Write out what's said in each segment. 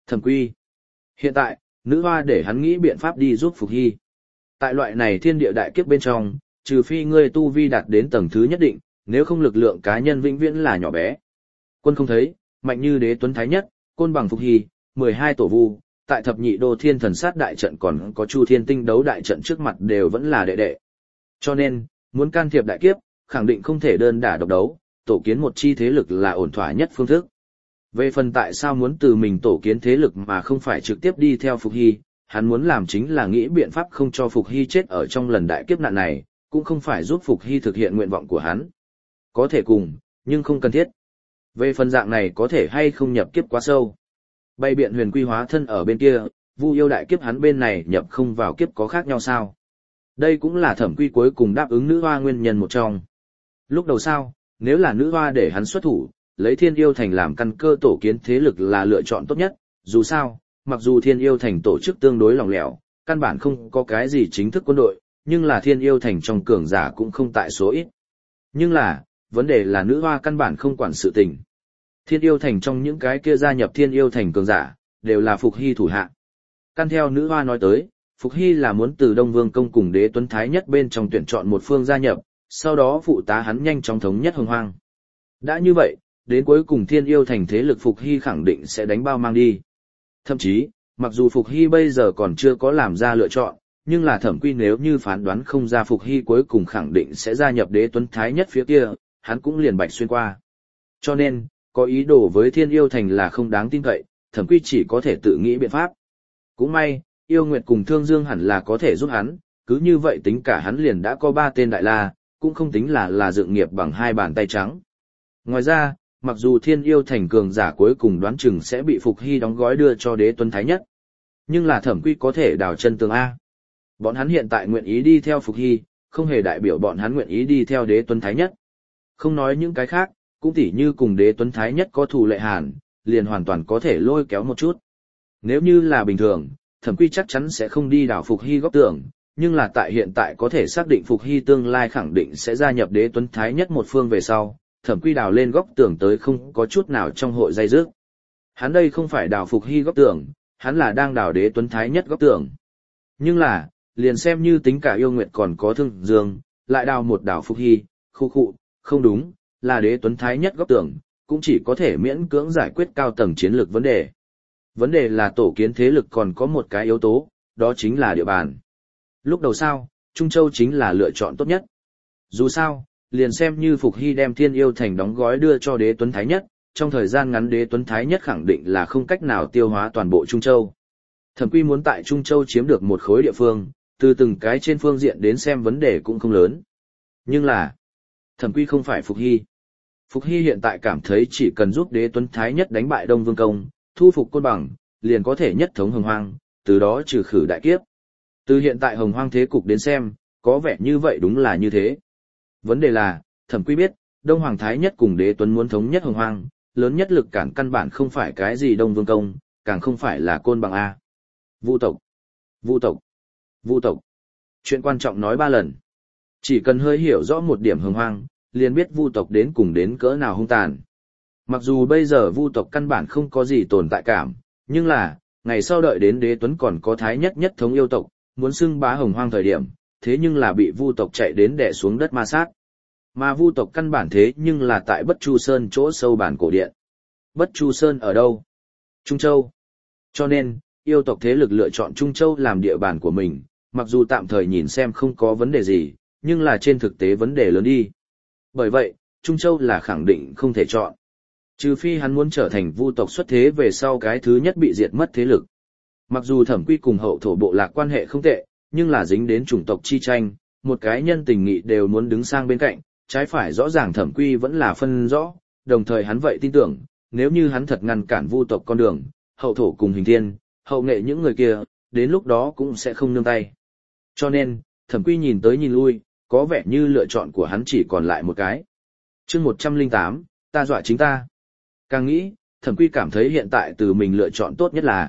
Thẩm Quy. Hiện tại, nữ hoa để hắn nghĩ biện pháp đi giúp Phục Hy. Tại loại này thiên địa đại kiếp bên trong, trừ phi ngươi tu vi đạt đến tầng thứ nhất định, nếu không lực lượng cá nhân vĩnh viễn là nhỏ bé. Quân không thấy, mạnh như Đế Tuấn Thái Nhất, côn bằng Phục Hy, 12 tổ vu, tại thập nhị đô thiên thần sát đại trận còn có Chu Thiên Tinh đấu đại trận trước mặt đều vẫn là đệ đệ. Cho nên, muốn can thiệp đại kiếp, khẳng định không thể đơn đả độc đấu, tổ kiến một chi thế lực là ổn thỏa nhất phương thức. Về phần tại sao muốn từ mình tổ kiến thế lực mà không phải trực tiếp đi theo Phục Hy, hắn muốn làm chính là nghĩ biện pháp không cho Phục Hy chết ở trong lần đại kiếp nạn này, cũng không phải giúp Phục Hy thực hiện nguyện vọng của hắn. Có thể cùng, nhưng không cần thiết. Về phần dạng này có thể hay không nhập kiếp quá sâu. Bay biện huyền quy hóa thân ở bên kia, Vu yêu đại kiếp hắn bên này nhập không vào kiếp có khác nhau sao? Đây cũng là Thẩm Quy cuối cùng đáp ứng nữ hoa nguyên nhân một trong. Lúc đầu sao, nếu là nữ hoa để hắn xuất thủ, lấy Thiên Yêu Thành làm căn cơ tổ kiến thế lực là lựa chọn tốt nhất, dù sao, mặc dù Thiên Yêu Thành tổ chức tương đối lỏng lẻo, căn bản không có cái gì chính thức quân đội, nhưng là Thiên Yêu Thành trong cường giả cũng không tại số ít. Nhưng là, vấn đề là nữ hoa căn bản không quản sự tình. Thiên Yêu Thành trong những cái kia gia nhập Thiên Yêu Thành cường giả, đều là Phục Hy thủ hạ. Căn theo nữ hoa nói tới, Phục Hy là muốn từ Đông Vương Công cùng Đế Tuấn Thái Nhất bên trong tuyển chọn một phương gia nhập, sau đó phụ tá hắn nhanh chóng thống nhất Hồng Hoang. Đã như vậy, đến cuối cùng Thiên Yêu Thành thế lực Phục Hy khẳng định sẽ đánh bao mang đi. Thậm chí, mặc dù Phục Hy bây giờ còn chưa có làm ra lựa chọn, nhưng là Thẩm Quy nếu như phán đoán không ra Phục Hy cuối cùng khẳng định sẽ gia nhập Đế Tuấn Thái Nhất phía kia, hắn cũng liền bạch xuyên qua. Cho nên, có ý đồ với Thiên Yêu Thành là không đáng tin cậy, Thẩm Quy chỉ có thể tự nghĩ biện pháp. Cũng may, Yêu Nguyệt cùng Thương Dương hẳn là có thể giúp hắn, cứ như vậy tính cả hắn liền đã có 3 tên đại la, cũng không tính là dựng nghiệp bằng 2 bàn tay trắng. Ngoài ra, mặc dù Thiên Yêu Thành cường giả cuối cùng đoán chừng sẽ bị Phục Hy đóng gói đưa cho Đế Tuấn Thái Nhất, nhưng là Thẩm Quy có thể đào chân tường A. Bọn hắn hiện tại nguyện ý đi theo Phục Hy, không hề đại biểu bọn hắn nguyện ý đi theo Đế Tuấn Thái Nhất. Không nói những cái khác, cũng tỉ như cùng Đế Tuấn Thái Nhất có thù lệ hàn, liền hoàn toàn có thể lôi kéo một chút. Nếu như là bình thường, Thẩm Quy chắc chắn sẽ không đi đào Phục Hy góc tường, nhưng là tại hiện tại có thể xác định Phục Hy tương lai khẳng định sẽ gia nhập Đế Tuấn Thái Nhất một phương về sau, Thẩm Quy đào lên góc tường tới không có chút nào trong hội dây dứt. Hắn đây không phải đào Phục Hy góc tường, hắn là đang đào Đế Tuấn Thái Nhất góc tường. Nhưng là, liền xem như tính cả Yêu Nguyệt còn có Thương Dương, lại đào một đào Phục Hy, không đúng, là Đế Tuấn Thái Nhất góc tường, cũng chỉ có thể miễn cưỡng giải quyết cao tầng chiến lược vấn đề. Vấn đề là tổ kiến thế lực còn có một cái yếu tố, đó chính là địa bàn. Lúc đầu sao, Trung Châu chính là lựa chọn tốt nhất. Dù sao, liền xem như Phục Hy đem Thiên Yêu Thành đóng gói đưa cho Đế Tuấn Thái Nhất, trong thời gian ngắn Đế Tuấn Thái Nhất khẳng định là không cách nào tiêu hóa toàn bộ Trung Châu. Thẩm Quy muốn tại Trung Châu chiếm được một khối địa phương, từ từng cái trên phương diện đến xem vấn đề cũng không lớn. Nhưng là, Thẩm Quy không phải Phục Hy. Phục Hy hiện tại cảm thấy chỉ cần giúp Đế Tuấn Thái Nhất đánh bại Đông Vương Công, thu phục côn bằng, liền có thể nhất thống Hồng Hoang, từ đó trừ khử đại kiếp. Từ hiện tại Hồng Hoang thế cục đến xem, có vẻ như vậy đúng là như thế. Vấn đề là, Thẩm Quy biết, Đông Hoàng Thái Nhất cùng Đế Tuấn muốn thống nhất Hồng Hoang, lớn nhất lực cản căn bản không phải cái gì Đông Vương Công, càng không phải là côn bằng A. Vu tộc, Vu tộc, Vu tộc. Chuyện quan trọng nói 3 lần. Chỉ cần hơi hiểu rõ một điểm Hồng Hoang, liền biết Vu tộc đến cùng đến cỡ nào hung tàn. Mặc dù bây giờ Vu tộc căn bản không có gì tồn tại cảm, nhưng là, ngày sau đợi đến Đế Tuấn còn có Thái Nhất nhất thống yêu tộc, muốn xưng bá Hồng Hoang thời điểm, thế nhưng là bị Vu tộc chạy đến đè xuống đất ma sát. Mà Vu tộc căn bản thế nhưng là tại Bất Chu Sơn chỗ sâu bản cổ điện. Bất Chu Sơn ở đâu? Trung Châu. Cho nên, yêu tộc thế lực lựa chọn Trung Châu làm địa bàn của mình, mặc dù tạm thời nhìn xem không có vấn đề gì, nhưng là trên thực tế vấn đề lớn đi. Bởi vậy, Trung Châu là khẳng định không thể chọn. Trừ phi hắn muốn trở thành Vu tộc xuất thế về sau cái thứ nhất bị diệt mất thế lực. Mặc dù Thẩm Quy cùng hậu thổ bộ lạc quan hệ không tệ, nhưng là dính đến chủng tộc chi tranh, một cái nhân tình nghị đều muốn đứng sang bên cạnh, trái phải rõ ràng Thẩm Quy vẫn là phân rõ, đồng thời hắn vậy tin tưởng, nếu như hắn thật ngăn cản Vu tộc con đường, hậu thổ cùng Hình Thiên, hậu nghệ những người kia, đến lúc đó cũng sẽ không nương tay. Cho nên, Thẩm Quy nhìn tới nhìn lui, có vẻ như lựa chọn của hắn chỉ còn lại một cái. Chương 108, ta dọa chính ta. Càng nghĩ, Thẩm Quy cảm thấy hiện tại từ mình lựa chọn tốt nhất là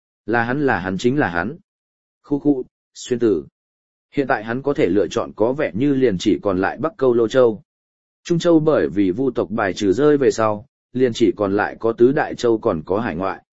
hắn chính là hắn. Xuyên tử. Hiện tại hắn có thể lựa chọn có vẻ như liền chỉ còn lại Bắc Câu Lô Châu. Trung Châu bởi vì Vu tộc bài trừ rơi về sau, liền chỉ còn lại có Tứ Đại Châu còn có hải ngoại.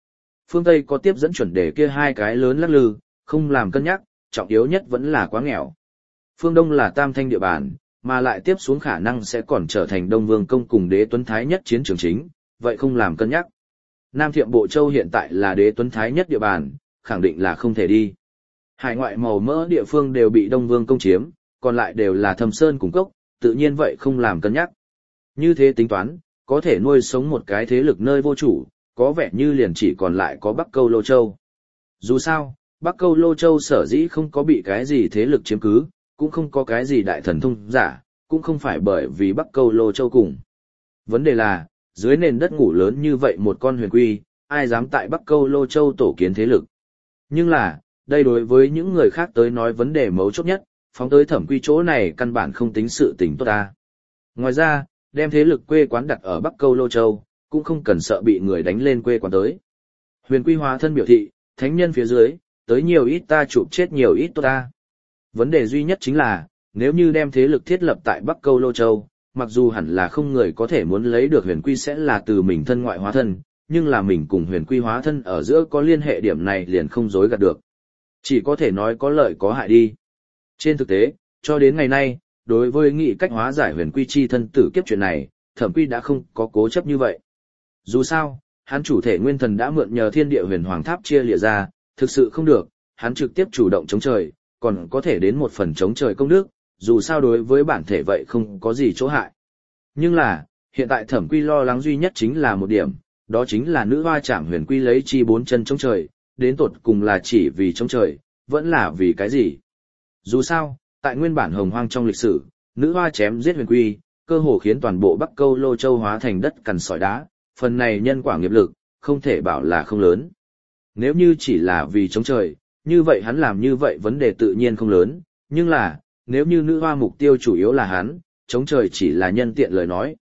Phương Tây có tiếp dẫn chuẩn đề kia hai cái lớn lắc lư, không làm cân nhắc, trọng yếu nhất vẫn là quá nghèo. Phương Đông là tam thanh địa bàn, mà lại tiếp xuống khả năng sẽ còn trở thành Đông Vương công cùng Đế Tuấn Thái nhất chiến trường chính, vậy không làm cân nhắc. Nam Thiệm Bộ Châu hiện tại là Đế Tuấn Thái nhất địa bàn, khẳng định là không thể đi. Hải ngoại màu mỡ địa phương đều bị Đông Vương công chiếm, còn lại đều là Thâm Sơn cùng cốc, tự nhiên vậy không làm cân nhắc. Như thế tính toán, có thể nuôi sống một cái thế lực nơi vô chủ, có vẻ như liền chỉ còn lại có Bắc Câu Lô Châu. Dù sao, Bắc Câu Lô Châu sở dĩ không có bị cái gì thế lực chiếm cứ, cũng không có cái gì đại thần thông giả, cũng không phải bởi vì Bắc Câu Lô Châu cùng. Vấn đề là, dưới nền đất ngủ lớn như vậy một con huyền quy, ai dám tại Bắc Câu Lô Châu tổ kiến thế lực. Nhưng là, đây đối với những người khác tới nói vấn đề mấu chốt nhất, phóng tới Thẩm Quy chỗ này căn bản không tính sự tình tốt ta. Ngoài ra, đem thế lực quê quán đặt ở Bắc Câu Lô Châu, cũng không cần sợ bị người đánh lên quê quán tới. Huyền Quy hóa thân biểu thị, thánh nhân phía dưới, tới nhiều ít ta chụp chết nhiều ít tốt ta. Vấn đề duy nhất chính là, nếu như đem thế lực thiết lập tại Bắc Câu Lô Châu, mặc dù hẳn là không người có thể muốn lấy được huyền quy sẽ là từ mình thân ngoại hóa thân, nhưng là mình cùng huyền quy hóa thân ở giữa có liên hệ điểm này liền không dối gạt được. Chỉ có thể nói có lợi có hại đi. Trên thực tế, cho đến ngày nay, đối với nghị cách hóa giải huyền quy chi thân tử kiếp chuyện này, Thẩm Quy đã không có cố chấp như vậy. Dù sao, hắn chủ thể nguyên thần đã mượn nhờ thiên địa huyền hoàng tháp chia lìa ra, thực sự không được, hắn trực tiếp chủ động chống trời, còn có thể đến một phần chống trời công đức, dù sao đối với bản thể vậy không có gì chỗ hại. Nhưng là, hiện tại Thẩm Quy lo lắng duy nhất chính là một điểm, đó chính là nữ hoa Trảm Huyền Quy lấy chi bốn chân chống trời, đến tột cùng là chỉ vì chống trời, vẫn là vì cái gì. Dù sao, tại nguyên bản hồng hoang trong lịch sử, nữ hoa chém giết huyền quy, cơ hồ khiến toàn bộ Bắc Câu Lô Châu hóa thành đất cằn sỏi đá, phần này nhân quả nghiệp lực, không thể bảo là không lớn. Nếu như chỉ là vì chống trời, như vậy hắn làm như vậy vấn đề tự nhiên không lớn, nhưng là, nếu như nữ hoa mục tiêu chủ yếu là hắn, chống trời chỉ là nhân tiện lời nói,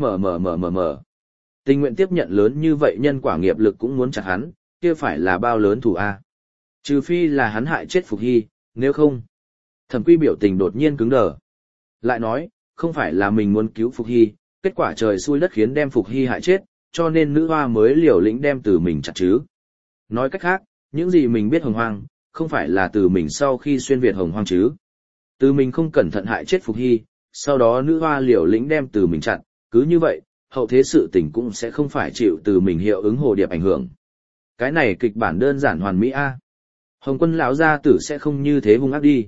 tình nguyện tiếp nhận lớn như vậy nhân quả nghiệp lực cũng muốn chặt hắn, kia phải là bao lớn thủ a. Trừ phi là hắn hại chết Phục Hy, nếu không. Thẩm Quy biểu tình đột nhiên cứng đờ. Lại nói, không phải là mình muốn cứu Phục Hy, kết quả trời xui đất khiến đem Phục Hy hại chết, cho nên nữ hoa mới liều lĩnh đem từ mình chặt chứ. Nói cách khác, những gì mình biết hồng hoang, không phải là từ mình sau khi xuyên Việt hồng hoang chứ. Từ mình không cẩn thận hại chết Phục Hy, sau đó nữ hoa liều lĩnh đem từ mình chặn, cứ như vậy, hậu thế sự tình cũng sẽ không phải chịu từ mình hiệu ứng hồ điệp ảnh hưởng. Cái này kịch bản đơn giản hoàn mỹ a. Hồng Quân lão gia tử sẽ không như thế hung ác đi.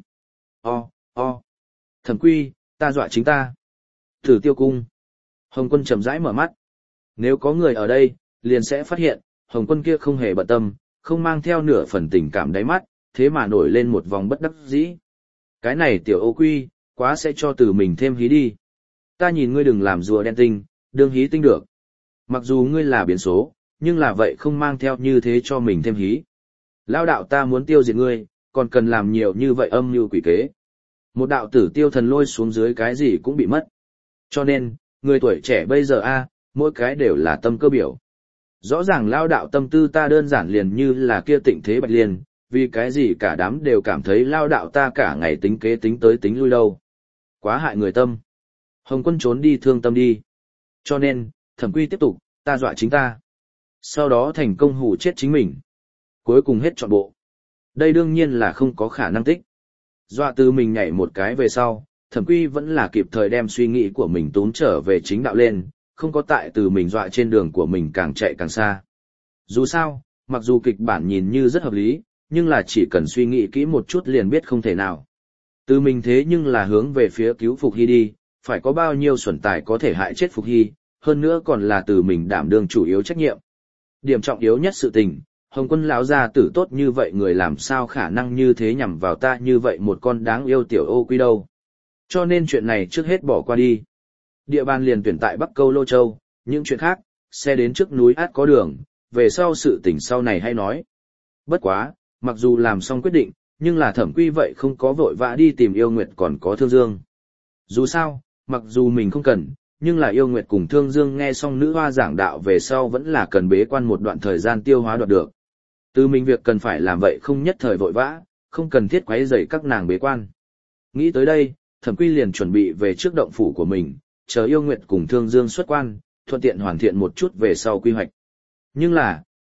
Thẩm Quy, ta dọa chính ta. Thử Tiêu Cung. Hồng Quân chậm rãi mở mắt. Nếu có người ở đây, liền sẽ phát hiện, Hồng Quân kia không hề bận tâm, không mang theo nửa phần tình cảm đáy mắt, thế mà nổi lên một vòng bất đắc dĩ. Cái này tiểu ô quy, quá sẽ cho từ mình thêm hí đi. Ta nhìn ngươi đừng làm rùa đen tinh, đương hí tinh được. Mặc dù ngươi là biến số, nhưng là vậy không mang theo như thế cho mình thêm hí. Lao đạo ta muốn tiêu diệt ngươi, còn cần làm nhiều như vậy âm mưu quỷ kế. Một đạo tử tiêu thần lôi xuống dưới cái gì cũng bị mất. Cho nên, người tuổi trẻ bây giờ mỗi cái đều là tâm cơ biểu. Rõ ràng lao đạo tâm tư ta đơn giản liền như là kia Tịnh Thế Bạch Liên, vì cái gì cả đám đều cảm thấy lao đạo ta cả ngày tính kế tính tới tính lui đâu. Quá hại người tâm. Hồng Quân trốn đi thương tâm đi. Cho nên, Thẩm Quy tiếp tục, ta dọa chính ta. Sau đó thành công hù chết chính mình. Cuối cùng hết trọn bộ. Đây đương nhiên là không có khả năng tích. Dọa từ mình nhảy một cái về sau, Thẩm Quy vẫn là kịp thời đem suy nghĩ của mình tốn trở về chính đạo lên, không có tại từ mình dọa trên đường của mình càng chạy càng xa. Dù sao, mặc dù kịch bản nhìn như rất hợp lý, nhưng là chỉ cần suy nghĩ kỹ một chút liền biết không thể nào. Từ mình thế nhưng là hướng về phía cứu Phục Hy đi, phải có bao nhiêu xuẩn tài có thể hại chết Phục Hy, hơn nữa còn là từ mình đảm đương chủ yếu trách nhiệm. Điểm trọng yếu nhất sự tình, Hồng Quân lão gia tử tốt như vậy người làm sao khả năng như thế nhằm vào ta như vậy một con đáng yêu tiểu ô quy đâu. Cho nên chuyện này trước hết bỏ qua đi. Địa bàn liền tuyển tại Bắc Câu Lô Châu, những chuyện khác, xe đến trước núi át có đường, về sau sự tình sau này hay nói. Bất quá, mặc dù làm xong quyết định, nhưng là Thẩm Quy vậy không có vội vã đi tìm Yêu Nguyệt còn có Thương Dương. Dù sao, mặc dù mình không cần, nhưng là Yêu Nguyệt cùng Thương Dương nghe xong nữ hoa giảng đạo về sau vẫn là cần bế quan một đoạn thời gian tiêu hóa đoạt được. Từ mình việc cần phải làm vậy không nhất thời vội vã, không cần thiết quấy rầy các nàng bế quan. Nghĩ tới đây, Thẩm Quy liền chuẩn bị về trước động phủ của mình, chờ Yêu Nguyệt cùng Thương Dương xuất quan, thuận tiện hoàn thiện một chút về sau quy hoạch. Nhưng là,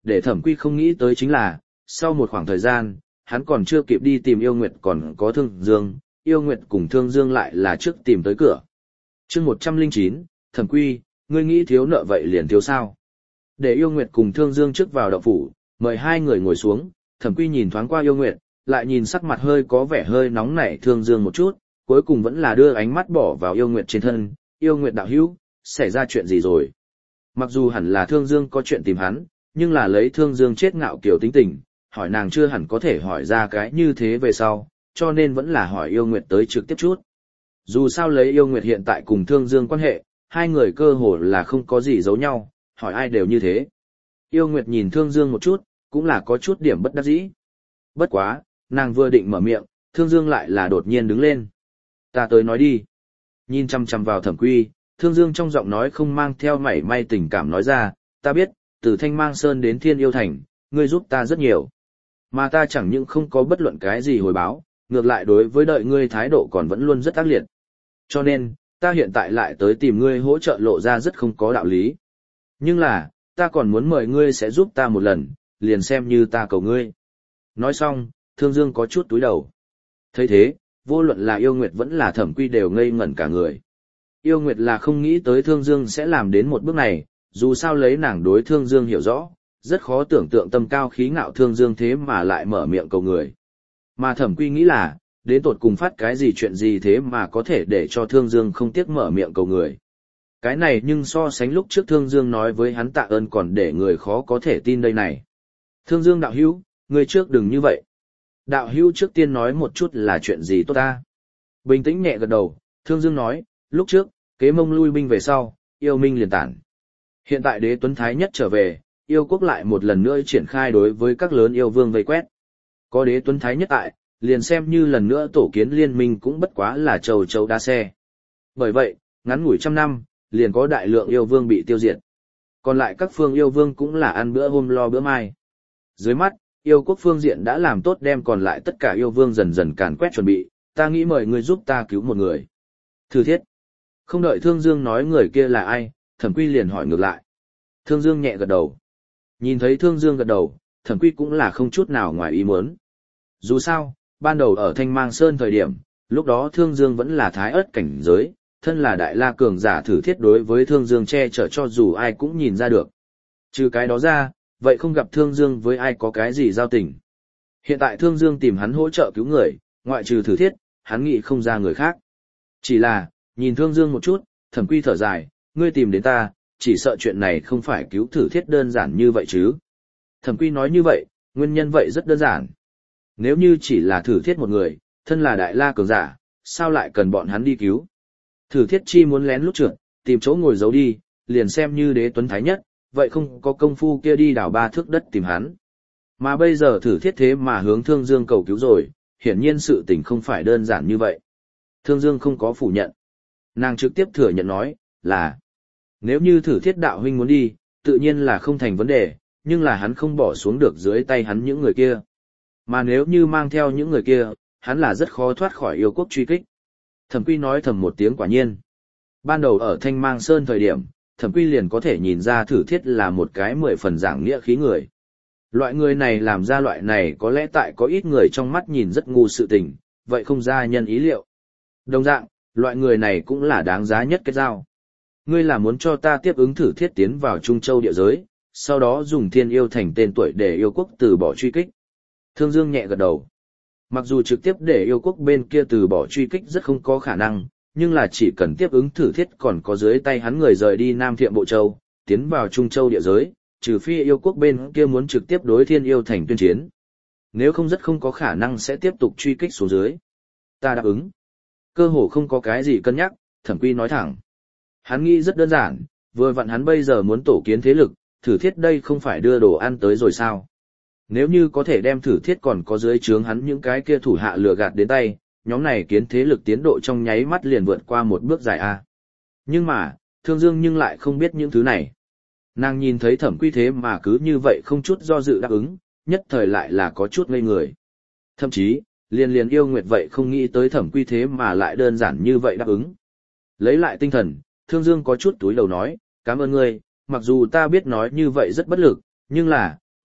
để Thẩm Quy không nghĩ tới chính là, sau một khoảng thời gian, hắn còn chưa kịp đi tìm Yêu Nguyệt còn có Thương Dương, Yêu Nguyệt cùng Thương Dương lại là trước tìm tới cửa. Chương 109, Thẩm Quy, ngươi nghĩ thiếu nợ vậy liền thiếu sao? Để Yêu Nguyệt cùng Thương Dương trước vào động phủ, mời hai người ngồi xuống, Thẩm Quy nhìn thoáng qua Yêu Nguyệt, lại nhìn sắc mặt hơi có vẻ hơi nóng nảy Thương Dương một chút, cuối cùng vẫn là đưa ánh mắt bỏ vào Yêu Nguyệt trên thân. Yêu Nguyệt đạo hữu, xảy ra chuyện gì rồi? Mặc dù hẳn là Thương Dương có chuyện tìm hắn, nhưng là lấy Thương Dương chết ngạo kiểu tính tình, hỏi nàng chưa hẳn có thể hỏi ra cái như thế về sau, cho nên vẫn là hỏi Yêu Nguyệt tới trực tiếp chút. Dù sao lấy Yêu Nguyệt hiện tại cùng Thương Dương quan hệ, hai người cơ hồ là không có gì giấu nhau, hỏi ai đều như thế. Yêu Nguyệt nhìn Thương Dương một chút, cũng là có chút điểm bất đắc dĩ. Bất quá, nàng vừa định mở miệng, Thương Dương lại là đột nhiên đứng lên. Ta tới nói đi. Nhìn chăm chăm vào Thẩm Quy, Thương Dương trong giọng nói không mang theo mảy may tình cảm nói ra, ta biết, từ Thanh Mang Sơn đến Thiên Yêu Thành, ngươi giúp ta rất nhiều. Mà ta chẳng những không có bất luận cái gì hồi báo, ngược lại đối với đợi ngươi thái độ còn vẫn luôn rất ác liệt. Cho nên, ta hiện tại lại tới tìm ngươi hỗ trợ lộ ra rất không có đạo lý. Nhưng là, ta còn muốn mời ngươi sẽ giúp ta một lần, liền xem như ta cầu ngươi. Nói xong, Thương Dương có chút túi đầu. Thấy thế, vô luận là Yêu Nguyệt vẫn là Thẩm Quy đều ngây ngẩn cả người. Yêu Nguyệt là không nghĩ tới Thương Dương sẽ làm đến một bước này, dù sao lấy nàng đối Thương Dương hiểu rõ, rất khó tưởng tượng tâm cao khí ngạo Thương Dương thế mà lại mở miệng cầu người. Mà Thẩm Quy nghĩ là, đến tột cùng phát cái gì chuyện gì thế mà có thể để cho Thương Dương không tiếc mở miệng cầu người. Cái này nhưng so sánh lúc trước Thương Dương nói với hắn tạ ơn còn để người khó có thể tin đây này. Thương Dương đạo hữu, người trước đừng như vậy. Đạo hữu trước tiên nói một chút là chuyện gì tốt ta. Bình tĩnh nhẹ gật đầu, Thương Dương nói, lúc trước, kế Mông lui binh về sau, yêu minh liền tản. Hiện tại Đế Tuấn Thái Nhất trở về, yêu quốc lại một lần nữa triển khai đối với các lớn yêu vương vây quét. Có Đế Tuấn Thái Nhất tại, liền xem như lần nữa tổ kiến liên minh cũng bất quá là trầu trầu đa xe. Bởi vậy, ngắn ngủi trăm năm, liền có đại lượng yêu vương bị tiêu diệt. Còn lại các phương yêu vương cũng là ăn bữa hôm lo bữa mai. Dưới mắt, yêu quốc phương diện đã làm tốt đem còn lại tất cả yêu vương dần dần càn quét chuẩn bị, ta nghĩ mời ngươi giúp ta cứu một người. Thử Thiết. Không đợi Thương Dương nói người kia là ai, Thẩm Quy liền hỏi ngược lại. Thương Dương nhẹ gật đầu. Nhìn thấy Thương Dương gật đầu, Thẩm Quy cũng là không chút nào ngoài ý muốn. Dù sao, ban đầu ở Thanh Mang Sơn thời điểm, lúc đó Thương Dương vẫn là thái ớt cảnh giới, thân là đại la cường giả Thử Thiết đối với Thương Dương che chở cho dù ai cũng nhìn ra được. Trừ cái đó ra, vậy không gặp Thương Dương với ai có cái gì giao tình. Hiện tại Thương Dương tìm hắn hỗ trợ cứu người, ngoại trừ Thử Thiết, hắn nghĩ không ra người khác. Chỉ là, nhìn Thương Dương một chút, Thẩm Quy thở dài, ngươi tìm đến ta, chỉ sợ chuyện này không phải cứu Thử Thiết đơn giản như vậy chứ. Thẩm Quy nói như vậy, nguyên nhân vậy rất đơn giản. Nếu như chỉ là Thử Thiết một người, thân là đại la cường giả, sao lại cần bọn hắn đi cứu? Thử Thiết chi muốn lén lút trượt, tìm chỗ ngồi giấu đi, liền xem như Đế Tuấn Thái Nhất, vậy không có công phu kia đi đào 3 thước đất tìm hắn. Mà bây giờ Thử Thiết thế mà hướng Thương Dương cầu cứu rồi, hiển nhiên sự tình không phải đơn giản như vậy. Thương Dương không có phủ nhận. Nàng trực tiếp thừa nhận nói, là nếu như Thử Thiết đạo huynh muốn đi, tự nhiên là không thành vấn đề, nhưng là hắn không bỏ xuống được dưới tay hắn những người kia. Mà nếu như mang theo những người kia, hắn là rất khó thoát khỏi yêu quốc truy kích. Thẩm Quy nói thầm một tiếng quả nhiên. Ban đầu ở Thanh Mang Sơn thời điểm, Thẩm Quy liền có thể nhìn ra Thử Thiết là một cái 10 phần giảng nghĩa khí người. Loại người này làm ra loại này có lẽ tại có ít người trong mắt nhìn rất ngu sự tình, vậy không ra nhân ý liệu. Đồng dạng, loại người này cũng là đáng giá nhất kết giao. Ngươi là muốn cho ta tiếp ứng Thử Thiết tiến vào Trung Châu địa giới, sau đó dùng Thiên Yêu Thành tên tuổi để yêu quốc từ bỏ truy kích. Thương Dương nhẹ gật đầu. Mặc dù trực tiếp để yêu quốc bên kia từ bỏ truy kích rất không có khả năng, nhưng là chỉ cần tiếp ứng Thử Thiết còn có dưới tay hắn người rời đi Nam Thiệm Bộ Châu, tiến vào Trung Châu địa giới, trừ phi yêu quốc bên kia muốn trực tiếp đối Thiên Yêu Thành tuyên chiến. Nếu không rất không có khả năng sẽ tiếp tục truy kích xuống dưới. Ta đáp ứng. Cơ hồ không có cái gì cân nhắc, Thẩm Quy nói thẳng. Hắn nghĩ rất đơn giản, vừa vặn hắn bây giờ muốn tổ kiến thế lực, Thử Thiết đây không phải đưa đồ ăn tới rồi sao. Nếu như có thể đem Thử Thiết còn có dưới trướng hắn những cái kia thủ hạ lừa gạt đến tay, nhóm này kiến thế lực tiến độ trong nháy mắt liền vượt qua một bước dài a. Nhưng mà, Thương Dương nhưng lại không biết những thứ này. Nàng nhìn thấy Thẩm Quy thế mà cứ như vậy không chút do dự đáp ứng, nhất thời lại là có chút ngây người. Thậm chí, liền yêu Nguyệt vậy không nghĩ tới Thẩm Quy thế mà lại đơn giản như vậy đáp ứng. Lấy lại tinh thần, Thương Dương có chút túi đầu nói, cảm ơn ngươi, mặc dù ta biết nói như vậy rất bất lực, nhưng là,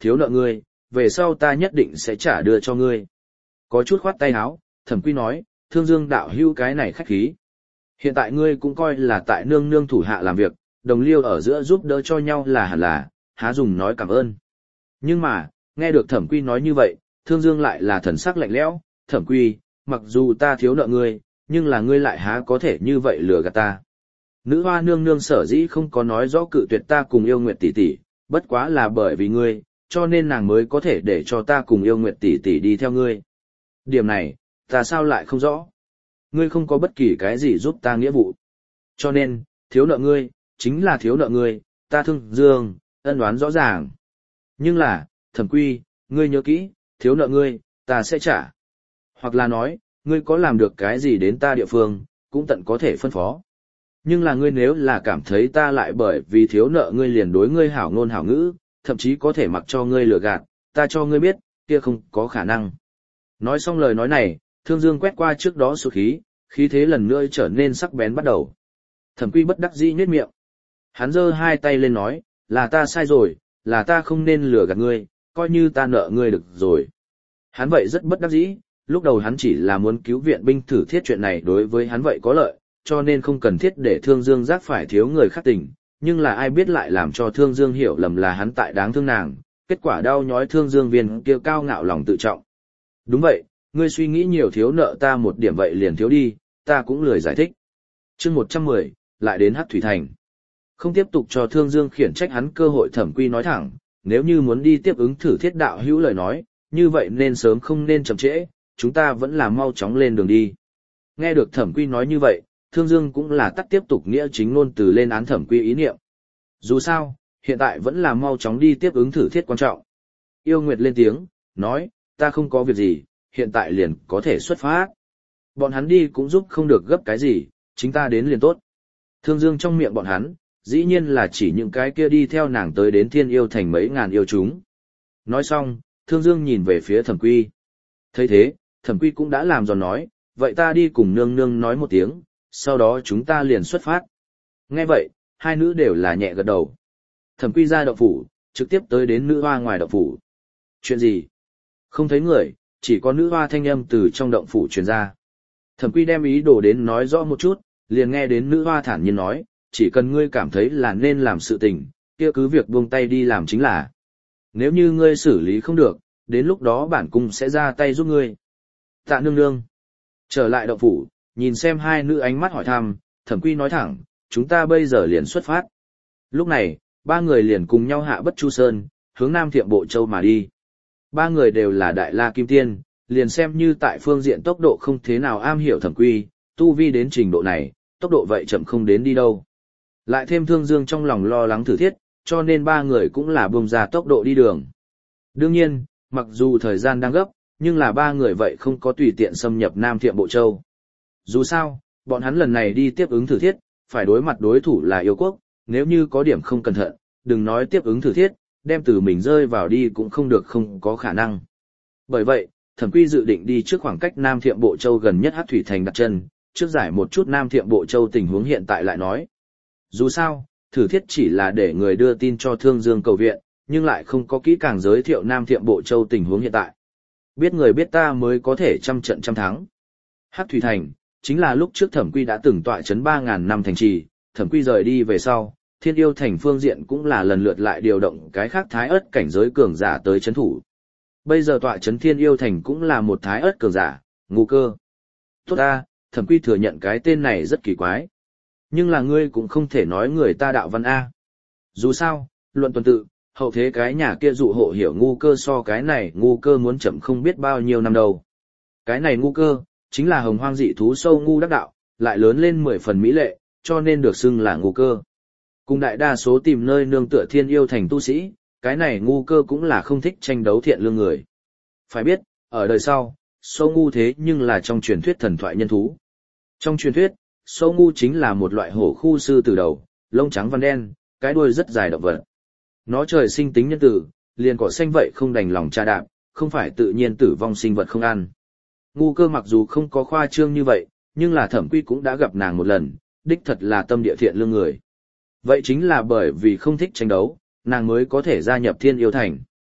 thiếu nợ ngươi, về sau ta nhất định sẽ trả đưa cho ngươi. Có chút khoát tay áo, Thẩm Quy nói, Thương Dương đạo hữu cái này khách khí. Hiện tại ngươi cũng coi là tại nương nương thủ hạ làm việc, đồng liêu ở giữa giúp đỡ cho nhau là hẳn là, há dùng nói cảm ơn. Nhưng mà, nghe được Thẩm Quy nói như vậy, Thương Dương lại là thần sắc lạnh lẽo, Thẩm Quy, mặc dù ta thiếu nợ ngươi, nhưng là ngươi lại há có thể như vậy lừa gạt ta. Nữ hoa nương nương sở dĩ không có nói rõ cự tuyệt ta cùng yêu nguyệt tỷ tỷ, bất quá là bởi vì ngươi, cho nên nàng mới có thể để cho ta cùng yêu nguyệt tỷ tỷ đi theo ngươi. Điểm này, ta sao lại không rõ? Ngươi không có bất kỳ cái gì giúp ta nghĩa vụ. Cho nên, thiếu nợ ngươi, chính là thiếu nợ ngươi, ta Thương Dương, ân oán rõ ràng. Nhưng là, Thẩm Quy, ngươi nhớ kỹ, thiếu nợ ngươi, ta sẽ trả. Hoặc là nói, ngươi có làm được cái gì đến ta địa phương, cũng tận có thể phân phó. Nhưng là ngươi nếu là cảm thấy ta lại bởi vì thiếu nợ ngươi liền đối ngươi hảo ngôn hảo ngữ, thậm chí có thể mặc cho ngươi lừa gạt, ta cho ngươi biết, kia không có khả năng. Nói xong lời nói này, Thương Dương quét qua trước đó số khí thế lần nữa trở nên sắc bén bắt đầu. Thẩm Quy bất đắc dĩ nhếch miệng. Hắn giơ hai tay lên nói, là ta sai rồi, là ta không nên lừa gạt ngươi, coi như ta nợ ngươi được rồi. Hắn vậy rất bất đắc dĩ, lúc đầu hắn chỉ là muốn cứu viện binh thử thiết chuyện này đối với hắn vậy có lợi, cho nên không cần thiết để Thương Dương giác phải thiếu người khác tình, nhưng là ai biết lại làm cho Thương Dương hiểu lầm là hắn tại đáng thương nàng, kết quả đau nhói Thương Dương viên kia cao ngạo lòng tự trọng. Đúng vậy, ngươi suy nghĩ nhiều thiếu nợ ta một điểm vậy liền thiếu đi, ta cũng lười giải thích. Chương 110, lại đến Hắc Thủy Thành. Không tiếp tục cho Thương Dương khiển trách hắn cơ hội, Thẩm Quy nói thẳng, nếu như muốn đi tiếp ứng thử thiết đạo hữu lời nói, như vậy nên sớm không nên chậm trễ, chúng ta vẫn là mau chóng lên đường đi. Nghe được Thẩm Quy nói như vậy, Thương Dương cũng là tắt tiếp tục nghĩa chính ngôn từ lên án Thẩm Quy ý niệm. Dù sao, hiện tại vẫn là mau chóng đi tiếp ứng thử thiết quan trọng. Yêu Nguyệt lên tiếng, nói, ta không có việc gì, hiện tại liền có thể xuất phát. Bọn hắn đi cũng giúp không được gấp cái gì, chính ta đến liền tốt. Thương Dương trong miệng bọn hắn, dĩ nhiên là chỉ những cái kia đi theo nàng tới đến Thiên Yêu Thành mấy ngàn yêu chúng. Nói xong, Thương Dương nhìn về phía Thẩm Quy. Thấy thế, Thẩm Quy cũng đã làm giòn nói, vậy ta đi cùng nương nương nói một tiếng, sau đó chúng ta liền xuất phát. Nghe vậy, hai nữ đều là nhẹ gật đầu. Thẩm Quy ra động phủ, trực tiếp tới đến nữ hoa ngoài động phủ. Chuyện gì? Không thấy người, chỉ có nữ hoa thanh âm từ trong động phủ truyền ra. Thẩm Quy đem ý đồ đến nói rõ một chút, liền nghe đến nữ hoa thản nhiên nói, chỉ cần ngươi cảm thấy là nên làm sự tình, kia cứ việc buông tay đi làm chính là. Nếu như ngươi xử lý không được, đến lúc đó bản cung sẽ ra tay giúp ngươi. Tạ nương nương. Trở lại động phủ, nhìn xem hai nữ ánh mắt hỏi thăm, Thẩm Quy nói thẳng, chúng ta bây giờ liền xuất phát. Lúc này, ba người liền cùng nhau hạ Bất Chu Sơn, hướng Nam Thiệm Bộ Châu mà đi. Ba người đều là Đại La Kim Tiên, liền xem như tại phương diện tốc độ không thế nào am hiểu Thẩm Quy, tu vi đến trình độ này, tốc độ vậy chậm không đến đi đâu. Lại thêm Thương Dương trong lòng lo lắng thử thiết, cho nên ba người cũng là buông ra tốc độ đi đường. Đương nhiên, mặc dù thời gian đang gấp, nhưng là ba người vậy không có tùy tiện xâm nhập Nam Thiệm Bộ Châu. Dù sao, bọn hắn lần này đi tiếp ứng thử thiết, phải đối mặt đối thủ là yêu quốc, nếu như có điểm không cẩn thận, đừng nói tiếp ứng thử thiết, đem từ mình rơi vào đi cũng không được, không có khả năng. Bởi vậy, Thẩm Quy dự định đi trước khoảng cách Nam Thiệm Bộ Châu gần nhất Hắc Thủy Thành đặt chân, trước giải một chút Nam Thiệm Bộ Châu tình huống hiện tại lại nói. Dù sao, thử thiết chỉ là để người đưa tin cho Thương Dương cầu viện, nhưng lại không có kỹ càng giới thiệu Nam Thiệm Bộ Châu tình huống hiện tại. Biết người biết ta mới có thể trăm trận trăm thắng. Hắc Thủy Thành, chính là lúc trước Thẩm Quy đã từng tọa chấn 3.000 năm thành trì, Thẩm Quy rời đi về sau, Thiên Yêu Thành phương diện cũng là lần lượt lại điều động cái khác thái ớt cảnh giới cường giả tới chấn thủ. Bây giờ tọa chấn Thiên Yêu Thành cũng là một thái ớt cường giả, Ngũ Cơ. Tốt ta, Thẩm Quy thừa nhận cái tên này rất kỳ quái. Nhưng là ngươi cũng không thể nói người ta đạo văn A. Dù sao, luận tuần tự, hậu thế cái nhà kia dụ hộ hiểu Ngũ Cơ so cái này Ngũ Cơ muốn chậm không biết bao nhiêu năm đâu. Cái này Ngũ Cơ, chính là hồng hoang dị thú sâu ngu đắc đạo, lại lớn lên 10 phần mỹ lệ, cho nên được xưng là Ngũ Cơ. Cùng đại đa số tìm nơi nương tựa Thiên Yêu Thành tu sĩ, cái này Ngũ Cơ cũng là không thích tranh đấu thiện lương người. Phải biết, ở đời sau, sâu ngu thế nhưng là trong truyền thuyết thần thoại nhân thú. Trong truyền thuyết, sâu ngu chính là một loại hổ khu sư từ đầu, lông trắng văn đen, cái đuôi rất dài động vật. Nó trời sinh tính nhân tử, liền cỏ xanh vậy không đành lòng tra đạp, không phải tự nhiên tử vong sinh vật không ăn. Ngũ Cơ mặc dù không có khoa trương như vậy, nhưng là Thẩm Quy cũng đã gặp nàng một lần, đích thật là tâm địa thiện lương người. Vậy chính là bởi vì không thích tranh đấu, nàng mới có thể gia nhập Thiên Yêu Thành.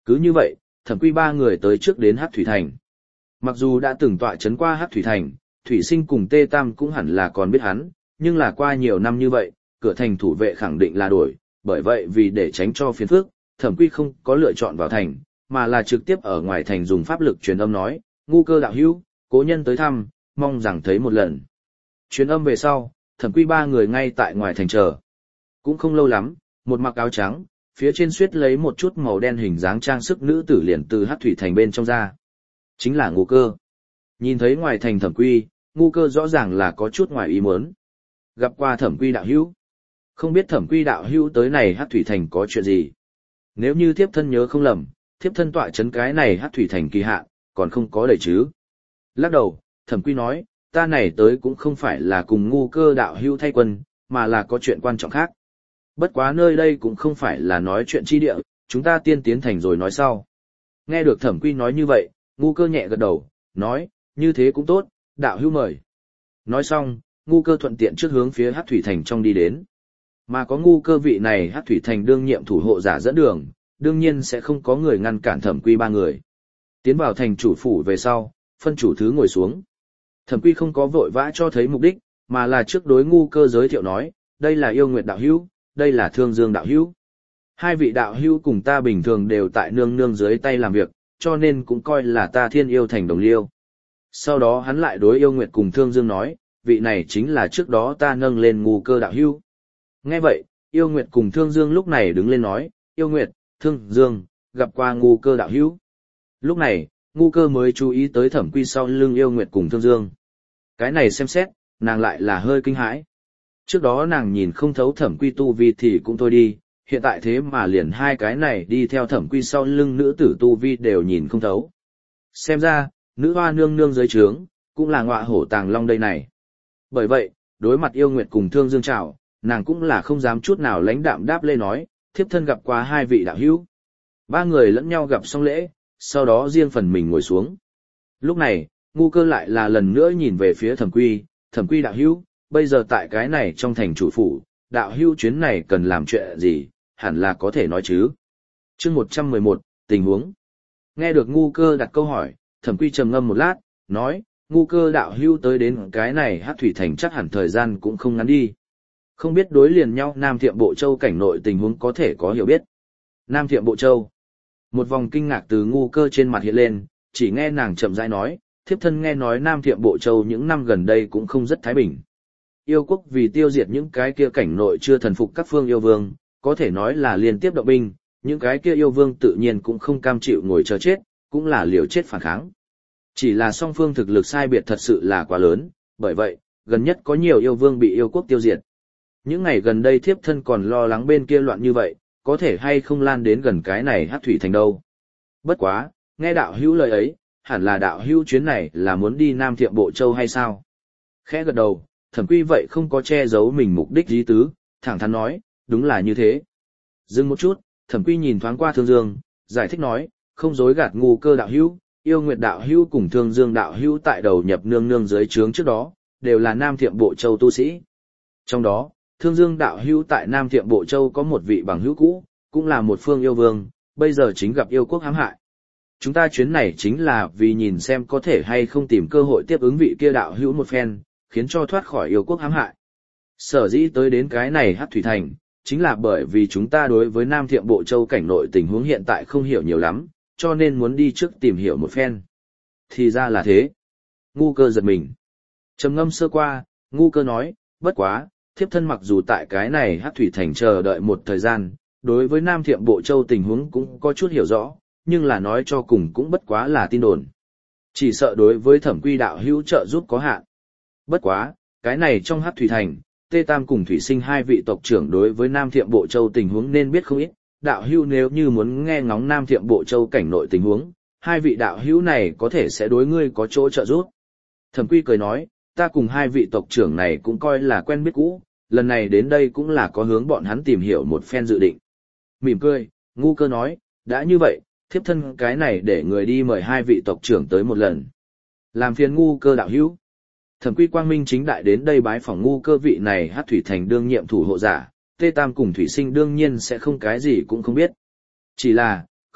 Cứ như vậy, Thẩm Quy ba người tới trước đến Hắc Thủy Thành. Mặc dù đã từng tọa chấn qua Hắc Thủy Thành, Thủy Sinh cùng Tê Tam cũng hẳn là còn biết hắn, nhưng là qua nhiều năm như vậy, cửa thành thủ vệ khẳng định là đổi, bởi vậy vì để tránh cho phiền phức, Thẩm Quy không có lựa chọn vào thành, mà là trực tiếp ở ngoài thành dùng pháp lực truyền âm nói, Ngu Cơ đạo hữu, cố nhân tới thăm, mong rằng thấy một lần. Truyền âm về sau, Thẩm Quy ba người ngay tại ngoài thành chờ. Cũng không lâu lắm, một mặc áo trắng, phía trên xuyết lấy một chút màu đen hình dáng trang sức nữ tử liền từ Hắc Thủy Thành bên trong ra. Chính là Ngu Cơ. Nhìn thấy ngoài thành Thẩm Quy, Ngu Cơ rõ ràng là có chút ngoài ý muốn. Gặp qua Thẩm Quy đạo hữu. Không biết Thẩm Quy đạo hữu tới này Hắc Thủy Thành có chuyện gì. Nếu như thiếp thân nhớ không lầm, thiếp thân tọa chấn cái này Hắc Thủy Thành kỳ hạn, còn không có đầy chứ. Lắc đầu, Thẩm Quy nói, ta này tới cũng không phải là cùng Ngu Cơ đạo hữu thay quân, mà là có chuyện quan trọng khác. Bất quá nơi đây cũng không phải là nói chuyện chi địa, chúng ta tiên tiến thành rồi nói sau. Nghe được Thẩm Quy nói như vậy, Ngu Cơ nhẹ gật đầu, nói, như thế cũng tốt, đạo hữu mời. Nói xong, Ngu Cơ thuận tiện trước hướng phía Hắc Thủy Thành trong đi đến. Mà có Ngu Cơ vị này Hắc Thủy Thành đương nhiệm thủ hộ giả dẫn đường, đương nhiên sẽ không có người ngăn cản Thẩm Quy ba người. Tiến vào thành chủ phủ về sau, phân chủ thứ ngồi xuống. Thẩm Quy không có vội vã cho thấy mục đích, mà là trước đối Ngu Cơ giới thiệu nói, đây là Yêu Nguyệt đạo hữu, đây là Thương Dương đạo hữu. Hai vị đạo hữu cùng ta bình thường đều tại nương nương dưới tay làm việc, cho nên cũng coi là ta Thiên Yêu Thành đồng liêu. Sau đó hắn lại đối Yêu Nguyệt cùng Thương Dương nói, vị này chính là trước đó ta nâng lên Ngu Cơ đạo hữu. Nghe vậy, Yêu Nguyệt cùng Thương Dương lúc này đứng lên nói, Yêu Nguyệt, Thương Dương, gặp qua Ngu Cơ đạo hữu. Lúc này, Ngu Cơ mới chú ý tới Thẩm Quy sau lưng Yêu Nguyệt cùng Thương Dương. Cái này xem xét, nàng lại là hơi kinh hãi. Trước đó nàng nhìn không thấu Thẩm Quy tu vi thì cũng thôi đi, hiện tại thế mà liền hai cái này đi theo Thẩm Quy sau lưng nữ tử tu vi đều nhìn không thấu. Xem ra, nữ hoa nương nương dưới trướng, cũng là ngọa hổ tàng long đây này. Bởi vậy, đối mặt Yêu Nguyệt cùng Thương Dương chào, nàng cũng là không dám chút nào lãnh đạm đáp lê nói, thiếp thân gặp qua hai vị đạo hữu. Ba người lẫn nhau gặp xong lễ, sau đó riêng phần mình ngồi xuống. Lúc này, Ngu Cơ lại là lần nữa nhìn về phía Thẩm Quy đạo hữu, bây giờ tại cái này trong thành chủ phủ, đạo hữu chuyến này cần làm chuyện gì, hẳn là có thể nói chứ. Chương 111, tình huống. Nghe được Ngu Cơ đặt câu hỏi, Thẩm Quy trầm ngâm một lát, nói, Ngu Cơ đạo hữu tới đến cái này Hắc Thủy Thành chắc hẳn thời gian cũng không ngắn đi. Không biết đối liền nhau Nam Thiệm Bộ Châu cảnh nội tình huống có thể có hiểu biết. Nam Thiệm Bộ Châu. Một vòng kinh ngạc từ Ngu Cơ trên mặt hiện lên, chỉ nghe nàng chậm rãi nói, thiếp thân nghe nói Nam Thiệm Bộ Châu những năm gần đây cũng không rất thái bình. Yêu quốc vì tiêu diệt những cái kia cảnh nội chưa thần phục các phương yêu vương, có thể nói là liên tiếp động binh, những cái kia yêu vương tự nhiên cũng không cam chịu ngồi chờ chết, cũng là liều chết phản kháng. Chỉ là song phương thực lực sai biệt thật sự là quá lớn, bởi vậy, gần nhất có nhiều yêu vương bị yêu quốc tiêu diệt. Những ngày gần đây thiếp thân còn lo lắng bên kia loạn như vậy, có thể hay không lan đến gần cái này Hắc Thủy Thành đâu. Bất quá, nghe đạo hữu lời ấy, hẳn là đạo hữu chuyến này là muốn đi Nam Thiệm Bộ Châu hay sao? Khẽ gật đầu, Thẩm Quy vậy không có che giấu mình mục đích ý tứ, thẳng thắn nói, đúng là như thế. Dừng một chút, Thẩm Quy nhìn thoáng qua Thương Dương, giải thích nói, không dối gạt Ngu Cơ đạo hữu, Yêu Nguyệt đạo hữu cùng Thương Dương đạo hữu tại đầu nhập nương nương dưới trướng trước đó, đều là Nam Thiệm Bộ Châu tu sĩ. Trong đó, Thương Dương đạo hữu tại Nam Thiệm Bộ Châu có một vị bằng hữu cũ, cũng là một phương yêu vương, bây giờ chính gặp yêu quốc hãm hại. Chúng ta chuyến này chính là vì nhìn xem có thể hay không tìm cơ hội tiếp ứng vị kia đạo hữu một phen, khiến cho thoát khỏi yêu quốc hãm hại. Sở dĩ tới đến cái này Hắc Thủy Thành, chính là bởi vì chúng ta đối với Nam Thiệm Bộ Châu cảnh nội tình huống hiện tại không hiểu nhiều lắm, cho nên muốn đi trước tìm hiểu một phen. Thì ra là thế. Ngu Cơ giật mình. Trầm ngâm sơ qua, Ngu Cơ nói, bất quá, thiếp thân mặc dù tại cái này Hắc Thủy Thành chờ đợi một thời gian, đối với Nam Thiệm Bộ Châu tình huống cũng có chút hiểu rõ, nhưng là nói cho cùng cũng bất quá là tin đồn. Chỉ sợ đối với Thẩm Quy đạo hữu trợ giúp có hạn. Bất quá, cái này trong Hắc Thủy Thành, Tê Tam cùng Thủy Sinh hai vị tộc trưởng đối với Nam Thiệm Bộ Châu tình huống nên biết không ít, đạo hữu nếu như muốn nghe ngóng Nam Thiệm Bộ Châu cảnh nội tình huống, hai vị đạo hữu này có thể sẽ đối ngươi có chỗ trợ giúp. Thẩm Quy cười nói, ta cùng hai vị tộc trưởng này cũng coi là quen biết cũ, lần này đến đây cũng là có hướng bọn hắn tìm hiểu một phen dự định. Mỉm cười, Ngu Cơ nói, đã như vậy, thiếp thân cái này để người đi mời hai vị tộc trưởng tới một lần. Làm phiền Ngu Cơ đạo hữu. Thẩm Quy quang minh chính đại đến đây bái phỏng Ngu Cơ vị này Hắc Thủy Thành đương nhiệm thủ hộ giả, Tê Tam cùng Thủy Sinh đương nhiên sẽ không cái gì cũng không biết. Chỉ là,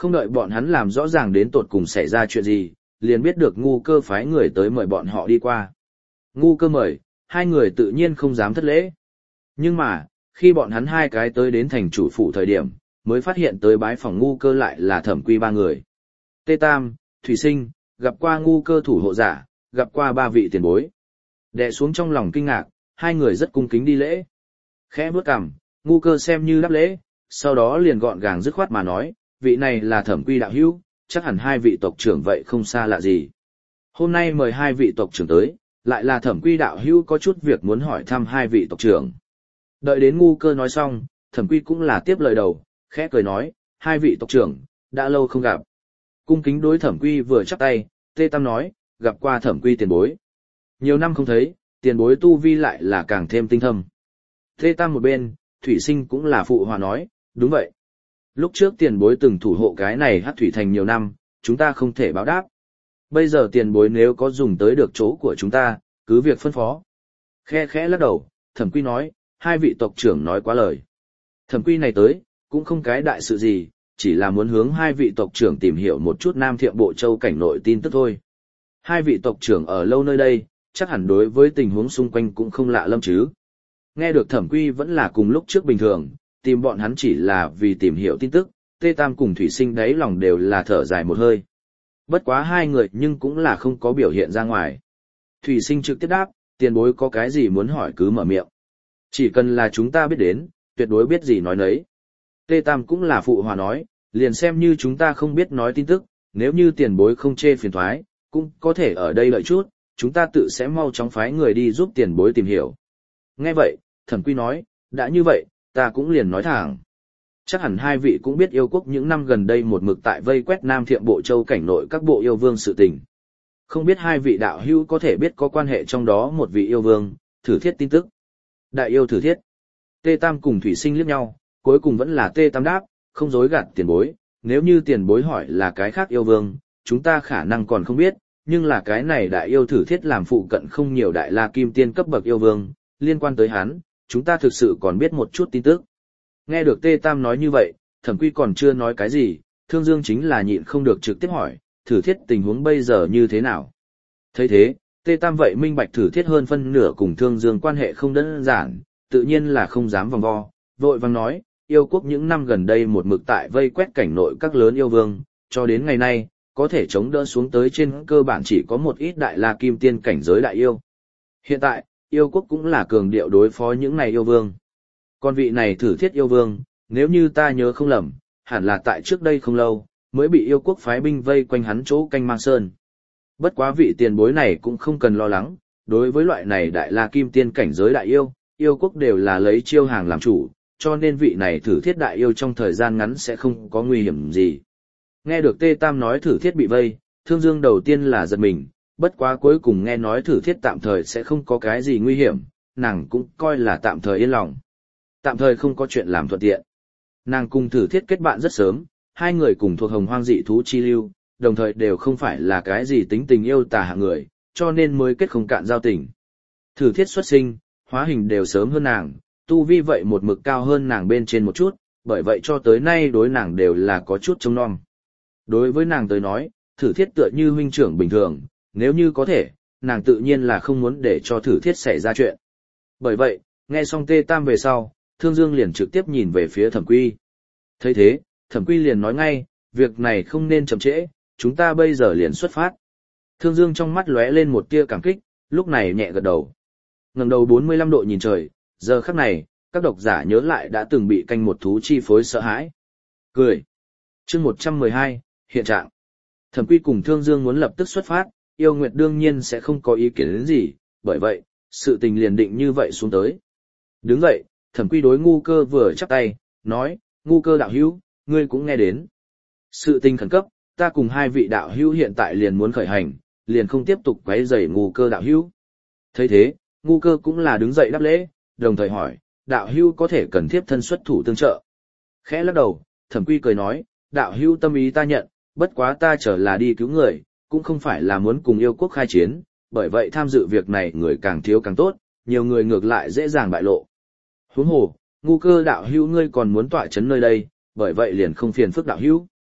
Không đợi bọn hắn làm rõ ràng đến tột cùng xảy ra chuyện gì, liền biết được ngu cơ phái người tới mời bọn họ đi qua. Ngu cơ mời, hai người tự nhiên không dám thất lễ. Nhưng mà, khi bọn hắn hai cái tới đến thành chủ phủ thời điểm, mới phát hiện tới bái phòng ngu cơ lại là Thẩm Quy ba người. Tê Tam, Thủy Sinh, gặp qua ngu cơ thủ hộ giả, gặp qua ba vị tiền bối. Đè xuống trong lòng kinh ngạc, hai người rất cung kính đi lễ. Khẽ bước cằm, ngu cơ xem như đáp lễ, sau đó liền gọn gàng dứt khoát mà nói, vị này là Thẩm Quy đạo hữu, chắc hẳn hai vị tộc trưởng vậy không xa lạ gì. Hôm nay mời hai vị tộc trưởng tới, lại là Thẩm Quy đạo hữu có chút việc muốn hỏi thăm hai vị tộc trưởng. Đợi đến ngu cơ nói xong, Thẩm Quy cũng là tiếp lời đầu, khẽ cười nói, hai vị tộc trưởng, đã lâu không gặp. Cung kính đối Thẩm Quy vừa chắp tay, Tê Tam nói, gặp qua Thẩm Quy tiền bối. Nhiều năm không thấy, tiền bối tu vi lại là càng thêm tinh thâm. Tê Tam một bên, Thủy Sinh cũng là phụ hòa nói, đúng vậy. Lúc trước tiền bối từng thủ hộ cái này Hắc Thủy Thành nhiều năm, chúng ta không thể báo đáp. Bây giờ tiền bối nếu có dùng tới được chỗ của chúng ta, cứ việc phân phó. Khe khẽ lắc đầu, Thẩm Quy nói, hai vị tộc trưởng nói quá lời. Thẩm Quy này tới, cũng không cái đại sự gì, chỉ là muốn hướng hai vị tộc trưởng tìm hiểu một chút Nam Thiệm Bộ Châu cảnh nội tin tức thôi. Hai vị tộc trưởng ở lâu nơi đây, chắc hẳn đối với tình huống xung quanh cũng không lạ lâm chứ. Nghe được Thẩm Quy vẫn là cùng lúc trước bình thường, tìm bọn hắn chỉ là vì tìm hiểu tin tức, Tê Tam cùng Thủy Sinh đáy lòng đều là thở dài một hơi. Bất quá hai người nhưng cũng là không có biểu hiện ra ngoài. Thủy Sinh trực tiếp đáp, tiền bối có cái gì muốn hỏi cứ mở miệng. Chỉ cần là chúng ta biết đến, tuyệt đối biết gì nói nấy. Tê Tam cũng là phụ hòa nói, liền xem như chúng ta không biết nói tin tức, nếu như tiền bối không chê phiền thoái, cũng có thể ở đây lợi chút, chúng ta tự sẽ mau chóng phái người đi giúp tiền bối tìm hiểu. Nghe vậy, Thẩm Quy nói, đã như vậy, ta cũng liền nói thẳng. Chắc hẳn hai vị cũng biết yêu quốc những năm gần đây một mực tại vây quét Nam Thiệm Bộ Châu cảnh nội các bộ yêu vương sự tình. Không biết hai vị đạo hữu có thể biết có quan hệ trong đó một vị yêu vương, Thử Thiết tin tức. Đại yêu Thử Thiết. Tê Tam cùng Thủy Sinh liếc nhau, cuối cùng vẫn là Tê Tam đáp, không dối gạt tiền bối, nếu như tiền bối hỏi là cái khác yêu vương, chúng ta khả năng còn không biết, nhưng là cái này đại yêu Thử Thiết làm phụ cận không nhiều đại la kim tiên cấp bậc yêu vương, liên quan tới hắn, chúng ta thực sự còn biết một chút tin tức. Nghe được Tê Tam nói như vậy, Thẩm Quy còn chưa nói cái gì, Thương Dương chính là nhịn không được trực tiếp hỏi, Thử Thiết tình huống bây giờ như thế nào? Thấy thế, Tê Tam vậy minh bạch Thử Thiết hơn phân nửa cùng Thương Dương quan hệ không đơn giản, tự nhiên là không dám vòng vo, vội vàng nói, yêu quốc những năm gần đây một mực tại vây quét cảnh nội các lớn yêu vương, cho đến ngày nay, có thể chống đỡ xuống tới trên cơ bản chỉ có một ít đại la kim tiên cảnh giới đại yêu. Hiện tại, yêu quốc cũng là cường điệu đối phó những này yêu vương. Còn vị này Thử Thiết yêu vương, nếu như ta nhớ không lầm, hẳn là tại trước đây không lâu, mới bị yêu quốc phái binh vây quanh hắn chỗ canh mang sơn. Bất quá vị tiền bối này cũng không cần lo lắng, đối với loại này đại la kim tiên cảnh giới đại yêu, yêu quốc đều là lấy chiêu hàng làm chủ, cho nên vị này Thử Thiết đại yêu trong thời gian ngắn sẽ không có nguy hiểm gì. Nghe được Tê Tam nói Thử Thiết bị vây, Thương Dương đầu tiên là giật mình, bất quá cuối cùng nghe nói Thử Thiết tạm thời sẽ không có cái gì nguy hiểm, nàng cũng coi là tạm thời yên lòng. Tạm thời không có chuyện làm thuận tiện. Nàng cùng Thử Thiết kết bạn rất sớm, hai người cùng thuộc Hồng Hoang dị thú chi lưu, đồng thời đều không phải là cái gì tính tình yêu tà hạng người, cho nên mới kết không cạn giao tình. Thử Thiết xuất sinh, hóa hình đều sớm hơn nàng, tu vi vậy một mực cao hơn nàng bên trên một chút, bởi vậy cho tới nay đối nàng đều là có chút trông nom. Đối với nàng tới nói, Thử Thiết tựa như huynh trưởng bình thường, nếu như có thể, nàng tự nhiên là không muốn để cho Thử Thiết xảy ra chuyện. Bởi vậy, nghe xong Tê Tam về sau, Thương Dương liền trực tiếp nhìn về phía Thẩm Quy. Thấy thế, Thẩm Quy liền nói ngay, việc này không nên chậm trễ, chúng ta bây giờ liền xuất phát. Thương Dương trong mắt lóe lên một tia cảm kích, lúc này nhẹ gật đầu. Ngẩng đầu 45 độ nhìn trời, giờ khắc này, các độc giả nhớ lại đã từng bị canh một thú chi phối sợ hãi. Cười. Chương 112, hiện trạng. Thẩm Quy cùng Thương Dương muốn lập tức xuất phát, Yêu Nguyệt đương nhiên sẽ không có ý kiến đến gì, bởi vậy, sự tình liền định như vậy xuống tới. Đứng dậy, Thẩm Quy đối Ngu Cơ vừa chắp tay, nói, Ngu Cơ đạo hữu, ngươi cũng nghe đến. Sự tình khẩn cấp, ta cùng hai vị đạo hữu hiện tại liền muốn khởi hành, liền không tiếp tục quấy rầy Ngu Cơ đạo hữu. Thấy thế, Ngu Cơ cũng là đứng dậy đáp lễ, đồng thời hỏi, đạo hữu có thể cần thiếp thân xuất thủ tương trợ. Khẽ lắc đầu, Thẩm Quy cười nói, đạo hữu tâm ý ta nhận, bất quá ta trở là đi cứu người, cũng không phải là muốn cùng yêu quốc khai chiến, bởi vậy tham dự việc này người càng thiếu càng tốt, nhiều người ngược lại dễ dàng bại lộ. Huống hồ, Ngu Cơ đạo hữu ngươi còn muốn tọa chấn nơi đây, bởi vậy liền không phiền phức đạo hữu.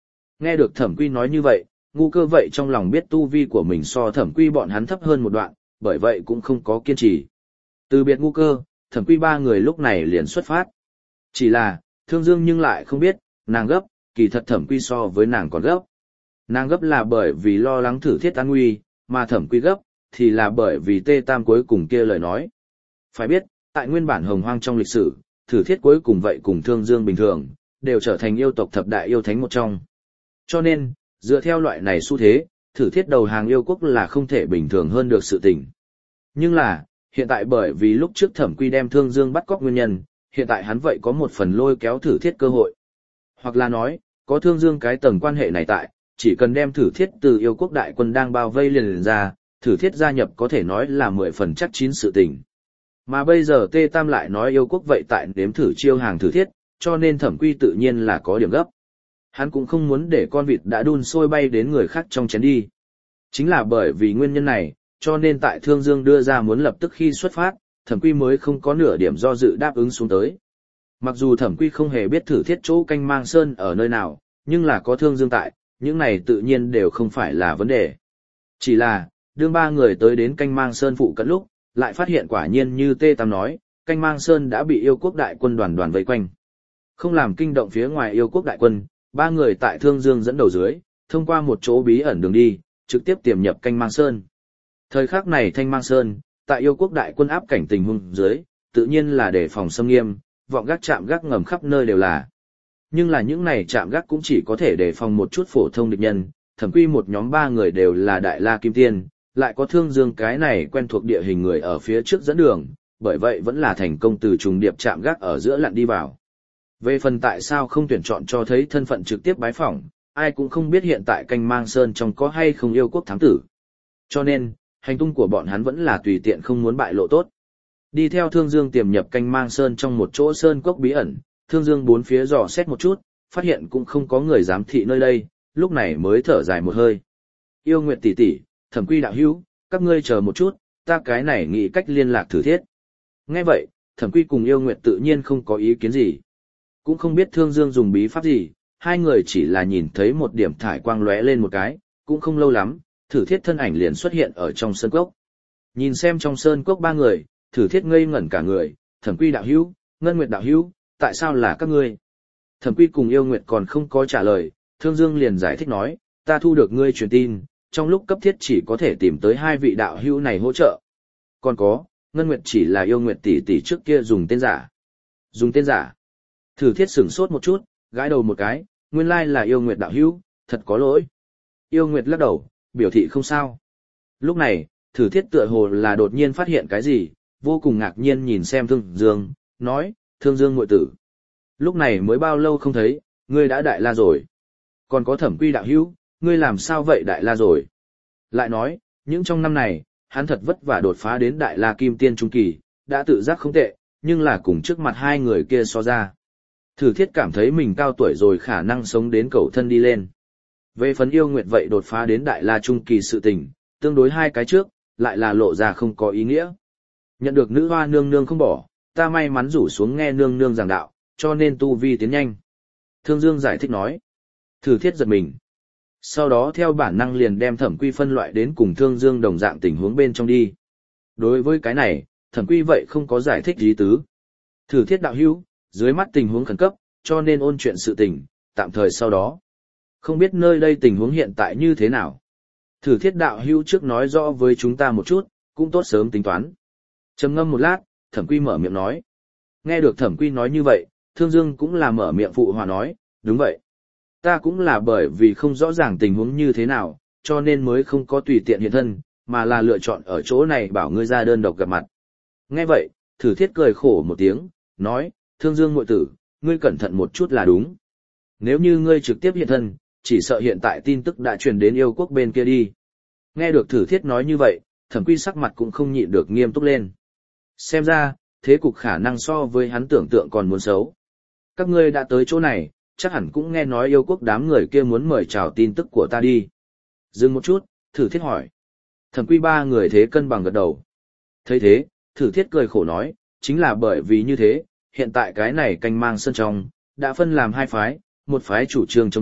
Nghe được Thẩm Quy nói như vậy, ngu cơ vậy trong lòng biết tu vi của mình so Thẩm Quy bọn hắn thấp hơn một đoạn, bởi vậy cũng không có kiên trì. Từ biệt ngu cơ, Thẩm Quy ba người lúc này liền xuất phát. Chỉ là, Thương Dương nhưng lại không biết, nàng gấp, kỳ thật Thẩm Quy so với nàng còn gấp. Nàng gấp là bởi vì lo lắng Thử Thiết an nguy, mà Thẩm Quy gấp, thì là bởi vì Tê Tam cuối cùng kia lời nói. Phải biết, tại nguyên bản Hồng Hoang trong lịch sử, Thử Thiết cuối cùng vậy cùng Thương Dương bình thường, đều trở thành yêu tộc thập đại yêu thánh một trong. Cho nên, dựa theo loại này xu thế, Thử Thiết đầu hàng yêu quốc là không thể bình thường hơn được sự tình. Nhưng là, hiện tại bởi vì lúc trước Thẩm Quy đem Thương Dương bắt cóc nguyên nhân, hiện tại hắn vậy có một phần lôi kéo Thử Thiết cơ hội. Hoặc là nói, có Thương Dương cái tầng quan hệ này tại, chỉ cần đem Thử Thiết từ yêu quốc đại quân đang bao vây liền ra, Thử Thiết gia nhập có thể nói là 10 phần chắc chín sự tình. Mà bây giờ Tê Tam lại nói yêu quốc vậy tại nếm thử chiêu hàng Thử Thiết, cho nên Thẩm Quy tự nhiên là có điểm gấp. Hắn cũng không muốn để con vịt đã đun sôi bay đến người khác trong chén đi. Chính là bởi vì nguyên nhân này, cho nên tại Thương Dương đưa ra muốn lập tức khi xuất phát, Thẩm Quy mới không có nửa điểm do dự đáp ứng xuống tới. Mặc dù Thẩm Quy không hề biết Thử Thiết chỗ canh mang sơn ở nơi nào, nhưng là có Thương Dương tại, những này tự nhiên đều không phải là vấn đề. Chỉ là, đương ba người tới đến canh mang sơn phụ cận lúc, lại phát hiện quả nhiên như Tê Tam nói, canh mang sơn đã bị yêu quốc đại quân đoàn vây quanh. Không làm kinh động phía ngoài yêu quốc đại quân, ba người tại Thương Dương dẫn đầu dưới, thông qua một chỗ bí ẩn đường đi, trực tiếp tiềm nhập canh mang sơn. Thời khắc này Thanh Mang Sơn, tại yêu quốc đại quân áp cảnh tình huống dưới, tự nhiên là đề phòng xâm nghiêm, vọng gác trạm gác ngầm khắp nơi đều là. Nhưng là những này trạm gác cũng chỉ có thể đề phòng một chút phổ thông địch nhân, Thẩm Quy một nhóm ba người đều là Đại La Kim Tiên, lại có Thương Dương cái này quen thuộc địa hình người ở phía trước dẫn đường, bởi vậy vẫn là thành công từ trùng điệp trạm gác ở giữa lặn đi vào. Về phần tại sao không tuyển chọn cho thấy thân phận trực tiếp bái phỏng, ai cũng không biết hiện tại canh mang sơn trong có hay không yêu quốc thám tử. Cho nên, hành tung của bọn hắn vẫn là tùy tiện không muốn bại lộ tốt. Đi theo Thương Dương tiềm nhập canh mang sơn trong một chỗ sơn cốc bí ẩn, Thương Dương bốn phía dò xét một chút, phát hiện cũng không có người giám thị nơi đây, lúc này mới thở dài một hơi. Yêu Nguyệt tỷ tỷ, Thẩm Quy đạo hữu, các ngươi chờ một chút, ta cái này nghĩ cách liên lạc Thử Thiết. Nghe vậy, Thẩm Quy cùng Yêu Nguyệt tự nhiên không có ý kiến gì. Cũng không biết Thương Dương dùng bí pháp gì, hai người chỉ là nhìn thấy một điểm thải quang lóe lên một cái, cũng không lâu lắm, Thử Thiết thân ảnh liền xuất hiện ở trong sơn cốc. Nhìn xem trong sơn cốc ba người, Thử Thiết ngây ngẩn cả người, Thẩm Quy đạo hữu, Ngân Nguyệt đạo hữu, tại sao là các ngươi? Thẩm Quy cùng Yêu Nguyệt còn không có trả lời, Thương Dương liền giải thích nói, ta thu được ngươi truyền tin, trong lúc cấp thiết chỉ có thể tìm tới hai vị đạo hữu này hỗ trợ. Còn có, Ngân Nguyệt chỉ là Yêu Nguyệt tỷ tỷ trước kia dùng tên giả. Dùng tên giả? Thử Thiết sửng sốt một chút, gãi đầu một cái, nguyên lai là Yêu Nguyệt đạo hữu, thật có lỗi. Yêu Nguyệt lắc đầu, biểu thị không sao. Lúc này, Thử Thiết tựa hồ là đột nhiên phát hiện cái gì, vô cùng ngạc nhiên nhìn xem Thương Dương, nói, Thương Dương muội tử. Lúc này mới bao lâu không thấy, ngươi đã đại la rồi. Còn có Thẩm Quy đạo hữu, ngươi làm sao vậy đại la rồi. Lại nói, những trong năm này, hắn thật vất vả đột phá đến đại la kim tiên trung kỳ, đã tự giác không tệ, nhưng là cùng trước mặt hai người kia so ra. Thử Thiết cảm thấy mình cao tuổi rồi khả năng sống đến cầu thân đi lên. Về phần Yêu Nguyệt vậy đột phá đến đại la trung kỳ sự tình, tương đối hai cái trước, lại là lộ ra không có ý nghĩa. Nhận được nữ hoa nương nương không bỏ, ta may mắn rủ xuống nghe nương nương giảng đạo, cho nên tu vi tiến nhanh. Thương Dương giải thích nói. Thử Thiết giật mình. Sau đó theo bản năng liền đem Thẩm Quy phân loại đến cùng Thương Dương đồng dạng tình huống bên trong đi. Đối với cái này, Thẩm Quy vậy không có giải thích ý tứ. Thử Thiết đạo hữu, dưới mắt tình huống khẩn cấp, cho nên ôn chuyện sự tình, tạm thời sau đó. Không biết nơi đây tình huống hiện tại như thế nào. Thử Thiết đạo hữu trước nói rõ với chúng ta một chút, cũng tốt sớm tính toán. Trầm ngâm một lát, Thẩm Quy mở miệng nói. Nghe được Thẩm Quy nói như vậy, Thương Dương cũng là mở miệng phụ hòa nói, đúng vậy. Ta cũng là bởi vì không rõ ràng tình huống như thế nào, cho nên mới không có tùy tiện hiện thân, mà là lựa chọn ở chỗ này bảo ngươi ra đơn độc gặp mặt. Nghe vậy, Thử Thiết cười khổ một tiếng, nói, Thương Dương muội tử, ngươi cẩn thận một chút là đúng. Nếu như ngươi trực tiếp hiện thân, chỉ sợ hiện tại tin tức đã truyền đến yêu quốc bên kia đi. Nghe được Thử Thiết nói như vậy, Thẩm Quy sắc mặt cũng không nhịn được nghiêm túc lên. Xem ra, thế cục khả năng so với hắn tưởng tượng còn muốn xấu. Các ngươi đã tới chỗ này, chắc hẳn cũng nghe nói yêu quốc đám người kia muốn mời chào tin tức của ta đi. Dừng một chút, Thử Thiết hỏi. Thẩm Quy ba người thế cân bằng gật đầu. Thấy thế, Thử Thiết cười khổ nói, chính là bởi vì như thế, hiện tại cái này canh mang sơn trong, đã phân làm hai phái, một phái chủ trương chống cự,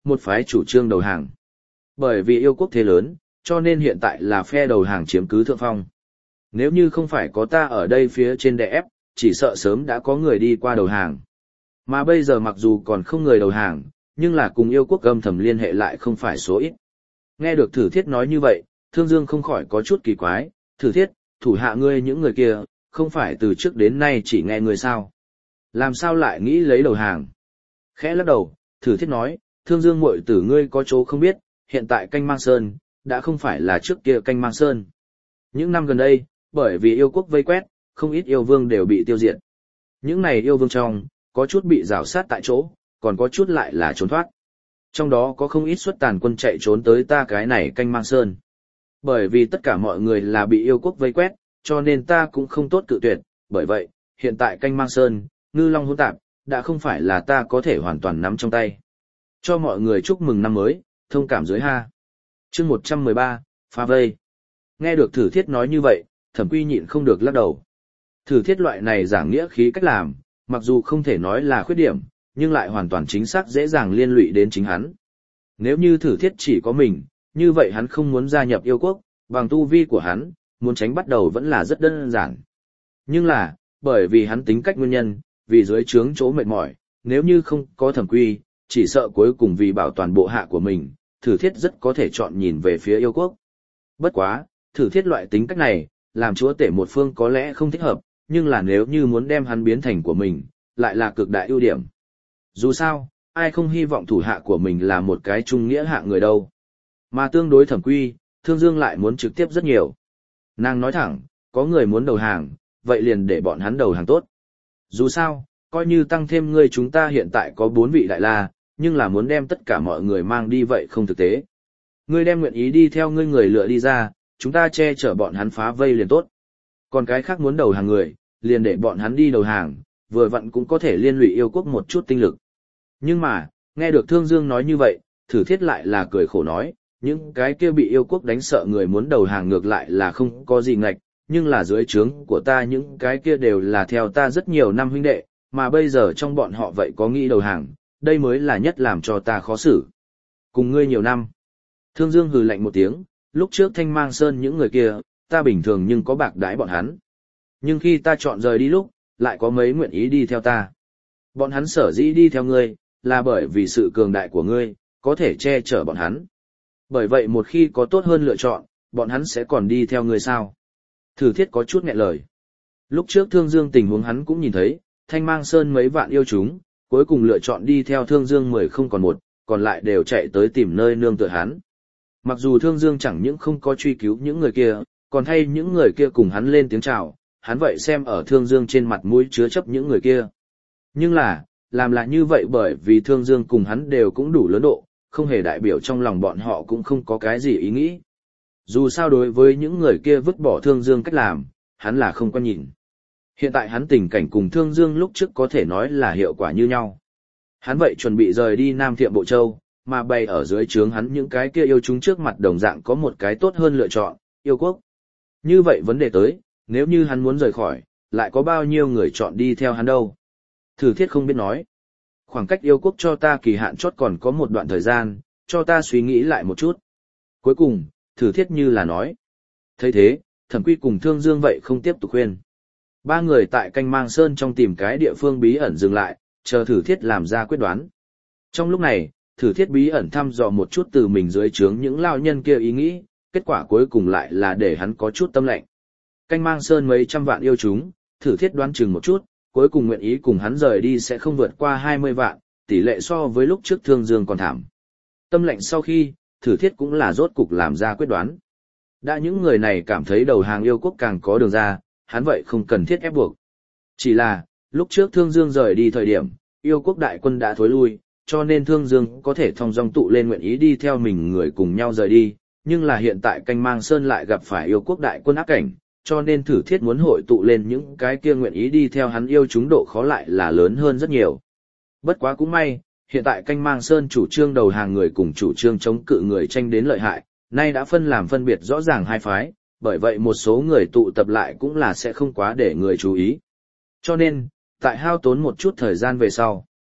một phái chủ trương đầu hàng. Bởi vì yêu quốc thế lớn, cho nên hiện tại là phe đầu hàng chiếm cứ thượng phong. Nếu như không phải có ta ở đây phía trên đè ép, chỉ sợ sớm đã có người đi qua đầu hàng. Mà bây giờ mặc dù còn không người đầu hàng, nhưng là cùng yêu quốc âm thầm liên hệ lại không phải số ít. Nghe được Thử Thiết nói như vậy, Thương Dương không khỏi có chút kỳ quái, Thử Thiết, thủ hạ ngươi những người kia, không phải từ trước đến nay chỉ nghe ngươi sao? Làm sao lại nghĩ lấy đầu hàng? Khẽ lắc đầu, Thử Thiết nói, Thương Dương muội tử ngươi có chỗ không biết, hiện tại Canh Mang Sơn, đã không phải là trước kia Canh Mang Sơn. Những năm gần đây, bởi vì yêu quốc vây quét, không ít yêu vương đều bị tiêu diệt. Những này yêu vương trong, có chút bị rào sát tại chỗ, còn có chút lại là trốn thoát. Trong đó có không ít xuất tàn quân chạy trốn tới ta cái này Canh Mang Sơn. Bởi vì tất cả mọi người là bị yêu quốc vây quét, cho nên ta cũng không tốt cự tuyệt, bởi vậy, hiện tại Canh Mang Sơn, ngư long hỗn tạp, đã không phải là ta có thể hoàn toàn nắm trong tay. Cho mọi người chúc mừng năm mới, thông cảm dưới ha. Chương 113, phá vây. Nghe được Thử Thiết nói như vậy, Thẩm Quy nhịn không được lắc đầu. Thử Thiết loại này giảng nghĩa khí cách làm, mặc dù không thể nói là khuyết điểm, nhưng lại hoàn toàn chính xác dễ dàng liên lụy đến chính hắn. Nếu như Thử Thiết chỉ có mình, như vậy hắn không muốn gia nhập yêu quốc, bằng tu vi của hắn, muốn tránh bắt đầu vẫn là rất đơn giản. Nhưng là, bởi vì hắn tính cách nguyên nhân, vì dưới trướng chỗ mệt mỏi, nếu như không có Thẩm Quy, chỉ sợ cuối cùng vì bảo toàn bộ hạ của mình, Thử Thiết rất có thể chọn nhìn về phía yêu quốc. Bất quá, Thử Thiết loại tính cách này, làm chúa tể một phương có lẽ không thích hợp, nhưng là nếu như muốn đem hắn biến thành của mình, lại là cực đại ưu điểm. Dù sao, ai không hy vọng thủ hạ của mình là một cái trung nghĩa hạ người đâu. Mà tương đối Thẩm Quy, Thương Dương lại muốn trực tiếp rất nhiều. Nàng nói thẳng, có người muốn đầu hàng, vậy liền để bọn hắn đầu hàng tốt. Dù sao, coi như tăng thêm ngươi chúng ta hiện tại có 4 vị đại la, nhưng là muốn đem tất cả mọi người mang đi vậy không thực tế. Ngươi đem nguyện ý đi theo ngươi người lựa đi ra, chúng ta che chở bọn hắn phá vây liền tốt. Còn cái khác muốn đầu hàng người, liền để bọn hắn đi đầu hàng, vừa vặn cũng có thể liên lụy yêu quốc một chút tinh lực. Nhưng mà, nghe được Thương Dương nói như vậy, Thử Thiết lại là cười khổ nói, những cái kia bị yêu quốc đánh sợ người muốn đầu hàng ngược lại là không có gì ngạch, nhưng là dưới trướng của ta những cái kia đều là theo ta rất nhiều năm huynh đệ, mà bây giờ trong bọn họ vậy có nghĩ đầu hàng, đây mới là nhất làm cho ta khó xử. Cùng ngươi nhiều năm. Thương Dương hừ lạnh một tiếng, lúc trước Thanh Mang Sơn những người kia, ta bình thường nhưng có bạc đãi bọn hắn. Nhưng khi ta chọn rời đi lúc, lại có mấy nguyện ý đi theo ta. Bọn hắn sở dĩ đi theo ngươi, là bởi vì sự cường đại của ngươi, có thể che chở bọn hắn. Bởi vậy một khi có tốt hơn lựa chọn, bọn hắn sẽ còn đi theo ngươi sao? Thử Thiết có chút nghẹn lời. Lúc trước Thương Dương tình huống hắn cũng nhìn thấy, Thanh Mang Sơn mấy vạn yêu chúng, cuối cùng lựa chọn đi theo Thương Dương 10 không còn một, còn lại đều chạy tới tìm nơi nương tựa hắn. Mặc dù Thương Dương chẳng những không có truy cứu những người kia, còn thay những người kia cùng hắn lên tiếng chào, hắn vậy xem ở Thương Dương trên mặt mũi chứa chấp những người kia. Nhưng là, làm lại như vậy bởi vì Thương Dương cùng hắn đều cũng đủ lớn độ, không hề đại biểu trong lòng bọn họ cũng không có cái gì ý nghĩ. Dù sao đối với những người kia vứt bỏ Thương Dương cách làm, hắn là không quan nhìn. Hiện tại hắn tình cảnh cùng Thương Dương lúc trước có thể nói là hiệu quả như nhau. Hắn vậy chuẩn bị rời đi Nam Thiệm Bộ Châu, mà bày ở dưới trướng hắn những cái kia yêu chúng trước mặt đồng dạng có một cái tốt hơn lựa chọn, yêu quốc. Như vậy vấn đề tới, nếu như hắn muốn rời khỏi, lại có bao nhiêu người chọn đi theo hắn đâu? Thử Thiết không biết nói. Khoảng cách yêu quốc cho ta kỳ hạn chót còn có một đoạn thời gian, cho ta suy nghĩ lại một chút. Cuối cùng, Thử Thiết như là nói. Thấy thế, Thẩm Quy cùng Thương Dương vậy không tiếp tục khuyên. Ba người tại Canh Mang Sơn trong tìm cái địa phương bí ẩn dừng lại, chờ Thử Thiết làm ra quyết đoán. Trong lúc này, Thử Thiết bí ẩn thăm dò một chút từ mình dưới trướng những lao nhân kia ý nghĩ, kết quả cuối cùng lại là để hắn có chút tâm lạnh. Canh Mang Sơn mấy trăm vạn yêu chúng, Thử Thiết đoán chừng một chút, cuối cùng nguyện ý cùng hắn rời đi sẽ không vượt qua 20 vạn, tỷ lệ so với lúc trước Thương Dương còn thảm. Tâm lệnh sau khi, Thử Thiết cũng là rốt cục làm ra quyết đoán. Đã những người này cảm thấy đầu hàng yêu quốc càng có đường ra, hắn vậy không cần thiết ép buộc. Chỉ là, lúc trước Thương Dương rời đi thời điểm, yêu quốc đại quân đã thối lui, cho nên Thương Dương có thể thong dong tụ lên nguyện ý đi theo mình người cùng nhau rời đi, nhưng là hiện tại Canh Mang Sơn lại gặp phải yêu quốc đại quân áp cảnh, cho nên Thử Thiết muốn hội tụ lên những cái kia nguyện ý đi theo hắn yêu chúng độ khó lại là lớn hơn rất nhiều. Bất quá cũng may, hiện tại Canh Mang Sơn chủ trương đầu hàng người cùng chủ trương chống cự người tranh đến lợi hại, nay đã phân biệt rõ ràng hai phái, bởi vậy một số người tụ tập lại cũng là sẽ không quá để người chú ý. Cho nên, tại hao tốn một chút thời gian về sau,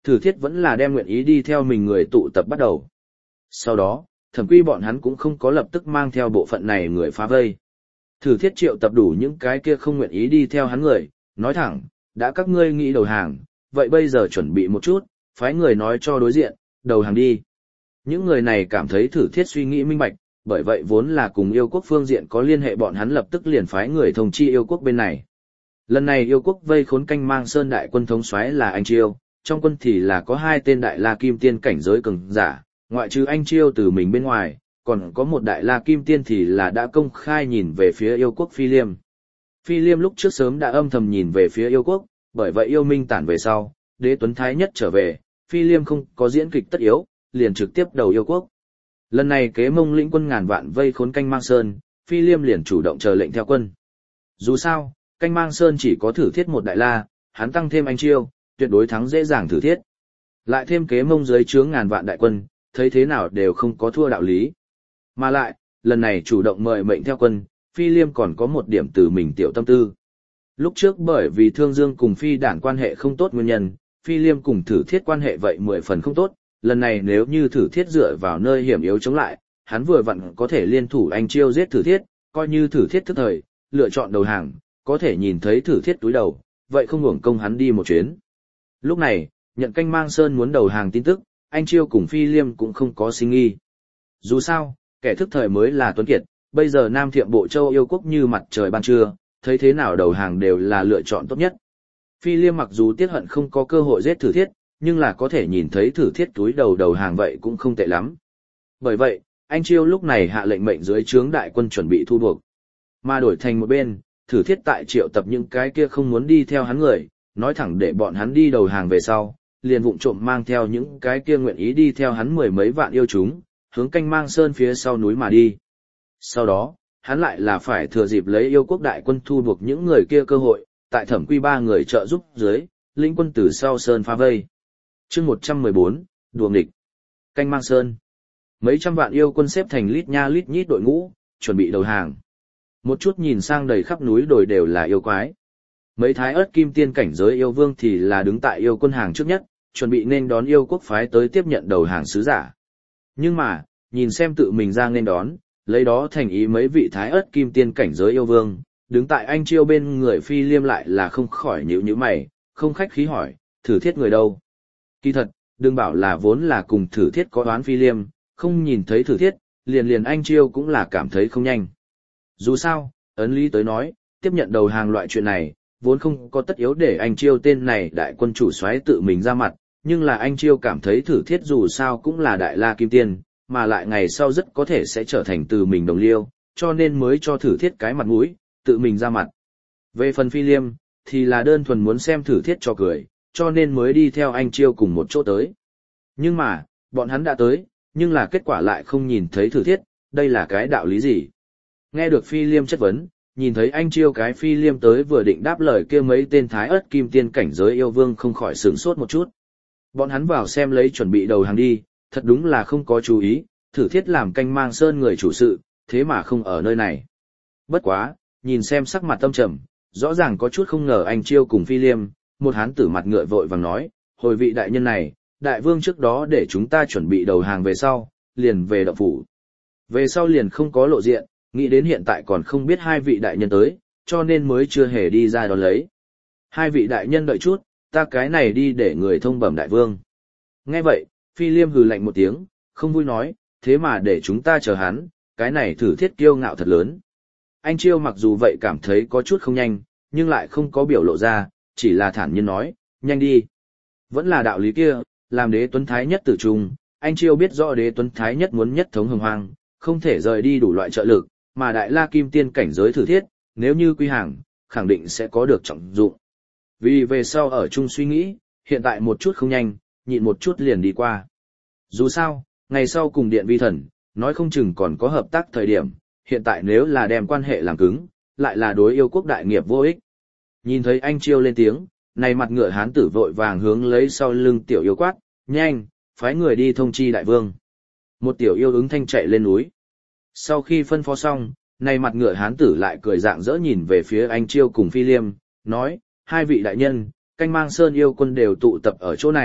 Thử thiết vẫn là đem nguyện ý đi theo mình người tụ tập bắt đầu. Sau đó, Thẩm Quy bọn hắn cũng không có lập tức mang theo bộ phận này người phá vây. Thử thiết triệu tập đủ những cái kia không nguyện ý đi theo hắn người, nói thẳng, đã các ngươi nghĩ đầu hàng, vậy bây giờ chuẩn bị một chút, phái người nói cho đối diện, đầu hàng đi. Những người này cảm thấy thử thiết suy nghĩ minh bạch, bởi vậy vốn là cùng yêu quốc phương diện có liên hệ bọn hắn lập tức liền phái người thông chi yêu quốc bên này. Lần này yêu quốc vây khốn Canh Mang Sơn đại quân thống soái là Anh Chiêu, trong quân thì là có 2 tên đại la kim tiên cảnh giới cường giả, ngoại trừ Anh Chiêu từ mình bên ngoài, còn có một đại la kim tiên thì là đã công khai nhìn về phía yêu quốc Phi Liêm. Phi Liêm lúc trước sớm đã âm thầm nhìn về phía yêu quốc, bởi vậy yêu minh tản về sau, Đế Tuấn Thái Nhất trở về, Phi Liêm không có diễn kịch tất yếu, liền trực tiếp đầu yêu quốc. Lần này Kế Mông lĩnh quân ngàn vạn vây khốn Canh Mang Sơn, Phi Liêm liền chủ động chờ lệnh theo quân. Dù sao, Canh Mang Sơn chỉ có thử thiết một đại la, hắn tăng thêm Anh Chiêu, tuyệt đối thắng dễ dàng thử thiết. Lại thêm Kế Mông dưới trướng ngàn vạn đại quân, thấy thế nào đều không có thua đạo lý. Mà lại, lần này chủ động mời mệnh theo quân, Phi Liêm còn có một điểm từ mình tiểu tâm tư. Lúc trước bởi vì Thương Dương cùng Phi Đản quan hệ không tốt nguyên nhân, Phi Liêm cùng thử thiết quan hệ vậy 10 phần không tốt, lần này nếu như thử thiết dựa vào nơi hiểm yếu chống lại, hắn vừa vặn có thể liên thủ Anh Chiêu giết thử thiết, coi như thử thiết thức thời, lựa chọn đầu hàng, có thể nhìn thấy thử thiết túi đầu, vậy không hưởng công hắn đi một chuyến. Lúc này, nhận Canh Mang Sơn muốn đầu hàng tin tức, Anh Chiêu cùng Phi Liêm cũng không có sinh nghi. Dù sao, kẻ thức thời mới là tuấn kiệt, bây giờ Nam Thiệm Bộ Châu yêu quốc như mặt trời ban trưa, thấy thế nào đầu hàng đều là lựa chọn tốt nhất. Phi Liêm mặc dù tiếc hận không có cơ hội giết thử thiết, nhưng là có thể nhìn thấy thử thiết túi đầu hàng vậy cũng không tệ lắm. Bởi vậy, Anh Chiêu lúc này hạ lệnh mệnh dưới trướng đại quân chuẩn bị thu buộc. Mà đổi thành một bên, thử thiết tại triệu tập những cái kia không muốn đi theo hắn người, nói thẳng để bọn hắn đi đầu hàng về sau, liền vụng trộm mang theo những cái kia nguyện ý đi theo hắn 10 mấy vạn yêu chúng, hướng Canh Mang Sơn phía sau núi mà đi. Sau đó, hắn lại là phải thừa dịp lấy yêu quốc đại quân thu buộc những người kia cơ hội, tại Thẩm Quy 3 người trợ giúp dưới, lĩnh quân từ sau sơn phá vây. Chương 114, đùa nghịch. Canh Mang Sơn. Mấy trăm vạn yêu quân xếp thành lít nha lít nhít đội ngũ, chuẩn bị đầu hàng. Một chút nhìn sang đầy khắp núi đồi đều là yêu quái. Mấy thái ớt kim tiên cảnh giới yêu vương thì là đứng tại yêu quân hàng trước nhất, chuẩn bị nên đón yêu quốc phái tới tiếp nhận đầu hàng sứ giả. Nhưng mà, nhìn xem tự mình ra nên đón, lấy đó thành ý mấy vị thái ớt kim tiên cảnh giới yêu vương, đứng tại Anh Chiêu bên người Phi Liêm lại là không khỏi nhíu mày, không khách khí hỏi, thử thiết người đâu? Kỳ thật, đừng bảo là vốn là cùng thử thiết có đoán Phi Liêm, không nhìn thấy thử thiết, liền Anh Chiêu cũng là cảm thấy không nhanh. Dù sao, ấn lý tới nói, tiếp nhận đầu hàng loại chuyện này, vốn không có tất yếu để Anh Chiêu tên này đại quân chủ soái tự mình ra mặt, nhưng là Anh Chiêu cảm thấy thử thiết dù sao cũng là đại la kim tiên, mà lại ngày sau rất có thể sẽ trở thành từ mình đồng liêu, cho nên mới cho thử thiết cái mặt mũi, tự mình ra mặt. Về phần Phi Liêm, thì là đơn thuần muốn xem thử thiết cho cười, cho nên mới đi theo Anh Chiêu cùng một chỗ tới. Nhưng mà, bọn hắn đã tới, nhưng là kết quả lại không nhìn thấy thử thiết, đây là cái đạo lý gì? Nghe được Phi Liêm chất vấn, nhìn thấy Anh Chiêu cái Phi Liêm tới vừa định đáp lời kia mấy tên thái ớt kim tiên cảnh giới yêu vương không khỏi sửng sốt một chút. Bọn hắn vào xem lấy chuẩn bị đầu hàng đi, thật đúng là không có chú ý, thử thiết làm Canh Mang Sơn người chủ sự, thế mà không ở nơi này. Bất quá, nhìn xem sắc mặt tâm trầm, rõ ràng có chút không ngờ Anh Chiêu cùng Phi Liêm, một hán tử mặt ngựa vội vàng nói, hồi vị đại nhân này, đại vương trước đó để chúng ta chuẩn bị đầu hàng về sau, liền về động phủ. Về sau liền không có lộ diện, nghĩ đến hiện tại còn không biết 2 vị đại nhân tới, cho nên mới chưa hề đi ra đón lấy. 2 vị đại nhân đợi chút, ta cái này đi để người thông bẩm đại vương. Nghe vậy, Phi Liêm hừ lạnh một tiếng, không vui nói, thế mà để chúng ta chờ hắn, cái này thử thiết kiêu ngạo thật lớn. Anh Chiêu mặc dù vậy cảm thấy có chút không nhanh, nhưng lại không có biểu lộ ra, chỉ là thản nhiên nói, nhanh đi. Vẫn là đạo lý kia, làm Đế Tuấn Thái Nhất tử trung, Anh Chiêu biết rõ Đế Tuấn Thái Nhất muốn nhất thống hồng hoang, không thể rời đi đủ loại trợ lực, mà đại la kim tiên cảnh giới thử thiết, nếu như quy hàng, khẳng định sẽ có được trọng dụng. Vì về sau ở chung suy nghĩ, hiện tại một chút không nhanh, nhịn một chút liền đi qua. Dù sao, ngày sau cùng Điện Vi Thần, nói không chừng còn có hợp tác thời điểm, hiện tại nếu là đem quan hệ làm cứng, lại là đối yêu quốc đại nghiệp vô ích. Nhìn thấy Anh Chiêu lên tiếng, này mặt ngựa hán tử vội vàng hướng lấy sau lưng tiểu yêu quát, nhanh, phái người đi thông chi đại vương. Một tiểu yêu ứng thanh chạy lên núi. Sau khi phân phó xong, này mặt ngựa hán tử lại cười rạng rỡ nhìn về phía Anh Chiêu cùng Phi Liêm, nói, 2 vị đại nhân, Canh Mang Sơn yêu quân đều tụ tập ở chỗ này,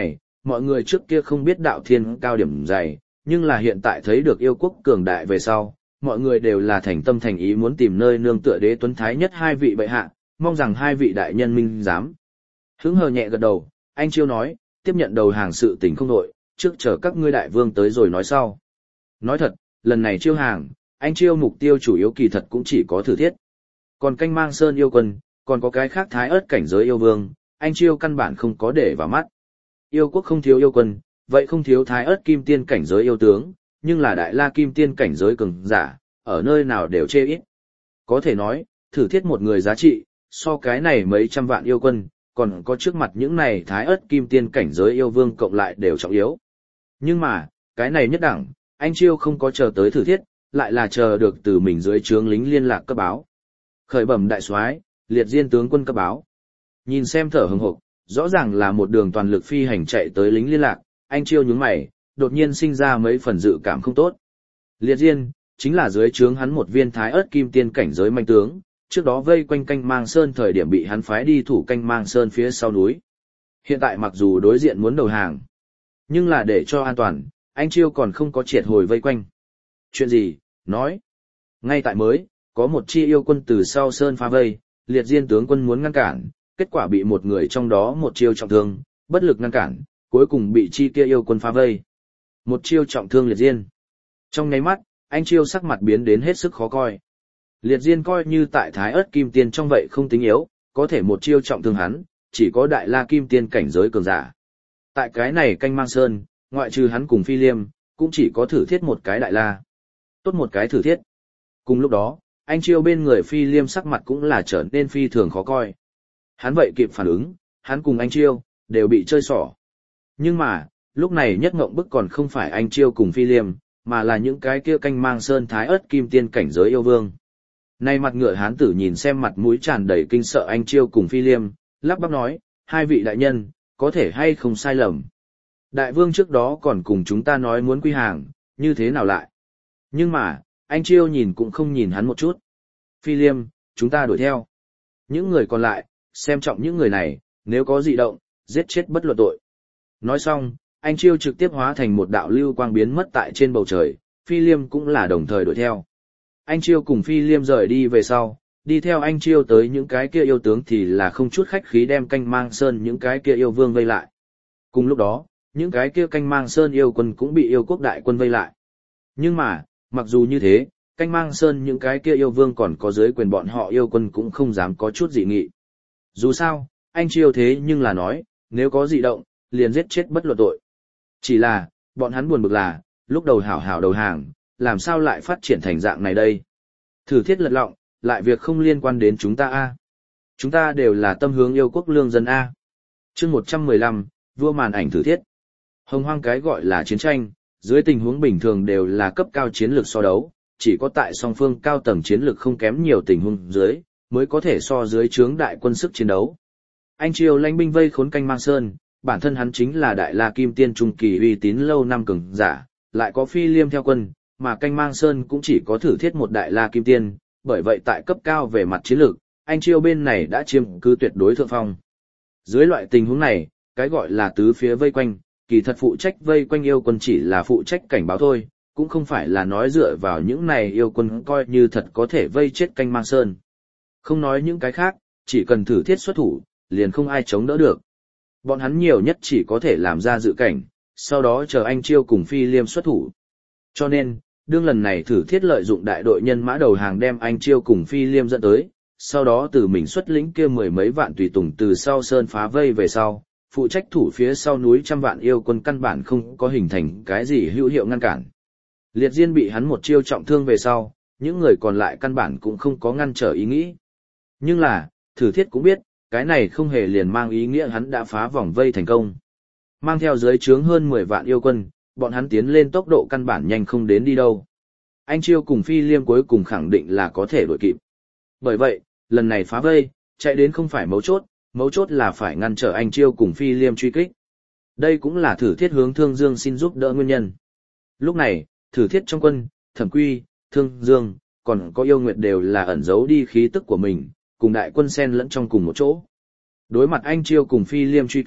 mọi người trước kia không biết đạo thiên cao điểm dày, nhưng là hiện tại thấy được yêu quốc cường đại về sau, mọi người đều là thành tâm thành ý muốn tìm nơi nương tựa đế tuấn thái nhất hai vị bệ hạ, mong rằng hai vị đại nhân minh giám. Hứng hờ nhẹ gật đầu, anh Chiêu nói, tiếp nhận đầu hàng sự tình không đội, trước chờ các ngươi đại vương tới rồi nói sau. Nói thật, lần này chiêu hàng, anh Chiêu mục tiêu chủ yếu kỳ thật cũng chỉ có thử thiết. Còn canh mang sơn yêu quân, còn có cái khác thái ớt cảnh giới yêu vương, anh Chiêu căn bản không có để vào mắt. Yêu quốc không thiếu yêu quân, vậy không thiếu thái ớt kim tiên cảnh giới yêu tướng, nhưng là đại la kim tiên cảnh giới cường giả, ở nơi nào đều chê ít. Có thể nói, thử thiết một người giá trị, so cái này mấy trăm vạn yêu quân, còn có trước mặt những này thái ớt kim tiên cảnh giới yêu vương cộng lại đều trọng yếu. Nhưng mà, cái này nhất đẳng, anh Chiêu không có chờ tới thử thiết, lại là chờ được từ mình dưới trướng lính liên lạc cấp báo. Khởi bẩm đại soái, liệt diên tướng quân cấp báo. Nhìn xem thở hừng hực, rõ ràng là một đường toàn lực phi hành chạy tới lính liên lạc, anh Chiêu nhướng mày, đột nhiên sinh ra mấy phần dự cảm không tốt. Liệt diên, chính là dưới trướng hắn một viên thái ớt kim tiên cảnh giới manh tướng, trước đó vây quanh canh mang sơn thời điểm bị hắn phái đi thủ canh mang sơn phía sau núi. Hiện tại mặc dù đối diện muốn đầu hàng, nhưng là để cho an toàn, anh Chiêu còn không có triệt hồi vây quanh. Chuyện gì? Nói. Ngay tại mới, có một chi yêu quân từ sau sơn phá vây, liệt diên tướng quân muốn ngăn cản, kết quả bị một người trong đó một chiêu trọng thương, bất lực ngăn cản, cuối cùng bị chi kia yêu quân phá vây. Một chiêu trọng thương liệt diên. Trong nháy mắt, anh Chiêu sắc mặt biến đến hết sức khó coi. Liệt diên coi như tại thái ớt kim tiên trong vậy không tính yếu, có thể một chiêu trọng thương hắn, chỉ có đại la kim tiên cảnh giới cường giả. Tại cái này canh mang sơn, ngoại trừ hắn cùng Phi Liêm, cũng chỉ có thử thiết một cái đại la. Tốt một cái thử thiết. Cùng lúc đó, anh Chiêu bên người Phi Liêm sắc mặt cũng là trở nên phi thường khó coi. Hắn vậy kịp phản ứng, hắn cùng anh Chiêu, đều bị chơi xỏ. Nhưng mà, lúc này nhất ngộng bức còn không phải anh Chiêu cùng Phi Liêm, mà là những cái kia canh mang sơn thái ớt kim tiên cảnh giới yêu vương. Nay mặt ngựa hán tử nhìn xem mặt mũi tràn đầy kinh sợ anh Chiêu cùng Phi Liêm, lắp bắp nói, hai vị đại nhân, có thể hay không sai lầm. Đại vương trước đó còn cùng chúng ta nói muốn quy hàng, như thế nào lại? Nhưng mà, anh Chiêu nhìn cũng không nhìn hắn một chút. Phi Liêm, chúng ta đuổi theo. Những người còn lại, xem trọng những người này, nếu có dị động, giết chết bất luận tội. Nói xong, anh Chiêu trực tiếp hóa thành một đạo lưu quang biến mất tại trên bầu trời, Phi Liêm cũng là đồng thời đuổi theo. Anh Chiêu cùng Phi Liêm rời đi về sau, đi theo anh Chiêu tới những cái kia yêu tướng thì là không chút khách khí đem canh mang sơn những cái kia yêu vương vây lại. Cùng lúc đó, những cái kia canh mang sơn yêu quân cũng bị yêu quốc đại quân vây lại. Nhưng mà, mặc dù như thế, canh mang sơn những cái kia yêu vương còn có dưới quyền bọn họ yêu quân cũng không dám có chút dị nghị. Dù sao, anh Chiêu thế nhưng là nói, nếu có dị động, liền giết chết bất luận tội. Chỉ là, bọn hắn buồn bực là, lúc đầu hảo hảo đầu hàng, làm sao lại phát triển thành dạng này đây? Thử thiết lật lọng, lại việc không liên quan đến chúng ta a. Chúng ta đều là tâm hướng yêu quốc lương dân a. Chương 115, vua màn ảnh thử thiết. Hồng hoang cái gọi là chiến tranh, dưới tình huống bình thường đều là cấp cao chiến lược so đấu, chỉ có tại song phương cao tầng chiến lược không kém nhiều tình huống dưới, mới có thể so dưới trướng đại quân sức chiến đấu. Anh Triều lãnh binh vây khốn canh mang sơn, bản thân hắn chính là đại la kim tiên trung kỳ uy tín lâu năm cường giả, lại có Phi Liêm theo quân, mà canh mang sơn cũng chỉ có thử thiết một đại la kim tiên, bởi vậy tại cấp cao về mặt chiến lược, anh Triều bên này đã chiếm cứ tuyệt đối thượng phong. Dưới loại tình huống này, cái gọi là tứ phía vây quanh, kỳ thật phụ trách vây quanh yêu quân chỉ là phụ trách cảnh báo thôi, cũng không phải là nói dựa vào những này yêu quân coi như thật có thể vây chết canh mang sơn. Không nói những cái khác, chỉ cần thử thiết xuất thủ, liền không ai chống đỡ được. Bọn hắn nhiều nhất chỉ có thể làm ra dự cảnh, sau đó chờ anh Chiêu cùng Phi Liêm xuất thủ. Cho nên, đương lần này thử thiết lợi dụng đại đội nhân mã đầu hàng đem anh Chiêu cùng Phi Liêm dẫn tới, sau đó từ mình xuất lĩnh kia mười mấy vạn tùy tùng từ sau sơn phá vây về sau, phụ trách thủ phía sau núi trăm vạn yêu quân căn bản không có hình thành cái gì hữu hiệu ngăn cản. Liệt Diên bị hắn một chiêu trọng thương về sau, những người còn lại căn bản cũng không có ngăn trở ý nghĩ. Nhưng là, thử thiết cũng biết, cái này không hề liền mang ý nghĩa hắn đã phá vòng vây thành công. Mang theo dưới trướng hơn 10 vạn yêu quân, bọn hắn tiến lên tốc độ căn bản nhanh không đến đi đâu. Anh Chiêu cùng Phi Liêm cuối cùng khẳng định là có thể đuổi kịp. Bởi vậy, lần này phá vây, chạy đến không phải mấu chốt là phải ngăn trở anh Chiêu cùng Phi Liêm truy kích. Đây cũng là thử thiết hướng Thương Dương xin giúp đỡ nguyên nhân. Lúc này, thử thiết trong quân, Thẩm Quy, Thương Dương, còn có Yêu Nguyệt đều là ẩn giấu đi khí tức của mình, cùng đại quân xen lẫn trong cùng một chỗ. Đối mặt anh Chiêu cùng Phi Liêm truy kích,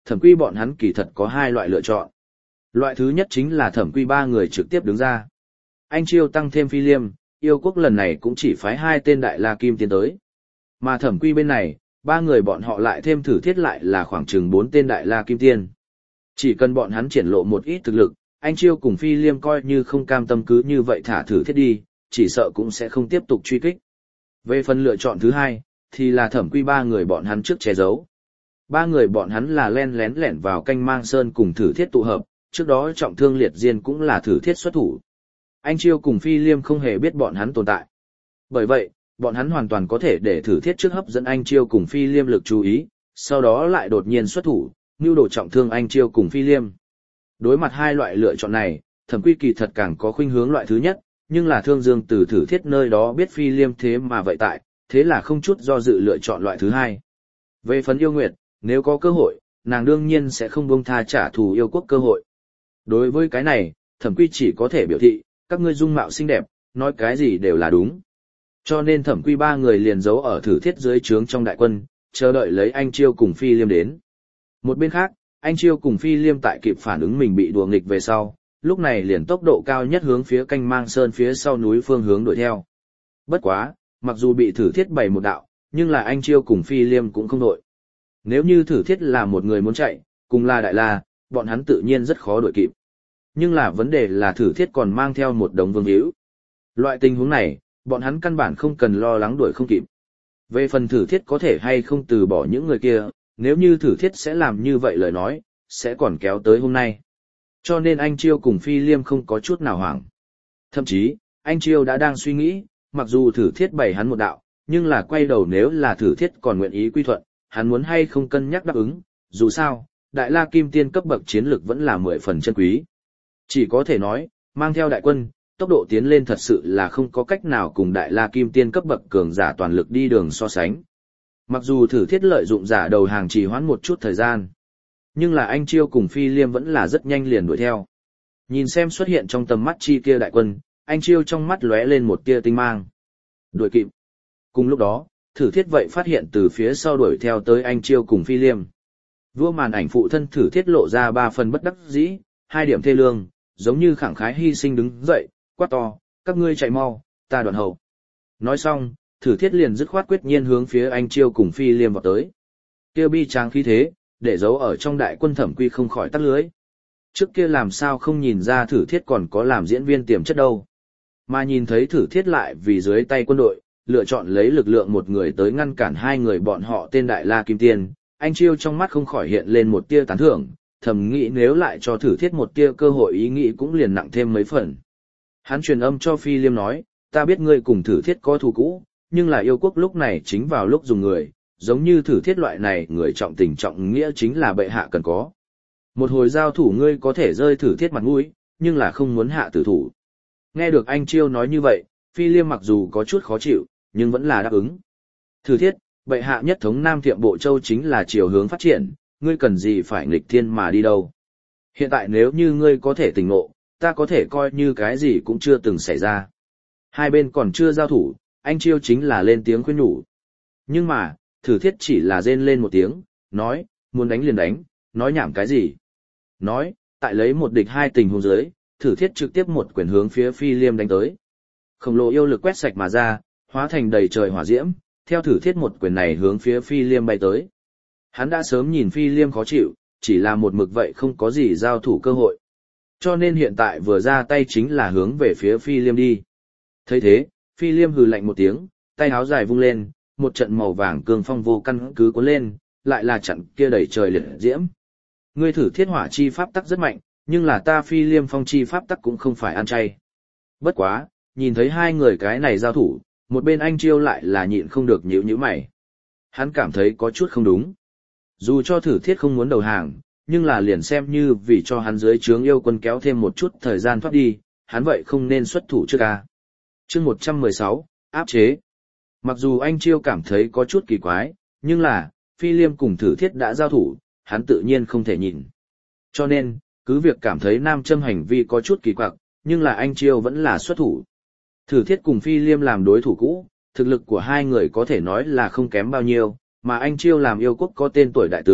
Thẩm Quy bọn hắn kỳ thật có hai loại lựa chọn. Loại thứ nhất chính là Thẩm Quy ba người trực tiếp đứng ra. Anh Chiêu tăng thêm Phi Liêm, yêu quốc lần này cũng chỉ phái hai tên Đại La Kim Tiên tới. Mà Thẩm Quy bên này, ba người bọn họ lại thêm Thử Thiết lại là khoảng chừng 4 tên Đại La Kim Tiên. Chỉ cần bọn hắn triển lộ một ít thực lực, anh Chiêu cùng Phi Liêm coi như không cam tâm cứ như vậy thả Thử Thiết đi, chỉ sợ cũng sẽ không tiếp tục truy kích. Về phần lựa chọn thứ hai, thì là Thẩm Quy ba người bọn hắn trước che giấu. Ba người bọn hắn là len lén lẻn vào Canh Mang Sơn cùng Thử Thiết tụ hợp, trước đó trọng thương liệt diên cũng là Thử Thiết xuất thủ. Anh Chiêu cùng Phi Liêm không hề biết bọn hắn tồn tại. Bởi vậy, bọn hắn hoàn toàn có thể để Thử Thiết trước hấp dẫn anh Chiêu cùng Phi Liêm lực chú ý, sau đó lại đột nhiên xuất thủ, mưu đồ trọng thương anh Chiêu cùng Phi Liêm. Đối mặt hai loại lựa chọn này, Thẩm Quy kỳ thật càng có khuynh hướng loại thứ nhất, nhưng là Thương Dương từ Thử Thiết nơi đó biết Phi Liêm thế mà vậy tại, thế là không chút do dự lựa chọn loại thứ hai. Về phần Yêu Nguyệt, nếu có cơ hội, nàng đương nhiên sẽ không buông tha trả thù yêu quốc cơ hội. Đối với cái này, Thẩm Quy chỉ có thể biểu thị, các ngươi dung mạo xinh đẹp, nói cái gì đều là đúng. Cho nên Thẩm Quy ba người liền giấu ở Thử Thiết dưới trướng trong đại quân, chờ đợi lấy anh Chiêu cùng Phi Liêm đến. Một bên khác, anh Chiêu cùng Phi Liêm tại kịp phản ứng mình bị đùa nghịch về sau, lúc này liền tốc độ cao nhất hướng phía Canh Mang Sơn phía sau núi phương hướng đuổi theo. Bất quá, mặc dù bị Thử Thiết bày một đạo, nhưng là anh Chiêu cùng Phi Liêm cũng không đội. Nếu như Thử Thiết là một người muốn chạy, cùng là Đại La, bọn hắn tự nhiên rất khó đuổi kịp. Nhưng là vấn đề là Thử Thiết còn mang theo một đống vương hữu. Loại tình huống này, bọn hắn căn bản không cần lo lắng đuổi không kịp. Về phần Thử Thiết có thể hay không từ bỏ những người kia, nếu như Thử Thiết sẽ làm như vậy lời nói, sẽ còn kéo tới hôm nay. Cho nên anh Chiêu cùng Phi Liêm không có chút nào hoảng. Thậm chí, anh Chiêu đã đang suy nghĩ, mặc dù Thử Thiết bày hắn một đạo, nhưng là quay đầu nếu là Thử Thiết còn nguyện ý quy thuận, hắn muốn hay không cân nhắc đáp ứng, dù sao, Đại La Kim Tiên cấp bậc chiến lực vẫn là 10 phần chân quý. Chỉ có thể nói, mang theo đại quân, tốc độ tiến lên thật sự là không có cách nào cùng Đại La Kim Tiên cấp bậc cường giả toàn lực đi đường so sánh. Mặc dù Thử Thiết lợi dụng giả đầu hàng trì hoãn một chút thời gian, nhưng là anh Chiêu cùng Phi Liêm vẫn là rất nhanh liền đuổi theo. Nhìn xem xuất hiện trong tầm mắt chi kia đại quân, anh Chiêu trong mắt lóe lên một tia tinh mang. Đuổi kịp. Cùng lúc đó, Thử Thiết vậy phát hiện từ phía sau đuổi theo tới anh Chiêu cùng Phi Liêm. Vua màn ảnh phụ thân Thử Thiết lộ ra 3 phần bất đắc dĩ, 2 điểm thê lương, giống như khẳng khái hy sinh đứng dậy, quát to, các ngươi chạy mau, ta đoạn hậu. Nói xong, Thử Thiết liền dứt khoát quyết nhiên hướng phía anh Chiêu cùng Phi Liêm vào tới. Kia bi tráng khí thế, để giấu ở trong đại quân Thẩm Quy không khỏi tắt lưới. Trước kia làm sao không nhìn ra Thử Thiết còn có làm diễn viên tiềm chất đâu. Mà nhìn thấy Thử Thiết lại vì dưới tay quân đội, lựa chọn lấy lực lượng một người tới ngăn cản hai người bọn họ tên Đại La Kim Tiên, anh Chiêu trong mắt không khỏi hiện lên một tia tán thưởng, thầm nghĩ nếu lại cho Thử Thiết một tia cơ hội ý nghĩ cũng liền nặng thêm mấy phần. Hắn truyền âm cho Phi Liêm nói, ta biết ngươi cùng Thử Thiết có thù cũ, nhưng là yêu quốc lúc này chính vào lúc dùng người, giống như Thử Thiết loại này người trọng tình trọng nghĩa chính là bệ hạ cần có. Một hồi giao thủ ngươi có thể rơi Thử Thiết mặt mũi, nhưng là không muốn hạ tử thủ. Nghe được anh Chiêu nói như vậy, Phi Liêm mặc dù có chút khó chịu, nhưng vẫn là đáp ứng. Thử Thiết, bệ hạ nhất thống Nam Thiệm Bộ Châu chính là chiều hướng phát triển, ngươi cần gì phải nghịch thiên mà đi đâu. Hiện tại nếu như ngươi có thể tỉnh ngộ, ta có thể coi như cái gì cũng chưa từng xảy ra. Hai bên còn chưa giao thủ, anh Chiêu chính là lên tiếng khuyên nhủ. Nhưng mà, Thử Thiết chỉ là rên lên một tiếng, nói, muốn đánh liền đánh, nói nhảm cái gì. Nói, tại lấy một địch hai tình huống dưới, Thử Thiết trực tiếp một quyền hướng phía Phi Liêm đánh tới. Khổng lồ yêu lực quét sạch mà ra, hóa thành đầy trời hỏa diễm, theo Thử Thiết một quyền này hướng phía Phi Liêm bay tới. Hắn đã sớm nhìn Phi Liêm khó chịu, chỉ là một mực vậy không có gì giao thủ cơ hội. Cho nên hiện tại vừa ra tay chính là hướng về phía Phi Liêm đi. Thấy thế, Phi Liêm hừ lạnh một tiếng, tay áo dài vung lên, một trận màu vàng cương phong vô căn cứ cuốn lên, lại là trận kia đầy trời liệt diễm. Ngươi Thử Thiết hỏa chi pháp tắc rất mạnh, nhưng là ta Phi Liêm phong chi pháp tắc cũng không phải ăn chay. Bất quá, nhìn thấy hai người cái này giao thủ, một bên anh Chiêu lại là nhịn không được nhíu mày. Hắn cảm thấy có chút không đúng. Dù cho Thử Thiết không muốn đầu hàng, nhưng là liền xem như vì cho hắn dưới trướng yêu quân kéo thêm một chút thời gian thoát đi, hắn vậy không nên xuất thủ trước ca. Chương 116, áp chế. Mặc dù anh Chiêu cảm thấy có chút kỳ quái, nhưng là, Phi Liêm cùng Thử Thiết đã giao thủ, hắn tự nhiên không thể nhìn. Cho nên, cứ việc cảm thấy Nam Châm hành vi có chút kỳ quặc, nhưng là anh Chiêu vẫn là xuất thủ. Thử Thiết cùng Phi Liêm làm đối thủ cũ, thực lực của hai người có thể nói là không kém bao nhiêu, mà anh Chiêu làm yêu quốc có tên tuổi đại tướng,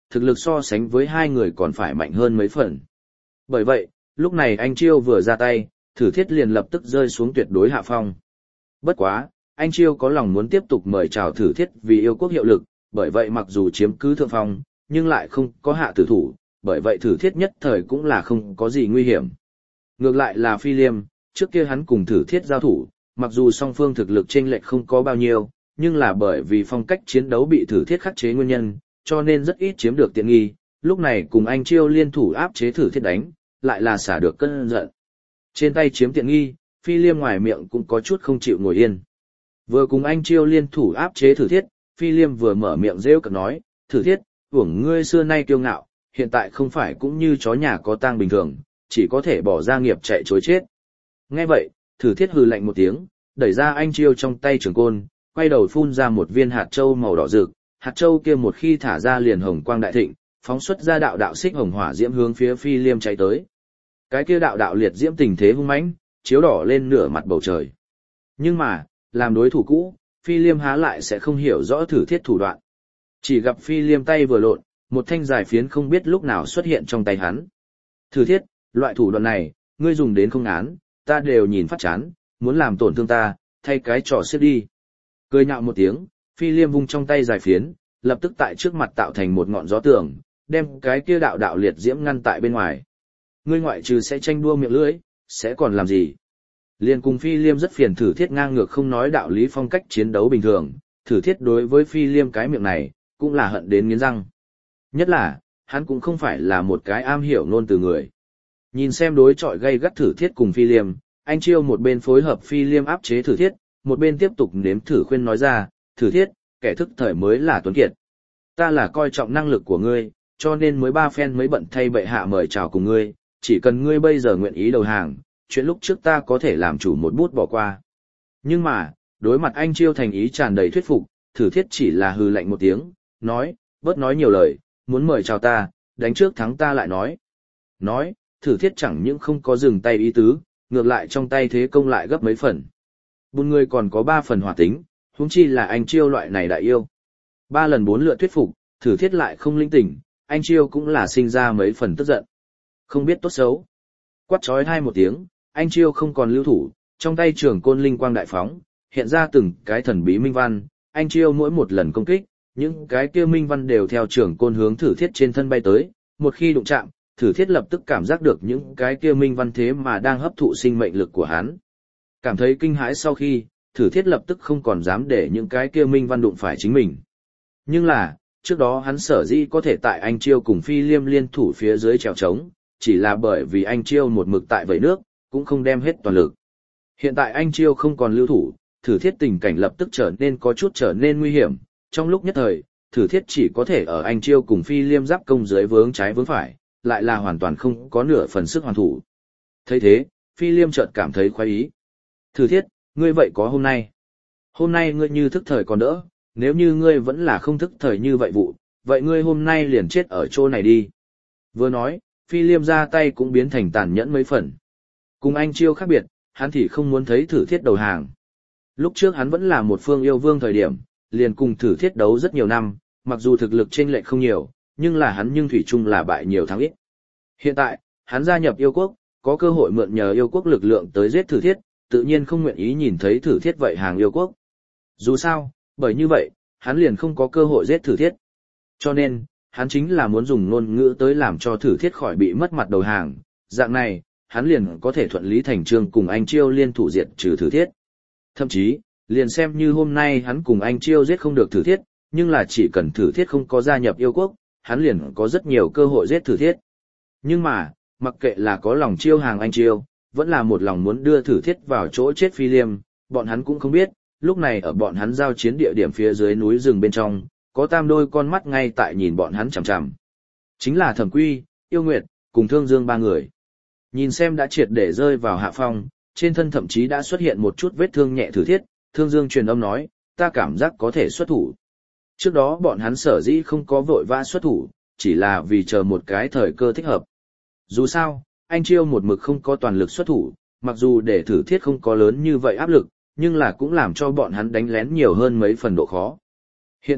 thực lực so sánh với hai người còn phải mạnh hơn mấy phần. Bởi vậy, lúc này anh Chiêu vừa ra tay, Thử Thiết liền lập tức rơi xuống tuyệt đối hạ phong. Bất quá, anh Chiêu có lòng muốn tiếp tục mời chào Thử Thiết vì yêu quốc hiệu lực, bởi vậy mặc dù chiếm cứ thượng phong, nhưng lại không có hạ tử thủ, bởi vậy Thử Thiết nhất thời cũng là không có gì nguy hiểm. Ngược lại là Phi Liêm, trước kia hắn cùng Thử Thiết giao thủ, mặc dù song phương thực lực chênh lệch không có bao nhiêu, nhưng là bởi vì phong cách chiến đấu bị Thử Thiết khắc chế nguyên nhân, cho nên rất ít chiếm được tiện nghi, lúc này cùng anh Chiêu liên thủ áp chế Thử Thiết đánh, lại là xả được cơn giận. Trên tay chiếm tiện nghi, Phi Liêm ngoài miệng cũng có chút không chịu ngồi yên. Vừa cùng anh Chiêu liên thủ áp chế Thử Thiết, Phi Liêm vừa mở miệng rêu cợt nói, Thử Thiết, uổng ngươi xưa nay kiêu ngạo, hiện tại không phải cũng như chó nhà có tang bình thường, chỉ có thể bỏ ra nghiệp chạy chối chết. Nghe vậy, Thử Thiết hừ lạnh một tiếng, đẩy ra anh Chiêu trong tay trường côn, quay đầu phun ra một viên hạt châu màu đỏ rực, hạt châu kia một khi thả ra liền hồng quang đại thịnh, phóng xuất ra đạo đạo xích hồng hỏa diễm hướng phía Phi Liêm cháy tới. Cái kia đạo đạo liệt diễm tình thế hung mãnh, chiếu đỏ lên nửa mặt bầu trời. Nhưng mà, làm đối thủ cũ, Phi Liêm há lại sẽ không hiểu rõ Thử Thiết thủ đoạn. Chỉ gặp Phi Liêm tay vừa lộn, một thanh dài phiến không biết lúc nào xuất hiện trong tay hắn. Thử Thiết, loại thủ đoạn này, ngươi dùng đến không án, ta đều nhìn phát chán, muốn làm tổn thương ta, thay cái trò xiết đi. Cười nhạo một tiếng, Phi Liêm vung trong tay dài phiến, lập tức tại trước mặt tạo thành một ngọn gió tường, đem cái kia đạo đạo liệt diễm ngăn tại bên ngoài. Ngươi ngoại trừ sẽ tranh đua miệng lưỡi, sẽ còn làm gì? Liên cùng Phi Liêm rất phiền Thử Thiết ngang ngược không nói đạo lý phong cách chiến đấu bình thường, Thử Thiết đối với Phi Liêm cái miệng này, cũng là hận đến nghiến răng. Nhất là, hắn cũng không phải là một cái am hiểu ngôn từ người. Nhìn xem đối chọi gây gắt Thử Thiết cùng Phi Liêm, anh Chiêu một bên phối hợp Phi Liêm áp chế Thử Thiết, một bên tiếp tục nếm thử khuyên nói ra, Thử Thiết, kẻ thức thời mới là tuấn kiệt. Ta là coi trọng năng lực của ngươi, cho nên mới ba phen mới bận thay bệ hạ mời chào cùng ngươi, chỉ cần ngươi bây giờ nguyện ý đầu hàng, chuyện lúc trước ta có thể làm chủ một bút bỏ qua. Nhưng mà, đối mặt anh Chiêu thành ý tràn đầy thuyết phục, Thử Thiết chỉ là hừ lạnh một tiếng, nói, bớt nói nhiều lời, muốn mời chào ta, đánh trước thắng ta lại nói. Nói, Thử Thiết chẳng những không có dừng tay ý tứ, ngược lại trong tay thế công lại gấp mấy phần. Bùn người còn có 3 phần hỏa tính, huống chi là anh Chiêu loại này đại yêu. 3 lần 4 lượt thuyết phục, Thử Thiết lại không linh tỉnh, anh Chiêu cũng là sinh ra mấy phần tức giận. Không biết tốt xấu. Quát chói hai một tiếng, anh Chiêu không còn lưu thủ, trong tay trường côn linh quang đại phóng, hiện ra từng cái thần bí minh văn, anh Chiêu mỗi một lần công kích, những cái kia minh văn đều theo trường côn hướng Thử Thiết trên thân bay tới, một khi đụng chạm, Thử Thiết lập tức cảm giác được những cái kia minh văn thế mà đang hấp thụ sinh mệnh lực của hắn. Cảm thấy kinh hãi sau khi, Thử Thiết lập tức không còn dám để những cái kia minh văn đụng phải chính mình. Nhưng là, trước đó hắn sở dĩ có thể tại anh Chiêu cùng Phi Liêm liên thủ phía dưới trèo trống, chỉ là bởi vì anh Chiêu một mực tại vẩy nước, cũng không đem hết toàn lực. Hiện tại anh Chiêu không còn lưu thủ, Thử Thiết tình cảnh lập tức trở nên nguy hiểm, trong lúc nhất thời, Thử Thiết chỉ có thể ở anh Chiêu cùng Phi Liêm giáp công dưới vướng trái vướng phải, lại là hoàn toàn không có nửa phần sức hoàn thủ. Thấy thế, Phi Liêm chợt cảm thấy khoái ý. Thử Thiết, ngươi vậy có hôm nay. Hôm nay ngươi như thức thời còn đỡ, nếu như ngươi vẫn là không thức thời như vậy ngươi hôm nay liền chết ở chỗ này đi. Vừa nói, Phi Liêm ra tay cũng biến thành tàn nhẫn mấy phần. Cùng anh Chiêu khác biệt, hắn thì không muốn thấy Thử Thiết đầu hàng. Lúc trước hắn vẫn là một phương yêu vương thời điểm, liền cùng Thử Thiết đấu rất nhiều năm, mặc dù thực lực chênh lệch không nhiều, nhưng là hắn thủy chung là bại nhiều thắng ít. Hiện tại, hắn gia nhập yêu quốc, có cơ hội mượn nhờ yêu quốc lực lượng tới giết Thử Thiết, tự nhiên không nguyện ý nhìn thấy Thử Thiết vậy hàng yêu quốc. Dù sao, bởi như vậy, hắn liền không có cơ hội giết Thử Thiết. Cho nên, hắn chính là muốn dùng ngôn ngữ tới làm cho Thử Thiết khỏi bị mất mặt đầu hàng, dạng này, hắn liền có thể thuận lý thành trương cùng anh Chiêu liên thủ diệt trừ Thử Thiết. Thậm chí, liền xem như hôm nay hắn cùng anh Chiêu giết không được Thử Thiết, nhưng là chỉ cần Thử Thiết không có gia nhập yêu quốc, hắn liền có rất nhiều cơ hội giết Thử Thiết. Nhưng mà, mặc kệ là có lòng chiêu hàng anh Chiêu, vẫn là một lòng muốn đưa Thử Thiết vào chỗ chết Phi Liêm, bọn hắn cũng không biết, lúc này ở bọn hắn giao chiến địa điểm phía dưới núi rừng bên trong, có tam đôi con mắt ngay tại nhìn bọn hắn chằm chằm. Chính là Thẩm Quy, Yêu Nguyệt, cùng Thương Dương 3 người. Nhìn xem đã triệt để rơi vào hạ phong, trên thân thậm chí đã xuất hiện một chút vết thương nhẹ Thử Thiết, Thương Dương truyền âm nói, ta cảm giác có thể xuất thủ. Trước đó bọn hắn sở dĩ không có vội vã xuất thủ, chỉ là vì chờ một cái thời cơ thích hợp. Dù sao, anh Chiêu một mực không có toàn lực xuất thủ, mặc dù để Thử Thiết không có lớn như vậy áp lực, nhưng là cũng làm cho bọn hắn đánh lén nhiều hơn mấy phần độ khó. Hiện tại,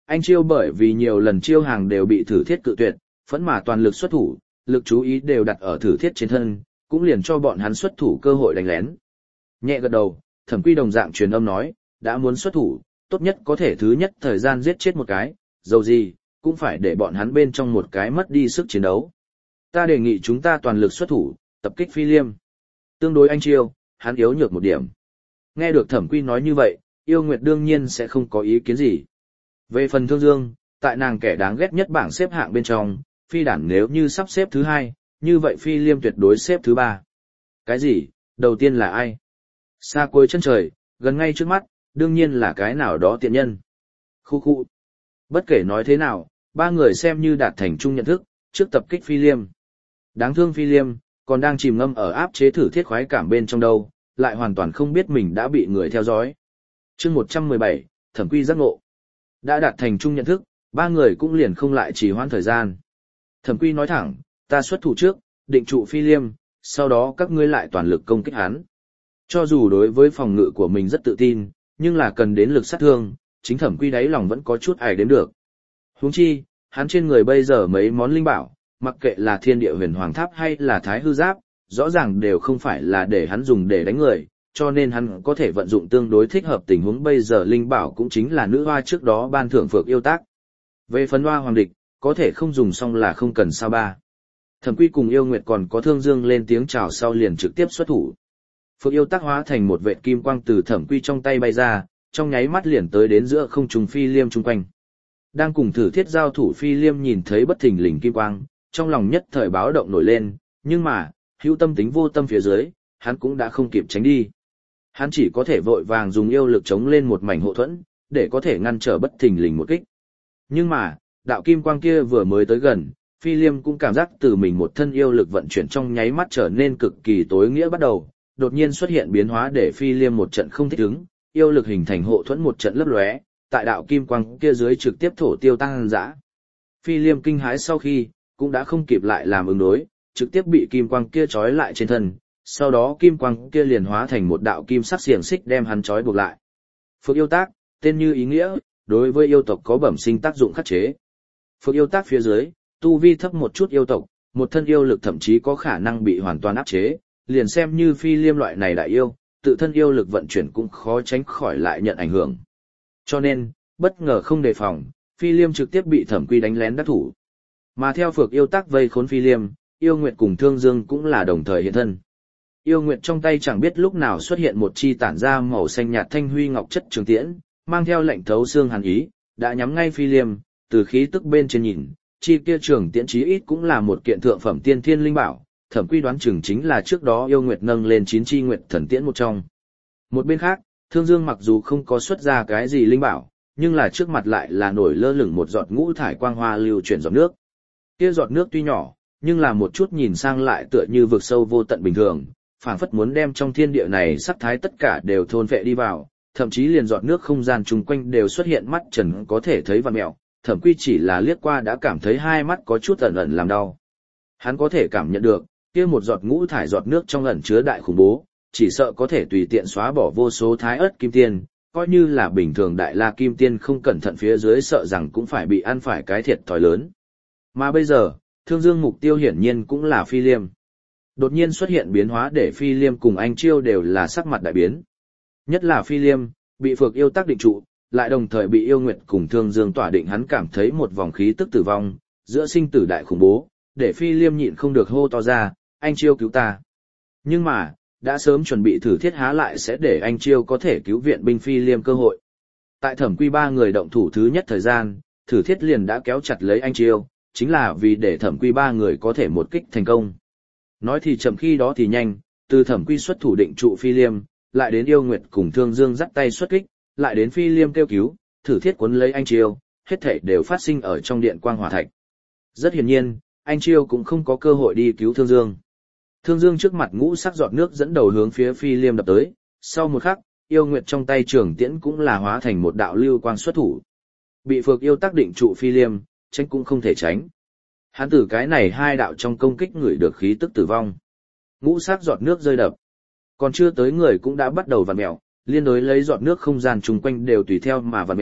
Anh Chiêu bởi vì nhiều lần chiêu hàng đều bị Thử Thiết cự tuyệt, phẫn mà toàn lực xuất thủ, lực chú ý đều đặt ở Thử Thiết trên thân, cũng liền cho bọn hắn xuất thủ cơ hội đánh lén. Nhẹ gật đầu, Thẩm Quy đồng dạng truyền âm nói, đã muốn xuất thủ, tốt nhất có thể thứ nhất thời gian giết chết một cái, dầu gì, cũng phải để bọn hắn bên trong một cái mất đi sức chiến đấu. Ta đề nghị chúng ta toàn lực xuất thủ, tập kích Phi Liêm. Tương đối Anh Chiêu, hắn yếu nhược một điểm. Nghe được Thẩm Quy nói như vậy, Yêu Nguyệt đương nhiên sẽ không có ý kiến gì. Về phần Thương Dương, tại nàng kẻ đáng ghét nhất bảng xếp hạng bên trong, Phi Đản nếu như sắp xếp thứ 2, như vậy Phi Liêm tuyệt đối xếp thứ 3. Cái gì? Đầu tiên là ai? Xa cuối chân trời, gần ngay trước mắt, đương nhiên là cái nào đó tiện nhân. Khu khu. Bất kể nói thế nào, ba người xem như đạt thành chung nhận thức, trước tập kích Phi Liêm. Đáng thương Phi Liêm, còn đang chìm ngâm ở áp chế Thử Thiết khoái cảm bên trong đâu, lại hoàn toàn không biết mình đã bị người theo dõi. Chương 117, Thẩm Quy giác ngộ. Đã đạt thành chung nhận thức, ba người cũng liền không lại trì hoãn thời gian. Thẩm Quy nói thẳng, ta xuất thủ trước, định trụ Phi Liêm, sau đó các ngươi lại toàn lực công kích hắn. Cho dù đối với phòng ngự của mình rất tự tin, nhưng là cần đến lực sát thương, chính Thẩm Quy đáy lòng vẫn có chút ải đến được. Huống chi, hắn trên người bây giờ mấy món linh bảo, mặc kệ là Thiên Địa Huyền Hoàng Tháp hay là Thái Hư Giáp, rõ ràng đều không phải là để hắn dùng để đánh người, cho nên hắn có thể vận dụng tương đối thích hợp tình huống bây giờ linh bảo cũng chính là nữ hoa trước đó ban thưởng Phược Yêu Tác. Về phần hoa hoàng địch, có thể không dùng xong là không cần sao ba. Thẩm Quy cùng Yêu Nguyệt còn có Thương Dương lên tiếng chào sau liền trực tiếp xuất thủ. Phược Yêu Tác hóa thành một vệt kim quang từ Thẩm Quy trong tay bay ra, trong nháy mắt liền tới đến giữa không trung Phi Liêm chung quanh. Đang cùng Thử Thiết giao thủ Phi Liêm nhìn thấy bất thình lình kim quang, trong lòng nhất thời báo động nổi lên, nhưng mà, hữu tâm tính vô tâm phía dưới, hắn cũng đã không kịp tránh đi. Hắn chỉ có thể vội vàng dùng yêu lực chống lên một mảnh hộ thuẫn, để có thể ngăn trở bất thình lình một kích. Nhưng mà, đạo kim quang kia vừa mới tới gần, Phi Liêm cũng cảm giác từ mình một thân yêu lực vận chuyển trong nháy mắt trở nên cực kỳ tối nghĩa bắt đầu, đột nhiên xuất hiện biến hóa để Phi Liêm một trận không thích ứng, yêu lực hình thành hộ thuẫn một trận lấp lóe, tại đạo kim quang kia dưới trực tiếp thổ tiêu tăng dã. Phi Liêm kinh hãi sau khi, cũng đã không kịp lại làm ứng đối, trực tiếp bị kim quang kia trói lại trên thân, sau đó kim quang kia liền hóa thành một đạo kim sắc xiềng xích đem hắn trói buộc lại. Phược Yêu Tác, tên như ý nghĩa, đối với yêu tộc có bẩm sinh tác dụng khắc chế. Phược Yêu Tác phía dưới, tu vi thấp một chút yêu tộc, một thân yêu lực thậm chí có khả năng bị hoàn toàn áp chế, liền xem như Phi Liêm loại này đại yêu, tự thân yêu lực vận chuyển cũng khó tránh khỏi lại nhận ảnh hưởng. Cho nên, bất ngờ không đề phòng, Phi Liêm trực tiếp bị Thẩm Quy đánh lén đắc thủ. Mà theo Phược Yêu Tác vây khốn Phi Liêm, Yêu Nguyệt cùng Thương Dương cũng là đồng thời hiện thân. Yêu Nguyệt trong tay chẳng biết lúc nào xuất hiện một chi tản ra màu xanh nhạt thanh huy ngọc chất trường tiễn, mang theo lệnh thấu xương hàn ý, đã nhắm ngay Phi Liêm, từ khí tức bên trên nhìn, chi kia trường tiễn chí ít cũng là một kiện thượng phẩm tiên thiên linh bảo, Thẩm Quy đoán chừng chính là trước đó Yêu Nguyệt nâng lên 9 chi Nguyệt thần tiễn một trong. Một bên khác, Thương Dương mặc dù không có xuất ra cái gì linh bảo, nhưng là trước mặt lại là nổi lơ lửng một giọt ngũ thải quang hoa lưu chuyển giọt nước. Kia giọt nước tuy nhỏ, nhưng là một chút nhìn sang lại tựa như vực sâu vô tận bình thường, phảng phất muốn đem trong thiên địa này sắc thái tất cả đều thôn phệ đi vào, thậm chí liền giọt nước không gian chung quanh đều xuất hiện mắt trần có thể thấy vằn mèo. Thẩm Quy chỉ là liếc qua đã cảm thấy hai mắt có chút ẩn ẩn làm đau. Hắn có thể cảm nhận được, kia một giọt ngũ thải giọt nước trong ẩn chứa đại khủng bố, chỉ sợ có thể tùy tiện xóa bỏ vô số thái ớt kim tiên, coi như là bình thường đại la kim tiên không cẩn thận phía dưới sợ rằng cũng phải bị ăn phải cái thiệt thòi lớn. Mà bây giờ, Thương Dương mục tiêu hiển nhiên cũng là Phi Liêm. Đột nhiên xuất hiện biến hóa để Phi Liêm cùng Anh Chiêu đều là sắc mặt đại biến. Nhất là Phi Liêm, bị Phược Yêu Tác định trụ, lại đồng thời bị Yêu Nguyệt cùng Thương Dương tỏa định, hắn cảm thấy một vòng khí tức tử vong, giữa sinh tử đại khủng bố, để Phi Liêm nhịn không được hô to ra, anh Chiêu cứu ta. Nhưng mà, đã sớm chuẩn bị Thử Thiết há lại sẽ để anh Chiêu có thể cứu viện binh Phi Liêm cơ hội. Tại Thẩm Quy ba người động thủ thứ nhất thời gian, Thử Thiết liền đã kéo chặt lấy anh Chiêu, chính là vì để Thẩm Quy ba người có thể một kích thành công. Nói thì chậm khi đó thì nhanh, từ Thẩm Quy xuất thủ định trụ Phi Liêm, lại đến Yêu Nguyệt cùng Thương Dương dắt tay xuất kích, lại đến Phi Liêm kêu cứu, Thử Thiết cuốn lấy anh Chiêu, hết thảy đều phát sinh ở trong điện quang hỏa thạch. Rất hiển nhiên, anh Chiêu cũng không có cơ hội đi cứu Thương Dương. Thương Dương trước mặt ngũ sắc giọt nước dẫn đầu hướng phía Phi Liêm đập tới, sau một khắc, Yêu Nguyệt trong tay trường tiễn cũng là hóa thành một đạo lưu quang xuất thủ. Bị Phược Yêu Tác định trụ Phi Liêm, tránh cũng không thể tránh. Hắn từ cái này hai đạo trong công kích người được khí tức tử vong. Ngũ sắc giọt nước rơi đập. Còn chưa tới người cũng đã bắt đầu vặn mèo, liên đối lấy giọt nước không gian chung quanh đều tùy theo mà vặn mèo,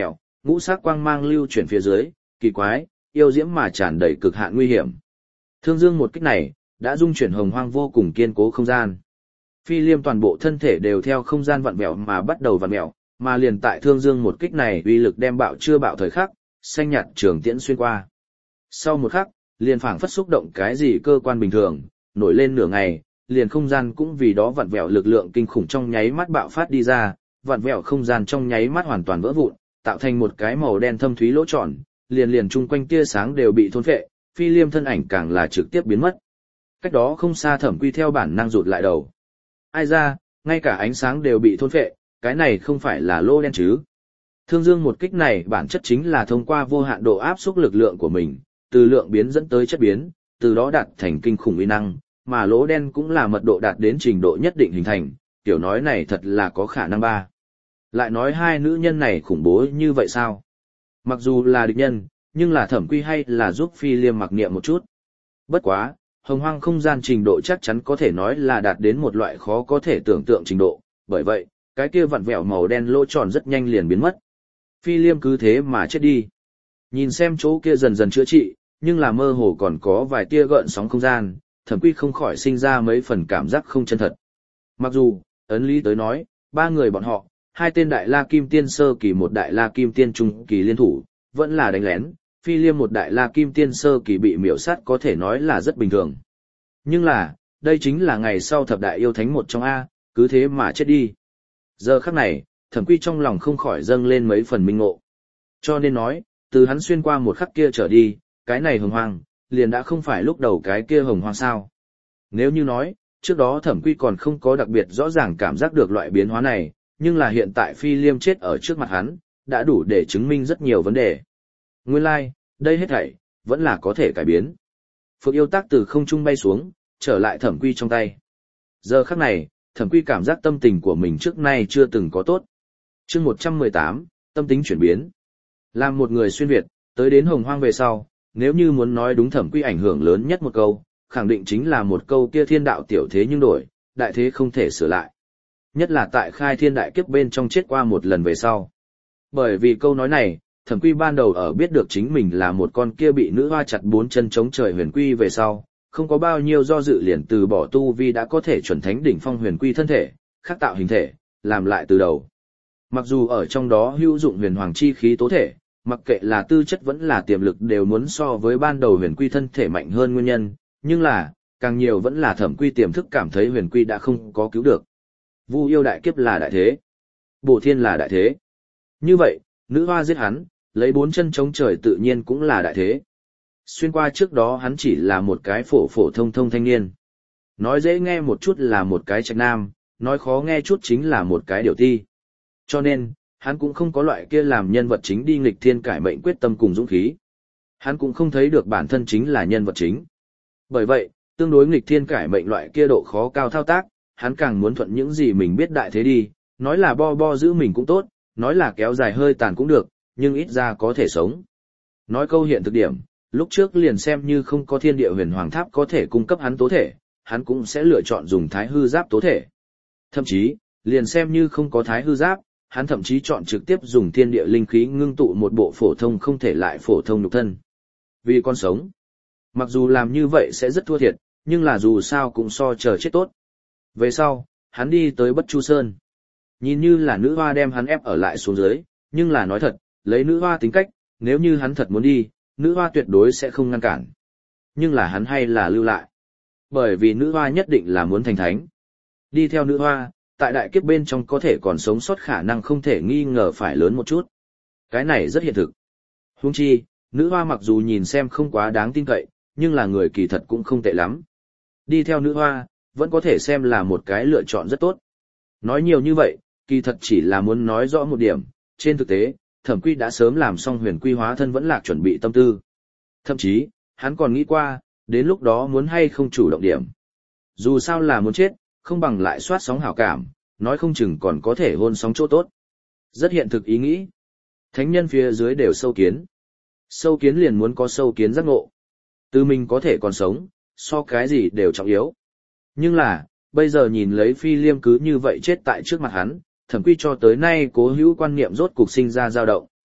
ngũ sắc quang mang lưu chuyển phía dưới, kỳ quái, yêu diễm mà tràn đầy cực hạn nguy hiểm. Thương dương một kích này, đã dung chuyển hồng hoang vô cùng kiên cố không gian. Phi Liêm toàn bộ thân thể đều theo không gian vặn vẹo mà bắt đầu vặn vẹo, mà liền tại thương dương một kích này uy lực đem bạo chưa bạo thời khắc, xanh nhạt trường tiễn xuyên qua. Sau một khắc, liền phảng phất xúc động cái gì cơ quan bình thường, nổi lên nửa ngày, liền không gian cũng vì đó vặn vẹo lực lượng kinh khủng trong nháy mắt bạo phát đi ra, vặn vẹo không gian trong nháy mắt hoàn toàn vỡ vụn, tạo thành một cái màu đen thâm thúy lỗ tròn, liền chung quanh tia sáng đều bị thôn phệ, Phi Liêm thân ảnh càng là trực tiếp biến mất. Cách đó không xa Thẩm Quy theo bản năng rụt lại đầu. Ai ra, ngay cả ánh sáng đều bị thôn phệ, cái này không phải là lỗ đen chứ? Thương Dương một kích này bản chất chính là thông qua vô hạn độ áp xúc lực lượng của mình, từ lượng biến dẫn tới chất biến, từ đó đạt thành kinh khủng uy năng, mà lỗ đen cũng là mật độ đạt đến trình độ nhất định hình thành, tiểu nói này thật là có khả năng ba. Lại nói hai nữ nhân này khủng bố như vậy sao? Mặc dù là địch nhân, nhưng là Thẩm Quy hay là giúp Phi Liêm mặc niệm một chút. Bất quá, hồng hoang không gian trình độ chắc chắn có thể nói là đạt đến một loại khó có thể tưởng tượng trình độ, bởi vậy, cái kia vặn vẹo màu đen lỗ tròn rất nhanh liền biến mất. Phi Liêm cứ thế mà chết đi. Nhìn xem chỗ kia dần dần chữa trị, nhưng là mơ hồ còn có vài tia gợn sóng không gian, Thẩm Quy không khỏi sinh ra mấy phần cảm giác không chân thật. Mặc dù, ấn lý tới nói, ba người bọn họ, hai tên đại la kim tiên sơ kỳ một đại la kim tiên trung kỳ liên thủ, vẫn là đánh lén, Phi Liêm một đại la kim tiên sơ kỳ bị miểu sát có thể nói là rất bình thường. Nhưng là, đây chính là ngày sau thập đại yêu thánh một trong A, cứ thế mà chết đi. Giờ khắc này, Thẩm Quy trong lòng không khỏi dâng lên mấy phần minh ngộ. Cho nên nói, từ hắn xuyên qua một khắc kia trở đi, cái này hồng hoang, liền đã không phải lúc đầu cái kia hồng hoang sao. Nếu như nói, trước đó Thẩm Quy còn không có đặc biệt rõ ràng cảm giác được loại biến hóa này, nhưng là hiện tại Phi Liêm chết ở trước mặt hắn, đã đủ để chứng minh rất nhiều vấn đề. Nguyên lai, đây hết thảy, vẫn là có thể cải biến. Phượng yêu tác từ không trung bay xuống, trở lại Thẩm Quy trong tay. Giờ khắc này, Thẩm Quy cảm giác tâm tình của mình trước nay chưa từng có tốt. Chương 118, tâm tính chuyển biến. Làm một người xuyên Việt, tới đến hồng hoang về sau, nếu như muốn nói đúng Thẩm Quy ảnh hưởng lớn nhất một câu, khẳng định chính là một câu kia thiên đạo tiểu thế nhưng đổi, đại thế không thể sửa lại. Nhất là tại khai thiên đại kiếp bên trong chết qua một lần về sau. Bởi vì câu nói này, Thẩm Quy ban đầu ở biết được chính mình là một con kia bị nữ hoa chặt bốn chân chống trời huyền quy về sau, không có bao nhiêu do dự liền từ bỏ tu vi đã có thể chuẩn thánh đỉnh phong huyền quy thân thể, khắc tạo hình thể, làm lại từ đầu. Mặc dù ở trong đó hữu dụng huyền hoàng chi khí tố thể, mặc kệ là tư chất vẫn là tiềm lực đều muốn so với ban đầu huyền quy thân thể mạnh hơn nguyên nhân, nhưng là, càng nhiều vẫn là Thẩm Quy tiềm thức cảm thấy huyền quy đã không có cứu được. Vu yêu đại kiếp là đại thế, Bổ thiên là đại thế. Như vậy, nữ hoa giết hắn, lấy bốn chân chống trời tự nhiên cũng là đại thế. Xuyên qua trước đó hắn chỉ là một cái phổ phổ thông thông thanh niên. Nói dễ nghe một chút là một cái trạch nam, nói khó nghe chút chính là một cái điều ti. Cho nên, hắn cũng không có loại kia làm nhân vật chính đi nghịch thiên cải mệnh quyết tâm cùng dũng khí. Hắn cũng không thấy được bản thân chính là nhân vật chính. Bởi vậy, tương đối nghịch thiên cải mệnh loại kia độ khó cao thao tác, hắn càng muốn thuận những gì mình biết đại thế đi, nói là bo giữ mình cũng tốt, nói là kéo dài hơi tàn cũng được, nhưng ít ra có thể sống. Nói câu hiện thực điểm, lúc trước liền xem như không có thiên địa huyền hoàng tháp có thể cung cấp hắn tố thể, hắn cũng sẽ lựa chọn dùng thái hư giáp tố thể. Thậm chí, liền xem như không có thái hư giáp, hắn thậm chí chọn trực tiếp dùng thiên địa linh khí ngưng tụ một bộ phổ thông không thể lại phổ thông nhục thân. Vì con sống, mặc dù làm như vậy sẽ rất thua thiệt, nhưng là dù sao cũng so chờ chết tốt. Về sau, hắn đi tới Bất Chu Sơn. Nhìn như là nữ hoa đem hắn ép ở lại xuống dưới, nhưng là nói thật, lấy nữ hoa tính cách, nếu như hắn thật muốn đi, nữ hoa tuyệt đối sẽ không ngăn cản. Nhưng là hắn hay là lưu lại. Bởi vì nữ hoa nhất định là muốn thành thánh. Đi theo nữ hoa, tại đại kiếp bên trong có thể còn sống sót khả năng không thể nghi ngờ phải lớn một chút. Cái này rất hiện thực. Huống chi, nữ hoa mặc dù nhìn xem không quá đáng tin cậy, nhưng là người kỳ thật cũng không tệ lắm. Đi theo nữ hoa, vẫn có thể xem là một cái lựa chọn rất tốt. Nói nhiều như vậy, kỳ thật chỉ là muốn nói rõ một điểm, trên thực tế, Thẩm Quy đã sớm làm xong huyền quy hóa thân vẫn lạc chuẩn bị tâm tư. Thậm chí, hắn còn nghĩ qua, đến lúc đó muốn hay không chủ động điểm. Dù sao là muốn chết, không bằng lại soát sóng hảo cảm, nói không chừng còn có thể hôn sóng chỗ tốt. Rất hiện thực ý nghĩ. Thánh nhân phía dưới đều sâu kiến. Sâu kiến liền muốn có sâu kiến giác ngộ. Từ mình có thể còn sống, so cái gì đều trọng yếu. Nhưng là, bây giờ nhìn lấy Phi Liêm cứ như vậy chết tại trước mặt hắn, Thẩm Quy cho tới nay cố hữu quan niệm rốt cục sinh ra dao động.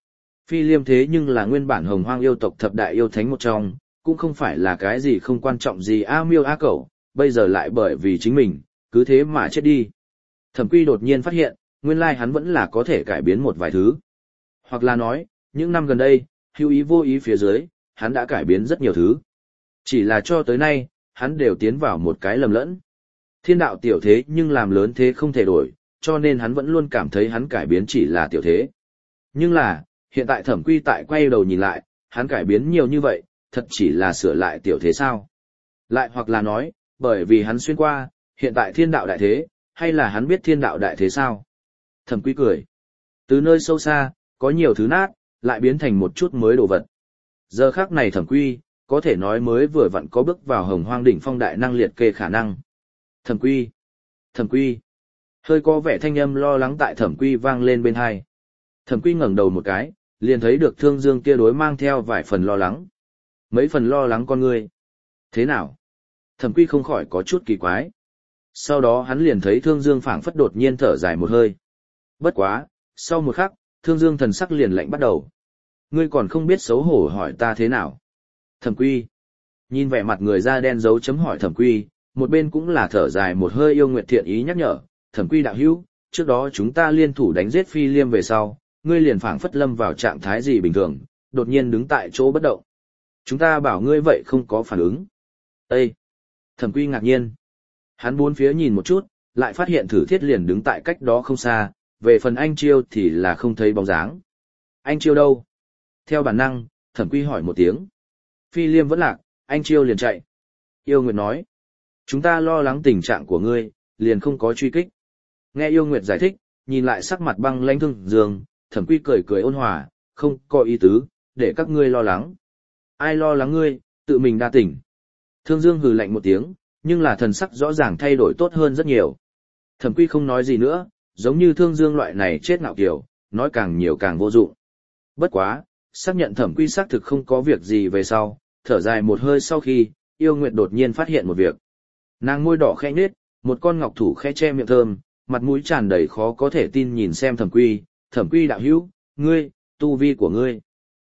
Phi Liêm thế nhưng là nguyên bản Hồng Hoang yêu tộc thập đại yêu thánh một trong, cũng không phải là cái gì không quan trọng gì a miêu a cẩu, bây giờ lại bởi vì chính mình, cứ thế mà chết đi. Thẩm Quy đột nhiên phát hiện, nguyên lai hắn vẫn là có thể cải biến một vài thứ. Hoặc là nói, những năm gần đây, hữu ý vô ý phía dưới, hắn đã cải biến rất nhiều thứ. Chỉ là cho tới nay, hắn đều tiến vào một cái lầm lẫn. Thiên đạo tiểu thế nhưng làm lớn thế không thể đổi, cho nên hắn vẫn luôn cảm thấy hắn cải biến chỉ là tiểu thế. Nhưng là, hiện tại Thẩm Quy tại quay đầu nhìn lại, hắn cải biến nhiều như vậy, thật chỉ là sửa lại tiểu thế sao? Lại hoặc là nói, bởi vì hắn xuyên qua, hiện tại thiên đạo đại thế, hay là hắn biết thiên đạo đại thế sao? Thẩm Quy cười. Từ nơi sâu xa, có nhiều thứ nát, lại biến thành một chút mới đồ vật. Giờ khắc này Thẩm Quy, có thể nói mới vừa vặn có bước vào Hồng Hoang đỉnh phong đại năng liệt kê khả năng. Thẩm Quy, Thẩm Quy. Hơi có vẻ thanh âm lo lắng tại Thẩm Quy vang lên bên hai. Thẩm Quy ngẩng đầu một cái, liền thấy được Thương Dương kia đối mang theo vài phần lo lắng. Mấy phần lo lắng con ngươi. Thế nào? Thẩm Quy không khỏi có chút kỳ quái. Sau đó hắn liền thấy Thương Dương phảng phất đột nhiên thở dài một hơi. Bất quá, sau một khắc, Thương Dương thần sắc liền lạnh bắt đầu. Ngươi còn không biết xấu hổ hỏi ta thế nào? Thẩm Quy. Nhìn vẻ mặt người da đen dấu chấm hỏi Thẩm Quy, một bên cũng là thở dài một hơi yêu nguyệt thiện ý nhắc nhở, Thẩm Quy đạo hữu, trước đó chúng ta liên thủ đánh giết Phi Liêm về sau, ngươi liền phảng phất lâm vào trạng thái gì bình thường, đột nhiên đứng tại chỗ bất động. Chúng ta bảo ngươi vậy không có phản ứng. Ê! Thẩm Quy ngạc nhiên. Hắn bốn phía nhìn một chút, lại phát hiện Thử Thiết liền đứng tại cách đó không xa, về phần anh Chiêu thì là không thấy bóng dáng. Anh Chiêu đâu? Theo bản năng, Thẩm Quy hỏi một tiếng. Phi Liêm vẫn lạc, anh Chiêu liền chạy. Yêu Nguyệt nói. Chúng ta lo lắng tình trạng của ngươi, liền không có truy kích. Nghe Yêu Nguyệt giải thích, nhìn lại sắc mặt băng lãnh Thương Dương, Thẩm Quy cười cười ôn hòa, không có ý tứ, để các ngươi lo lắng. Ai lo lắng ngươi, tự mình đa tỉnh. Thương Dương hừ lạnh một tiếng, nhưng là thần sắc rõ ràng thay đổi tốt hơn rất nhiều. Thẩm Quy không nói gì nữa, giống như Thương Dương loại này chết ngạo kiểu, nói càng nhiều càng vô dụng. Bất quá, xác nhận Thẩm Quy xác thực không có việc gì về sau, thở dài một hơi sau khi, Yêu Nguyệt đột nhiên phát hiện một việc. Nàng môi đỏ khẽ nhếch, một con ngọc thủ khẽ che miệng thơm, mặt mũi tràn đầy khó có thể tin nhìn xem Thẩm Quy đạo hữu, ngươi, tu vi của ngươi.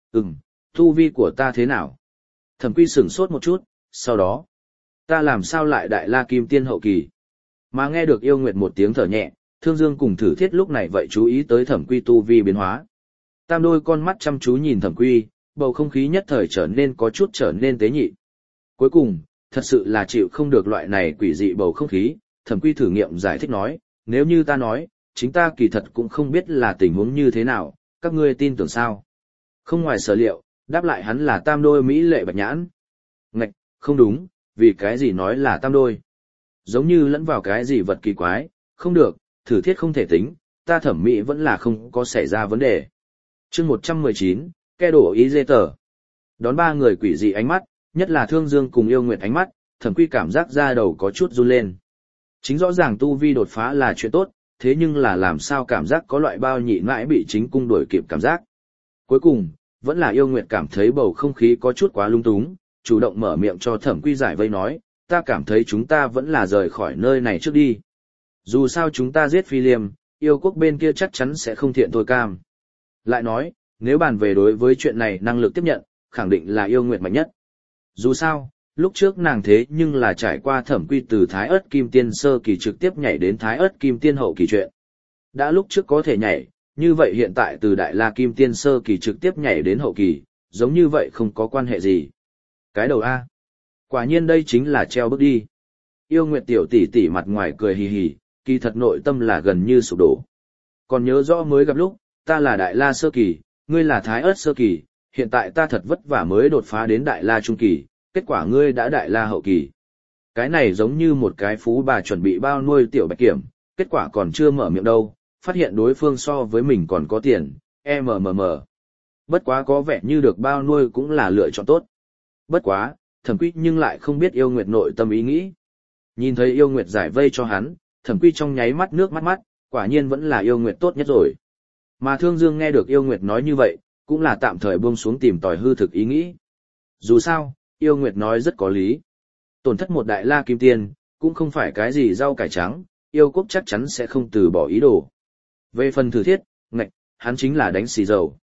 Tu vi của ta thế nào? Thẩm Quy sửng sốt một chút, sau đó, ta làm sao lại đại la kim tiên hậu kỳ? Mà nghe được Yêu Nguyệt một tiếng thở nhẹ, Thương Dương cùng Thử Thiết lúc này vậy chú ý tới Thẩm Quy tu vi biến hóa. Tam đôi con mắt chăm chú nhìn Thẩm Quy, bầu không khí nhất thời trở nên tế nhị. Cuối cùng, thật sự là chịu không được loại này quỷ dị bầu không khí, Thẩm Quy thử nghiệm giải thích nói, nếu như ta nói, chính ta kỳ thật cũng không biết là tình huống như thế nào, các ngươi tin tưởng sao? Không ngoài sở liệu, đáp lại hắn là tam đôi mỹ lệ bạch nhãn. Ngạch, không đúng, vì cái gì nói là tam đôi? Giống như lẫn vào cái gì vật kỳ quái, không được, Thử Thiết không thể tính, ta thẩm mỹ vẫn là không có xảy ra vấn đề. Chương 119, ke đổ ý dê tờ. Đón ba người quỷ dị ánh mắt, nhất là Thương Dương cùng Yêu Nguyệt ánh mắt, Thẩm Quy cảm giác da đầu có chút run lên. Chính rõ ràng tu vi đột phá là chuyện tốt, thế nhưng là làm sao cảm giác có loại bao nhị mãi bị chính cung đuổi kịp cảm giác. Cuối cùng, vẫn là Yêu Nguyệt cảm thấy bầu không khí có chút quá lung túng, chủ động mở miệng cho Thẩm Quy giải vây nói, ta cảm thấy chúng ta vẫn là rời khỏi nơi này trước đi. Dù sao chúng ta giết Phi Liêm, yêu quốc bên kia chắc chắn sẽ không thiện thôi cam. Lại nói, nếu bàn về đối với chuyện này năng lực tiếp nhận, khẳng định là Yêu Nguyệt mạnh nhất. Dù sao, lúc trước nàng thế nhưng là trải qua Thẩm Quy từ Thái Ức Kim Tiên sơ kỳ trực tiếp nhảy đến Thái Ức Kim Tiên hậu kỳ chuyện. Đã lúc trước có thể nhảy, như vậy hiện tại từ Đại La Kim Tiên sơ kỳ trực tiếp nhảy đến hậu kỳ, giống như vậy không có quan hệ gì. Cái đầu A. Quả nhiên đây chính là treo bước đi. Yêu Nguyệt tiểu tỷ tỷ mặt ngoài cười hì hì, kỳ thật nội tâm là gần như sụp đổ. Còn nhớ rõ mới gặp lúc, ta là Đại La sơ kỳ, ngươi là Thái Ức sơ kỳ, hiện tại ta thật vất vả mới đột phá đến Đại La trung kỳ, kết quả ngươi đã Đại La hậu kỳ. Cái này giống như một cái phú bà chuẩn bị bao nuôi tiểu bạch kiểm, kết quả còn chưa mở miệng đâu, phát hiện đối phương so với mình còn có tiền, Bất quá có vẻ như được bao nuôi cũng là lựa chọn tốt. Bất quá, Thẩm Quy nhưng lại không biết Yêu Nguyệt nội tâm ý nghĩ. Nhìn thấy Yêu Nguyệt giải vây cho hắn, Thẩm Quy trong nháy mắt nước mắt, quả nhiên vẫn là Yêu Nguyệt tốt nhất rồi. Mà Thương Dương nghe được Yêu Nguyệt nói như vậy, cũng là tạm thời buông xuống tìm tòi hư thực ý nghĩ. Dù sao, Yêu Nguyệt nói rất có lý. Tổn thất một Đại La Kim Tiên, cũng không phải cái gì rau cải trắng, yêu quốc chắc chắn sẽ không từ bỏ ý đồ. Về phần Thử Thiết, ngạch, hắn chính là đánh xì dầu.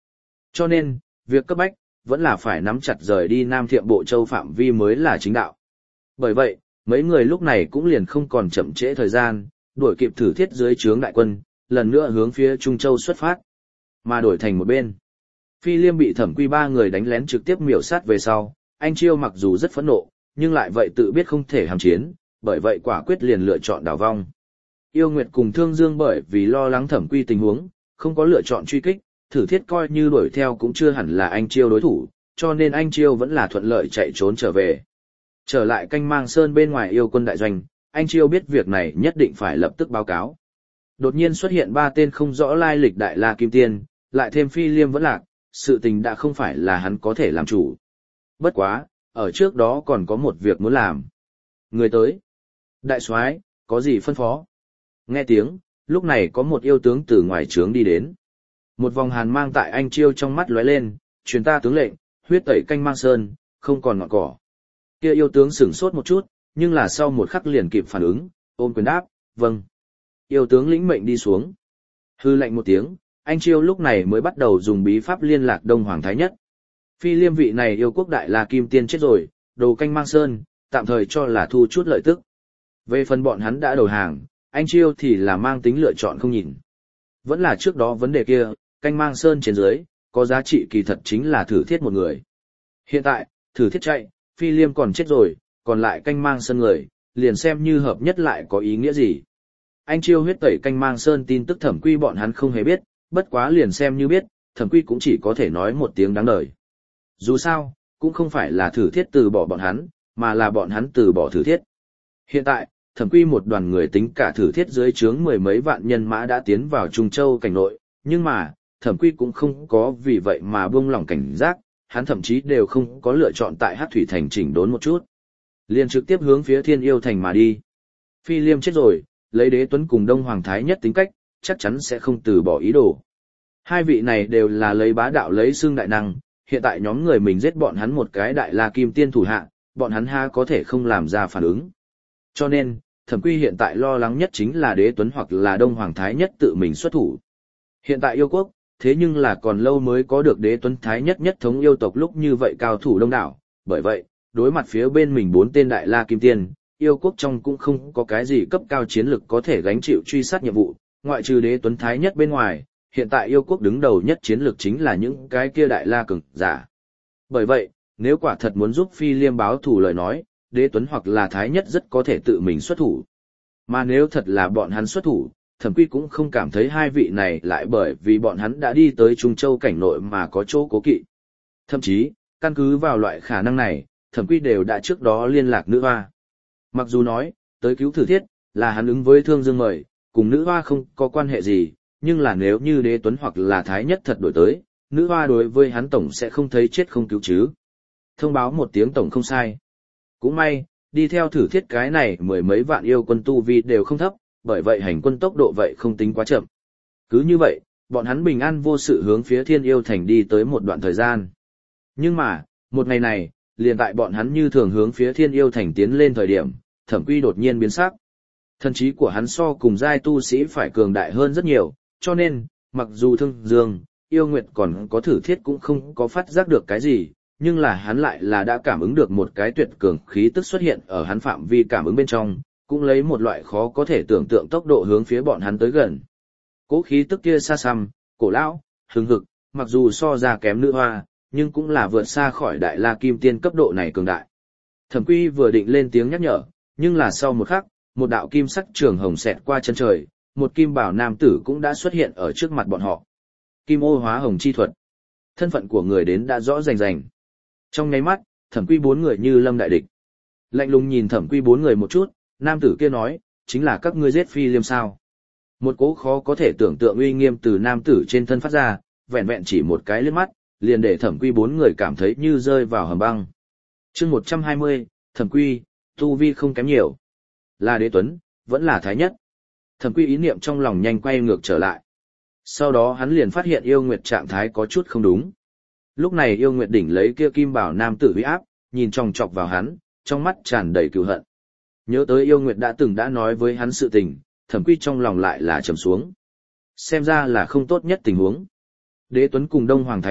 Cho nên, việc cấp bách, vẫn là phải nắm chặt rời đi Nam Thiệm Bộ Châu phạm vi mới là chính đạo. Bởi vậy, mấy người lúc này cũng liền không còn chậm trễ thời gian, đuổi kịp Thử Thiết dưới trướng đại quân, lần nữa hướng phía Trung Châu xuất phát, mà đổi thành một bên. Phi Liêm bị Thẩm Quy ba người đánh lén trực tiếp miểu sát về sau, anh Chiêu mặc dù rất phẫn nộ, nhưng lại vậy tự biết không thể hàm chiến, bởi vậy quả quyết liền lựa chọn đảo vong. Yêu Nguyệt cùng Thương Dương bởi vì lo lắng Thẩm Quy tình huống, không có lựa chọn truy kích, Thử Thiết coi như đuổi theo cũng chưa hẳn là anh Chiêu đối thủ, cho nên anh Chiêu vẫn là thuận lợi chạy trốn trở về. Trở lại Canh Mang Sơn bên ngoài yêu quân đại doanh, anh Chiêu biết việc này nhất định phải lập tức báo cáo. Đột nhiên xuất hiện 3 tên không rõ lai lịch Đại La Kim Tiên, lại thêm Phi Liêm vẫn lạc, sự tình đã không phải là hắn có thể làm chủ. Bất quá, ở trước đó còn có một việc muốn làm. Người tới. Đại soái, có gì phân phó? Nghe tiếng, lúc này có một yêu tướng từ ngoài trướng đi đến. Một vòng hàn mang tại anh Chiêu trong mắt lóe lên, truyền ta tướng lệnh, huyết tẩy Canh Mang Sơn, không còn ngọn cỏ. Kia yêu tướng sửng sốt một chút, nhưng là sau một khắc liền kịp phản ứng, ôm quyền đáp, vâng. Yêu tướng lĩnh mệnh đi xuống. Hư lệnh một tiếng, anh Chiêu lúc này mới bắt đầu dùng bí pháp liên lạc Đông Hoàng Thái Nhất. Phi Liêm vị này yêu quốc đại La Kim Tiên chết rồi, đồ Canh Mang Sơn, tạm thời cho là thu chút lợi tức. Về phần bọn hắn đã đầu hàng, anh Chiêu thì là mang tính lựa chọn không nhìn. Vẫn là trước đó vấn đề kia, Canh Mang Sơn trên dưới, có giá trị kỳ thật chính là Thử Thiết một người. Hiện tại, Thử Thiết chạy, Phi Liêm còn chết rồi, còn lại Canh Mang Sơn người, liền xem như hợp nhất lại có ý nghĩa gì. Anh Chiêu huyết tẩy Canh Mang Sơn tin tức Thẩm Quy bọn hắn không hề biết, bất quá liền xem như biết, Thẩm Quy cũng chỉ có thể nói một tiếng đáng đời. Dù sao, cũng không phải là Thử Thiết từ bỏ bọn hắn, mà là bọn hắn từ bỏ Thử Thiết. Hiện tại, Thẩm Quy một đoàn người tính cả Thử Thiết dưới trướng 10 mấy vạn nhân mã đã tiến vào Trung Châu cảnh nội, nhưng mà, Thẩm Quy cũng không có vì vậy mà buông lỏng cảnh giác, hắn thậm chí đều không có lựa chọn tại Hắc Thủy Thành chỉnh đốn một chút. Liền trực tiếp hướng phía Thiên Yêu Thành mà đi. Phi Liêm chết rồi, lấy Đế Tuấn cùng Đông Hoàng Thái Nhất tính cách, chắc chắn sẽ không từ bỏ ý đồ. Hai vị này đều là lấy bá đạo lấy xương đại năng, hiện tại nhóm người mình giết bọn hắn một cái Đại La Kim Tiên thủ hạ, bọn hắn ha có thể không làm ra phản ứng. Cho nên, Thẩm Quy hiện tại lo lắng nhất chính là Đế Tuấn hoặc là Đông Hoàng Thái Nhất tự mình xuất thủ. Hiện tại yêu quốc, thế nhưng là còn lâu mới có được Đế Tuấn Thái Nhất nhất thống yêu tộc lúc như vậy cao thủ đông đảo, bởi vậy, đối mặt phía bên mình 4 tên Đại La Kim Tiên, yêu quốc trong cũng không có cái gì cấp cao chiến lực có thể gánh chịu truy sát nhiệm vụ, ngoại trừ Đế Tuấn Thái Nhất bên ngoài, hiện tại yêu quốc đứng đầu nhất chiến lược chính là những cái kia Đại La cường giả. Bởi vậy, nếu quả thật muốn giúp Phi Liêm báo thù lời nói, Đế Tuấn hoặc là Thái Nhất rất có thể tự mình xuất thủ. Mà nếu thật là bọn hắn xuất thủ, Thẩm Quy cũng không cảm thấy hai vị này lại bởi vì bọn hắn đã đi tới Trung Châu cảnh nội mà có chỗ cố kỵ. Thậm chí, căn cứ vào loại khả năng này, Thẩm Quy đều đã trước đó liên lạc nữ hoa. Mặc dù nói, tới cứu Thử Thiết, là hắn ứng với Thương Dương mời, cùng nữ hoa không có quan hệ gì, nhưng là nếu như Đế Tuấn hoặc là Thái Nhất thật đổi tới, nữ hoa đối với hắn tổng sẽ không thấy chết không cứu chứ. Thông báo một tiếng tổng không sai. Cũng may, đi theo Thử Thiết cái này 10 mấy vạn yêu quân tu vi đều không thấp, bởi vậy hành quân tốc độ vậy không tính quá chậm. Cứ như vậy, bọn hắn bình an vô sự hướng phía Thiên Yêu Thành đi tới một đoạn thời gian. Nhưng mà, một ngày này, liền tại bọn hắn như thường hướng phía Thiên Yêu Thành tiến lên thời điểm, Thẩm Quy đột nhiên biến sắc. Thần trí của hắn so cùng giai tu sĩ phải cường đại hơn rất nhiều, cho nên, mặc dù Thương Dương, Yêu Nguyệt còn có Thử Thiết cũng không có phát giác được cái gì, nhưng là hắn lại là đã cảm ứng được một cái tuyệt cường khí tức xuất hiện ở hắn phạm vi cảm ứng bên trong, cũng lấy một loại khó có thể tưởng tượng tốc độ hướng phía bọn hắn tới gần. Cố khí tức kia xa xăm, cổ lão, hừng hực, mặc dù so ra kém nữ hoa, nhưng cũng là vượt xa khỏi Đại La Kim Tiên cấp độ này cường đại. Thẩm Quy vừa định lên tiếng nhắc nhở, nhưng là sau một khắc, một đạo kim sắc trường hồng xẹt qua chân trời, một kim bảo nam tử cũng đã xuất hiện ở trước mặt bọn họ. Kim ô hóa hồng chi thuật. Thân phận của người đến đã rõ rành rành. Trong nháy mắt, Thẩm Quy 4 người như lâm đại địch. Lạnh lùng nhìn Thẩm Quy 4 người một chút, nam tử kia nói, chính là các ngươi giết Phi Liêm sao. Một cỗ khó có thể tưởng tượng uy nghiêm từ nam tử trên thân phát ra, vẹn vẹn chỉ một cái liếc mắt, liền để Thẩm Quy 4 người cảm thấy như rơi vào hầm băng. Chương 120, Thẩm Quy, tu vi không kém nhiều. Là Đế Tuấn, vẫn là Thái Nhất. Thẩm Quy ý niệm trong lòng nhanh quay ngược trở lại. Sau đó hắn liền phát hiện Yêu Nguyệt trạng thái có chút không đúng. Lúc này Yêu Nguyệt đỉnh lấy kia kim bảo nam tử uy áp, nhìn chòng chọc vào hắn, trong mắt tràn đầy cừu hận. Nhớ tới Yêu Nguyệt đã nói với hắn sự tình, Thẩm Quy trong lòng lại là trầm xuống. Xem ra là không tốt nhất tình huống. Đế Tuấn cùng Đông Hoàng Thái Nhất,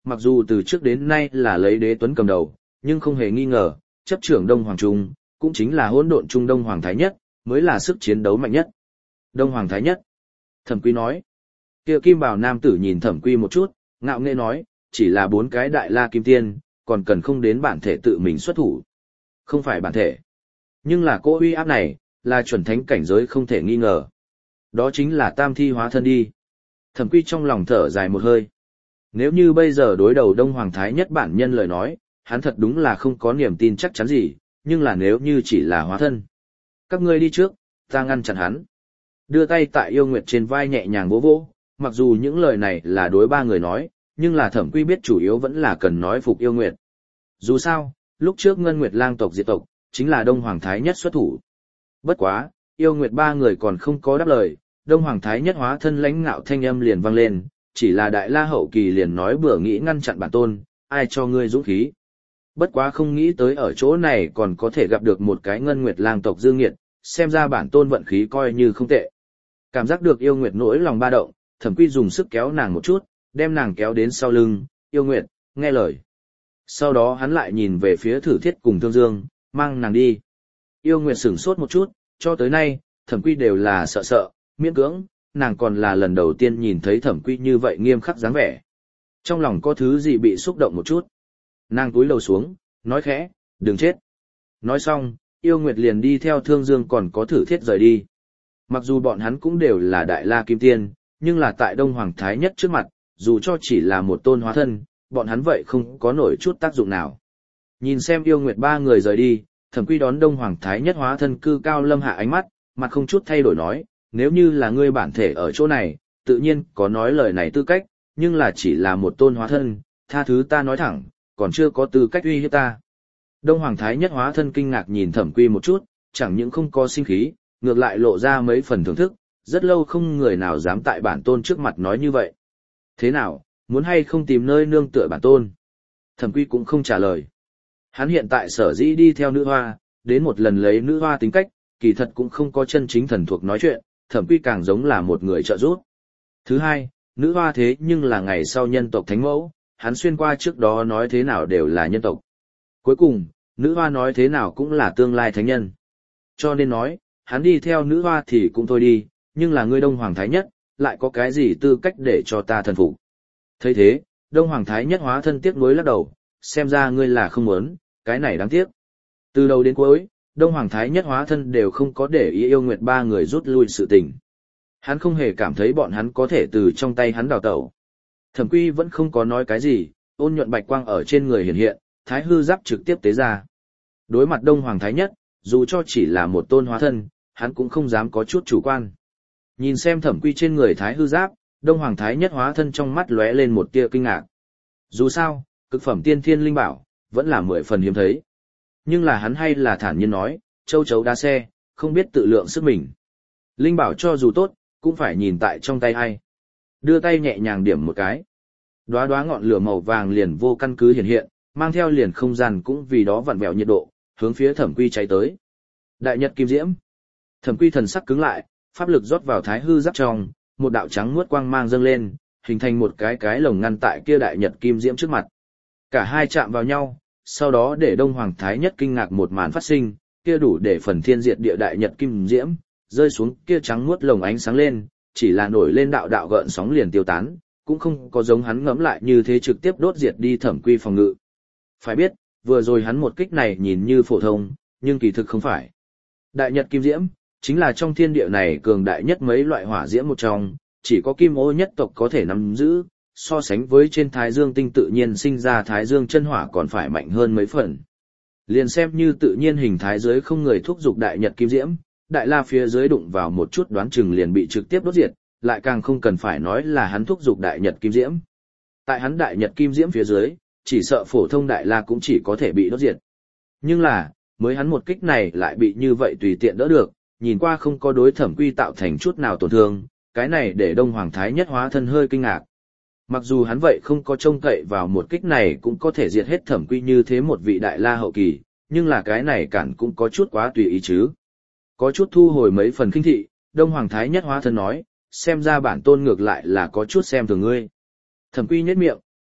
mặc dù từ trước đến nay là lấy đế tuấn cầm đầu, nhưng không hề nghi ngờ, chấp trưởng Đông Hoàng Trung, cũng chính là hỗn độn Trung Đông Hoàng Thái Nhất, mới là sức chiến đấu mạnh nhất. Đông Hoàng Thái Nhất. Thẩm Quy nói. Kia kim bào nam tử nhìn Thẩm Quy một chút, ngạo nghễ nói, chỉ là 4 cái đại la kim tiên, còn cần không đến bản thể tự mình xuất thủ. Không phải bản thể. Nhưng là cỗ uy áp này, là chuẩn thánh cảnh giới không thể nghi ngờ. Đó chính là tam thi hóa thân đi. Thẩm Quy trong lòng thở dài một hơi. Nếu như bây giờ đối đầu Đông Hoàng Thái Nhất bản nhân lời nói, hắn thật đúng là không có niềm tin chắc chắn gì, nhưng là nếu như chỉ là hóa thân. Các ngươi đi trước, ta ngăn chặn hắn. Đưa tay tại yêu nguyệt trên vai nhẹ nhàng vỗ vỗ, mặc dù những lời này là đối 3 người nói, nhưng là Thẩm Quy biết chủ yếu vẫn là cần nói phục yêu nguyệt. Dù sao, lúc trước Ngân Nguyệt lang tộc diệt tộc, chính là Đông Hoàng Thái Nhất xuất thủ. Bất quá, yêu nguyệt 3 người còn không có đáp lời, Đông Hoàng Thái Nhất hóa thân lãnh ngạo thanh âm liền vang lên, chỉ là đại la hậu kỳ liền nói bừa nghĩ ngăn chặn bản tôn, ai cho ngươi dũng khí. Bất quá không nghĩ tới ở chỗ này còn có thể gặp được một cái Ngân Nguyệt lang tộc dương nghiệt, xem ra bản tôn vận khí coi như không tệ. Cảm giác được yêu nguyệt nỗi lòng ba động, Thẩm Quy dùng sức kéo nàng một chút, đem nàng kéo đến sau lưng, yêu nguyệt, nghe lời. Sau đó hắn lại nhìn về phía Thử Thiết cùng Thương Dương, mang nàng đi. Yêu nguyệt sửng sốt một chút, cho tới nay, Thẩm Quy đều là sợ, miễn cưỡng, nàng còn là lần đầu tiên nhìn thấy Thẩm Quy như vậy nghiêm khắc dáng vẻ. Trong lòng có thứ gì bị xúc động một chút. Nàng cúi đầu xuống, nói khẽ, đừng chết. Nói xong, yêu nguyệt liền đi theo Thương Dương còn có Thử Thiết rời đi. Mặc dù bọn hắn cũng đều là đại la kim tiên, nhưng là tại Đông Hoàng Thái Nhất trước mặt, dù cho chỉ là một tôn hóa thân, bọn hắn vậy không có nổi chút tác dụng nào. Nhìn xem yêu nguyệt 3 người rời đi, Thẩm Quy đón Đông Hoàng Thái Nhất hóa thân cư cao lâm hạ ánh mắt, mặt không chút thay đổi nói, nếu như là ngươi bản thể ở chỗ này, tự nhiên có nói lời này tư cách, nhưng là chỉ là một tôn hóa thân, tha thứ ta nói thẳng, còn chưa có tư cách uy hiếp ta. Đông Hoàng Thái Nhất hóa thân kinh ngạc nhìn Thẩm Quy một chút, chẳng những không có sinh khí, ngược lại lộ ra mấy phần thưởng thức, rất lâu không người nào dám tại bản tôn trước mặt nói như vậy. Thế nào, muốn hay không tìm nơi nương tựa bản tôn? Thẩm Quy cũng không trả lời. Hắn hiện tại sở dĩ đi theo nữ hoa, đến một lần lấy nữ hoa tính cách, kỳ thật cũng không có chân chính thần thuộc nói chuyện, Thẩm Quy càng giống là một người trợ giúp. Thứ hai, nữ hoa thế nhưng là ngày sau nhân tộc thánh mẫu, hắn xuyên qua trước đó nói thế nào đều là nhân tộc. Cuối cùng, nữ hoa nói thế nào cũng là tương lai thánh nhân. Cho nên nói, hắn đi theo nữ hoa thì cũng thôi đi, nhưng là ngươi Đông Hoàng Thái Nhất, lại có cái gì tư cách để cho ta thần phục. Thấy thế, Đông Hoàng Thái Nhất hóa thân tiếc nuối lắc đầu, xem ra ngươi là không muốn, cái này đáng tiếc. Từ đầu đến cuối, Đông Hoàng Thái Nhất hóa thân đều không có để ý yêu nguyệt 3 người rút lui sự tình. Hắn không hề cảm thấy bọn hắn có thể từ trong tay hắn đào tẩu. Thẩm Quy vẫn không có nói cái gì, ôn nhuận bạch quang ở trên người hiện hiện, thái hư giáp trực tiếp tế ra. Đối mặt Đông Hoàng Thái Nhất, dù cho chỉ là một tôn hóa thân, hắn cũng không dám có chút chủ quan. Nhìn xem Thẩm Quy trên người thái hư giáp, Đông Hoàng Thái Nhất hóa thân trong mắt lóe lên một tia kinh ngạc. Dù sao, cực phẩm tiên thiên linh bảo, vẫn là 10 phần hiếm thấy. Nhưng là hắn hay là thản nhiên nói, châu chấu đá xe, không biết tự lượng sức mình. Linh bảo cho dù tốt, cũng phải nhìn tại trong tay ai. Đưa tay nhẹ nhàng điểm một cái. Đóa đóa ngọn lửa màu vàng liền vô căn cứ hiện hiện, mang theo liền không gian cũng vì đó vặn vẹo nhiệt độ, hướng phía Thẩm Quy cháy tới. Đại nhật kim diễm. Thẩm Quy thần sắc cứng lại, pháp lực rót vào thái hư giáp trong, một đạo trắng muốt quang mang dâng lên, hình thành một cái lồng ngăn tại kia đại nhật kim diễm trước mặt. Cả hai chạm vào nhau, sau đó để Đông Hoàng Thái Nhất kinh ngạc một màn phát sinh, kia đủ để phần thiên diệt địa đại nhật kim diễm, rơi xuống kia trắng muốt lồng ánh sáng lên, chỉ là nổi lên đạo đạo gợn sóng liền tiêu tán, cũng không có giống hắn ngẫm lại như thế trực tiếp đốt diệt đi Thẩm Quy phòng ngự. Phải biết, vừa rồi hắn một kích này nhìn như phổ thông, nhưng kỳ thực không phải. Đại nhật kim diễm, chính là trong thiên địa này cường đại nhất mấy loại hỏa diễm một trong, chỉ có Kim Ô nhất tộc có thể nắm giữ, so sánh với trên Thái Dương tinh tự nhiên sinh ra Thái Dương chân hỏa còn phải mạnh hơn mấy phần. Liền xem như tự nhiên hình thái dưới không người thúc dục đại nhật kim diễm, đại la phía dưới đụng vào một chút đoán chừng liền bị trực tiếp đốt diệt, lại càng không cần phải nói là hắn thúc dục đại nhật kim diễm. Tại hắn đại nhật kim diễm phía dưới, chỉ sợ phổ thông đại la cũng chỉ có thể bị đốt diệt. Nhưng là, mới hắn một kích này lại bị như vậy tùy tiện đỡ được, nhìn qua không có đối Thẩm Quy tạo thành chút nào tổn thương, cái này để Đông Hoàng Thái Nhất hóa thân hơi kinh ngạc. Mặc dù hắn vậy không có trông cậy vào một kích này cũng có thể diệt hết Thẩm Quy như thế một vị đại la hậu kỳ, nhưng là cái này cản cũng có chút quá tùy ý chứ. Có chút thu hồi mấy phần khinh thị, Đông Hoàng Thái Nhất hóa thân nói, xem ra bản tôn ngược lại là có chút xem thường ngươi. Thẩm Quy nhếch miệng,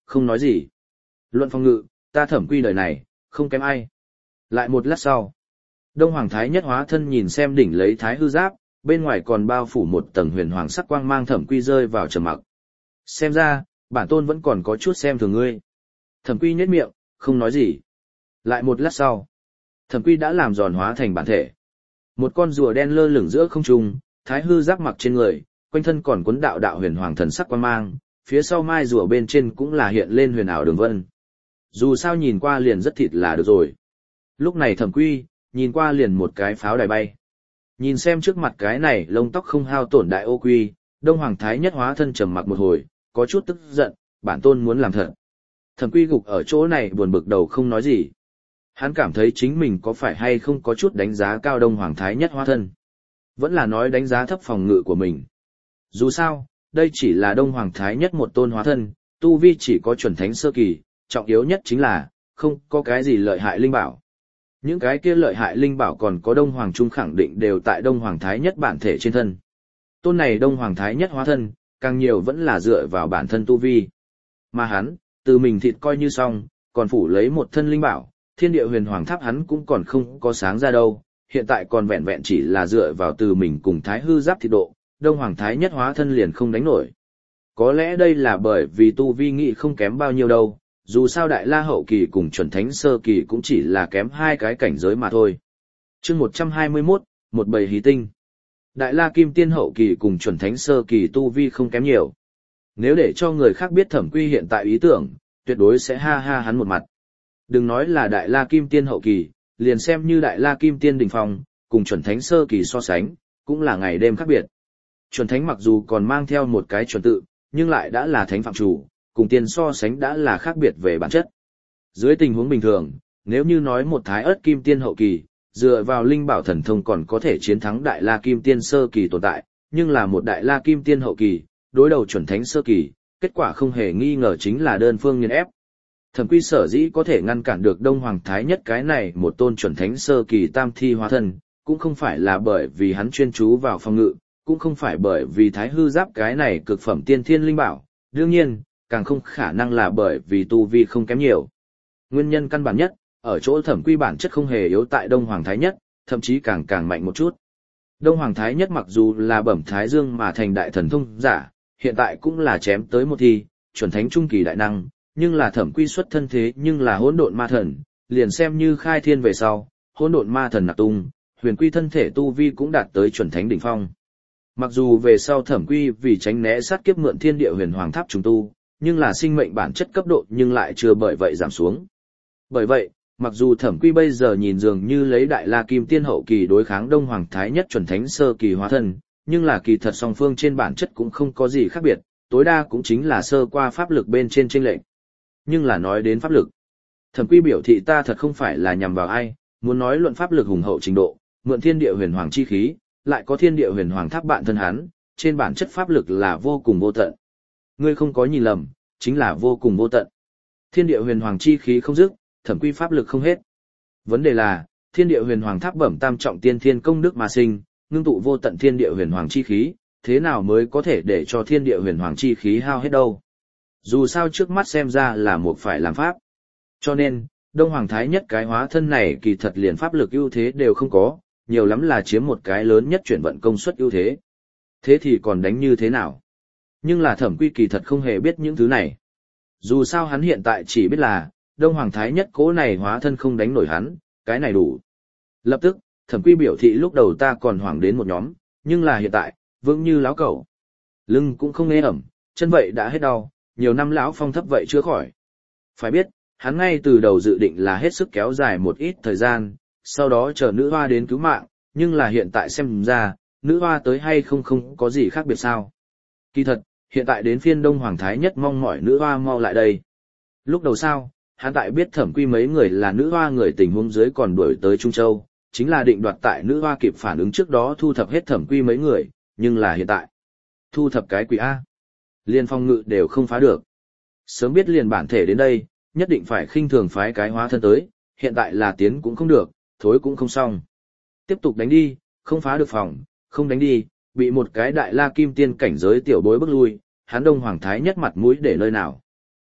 không nói gì. Luận phòng ngự, ta Thẩm Quy đời này, không kém ai. Lại một lát sau, Đông Hoàng Thái Nhất hóa thân nhìn xem đỉnh lấy Thái Hư Giáp, bên ngoài còn bao phủ một tầng huyền hoàng sắc quang mang Thẩm Quy rơi vào trầm mặc. Xem ra, bản tôn vẫn còn có chút xem thường ngươi. Thẩm Quy nhếch miệng, không nói gì. Lại một lát sau, Thẩm Quy đã làm giòn hóa thành bản thể. Một con rùa đen lơ lửng giữa không trung, Thái Hư Giáp mặc trên người, quanh thân còn cuốn đạo đạo huyền hoàng thần sắc quang mang, phía sau mai rùa bên trên cũng là hiện lên huyền ảo đường vân. Dù sao nhìn qua liền rất thịt là được rồi. Lúc này Thẩm Quy, nhìn qua liền một cái pháo đài bay. Nhìn xem trước mặt cái này lông tóc không hao tổn đại ô quy, Đông Hoàng Thái Nhất hóa thân trầm mặc một hồi, có chút tức giận, bản tôn muốn làm thật. Thẩm Quy gục ở chỗ này buồn bực đầu không nói gì. Hắn cảm thấy chính mình có phải hay không có chút đánh giá cao Đông Hoàng Thái Nhất hóa thân. Vẫn là nói đánh giá thấp phòng ngự của mình. Dù sao, đây chỉ là Đông Hoàng Thái Nhất một tôn hóa thân, tu vi chỉ có chuẩn thánh sơ kỳ, trọng yếu nhất chính là, không có cái gì lợi hại linh bảo. Những cái kia lợi hại linh bảo còn có Đông Hoàng Trung khẳng định đều tại Đông Hoàng Thái Nhất bản thể trên thân. Tôn này Đông Hoàng Thái Nhất hóa thân, càng nhiều vẫn là dựa vào bản thân tu vi. Mà hắn, từ mình thịt coi như xong, còn phủ lấy một thân linh bảo, Thiên Địa Huyền Hoàng Tháp hắn cũng còn không có sáng ra đâu, hiện tại còn vẹn vẹn chỉ là dựa vào từ mình cùng Thái Hư Giáp thịt độ, Đông Hoàng Thái Nhất hóa thân liền không đánh nổi. Có lẽ đây là bởi vì tu vi nghị không kém bao nhiêu đâu, dù sao Đại La hậu kỳ cùng chuẩn thánh sơ kỳ cũng chỉ là kém hai cái cảnh giới mà thôi. Chương 121, một bầy hí tinh. Đại La Kim Tiên hậu kỳ cùng chuẩn thánh sơ kỳ tu vi không kém nhiều. Nếu để cho người khác biết Thẩm Quy hiện tại ý tưởng, tuyệt đối sẽ ha ha hắn một mặt. Đừng nói là Đại La Kim Tiên hậu kỳ, liền xem như Đại La Kim Tiên đỉnh phong, cùng chuẩn thánh sơ kỳ so sánh, cũng là ngày đêm khác biệt. Chuẩn thánh mặc dù còn mang theo một cái chuẩn tự, nhưng lại đã là thánh phạm chủ, cùng tiên so sánh đã là khác biệt về bản chất. Dưới tình huống bình thường, nếu như nói một thái ớt kim tiên hậu kỳ, dựa vào linh bảo thần thông còn có thể chiến thắng đại la kim tiên sơ kỳ tồn tại, nhưng là một đại la kim tiên hậu kỳ, đối đầu chuẩn thánh sơ kỳ, kết quả không hề nghi ngờ chính là đơn phương nghiền ép. Thẩm Quy sở dĩ có thể ngăn cản được Đông Hoàng Thái Nhất cái này một tôn chuẩn thánh sơ kỳ tam thi hóa thân, cũng không phải là bởi vì hắn chuyên chú vào phòng ngự, cũng không phải bởi vì Thái Hư Giáp cái này cực phẩm tiên thiên linh bảo, đương nhiên, càng không khả năng là bởi vì tu vi không kém nhiều. Nguyên nhân căn bản nhất, ở chỗ Thẩm Quy bản chất không hề yếu tại Đông Hoàng Thái Nhất, thậm chí càng mạnh một chút. Đông Hoàng Thái Nhất mặc dù là bẩm Thái Dương mà thành đại thần thông giả, hiện tại cũng là chém tới một thi, chuẩn thánh trung kỳ đại năng, nhưng là Thẩm Quy xuất thân thế nhưng là hỗn độn ma thần, liền xem như khai thiên về sau, hỗn độn ma thần nạp tung, huyền quy thân thể tu vi cũng đạt tới chuẩn thánh đỉnh phong. Mặc dù về sau Thẩm Quy vì tránh né sát kiếp mượn Thiên Địa Huyền Hoàng Tháp trùng tu, nhưng là sinh mệnh bản chất cấp độ nhưng lại chưa bởi vậy giảm xuống. Bởi vậy, mặc dù Thẩm Quy bây giờ nhìn dường như lấy Đại La Kim Tiên hậu kỳ đối kháng Đông Hoàng Thái Nhất chuẩn thánh sơ kỳ hóa thân, nhưng là kỳ thật song phương trên bản chất cũng không có gì khác biệt, tối đa cũng chính là sơ qua pháp lực bên trên chênh lệch. Nhưng là nói đến pháp lực, Thẩm Quy biểu thị ta thật không phải là nhằm vào ai, muốn nói luận pháp lực hùng hậu trình độ, mượn Thiên Địa Huyền Hoàng chi khí, lại có Thiên Địa Huyền Hoàng Tháp bạn thân hắn, trên bản chất pháp lực là vô cùng vô tận. Ngươi không có nhìn lầm, chính là vô cùng vô tận. Thiên Địa Huyền Hoàng chi khí không dứt, Thẩm Quy pháp lực không hết. Vấn đề là, Thiên Địa Huyền Hoàng Tháp bẩm tam trọng tiên thiên công đức mà sinh, ngưng tụ vô tận Thiên Địa Huyền Hoàng chi khí, thế nào mới có thể để cho Thiên Địa Huyền Hoàng chi khí hao hết đâu? Dù sao trước mắt xem ra là một phải làm pháp. Cho nên, Đông Hoàng Thái Nhất cái hóa thân này kỳ thật liền pháp lực ưu thế đều không có, nhiều lắm là chiếm một cái lớn nhất chuyển vận công suất ưu thế. Thế thì còn đánh như thế nào? Nhưng là Thẩm Quy kỳ thật không hề biết những thứ này. Dù sao hắn hiện tại chỉ biết là, Đông Hoàng Thái Nhất cố này hóa thân không đánh nổi hắn, cái này đủ. Lập tức, Thẩm Quy biểu thị lúc đầu ta còn hoảng đến một nhóm, nhưng là hiện tại, vững như láo cẩu. Lưng cũng không ê ẩm, chân vậy đã hết đau, nhiều năm lão phong thấp vậy chưa khỏi. Phải biết, hắn ngay từ đầu dự định là hết sức kéo dài một ít thời gian, sau đó chờ nữ hoa đến cứu mạng, nhưng là hiện tại xem ra, nữ hoa tới hay không có gì khác biệt sao. Kỳ thật, hiện tại đến phiên Đông Hoàng Thái Nhất mong mỏi nữ hoa mau lại đây. Lúc đầu sao, hắn tại biết Thẩm Quy mấy người là nữ hoa người tình huống dưới còn đuổi tới Trung Châu, chính là định đoạt tại nữ hoa kịp phản ứng trước đó thu thập hết Thẩm Quy mấy người, nhưng là hiện tại, thu thập cái quỷ A. Liên phong ngự đều không phá được. Sớm biết liền bản thể đến đây, nhất định phải khinh thường phái cái hóa thân tới, hiện tại là tiến cũng không được, thối cũng không xong. Tiếp tục đánh đi, không phá được phòng, không đánh đi, bị một cái đại la kim tiên cảnh giới tiểu bối bức lui, hắn Đông Hoàng Thái Nhất mặt mũi để nơi nào.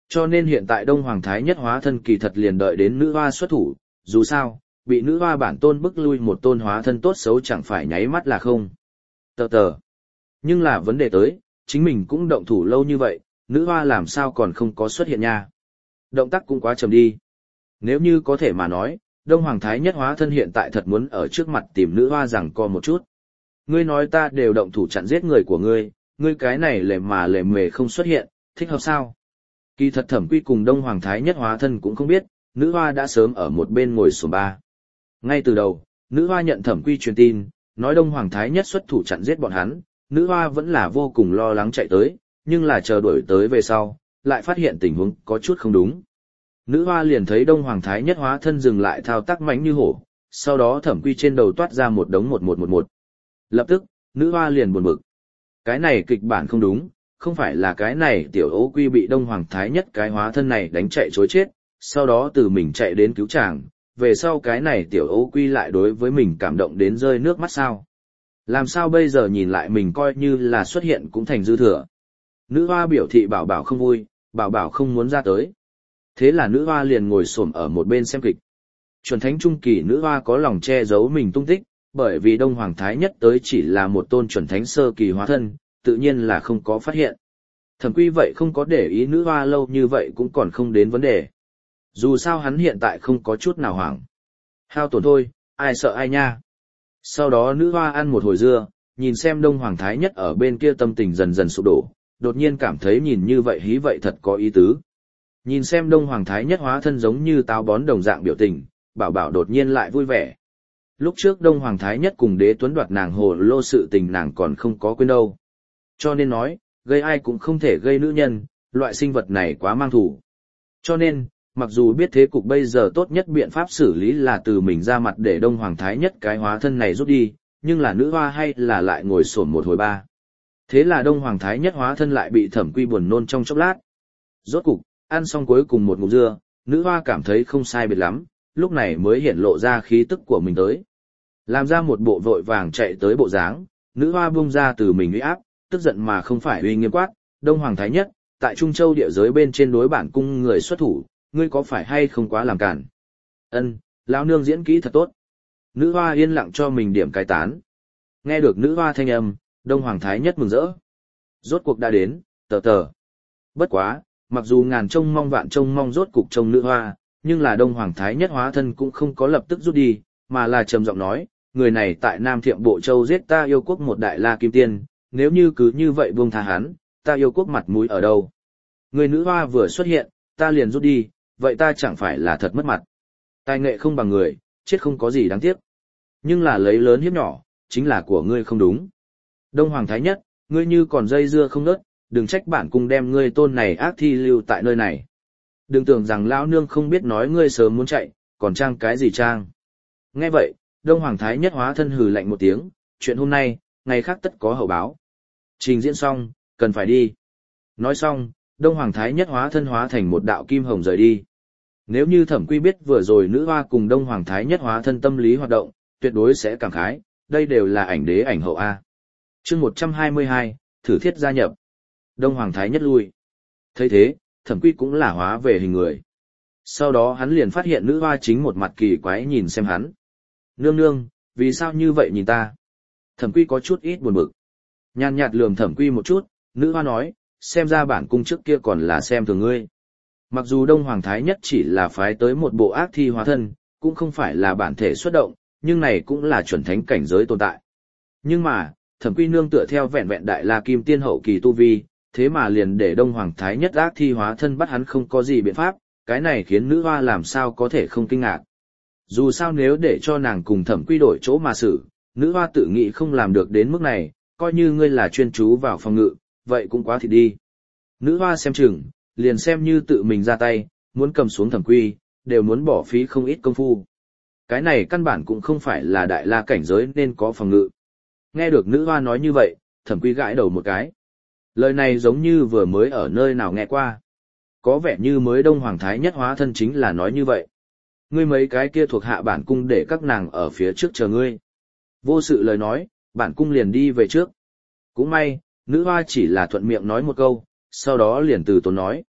Cho nên hiện tại Đông Hoàng Thái Nhất hóa thân kỳ thật liền đợi đến nữ hoa xuất thủ, dù sao, bị nữ hoa bản tôn bức lui một tôn hóa thân tốt xấu chẳng phải nháy mắt là không. Tờ tờ. Nhưng là vấn đề tới, chính mình cũng động thủ lâu như vậy, nữ hoa làm sao còn không có xuất hiện nha. Động tác cũng quá chậm đi. Nếu như có thể mà nói, Đông Hoàng Thái Nhất hóa thân hiện tại thật muốn ở trước mặt tìm nữ hoa rằng co một chút. Ngươi nói ta đều động thủ chặn giết người của ngươi cái này lề mề không xuất hiện, thích hợp sao? Kỳ thật Thẩm Quy cùng Đông Hoàng Thái Nhất hóa thân cũng không biết, nữ hoa đã sớm ở một bên ngồi xổm ba. Ngay từ đầu, nữ hoa nhận Thẩm Quy truyền tin, nói Đông Hoàng Thái Nhất xuất thủ chặn giết bọn hắn, nữ hoa vẫn là vô cùng lo lắng chạy tới, nhưng là chờ đuổi tới về sau, lại phát hiện tình huống có chút không đúng. Nữ hoa liền thấy Đông Hoàng Thái Nhất hóa thân dừng lại thao tác mãnh như hổ, sau đó Thẩm Quy trên đầu toát ra một đống 1111. Lập tức, nữ hoa liền buồn bực. Cái này kịch bản không đúng, không phải là cái này tiểu ấu quy bị Đông Hoàng Thái Nhất cái hóa thân này đánh chạy chối chết, sau đó từ mình chạy đến cứu chàng, về sau cái này tiểu ấu quy lại đối với mình cảm động đến rơi nước mắt sao. Làm sao bây giờ nhìn lại mình coi như là xuất hiện cũng thành dư thừa. Nữ hoa biểu thị bảo bảo không vui, bảo bảo không muốn ra tới. Thế là nữ hoa liền ngồi xổm ở một bên xem kịch. Chuẩn thánh trung kỳ nữ hoa có lòng che giấu mình tung tích, bởi vì Đông Hoàng Thái Nhất tới chỉ là một tôn chuẩn thánh sơ kỳ hóa thân, tự nhiên là không có phát hiện. Thẩm Quy vậy không có để ý nữ hoa lâu như vậy cũng còn không đến vấn đề. Dù sao hắn hiện tại không có chút nào hoảng. Hao tổn thôi, ai sợ ai nha. Sau đó nữ hoa ăn một hồi dưa, nhìn xem Đông Hoàng Thái Nhất ở bên kia tâm tình dần dần sụp đổ, đột nhiên cảm thấy nhìn như vậy hí vậy thật có ý tứ. Nhìn xem Đông Hoàng Thái Nhất hóa thân giống như táo bón đồng dạng biểu tình, bảo bảo đột nhiên lại vui vẻ. Lúc trước Đông Hoàng Thái Nhất cùng Đế Tuấn đoạt nàng hồ lô sự tình nàng còn không có quên đâu. Cho nên nói, gây ai cũng không thể gây nữ nhân, loại sinh vật này quá mang thủ. Cho nên, mặc dù biết thế cục bây giờ tốt nhất biện pháp xử lý là từ mình ra mặt để Đông Hoàng Thái Nhất cái hóa thân này rút đi, nhưng là nữ hoa hay là lại ngồi xổm một hồi ba. Thế là Đông Hoàng Thái Nhất hóa thân lại bị Thẩm Quy buồn nôn trong chốc lát. Rốt cục, ăn xong cuối cùng một ngụm dưa, nữ hoa cảm thấy không sai biệt lắm, lúc này mới hiện lộ ra khí tức của mình tới. Làm ra một bộ vội vàng chạy tới bộ dáng, nữ hoa buông ra từ mình uy áp, tức giận mà không phải uy nghiêm quát, Đông Hoàng Thái Nhất, tại Trung Châu địa giới bên trên đối bản cung người xuất thủ, ngươi có phải hay không quá làm cản? Ân, lão nương diễn kỹ thật tốt. Nữ hoa yên lặng cho mình điểm cái tán. Nghe được nữ hoa thanh âm, Đông Hoàng Thái Nhất mừng rỡ. Rốt cuộc đã đến, tờ tờ. Bất quá, mặc dù ngàn trông mong vạn trông mong rốt cục trông nữ hoa, nhưng là Đông Hoàng Thái Nhất hóa thân cũng không có lập tức rút đi, mà là trầm giọng nói, người này tại Nam Thiệm Bộ Châu giết ta yêu quốc một đại la kim tiên, nếu như cứ như vậy buông tha hắn, ta yêu quốc mặt mũi ở đâu? Người nữ hoa vừa xuất hiện, ta liền rút đi, vậy ta chẳng phải là thật mất mặt. Tài nghệ không bằng người, chết không có gì đáng tiếc. Nhưng là lấy lớn hiếp nhỏ, chính là của ngươi không đúng. Đông Hoàng Thái Nhất, ngươi như còn dây dưa không nớt, đừng trách bản cung đem ngươi tôn này ác thi lưu tại nơi này. Đừng tưởng rằng lão nương không biết nói ngươi sớm muốn chạy, còn trang cái gì trang. Nghe vậy, Đông Hoàng Thái Nhất hóa thân hừ lạnh một tiếng, chuyện hôm nay, ngày khác tất có hậu báo. Trình diễn xong, cần phải đi. Nói xong, Đông Hoàng Thái Nhất hóa thân hóa thành một đạo kim hồng rời đi. Nếu như Thẩm Quy biết vừa rồi nữ hoa cùng Đông Hoàng Thái Nhất hóa thân tâm lý hoạt động, tuyệt đối sẽ cảm khái, đây đều là ảnh đế ảnh hậu A. Chương 122, thử thiết gia nhập. Đông Hoàng Thái Nhất lui. Thấy thế, Thẩm Quy cũng là hóa về hình người. Sau đó hắn liền phát hiện nữ hoa chính một mặt kỳ quái nhìn xem hắn. Nương nương, vì sao như vậy nhìn ta? Thẩm Quy có chút ít buồn bực. Nhàn nhạt lườm Thẩm Quy một chút, nữ hoa nói, xem ra bản cung trước kia còn là xem thường ngươi. Mặc dù Đông Hoàng Thái Nhất chỉ là phái tới một bộ ác thi hóa thân, cũng không phải là bản thể xuất động, nhưng này cũng là chuẩn thánh cảnh giới tồn tại. Nhưng mà, Thẩm Quy nương tựa theo vẹn vẹn đại la kim tiên hậu kỳ tu vi, thế mà liền để Đông Hoàng Thái Nhất ác thi hóa thân bắt hắn không có gì biện pháp, cái này khiến nữ hoa làm sao có thể không kinh ngạc. Dù sao nếu để cho nàng cùng Thẩm Quy đổi chỗ mà xử, nữ hoa tự nghĩ không làm được đến mức này, coi như ngươi là chuyên chú vào phòng ngự, vậy cũng quá thịt đi. Nữ hoa xem chừng, liền xem như tự mình ra tay, muốn cầm xuống Thẩm Quy, đều muốn bỏ phí không ít công phu. Cái này căn bản cũng không phải là đại la cảnh giới nên có phòng ngự. Nghe được nữ hoa nói như vậy, Thẩm Quy gãi đầu một cái. Lời này giống như vừa mới ở nơi nào nghe qua. Có vẻ như mới Đông Hoàng Thái Nhất hóa thân chính là nói như vậy. Ngươi mấy cái kia thuộc hạ bản cung để các nàng ở phía trước chờ ngươi. Vô sự lời nói, bản cung liền đi về trước. Cũng may, nữ hoa chỉ là thuận miệng nói một câu, sau đó liền từ tốn nói.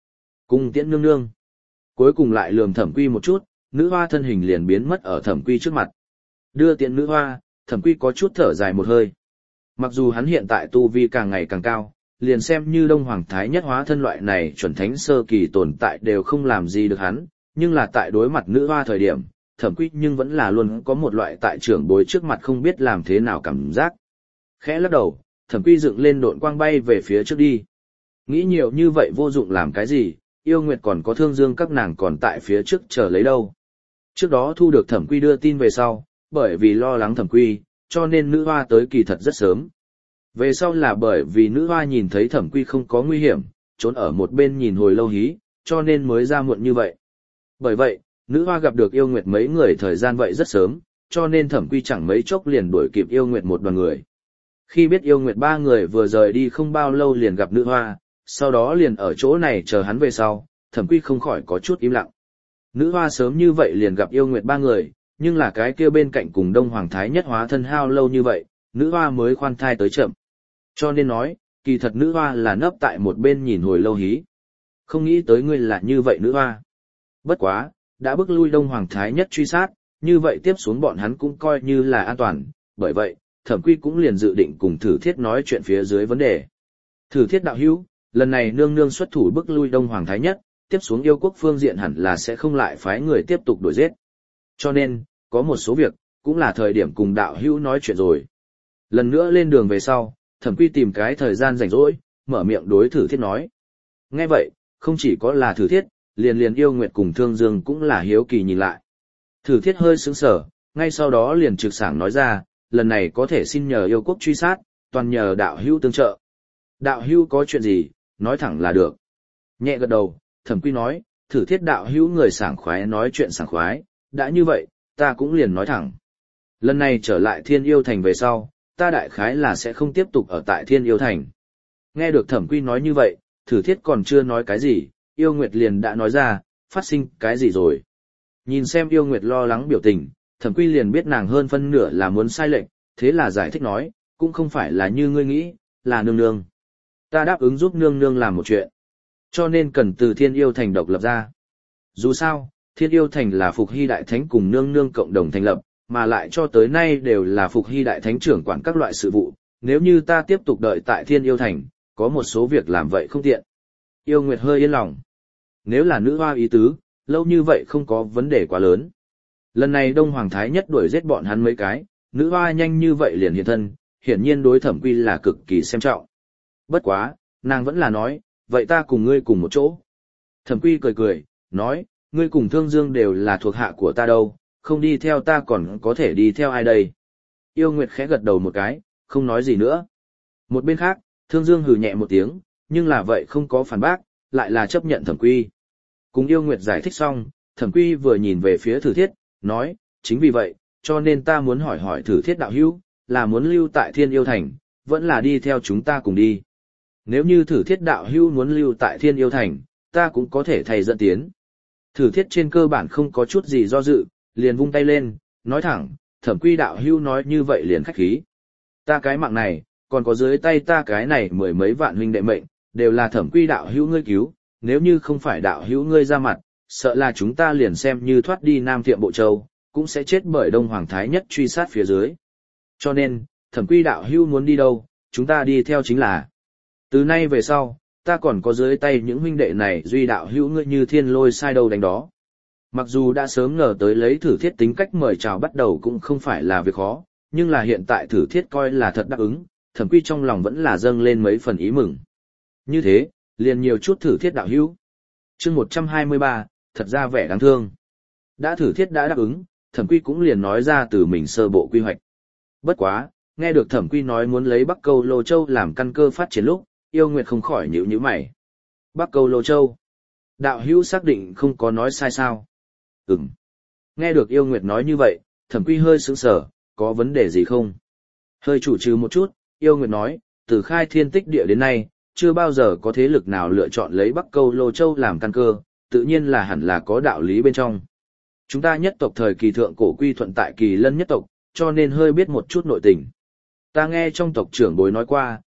Cung tiễn nương nương. Cuối cùng lại lườm Thẩm Quy một chút, nữ hoa thân hình liền biến mất ở Thẩm Quy trước mặt. Đưa tiễn nữ hoa, Thẩm Quy có chút thở dài một hơi. Mặc dù hắn hiện tại tu vi càng ngày càng cao, liền xem như Đông Hoàng Thái Nhất hóa thân loại này chuẩn thánh sơ kỳ tồn tại đều không làm gì được hắn, nhưng là tại đối mặt nữ hoa thời điểm, Thẩm Quy nhưng vẫn là luôn có một loại tại trưởng bối trước mặt không biết làm thế nào cảm giác. Khẽ lắc đầu, Thẩm Quy dựng lên độn quang bay về phía trước đi. Nghĩ nhiều như vậy vô dụng làm cái gì, yêu nguyệt còn có thương dương các nàng còn tại phía trước chờ lấy đâu. Trước đó thu được Thẩm Quy đưa tin về sau, bởi vì lo lắng Thẩm Quy, cho nên nữ hoa tới kỳ thật rất sớm. Về sau là bởi vì nữ hoa nhìn thấy Thẩm Quy không có nguy hiểm, trốn ở một bên nhìn hồi lâu hí, cho nên mới ra muộn như vậy. Bởi vậy, nữ hoa gặp được yêu nguyệt mấy người thời gian vậy rất sớm, cho nên Thẩm Quy chẳng mấy chốc liền đuổi kịp yêu nguyệt một đoàn người. Khi biết yêu nguyệt ba người vừa rời đi không bao lâu liền gặp nữ hoa, sau đó liền ở chỗ này chờ hắn về sau, Thẩm Quy không khỏi có chút im lặng. Nữ hoa sớm như vậy liền gặp yêu nguyệt ba người, nhưng là cái kia bên cạnh cùng Đông Hoàng Thái Nhất hóa thân hao lâu như vậy, nữ hoa mới khoan thai tới chậm. Cho nên nói, kỳ thật nữ hoa là nấp tại một bên nhìn hồi lâu hí. Không nghĩ tới ngươi là như vậy nữ hoa. Bất quá, đã bức lui Đông Hoàng Thái Nhất truy sát, như vậy tiếp xuống bọn hắn cũng coi như là an toàn, bởi vậy, Thẩm Quy cũng liền dự định cùng Thử Thiết nói chuyện phía dưới vấn đề. Thử Thiết đạo hữu, lần này nương nương xuất thủ bức lui Đông Hoàng Thái Nhất, tiếp xuống yêu quốc phương diện hẳn là sẽ không lại phái người tiếp tục đuổi giết. Cho nên, có một số việc, cũng là thời điểm cùng đạo hữu nói chuyện rồi. Lần nữa lên đường về sau, Thẩm Quy tìm cái thời gian rảnh rỗi, mở miệng đối Thử Thiết nói. Nghe vậy, không chỉ có là Thử Thiết, liền yêu nguyệt cùng Thương Dương cũng là hiếu kỳ nhìn lại. Thử Thiết hơi sững sờ, ngay sau đó liền trực sảng nói ra, lần này có thể xin nhờ yêu quốc truy sát, toàn nhờ đạo hữu tương trợ. Đạo hữu có chuyện gì, nói thẳng là được. Nhẹ gật đầu, Thẩm Quy nói, Thử Thiết đạo hữu người sảng khoái nói chuyện sảng khoái, đã như vậy, ta cũng liền nói thẳng. Lần này trở lại Thiên Yêu Thành về sau, ta đại khái là sẽ không tiếp tục ở tại Thiên Yêu Thành. Nghe được Thẩm Quy nói như vậy, Thử Thiết còn chưa nói cái gì, Yêu Nguyệt liền đã nói ra, phát sinh cái gì rồi. Nhìn xem Yêu Nguyệt lo lắng biểu tình, Thẩm Quy liền biết nàng hơn phân nửa là muốn sai lệnh, thế là giải thích nói, cũng không phải là như ngươi nghĩ, là nương nương. Ta đáp ứng giúp nương nương làm một chuyện, cho nên cần từ Thiên Yêu Thành độc lập ra. Dù sao, Thiên Yêu Thành là Phục Hy Đại Thánh cùng nương nương cộng đồng thành lập, mà lại cho tới nay đều là Phục Hy Đại Thánh trưởng quản các loại sự vụ, nếu như ta tiếp tục đợi tại Thiên Yêu Thành, có một số việc làm vậy không tiện. Yêu Nguyệt hơi yên lòng. Nếu là nữ hoa ý tứ, lâu như vậy không có vấn đề quá lớn. Lần này Đông Hoàng Thái Nhất đuổi giết bọn hắn mấy cái, nữ hoa nhanh như vậy liền hiện thân, hiển nhiên đối Thẩm Quy là cực kỳ xem trọng. Bất quá, nàng vẫn là nói, vậy ta cùng ngươi cùng một chỗ. Thẩm Quy cười cười, nói, ngươi cùng Thương Dương đều là thuộc hạ của ta đâu, không đi theo ta còn có thể đi theo ai đây. Yêu Nguyệt khẽ gật đầu một cái, không nói gì nữa. Một bên khác, Thương Dương hừ nhẹ một tiếng, nhưng là vậy không có phản bác, lại là chấp nhận Thẩm Quy. Cùng Yêu Nguyệt giải thích xong, Thẩm Quy vừa nhìn về phía Thử Thiết, nói, chính vì vậy, cho nên ta muốn hỏi hỏi Thử Thiết đạo hữu, là muốn lưu tại Thiên Yêu Thành, vẫn là đi theo chúng ta cùng đi. Nếu như Thử Thiết đạo hữu muốn lưu tại Thiên Yêu Thành, ta cũng có thể thay dẫn tiến. Thử Thiết trên cơ bản không có chút gì do dự, liền vung tay lên, nói thẳng, Thẩm Quy đạo hữu nói như vậy liền khách khí. Ta cái mạng này, còn có dưới tay ta cái này mười mấy vạn huynh đệ mệnh, đều là Thẩm Quy đạo hữu ngươi cứu, nếu như không phải đạo hữu ngươi ra mặt, sợ là chúng ta liền xem như thoát đi Nam Thiệm Bộ Châu, cũng sẽ chết bởi Đông Hoàng Thái Nhất truy sát phía dưới. Cho nên, Thẩm Quy đạo hữu muốn đi đâu, chúng ta đi theo chính là. Từ nay về sau, ta còn có dưới tay những huynh đệ này duy đạo hữu ngươi như thiên lôi sai đầu đánh đó. Mặc dù đã sớm ngờ tới lấy Thử Thiết tính cách mời chào bắt đầu cũng không phải là việc khó, nhưng là hiện tại Thử Thiết coi là thật đáp ứng, Thẩm Quy trong lòng vẫn là dâng lên mấy phần ý mừng. Như thế, liền nhiều chút Thử Thiết đạo hữu. Chương 123, thật ra vẻ đáng thương. Đã Thử Thiết đã đáp ứng, Thẩm Quy cũng liền nói ra từ mình sơ bộ quy hoạch. Bất quá, nghe được Thẩm Quy nói muốn lấy Bắc Câu Lô Châu làm căn cơ phát triển lúc, Yêu Nguyệt không khỏi nhíu mày. Bắc Câu Lô Châu. Đạo hữu xác định không có nói sai sao? Ừm. Nghe được Yêu Nguyệt nói như vậy, Thẩm Quy hơi sững sờ, có vấn đề gì không? Hơi chủ trừ một chút, Yêu Nguyệt nói, từ khai thiên tích địa đến nay, chưa bao giờ có thế lực nào lựa chọn lấy Bắc Câu Lô Châu làm căn cơ, tự nhiên là hẳn là có đạo lý bên trong. Chúng ta nhất tộc thời kỳ thượng cổ quy thuận tại Kỳ Lân nhất tộc, cho nên hơi biết một chút nội tình. Ta nghe trong tộc trưởng bối nói qua,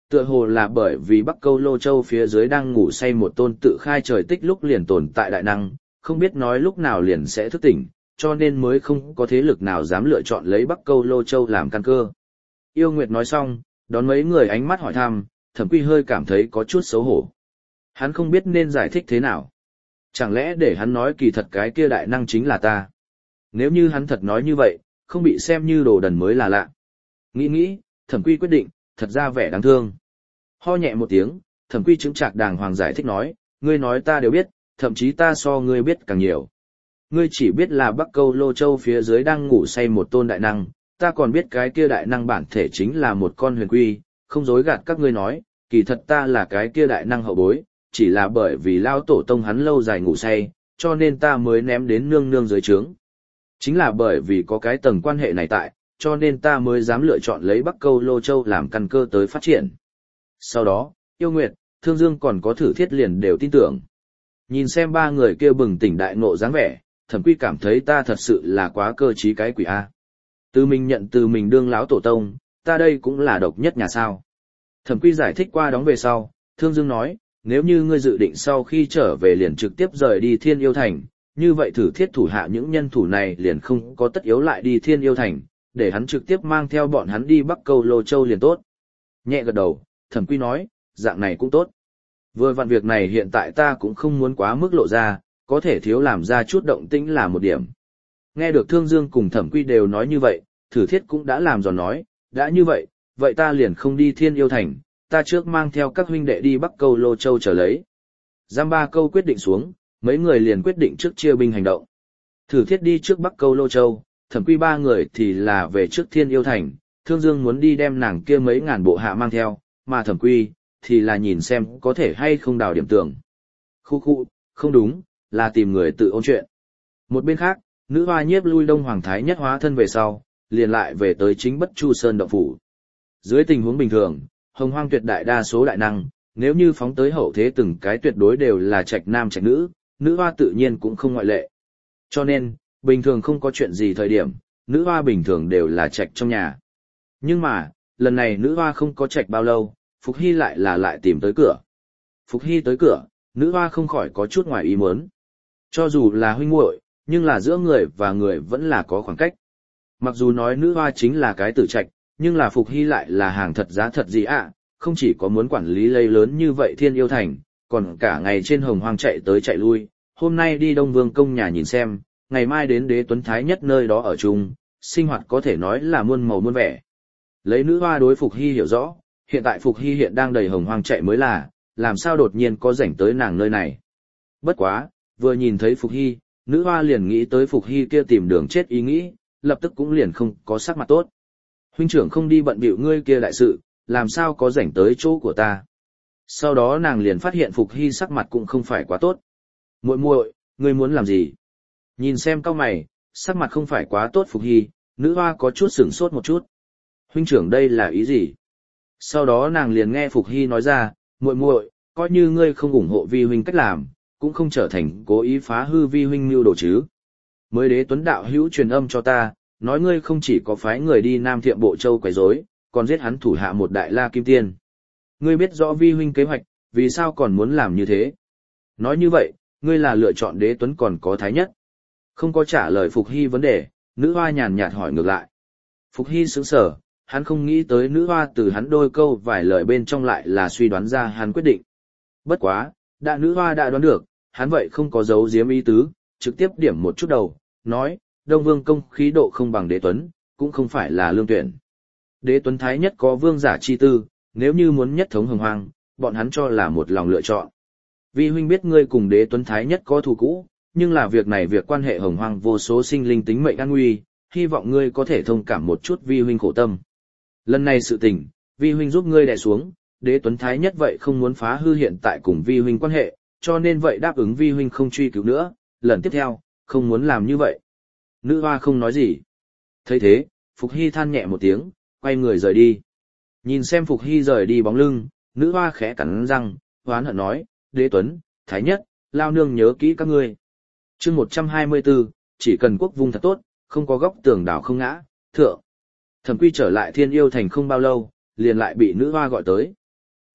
Tựa hồ là bởi vì Bắc Câu Lô Châu phía dưới đang ngủ say một tôn tự khai trời tích lúc liền tồn tại đại năng, không biết nói lúc nào liền sẽ thức tỉnh, cho nên mới không có thế lực nào dám lựa chọn lấy Bắc Câu Lô Châu làm căn cơ. Yêu Nguyệt nói xong, đón mấy người ánh mắt hỏi thăm, Thẩm Quy hơi cảm thấy có chút xấu hổ. Hắn không biết nên giải thích thế nào. Chẳng lẽ để hắn nói kỳ thật cái kia đại năng chính là ta? Nếu như hắn thật nói như vậy, không bị xem như đồ đần mới là lạ. Nghĩ, Thẩm Quy quyết định, thật ra vẻ đáng thương. Ho nhẹ một tiếng, Thẩm Quy chứng trạc đàng hoàng giải thích nói ta đều biết, thậm chí ta so ngươi biết càng nhiều. Ngươi chỉ biết là Bắc Câu Lô Châu phía dưới đang ngủ say một tôn đại năng, ta còn biết cái kia đại năng bản thể chính là một con huyền quy, không dối gạt các ngươi nói, kỳ thật ta là cái kia đại năng hậu bối, chỉ là bởi vì lao tổ tông hắn lâu dài ngủ say, cho nên ta mới ném đến nương nương dưới trướng. Chính là bởi vì có cái tầng quan hệ này tại, cho nên ta mới dám lựa chọn lấy Bắc Câu Lô Châu làm căn cơ tới phát triển. Sau đó, Yêu Nguyệt, Thương Dương còn có Thử Thiết liền đều tin tưởng. Nhìn xem ba người kia bừng tỉnh đại ngộ dáng vẻ, Thẩm Quy cảm thấy ta thật sự là quá cơ trí cái quỷ A. Từ mình nhận từ mình đương láo tổ tông, ta đây cũng là độc nhất nhà sao. Thẩm Quy giải thích qua đóng về sau, Thương Dương nói, nếu như ngươi dự định sau khi trở về liền trực tiếp rời đi Thiên Yêu Thành, như vậy Thử Thiết thủ hạ những nhân thủ này liền không có tất yếu lại đi Thiên Yêu Thành, để hắn trực tiếp mang theo bọn hắn đi Bắc Câu Lô Châu liền tốt. Nhẹ gật đầu, Thẩm Quy nói, dạng này cũng tốt. Vừa vặn việc này hiện tại ta cũng không muốn quá mức lộ ra, có thể thiếu làm ra chút động tĩnh là một điểm. Nghe được Thương Dương cùng Thẩm Quy đều nói như vậy, Thử Thiết cũng đã làm giòn nói, đã như vậy, vậy ta liền không đi Thiên Yêu Thành, ta trước mang theo các huynh đệ đi Bắc Câu Lô Châu trở lấy. Giam ba câu quyết định xuống, mấy người liền quyết định trước chia binh hành động. Thử Thiết đi trước Bắc Câu Lô Châu, Thẩm Quy ba người thì là về trước Thiên Yêu Thành, Thương Dương muốn đi đem nàng kia mấy ngàn bộ hạ mang theo, mà Thẩm Quy thì là nhìn xem có thể hay không đào điểm tường. Khu, không đúng, là tìm người tự ôn chuyện. Một bên khác, nữ hoa nhiếp lui Đông Hoàng Thái Nhất hóa thân về sau, liền lại về tới chính Bất Chu Sơn động phủ. Dưới tình huống bình thường, Hồng Hoang tuyệt đại đa số đại năng, nếu như phóng tới hậu thế từng cái tuyệt đối đều là trạch nam trạch nữ, nữ hoa tự nhiên cũng không ngoại lệ. Cho nên, bình thường không có chuyện gì thời điểm, nữ hoa bình thường đều là trạch trong nhà. Nhưng mà, lần này nữ hoa không có trạch bao lâu, Phục Hy lại tìm tới cửa. Phục Hy tới cửa, nữ hoa không khỏi có chút ngoài ý muốn. Cho dù là huynh muội, nhưng là giữa người và người vẫn là có khoảng cách. Mặc dù nói nữ hoa chính là cái tử trạch, nhưng là Phục Hy lại là hàng thật giá thật gì ạ, không chỉ có muốn quản lý lây lớn như vậy Thiên Yêu Thành, còn cả ngày trên Hồng Hoang chạy tới chạy lui, hôm nay đi Đông Vương công nhà nhìn xem, ngày mai đến Đế Tuấn Thái Nhất nơi đó ở chung, sinh hoạt có thể nói là muôn màu muôn vẻ. Lấy nữ hoa đối Phục Hy hiểu rõ, hiện tại Phục Hy hiện đang đầy Hồng Hoang chạy mới là, làm sao đột nhiên có rảnh tới nàng nơi này. Bất quá, vừa nhìn thấy Phục Hy, nữ hoa liền nghĩ tới Phục Hy kia tìm đường chết ý nghĩ, lập tức cũng liền không có sắc mặt tốt. Huynh trưởng không đi bận bịu ngươi kia đại sự, làm sao có rảnh tới chỗ của ta. Sau đó nàng liền phát hiện Phục Hy sắc mặt cũng không phải quá tốt. Muội muội, ngươi muốn làm gì? Nhìn xem cao mày, sắc mặt không phải quá tốt Phục Hy, nữ hoa có chút sửng sốt một chút. Huynh trưởng đây là ý gì? Sau đó nàng liền nghe Phục Hy nói ra, muội muội, coi như ngươi không ủng hộ vi huynh cách làm, cũng không trở thành cố ý phá hư vi huynh mưu đồ chứ. Mới Đế Tuấn đạo hữu truyền âm cho ta, nói ngươi không chỉ có phái người đi Nam Thiệm Bộ Châu quấy rối, còn giết hắn thủ hạ một đại la kim tiên. Ngươi biết rõ vi huynh kế hoạch, vì sao còn muốn làm như thế? Nói như vậy, ngươi là lựa chọn Đế Tuấn còn có Thái Nhất. Không có trả lời Phục Hy vấn đề, nữ hoa nhàn nhạt hỏi ngược lại. Phục Hy sững sờ, hắn không nghĩ tới nữ hoa từ hắn đôi câu vài lời bên trong lại là suy đoán ra hắn quyết định. Bất quá, nữ hoa đã đoán được, hắn vậy không có giấu giếm ý tứ, trực tiếp điểm một chút đầu, nói, Đông Vương công khí độ không bằng Đế Tuấn, cũng không phải là lương tuyển. Đế Tuấn Thái Nhất có vương giả chi tư, nếu như muốn nhất thống Hồng Hoang, bọn hắn cho là một lòng lựa chọn. Vi huynh biết ngươi cùng Đế Tuấn Thái Nhất có thù cũ, nhưng là việc này việc quan hệ Hồng Hoang vô số sinh linh tính mệnh an nguy, hy vọng ngươi có thể thông cảm một chút vi huynh khổ tâm. Lần này sự tình, vi huynh giúp ngươi đè xuống, Đế Tuấn Thái Nhất vậy không muốn phá hư hiện tại cùng vi huynh quan hệ, cho nên vậy đáp ứng vi huynh không truy cứu nữa, lần tiếp theo, không muốn làm như vậy. Nữ hoa không nói gì. Thấy thế, Phục Hy than nhẹ một tiếng, quay người rời đi. Nhìn xem Phục Hy rời đi bóng lưng, nữ hoa khẽ cắn răng, hoán hận nói, Đế Tuấn, Thái Nhất, lao nương nhớ kỹ các ngươi. Chương 124, chỉ cần quốc vung thật tốt, không có góc tường đảo không ngã, thượng. Thẩm Quy trở lại Thiên Yêu Thành không bao lâu, liền lại bị nữ hoa gọi tới.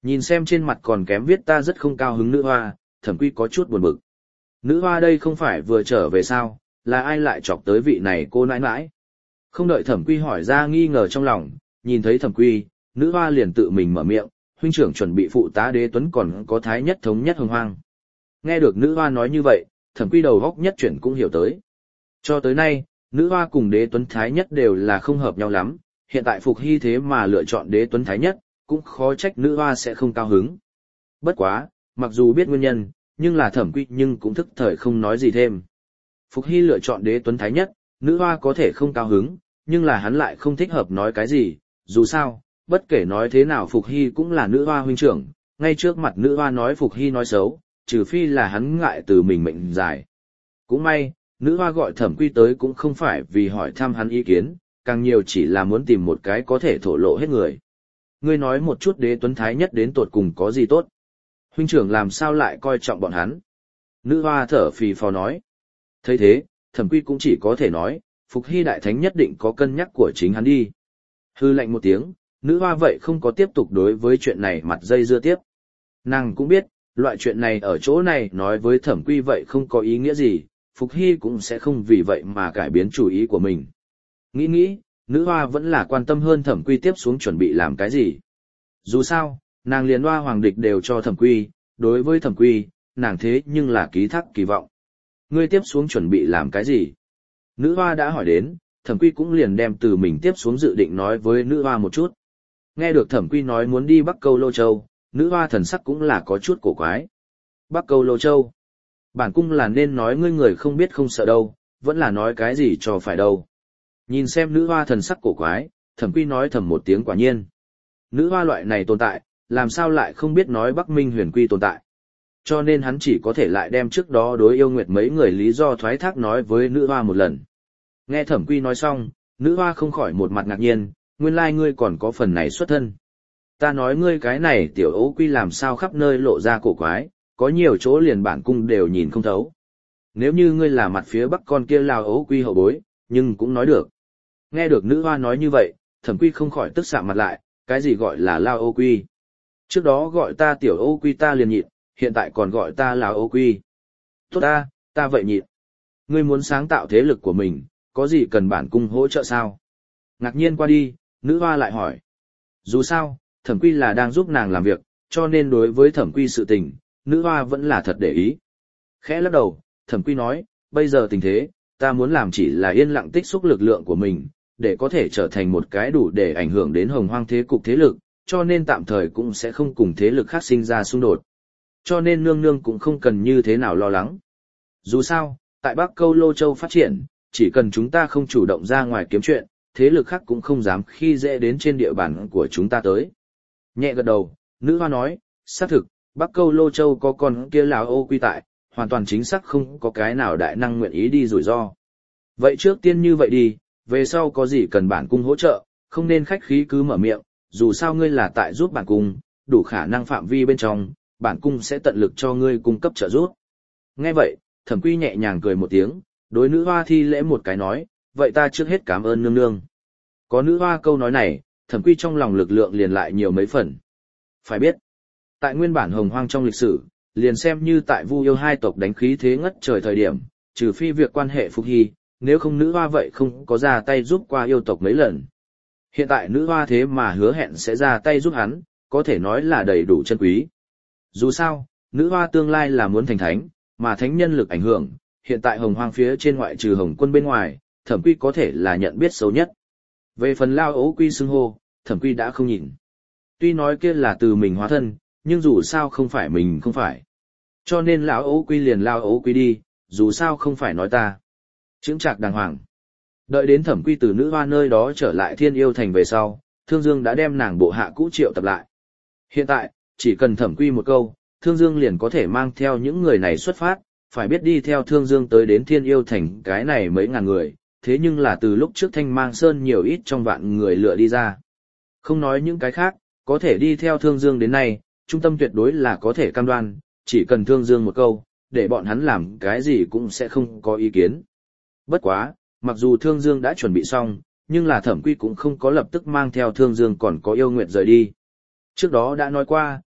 Nhìn xem trên mặt còn kém viết ta rất không cao hứng nữ hoa, Thẩm Quy có chút buồn bực. Nữ hoa đây không phải vừa trở về sao, là ai lại chọc tới vị này cô nãi nãi? Không đợi Thẩm Quy hỏi ra nghi ngờ trong lòng, nhìn thấy Thẩm Quy, nữ hoa liền tự mình mở miệng, huynh trưởng chuẩn bị phụ tá Đế Tuấn còn có thái nhất thống nhất Hồng Hoang. Nghe được nữ hoa nói như vậy, Thẩm Quy đầu góc nhất chuyển cũng hiểu tới. Cho tới nay, nữ hoa cùng Đế Tuấn thái nhất đều là không hợp nhau lắm, hiện tại Phục Hy thế mà lựa chọn Đế Tuấn thái nhất, cũng khó trách nữ hoa sẽ không cao hứng. Bất quá, mặc dù biết nguyên nhân, nhưng là Thẩm Quy nhưng cũng thức thời không nói gì thêm. Phục Hy lựa chọn Đế Tuấn thái nhất, nữ hoa có thể không cao hứng, nhưng là hắn lại không thích hợp nói cái gì, dù sao, bất kể nói thế nào Phục Hy cũng là nữ hoa huynh trưởng, ngay trước mặt nữ hoa nói Phục Hy nói xấu, trừ phi là hắn ngại từ mình mệnh dài. Cũng may, nữ hoa gọi Thẩm Quy tới cũng không phải vì hỏi thăm hắn ý kiến, càng nhiều chỉ là muốn tìm một cái có thể thổ lộ hết người. Ngươi nói một chút Đế Tuấn thái nhất đến tột cùng có gì tốt? Huynh trưởng làm sao lại coi trọng bọn hắn? Nữ hoa thở phì phò nói. Thấy thế, Thẩm Quy cũng chỉ có thể nói, Phục Hy đại thánh nhất định có cân nhắc của chính hắn đi. Hư lạnh một tiếng, nữ hoa vậy không có tiếp tục đối với chuyện này mặt dây dưa tiếp. Nàng cũng biết, loại chuyện này ở chỗ này nói với Thẩm Quy vậy không có ý nghĩa gì, Phục Hy cũng sẽ không vì vậy mà cải biến chủ ý của mình. Nghĩ, nữ hoa vẫn là quan tâm hơn Thẩm Quy tiếp xuống chuẩn bị làm cái gì. Dù sao, nàng liền hoa hoàng địch đều cho Thẩm Quy, đối với Thẩm Quy, nàng thế nhưng là ký thác kỳ vọng. Ngươi tiếp xuống chuẩn bị làm cái gì? Nữ hoa đã hỏi đến, Thẩm Quy cũng liền đem từ mình tiếp xuống dự định nói với nữ hoa một chút. Nghe được Thẩm Quy nói muốn đi Bắc Câu Lô Châu, nữ hoa thần sắc cũng là có chút cổ quái. Bắc Câu Lô Châu. Bản cung là nên nói ngươi người không biết không sợ đâu, vẫn là nói cái gì cho phải đâu. Nhìn xem nữ hoa thần sắc cổ quái, Thẩm Quy nói thầm một tiếng quả nhiên. Nữ hoa loại này tồn tại, làm sao lại không biết nói Bắc Minh Huyền Quy tồn tại. Cho nên hắn chỉ có thể lại đem trước đó đối yêu nguyệt mấy người lý do thoái thác nói với nữ hoa một lần. Nghe Thẩm Quy nói xong, nữ hoa không khỏi một mặt ngạc nhiên, nguyên lai ngươi còn có phần này xuất thân. Ta nói ngươi cái này tiểu ấu quy làm sao khắp nơi lộ ra cổ quái, có nhiều chỗ liền bản cung đều nhìn không thấu. Nếu như ngươi là mặt phía bắc con kia lao ấu quy hậu bối, nhưng cũng nói được. Nghe được nữ hoa nói như vậy, Thẩm Quy không khỏi tức sạm mặt lại, cái gì gọi là lao ấu quy. Trước đó gọi ta tiểu ấu quy ta liền nhịn, hiện tại còn gọi ta là ấu quy. Tốt ta vậy nhịn. Ngươi muốn sáng tạo thế lực của mình, có gì cần bản cung hỗ trợ sao? Ngạc nhiên qua đi, nữ hoa lại hỏi. Dù sao, Thẩm Quy là đang giúp nàng làm việc, cho nên đối với Thẩm Quy sự tình, nữ hoa vẫn là thật để ý. Khẽ lắc đầu, Thẩm Quy nói, bây giờ tình thế, ta muốn làm chỉ là yên lặng tích xúc lực lượng của mình, để có thể trở thành một cái đủ để ảnh hưởng đến hồng hoang thế cục thế lực, cho nên tạm thời cũng sẽ không cùng thế lực khác sinh ra xung đột. Cho nên nương nương cũng không cần như thế nào lo lắng. Dù sao, tại Bắc Câu Lô Châu phát triển, chỉ cần chúng ta không chủ động ra ngoài kiếm chuyện, thế lực khác cũng không dám khi dễ đến trên địa bàn của chúng ta tới. Nhẹ gật đầu, nữ hoa nói, xác thực, Bắc Câu Lô Châu có con kia lão ô quy tại, hoàn toàn chính xác không có cái nào đại năng nguyện ý đi rủi ro. Vậy trước tiên như vậy đi, về sau có gì cần bản cung hỗ trợ, không nên khách khí cứ mở miệng, dù sao ngươi là tại giúp bản cung, đủ khả năng phạm vi bên trong, bản cung sẽ tận lực cho ngươi cung cấp trợ giúp. Nghe vậy, Thẩm Quy nhẹ nhàng cười một tiếng, đối nữ hoa thi lễ một cái nói, vậy ta trước hết cảm ơn nương nương. Có nữ hoa câu nói này, Thẩm Quy trong lòng lực lượng liền lại nhiều mấy phần. Phải biết, tại nguyên bản hồng hoang trong lịch sử, liền xem như tại Vu Yêu hai tộc đánh khí thế ngất trời thời điểm, trừ phi việc quan hệ Phục Hy, nếu không nữ hoa vậy không có ra tay giúp qua yêu tộc mấy lần. Hiện tại nữ hoa thế mà hứa hẹn sẽ ra tay giúp hắn, có thể nói là đầy đủ chân quý. Dù sao, nữ hoa tương lai là muốn thành thánh, mà thánh nhân lực ảnh hưởng, hiện tại hồng hoang phía trên ngoại trừ Hồng Quân bên ngoài, Thẩm Quy có thể là nhận biết xấu nhất. Về phần lao ấu quy xưng hô, Thẩm Quy đã không nhìn. Tuy nói kia là từ mình hóa thân, nhưng dù sao không phải mình không phải. Cho nên lão ấu quy liền lao ấu quy đi, dù sao không phải nói ta. Chững chạc đàng hoàng. Đợi đến Thẩm Quy từ nữ hoa nơi đó trở lại Thiên Yêu Thành về sau, Thương Dương đã đem nàng bộ hạ cũ triệu tập lại. Hiện tại, chỉ cần Thẩm Quy một câu, Thương Dương liền có thể mang theo những người này xuất phát, phải biết đi theo Thương Dương tới đến Thiên Yêu Thành cái này mấy ngàn người, thế nhưng là từ lúc trước Thanh Mang Sơn nhiều ít trong vạn người lựa đi ra. Không nói những cái khác, có thể đi theo Thương Dương đến nay, trung tâm tuyệt đối là có thể cam đoan, chỉ cần Thương Dương một câu, để bọn hắn làm cái gì cũng sẽ không có ý kiến. Bất quá, mặc dù Thương Dương đã chuẩn bị xong, nhưng là Thẩm Quy cũng không có lập tức mang theo Thương Dương còn có yêu nguyện rời đi. Trước đó đã nói qua,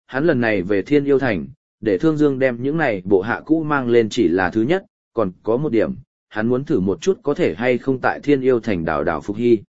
hắn lần này về Thiên Yêu Thành, để Thương Dương đem những này bộ hạ cũ mang lên chỉ là thứ nhất, còn có một điểm, hắn muốn thử một chút có thể hay không tại Thiên Yêu Thành đào đào Phục Hy.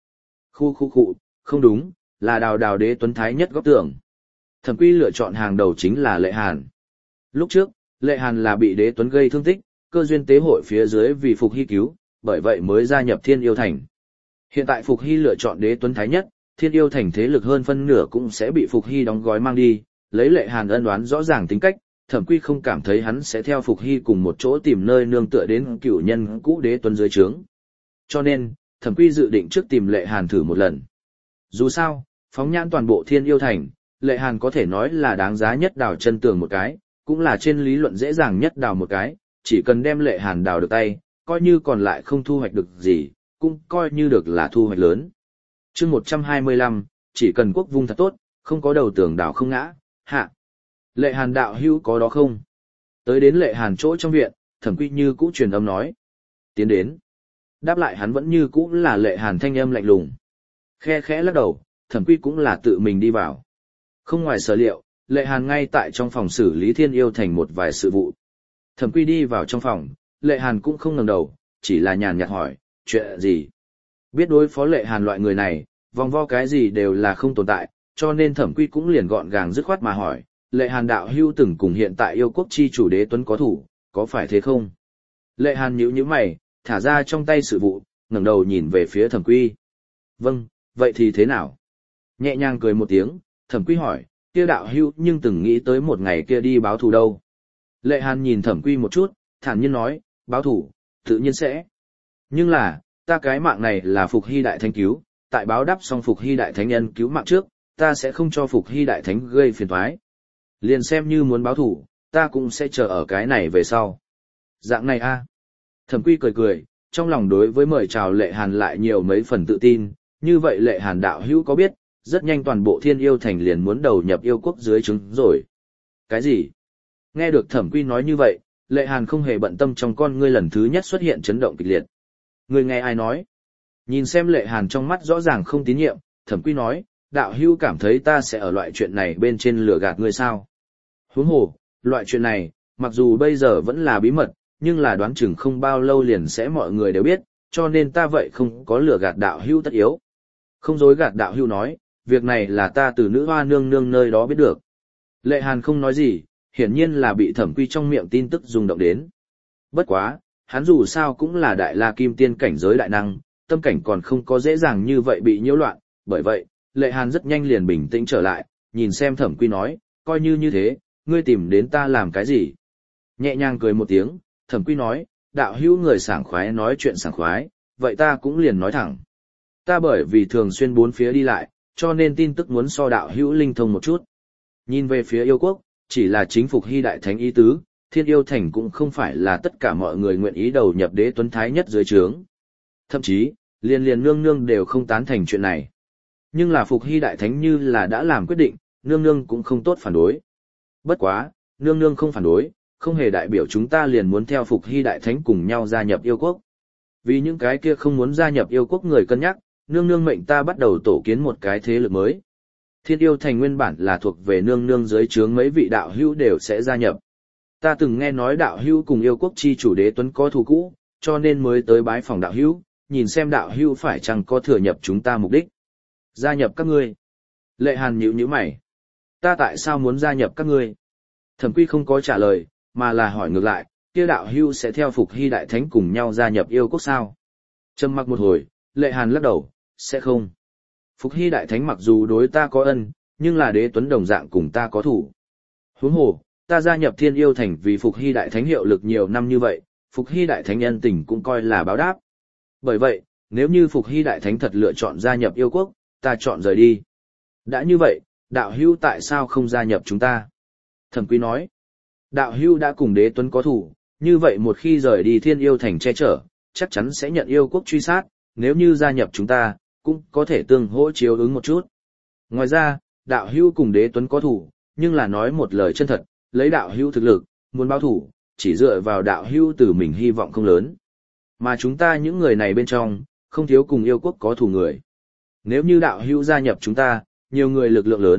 Khu, không đúng, là đào đào đế tuấn thái nhất góc tưởng. Thẩm Quy lựa chọn hàng đầu chính là Lệ Hàn. Lúc trước, Lệ Hàn là bị đế tuấn gây thương tích, cơ duyên tế hội phía dưới vì Phục Hy cứu, bởi vậy mới gia nhập Thiên Yêu Thành. Hiện tại Phục Hy lựa chọn đế tuấn thái nhất, Thiên Yêu Thành thế lực hơn phân nửa cũng sẽ bị Phục Hy đóng gói mang đi, lấy Lệ Hàn ân đoán rõ ràng tính cách, Thẩm Quy không cảm thấy hắn sẽ theo Phục Hy cùng một chỗ tìm nơi nương tựa đến cựu nhân cũ đế tuấn dưới trướng. Cho nên, Thẩm Quy dự định trước tìm Lệ Hàn thử một lần. Dù sao, phóng nhãn toàn bộ Thiên Yêu Thành, Lệ Hàn có thể nói là đáng giá nhất đào chân tường một cái, cũng là trên lý luận dễ dàng nhất đào một cái, chỉ cần đem Lệ Hàn đào được tay, coi như còn lại không thu hoạch được gì, cũng coi như được là thu hoạch lớn. Chương 125, chỉ cần quốc vung thật tốt, không có đầu tường đào không ngã, hạ. Lệ Hàn đạo hữu có đó không? Tới đến Lệ Hàn chỗ trong viện, Thẩm Quy như cũ truyền âm nói. Tiến đến. Đáp lại hắn vẫn như cũ là Lệ Hàn thanh âm lạnh lùng. Khe khẽ lắc đầu, Thẩm Quy cũng là tự mình đi vào. Không ngoài sở liệu, Lệ Hàn ngay tại trong phòng xử lý Thiên Yêu Thành một vài sự vụ. Thẩm Quy đi vào trong phòng, Lệ Hàn cũng không ngẩng đầu, chỉ là nhàn nhạt hỏi, chuyện gì? Biết đối phó Lệ Hàn loại người này, vòng vo cái gì đều là không tồn tại, cho nên Thẩm Quy cũng liền gọn gàng dứt khoát mà hỏi, Lệ Hàn đạo hữu từng cùng hiện tại yêu quốc chi chủ đế tuấn có thủ, có phải thế không? Lệ Hàn nhíu mày, thả ra trong tay sự vụ, ngẩng đầu nhìn về phía Thẩm Quy. Vâng, vậy thì thế nào? Nhẹ nhàng cười một tiếng, Thẩm Quy hỏi, kia đạo hữu nhưng từng nghĩ tới một ngày kia đi báo thù đâu? Lệ Hàn nhìn Thẩm Quy một chút, thản nhiên nói, báo thù, tự nhiên sẽ. Nhưng là, ta cái mạng này là Phục Hy Đại Thánh cứu, tại báo đáp xong Phục Hy Đại Thánh nhân cứu mạng trước, ta sẽ không cho Phục Hy Đại Thánh gây phiền toái. Liền xem như muốn báo thù, ta cũng sẽ chờ ở cái này về sau. Dạng này a. Thẩm Quy cười, trong lòng đối với mời chào Lệ Hàn lại nhiều mấy phần tự tin, như vậy Lệ Hàn đạo hữu có biết, rất nhanh toàn bộ Thiên Yêu Thành liền muốn đầu nhập yêu quốc dưới trướng rồi. Cái gì? Nghe được Thẩm Quy nói như vậy, Lệ Hàn không hề bận tâm trong con ngươi lần thứ nhất xuất hiện chấn động kịch liệt. Ngươi nghe ai nói? Nhìn xem Lệ Hàn trong mắt rõ ràng không tín nhiệm, Thẩm Quy nói, đạo hữu cảm thấy ta sẽ ở loại chuyện này bên trên lừa gạt ngươi sao? Huống hồ, loại chuyện này, mặc dù bây giờ vẫn là bí mật, nhưng là đoán chừng không bao lâu liền sẽ mọi người đều biết, cho nên ta vậy không có lừa gạt đạo hữu tất yếu. Không dối gạt đạo hữu nói, việc này là ta từ nữ hoa nương nương nơi đó biết được. Lệ Hàn không nói gì, hiển nhiên là bị Thẩm Quy trong miệng tin tức rung động đến. Bất quá, hắn dù sao cũng là đại la kim tiên cảnh giới đại năng, tâm cảnh còn không có dễ dàng như vậy bị nhiễu loạn, bởi vậy, Lệ Hàn rất nhanh liền bình tĩnh trở lại, nhìn xem Thẩm Quy nói, coi như thế, ngươi tìm đến ta làm cái gì? Nhẹ nhàng cười một tiếng, Thẩm Quy nói, đạo hữu người sảng khoái nói chuyện sảng khoái, vậy ta cũng liền nói thẳng. Ta bởi vì thường xuyên bốn phía đi lại, cho nên tin tức muốn so đạo hữu linh thông một chút. Nhìn về phía yêu quốc, chỉ là chính Phục Hy Đại Thánh ý tứ, Thiên Yêu Thành cũng không phải là tất cả mọi người nguyện ý đầu nhập đế tuấn thái nhất dưới trướng. Thậm chí, liền nương nương đều không tán thành chuyện này. Nhưng là Phục Hy Đại Thánh như là đã làm quyết định, nương nương cũng không tốt phản đối. Bất quá, nương nương không phản đối, không hề đại biểu chúng ta liền muốn theo Phục Hy Đại Thánh cùng nhau gia nhập yêu quốc. Vì những cái kia không muốn gia nhập yêu quốc người cân nhắc, nương nương mệnh ta bắt đầu tổ kiến một cái thế lực mới. Thiên Yêu Thành nguyên bản là thuộc về nương nương dưới trướng mấy vị đạo hữu đều sẽ gia nhập. Ta từng nghe nói đạo hữu cùng yêu quốc chi chủ đế tuấn có thù cũ, cho nên mới tới bái phòng đạo hữu, nhìn xem đạo hữu phải chăng có thừa nhập chúng ta mục đích. Gia nhập các ngươi. Lệ Hàn nhíu mày. Ta tại sao muốn gia nhập các ngươi? Thẩm Quy không có trả lời, mà là hỏi ngược lại, kia đạo hữu sẽ theo Phục Hy Đại Thánh cùng nhau gia nhập yêu quốc sao? Trầm mặc một hồi, Lệ Hàn lắc đầu, sẽ không. Phục Hy Đại Thánh mặc dù đối ta có ân, nhưng là đế tuấn đồng dạng cùng ta có thủ. Huống hồ, ta gia nhập Thiên Yêu Thành vì Phục Hy Đại Thánh hiệu lực nhiều năm như vậy, Phục Hy Đại Thánh ân tình cũng coi là báo đáp. Bởi vậy, nếu như Phục Hy Đại Thánh thật lựa chọn gia nhập yêu quốc, ta chọn rời đi. Đã như vậy, đạo hữu tại sao không gia nhập chúng ta? Thẩm Quy nói, đạo hữu đã cùng đế tuấn có thủ, như vậy một khi rời đi Thiên Yêu Thành che chở, chắc chắn sẽ nhận yêu quốc truy sát, nếu như gia nhập chúng ta, cũng có thể tương hỗ chiếu ứng một chút. Ngoài ra, đạo hữu cùng đế tuấn có thủ, nhưng là nói một lời chân thật, lấy đạo hữu thực lực, muốn báo thủ, chỉ dựa vào đạo hữu từ mình hy vọng không lớn. Mà chúng ta những người này bên trong, không thiếu cùng yêu quốc có thủ người. Nếu như đạo hữu gia nhập chúng ta, nhiều người lực lượng lớn,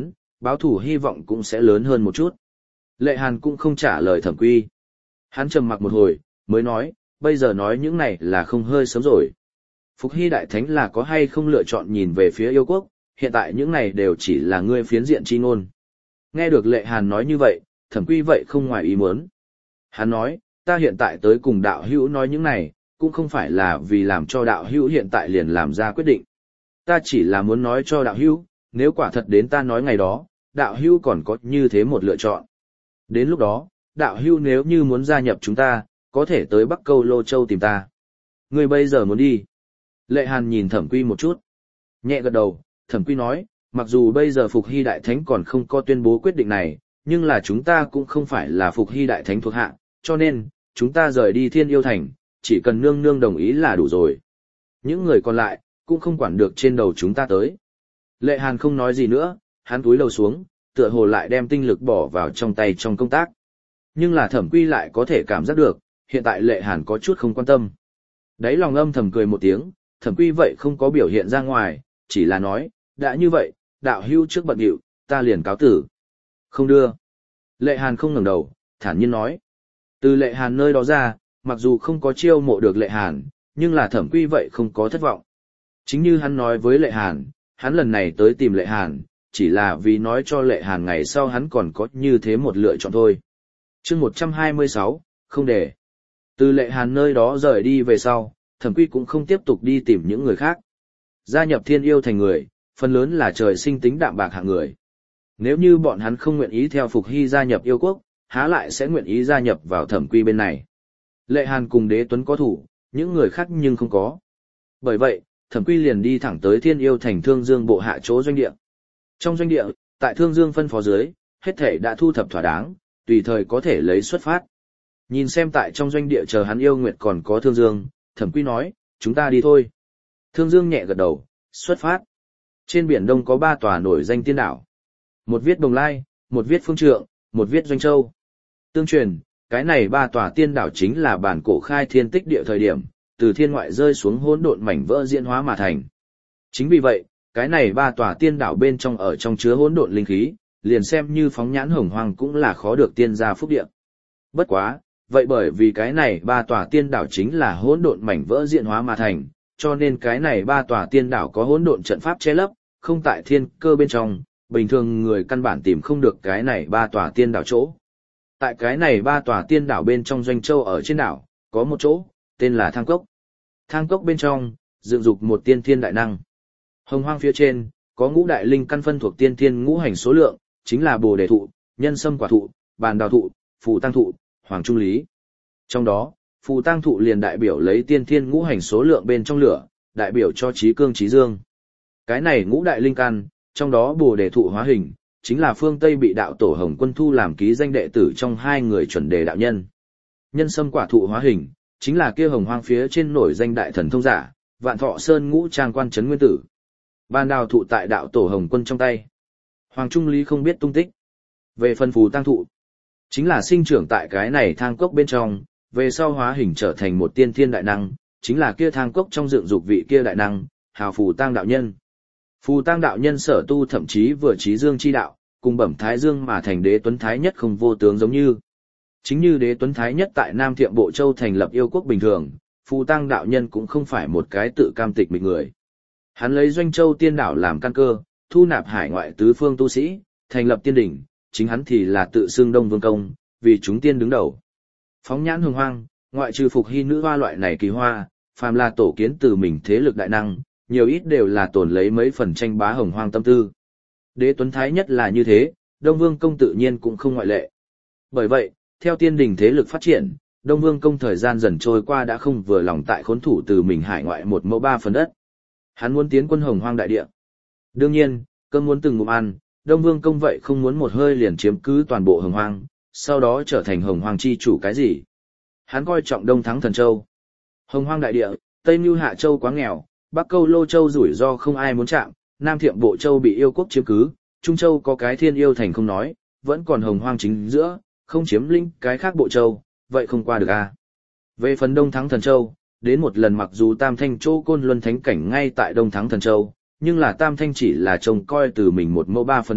báo thủ hy vọng cũng sẽ lớn hơn một chút. Lệ Hàn cũng không trả lời Thẩm Quy. Hắn trầm mặc một hồi, mới nói, bây giờ nói những này là không hơi sớm rồi. Phục Hy Đại Thánh là có hay không lựa chọn nhìn về phía yêu quốc, hiện tại những này đều chỉ là ngươi phiến diện chi ngôn. Nghe được Lệ Hàn nói như vậy, Thẩm Quy vậy không ngoài ý muốn. Hắn nói, ta hiện tại tới cùng đạo hữu nói những này, cũng không phải là vì làm cho đạo hữu hiện tại liền làm ra quyết định. Ta chỉ là muốn nói cho đạo hữu, nếu quả thật đến ta nói ngày đó, đạo hữu còn có như thế một lựa chọn. Đến lúc đó, đạo hữu nếu như muốn gia nhập chúng ta, có thể tới Bắc Câu Lô Châu tìm ta. Ngươi bây giờ muốn đi. Lệ Hàn nhìn Thẩm Quy một chút. Nhẹ gật đầu, Thẩm Quy nói, mặc dù bây giờ Phục Hy Đại Thánh còn không có tuyên bố quyết định này, nhưng là chúng ta cũng không phải là Phục Hy Đại Thánh thuộc hạ, cho nên, chúng ta rời đi Thiên Yêu Thành, chỉ cần nương nương đồng ý là đủ rồi. Những người còn lại, cũng không quản được trên đầu chúng ta tới. Lệ Hàn không nói gì nữa, hắn cúi đầu xuống, tựa hồ lại đem tinh lực bỏ vào trong tay trong công tác. Nhưng là Thẩm Quy lại có thể cảm giác được, hiện tại Lệ Hàn có chút không quan tâm. Đấy lòng âm thầm cười một tiếng, Thẩm Quy vậy không có biểu hiện ra ngoài, chỉ là nói, đã như vậy, đạo hữu trước bận điệu, ta liền cáo tử. Không đưa. Lệ Hàn không ngẩng đầu, thản nhiên nói. Từ Lệ Hàn nơi đó ra, mặc dù không có chiêu mộ được Lệ Hàn, nhưng là Thẩm Quy vậy không có thất vọng. Chính như hắn nói với Lệ Hàn, hắn lần này tới tìm Lệ Hàn, chỉ là vì nói cho Lệ Hàn ngày sau hắn còn có như thế một lựa chọn thôi. Chương 126, không để. Từ Lệ Hàn nơi đó rời đi về sau, Thẩm Quy cũng không tiếp tục đi tìm những người khác. Gia nhập Thiên Yêu Thành người, phần lớn là trời sinh tính đạm bạc hạng người. Nếu như bọn hắn không nguyện ý theo Phục Hy gia nhập yêu quốc, há lại sẽ nguyện ý gia nhập vào Thẩm Quy bên này. Lệ Hàn cùng Đế Tuấn có thủ, những người khác nhưng không có. Bởi vậy, Thẩm Quy liền đi thẳng tới Thiên Yêu Thành Thương Dương bộ hạ chỗ doanh địa. Trong doanh địa, tại Thương Dương phân phó dưới, hết thể đã thu thập thỏa đáng, tùy thời có thể lấy xuất phát. Nhìn xem tại trong doanh địa chờ hắn Yêu Nguyệt còn có Thương Dương, Thẩm Quy nói, chúng ta đi thôi. Thương Dương nhẹ gật đầu, xuất phát. Trên biển Đông có 3 tòa nổi danh tiên đảo. Một viết Đồng Lai, một viết Phương Trượng, một viết Doanh Châu. Tương truyền, cái này 3 tòa tiên đảo chính là bản cổ khai thiên tích địa thời điểm, từ thiên ngoại rơi xuống hỗn độn mảnh vỡ diễn hóa mà thành. Chính vì vậy, cái này 3 tòa tiên đảo bên trong ở trong chứa hỗn độn linh khí, liền xem như phóng nhãn hồng hoang cũng là khó được tiên gia phúc địa. Bất quá, vậy bởi vì cái này 3 tòa tiên đảo chính là hỗn độn mảnh vỡ diễn hóa mà thành, cho nên cái này 3 tòa tiên đảo có hỗn độn trận pháp che lấp, không tại thiên cơ bên trong, bình thường người căn bản tìm không được cái này 3 tòa tiên đảo chỗ. Tại cái này 3 tòa tiên đảo bên trong Doanh Châu ở trên đảo, có một chỗ, tên là Thang Cốc. Thang Cốc bên trong, dựng dục một tiên thiên đại năng. Hồng hoang phía trên, có ngũ đại linh căn phân thuộc tiên thiên ngũ hành số lượng, chính là Bồ Đề thụ, Nhân Sâm quả thụ, Bàn Đào thụ, Phù Tăng thụ, Hoàng Trung Lý. Trong đó, Phù Tăng thụ liền đại biểu lấy tiên thiên ngũ hành số lượng bên trong lửa, đại biểu cho trí cương trí dương. Cái này ngũ đại linh căn, trong đó Bồ Đề thụ hóa hình, chính là phương Tây bị đạo tổ Hồng Quân thu làm ký danh đệ tử trong 2 người chuẩn đề đạo nhân. Nhân Sâm quả thụ hóa hình, chính là kia hồng hoang phía trên nổi danh đại thần thông giả, Vạn Thọ Sơn ngũ trang quan trấn nguyên tử. Bàn Đào thụ tại đạo tổ Hồng Quân trong tay. Hoàng Trung Lý không biết tung tích. Về phần Phù Tăng thụ, chính là sinh trưởng tại cái này Thang Cốc bên trong, về sau hóa hình trở thành một tiên thiên đại năng, chính là kia Thang Cốc trong dựng dục vị kia đại năng, hào Phù Tăng đạo nhân. Phù Tăng đạo nhân sở tu thậm chí vừa trí dương chi đạo, cùng bẩm thái dương mà thành Đế Tuấn Thái Nhất không vô tướng giống như. Chính như Đế Tuấn Thái Nhất tại Nam Thiệm Bộ Châu thành lập yêu quốc bình thường, Phù Tăng đạo nhân cũng không phải một cái tự cam tịch mịch người. Hắn lấy Doanh Châu tiên đảo làm căn cơ, thu nạp hải ngoại tứ phương tu sĩ, thành lập tiên đỉnh, chính hắn thì là tự xưng Đông Vương Công, vì chúng tiên đứng đầu. Phóng nhãn hồng hoang, ngoại trừ Phục Hy nữ hoa loại này kỳ hoa, phàm là tổ kiến từ mình thế lực đại năng, nhiều ít đều là tổn lấy mấy phần tranh bá hồng hoang tâm tư. Đế Tuấn Thái Nhất là như thế, Đông Vương Công tự nhiên cũng không ngoại lệ. Bởi vậy, theo tiên đình thế lực phát triển, Đông Vương Công thời gian dần trôi qua đã không vừa lòng tại khốn thủ từ mình hải ngoại 1/3 đất. Hắn muốn tiến quân hồng hoang đại địa. Đương nhiên, cơm muốn từng ngụm ăn, Đông Vương Công vậy không muốn một hơi liền chiếm cứ toàn bộ hồng hoang, sau đó trở thành hồng hoang chi chủ cái gì. Hắn coi trọng Đông Thắng Thần Châu. Hồng hoang đại địa, Tây Mưu Hạ Châu quá nghèo, Bắc Câu Lô Châu rủi ro không ai muốn chạm, Nam Thiệm Bộ Châu bị yêu quốc chiếm cứ, Trung Châu có cái Thiên Yêu Thành không nói, vẫn còn hồng hoang chính giữa, không chiếm lĩnh cái khác Bộ Châu, vậy không qua được a. Về phần Đông Thắng Thần Châu, đến một lần mặc dù Tam Thanh Châu Côn Luân Thánh Cảnh ngay tại Đông Thắng Thần Châu, nhưng là Tam Thanh chỉ là trông coi từ mình 1/3 đất,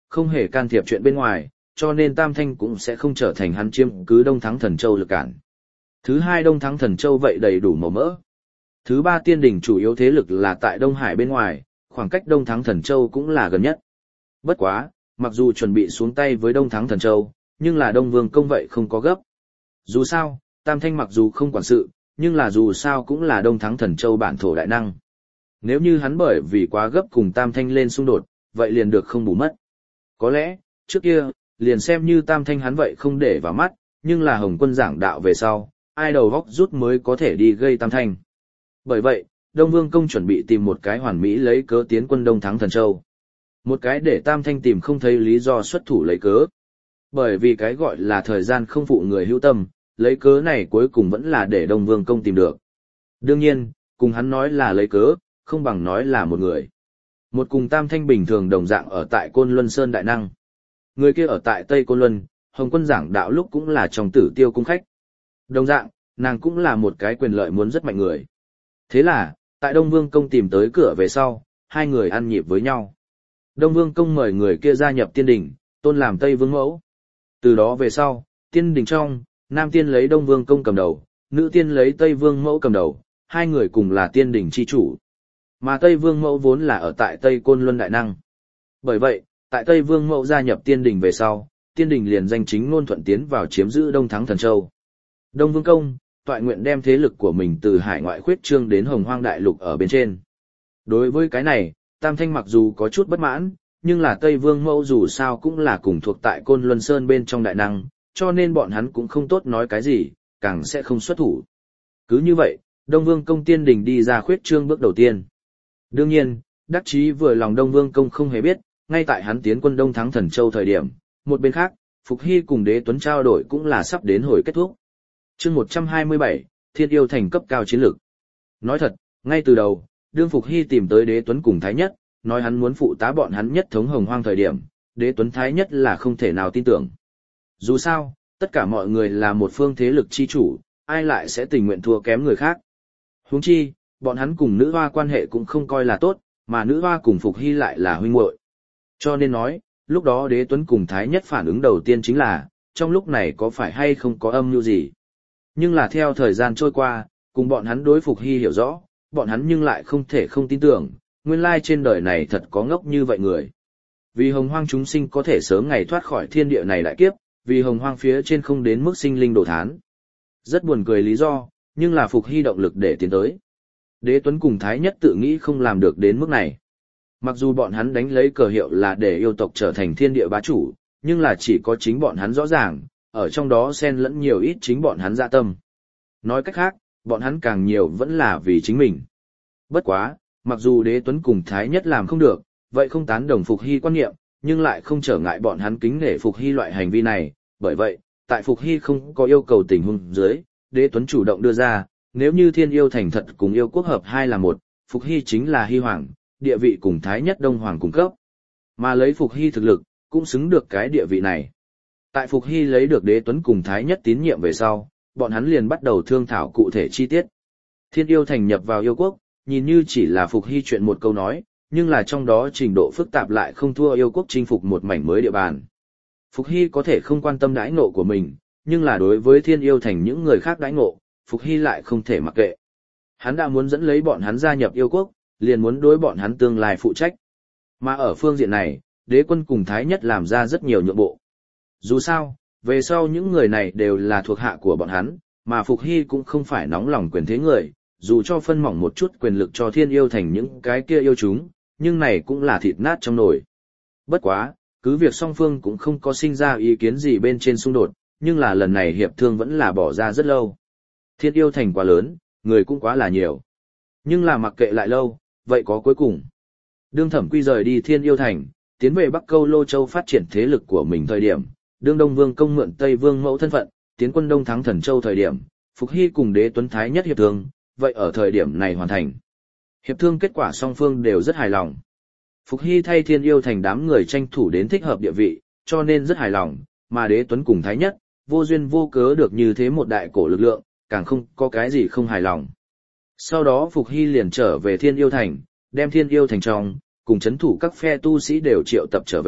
không hề can thiệp chuyện bên ngoài, cho nên Tam Thanh cũng sẽ không trở thành hắn chiếm cứ Đông Thắng Thần Châu lực cản. Thứ hai, Đông Thắng Thần Châu vậy đầy đủ màu mỡ. Thứ ba, tiên đình chủ yếu thế lực là tại Đông Hải bên ngoài, khoảng cách Đông Thắng Thần Châu cũng là gần nhất. Bất quá, mặc dù chuẩn bị xuống tay với Đông Thắng Thần Châu, nhưng là Đông Vương Công vậy không có gấp. Dù sao, Tam Thanh mặc dù không quản sự, nhưng là dù sao cũng là Đông Thắng Thần Châu bản thổ đại năng. Nếu như hắn bởi vì quá gấp cùng Tam Thanh lên xung đột, vậy liền được không bù mất. Có lẽ, trước kia, liền xem như Tam Thanh hắn vậy không để vào mắt, nhưng là Hồng Quân giảng đạo về sau, ai đầu góc rút mới có thể đi gây Tam Thanh. Bởi vậy, Đông Vương Công chuẩn bị tìm một cái hoàn mỹ lấy cớ tiến quân Đông Thắng Thần Châu. Một cái để Tam Thanh tìm không thấy lý do xuất thủ lấy cớ. Bởi vì cái gọi là thời gian không phụ người hữu tâm, lấy cớ này cuối cùng vẫn là để Đông Vương Công tìm được. Đương nhiên, cùng hắn nói là lấy cớ, không bằng nói là một người. Một cùng Tam Thanh bình thường đồng dạng ở tại Côn Luân Sơn Đại Năng. Người kia ở tại Tây Côn Luân, Hồng Quân giảng đạo lúc cũng là trong Tử Tiêu cung khách. Đồng dạng, nàng cũng là một cái quyền lợi muốn rất mạnh người. Thế là, tại Đông Vương Công tìm tới cửa về sau, hai người ăn nhịp với nhau. Đông Vương Công mời người kia gia nhập tiên đình, tôn làm Tây Vương Mẫu. Từ đó về sau, tiên đình trong, Nam tiên lấy Đông Vương Công cầm đầu, nữ tiên lấy Tây Vương Mẫu cầm đầu, hai người cùng là tiên đình chi chủ. Mà Tây Vương Mẫu vốn là ở tại Tây Côn Luân Đại Năng. Bởi vậy, tại Tây Vương Mẫu gia nhập tiên đình về sau, tiên đình liền danh chính ngôn thuận tiến vào chiếm giữ Đông Thắng Thần Châu. Đông Vương Công, toại nguyện đem thế lực của mình từ hải ngoại khuyết trương đến Hồng Hoang Đại Lục ở bên trên. Đối với cái này, Tam Thanh mặc dù có chút bất mãn, nhưng là Tây Vương Mẫu dù sao cũng là cùng thuộc tại Côn Luân Sơn bên trong Đại Năng, cho nên bọn hắn cũng không tốt nói cái gì, càng sẽ không xuất thủ. Cứ như vậy, Đông Vương Công tiên đình đi ra khuyết trương bước đầu tiên. Đương nhiên, đắc chí vừa lòng Đông Vương Công không hề biết, ngay tại hắn tiến quân Đông Thắng Thần Châu thời điểm, một bên khác, Phục Hy cùng Đế Tuấn trao đổi cũng là sắp đến hồi kết thúc. Chương 127, Thiên Yêu Thành cấp cao chiến lược. Nói thật, ngay từ đầu, đương Phục Hy tìm tới Đế Tuấn cùng Thái Nhất, nói hắn muốn phụ tá bọn hắn nhất thống Hồng Hoang thời điểm, Đế Tuấn Thái Nhất là không thể nào tin tưởng. Dù sao, tất cả mọi người là một phương thế lực chi chủ, ai lại sẽ tình nguyện thua kém người khác. Huống chi, bọn hắn cùng nữ hoa quan hệ cũng không coi là tốt, mà nữ hoa cùng Phục Hy lại là huynh muội. Cho nên nói, lúc đó Đế Tuấn cùng Thái Nhất phản ứng đầu tiên chính là, trong lúc này có phải hay không có âm mưu gì. Nhưng là theo thời gian trôi qua, cùng bọn hắn đối Phục Hy hiểu rõ, bọn hắn nhưng lại không thể không tin tưởng, nguyên lai trên đời này thật có ngốc như vậy người. Vì Hồng Hoang chúng sinh có thể sớm ngày thoát khỏi thiên địa này đại kiếp, vì Hồng Hoang phía trên không đến mức sinh linh đổ thán. Rất buồn cười lý do, nhưng là Phục Hy động lực để tiến tới. Đế Tuấn cùng Thái Nhất tự nghĩ không làm được đến mức này. Mặc dù bọn hắn đánh lấy cờ hiệu là để yêu tộc trở thành thiên địa bá chủ, nhưng là chỉ có chính bọn hắn rõ ràng, ở trong đó xen lẫn nhiều ít chính bọn hắn dạ tâm. Nói cách khác, bọn hắn càng nhiều vẫn là vì chính mình. Bất quá, mặc dù Đế Tuấn cùng Thái Nhất làm không được, vậy không tán đồng Phục Hy quan niệm, nhưng lại không trở ngại bọn hắn kính nể Phục Hy loại hành vi này, bởi vậy, tại Phục Hy không có yêu cầu tình huống dưới, Đế Tuấn chủ động đưa ra, nếu như Thiên Yêu Thành thật cùng yêu quốc hợp hai là một, Phục Hy chính là Hy Hoàng, địa vị cùng Thái Nhất Đông Hoàng cung cấp. Mà lấy Phục Hy thực lực, cũng xứng được cái địa vị này. Tại Phục Hy lấy được Đế Tuấn cùng Thái Nhất tín nhiệm về sau, bọn hắn liền bắt đầu thương thảo cụ thể chi tiết. Thiên Yêu Thành nhập vào yêu quốc, nhìn như chỉ là Phục Hy chuyện một câu nói, nhưng là trong đó trình độ phức tạp lại không thua yêu quốc chinh phục một mảnh mới địa bàn. Phục Hy có thể không quan tâm đãi ngộ của mình, nhưng là đối với Thiên Yêu Thành những người khác đãi ngộ, Phục Hy lại không thể mặc kệ. Hắn đã muốn dẫn lấy bọn hắn gia nhập yêu quốc, liền muốn đối bọn hắn tương lai phụ trách. Mà ở phương diện này, Đế Quân cùng Thái Nhất làm ra rất nhiều nhượng bộ. Dù sao, về sau những người này đều là thuộc hạ của bọn hắn, mà Phục Hy cũng không phải nóng lòng quyền thế người, dù cho phân mỏng một chút quyền lực cho Thiên Yêu Thành những cái kia yêu chúng, nhưng này cũng là thịt nát trong nồi. Bất quá, cứ việc song phương cũng không có sinh ra ý kiến gì bên trên xung đột, nhưng là lần này hiệp thương vẫn là bỏ ra rất lâu. Thiên Yêu Thành quá lớn, người cũng quá là nhiều. Nhưng là mặc kệ lại lâu, vậy có cuối cùng. Đương Thẩm Quy rời đi Thiên Yêu Thành, tiến về Bắc Câu Lô Châu phát triển thế lực của mình thời điểm, đương Đông Vương Công mượn Tây Vương Mẫu thân phận, tiến quân Đông Thắng Thần Châu thời điểm, Phục Hy cùng Đế Tuấn Thái Nhất hiệp thương, vậy ở thời điểm này hoàn thành. Hiệp thương kết quả song phương đều rất hài lòng. Phục Hy thay Thiên Yêu Thành đám người tranh thủ đến thích hợp địa vị, cho nên rất hài lòng, mà Đế Tuấn cùng Thái Nhất, vô duyên vô cớ được như thế một đại cổ lực lượng, càng không có cái gì không hài lòng. Sau đó Phục Hy liền trở về Thiên Yêu Thành, đem Thiên Yêu Thành trong, cùng chấn thủ các phe tu sĩ đều triệu tập trở về,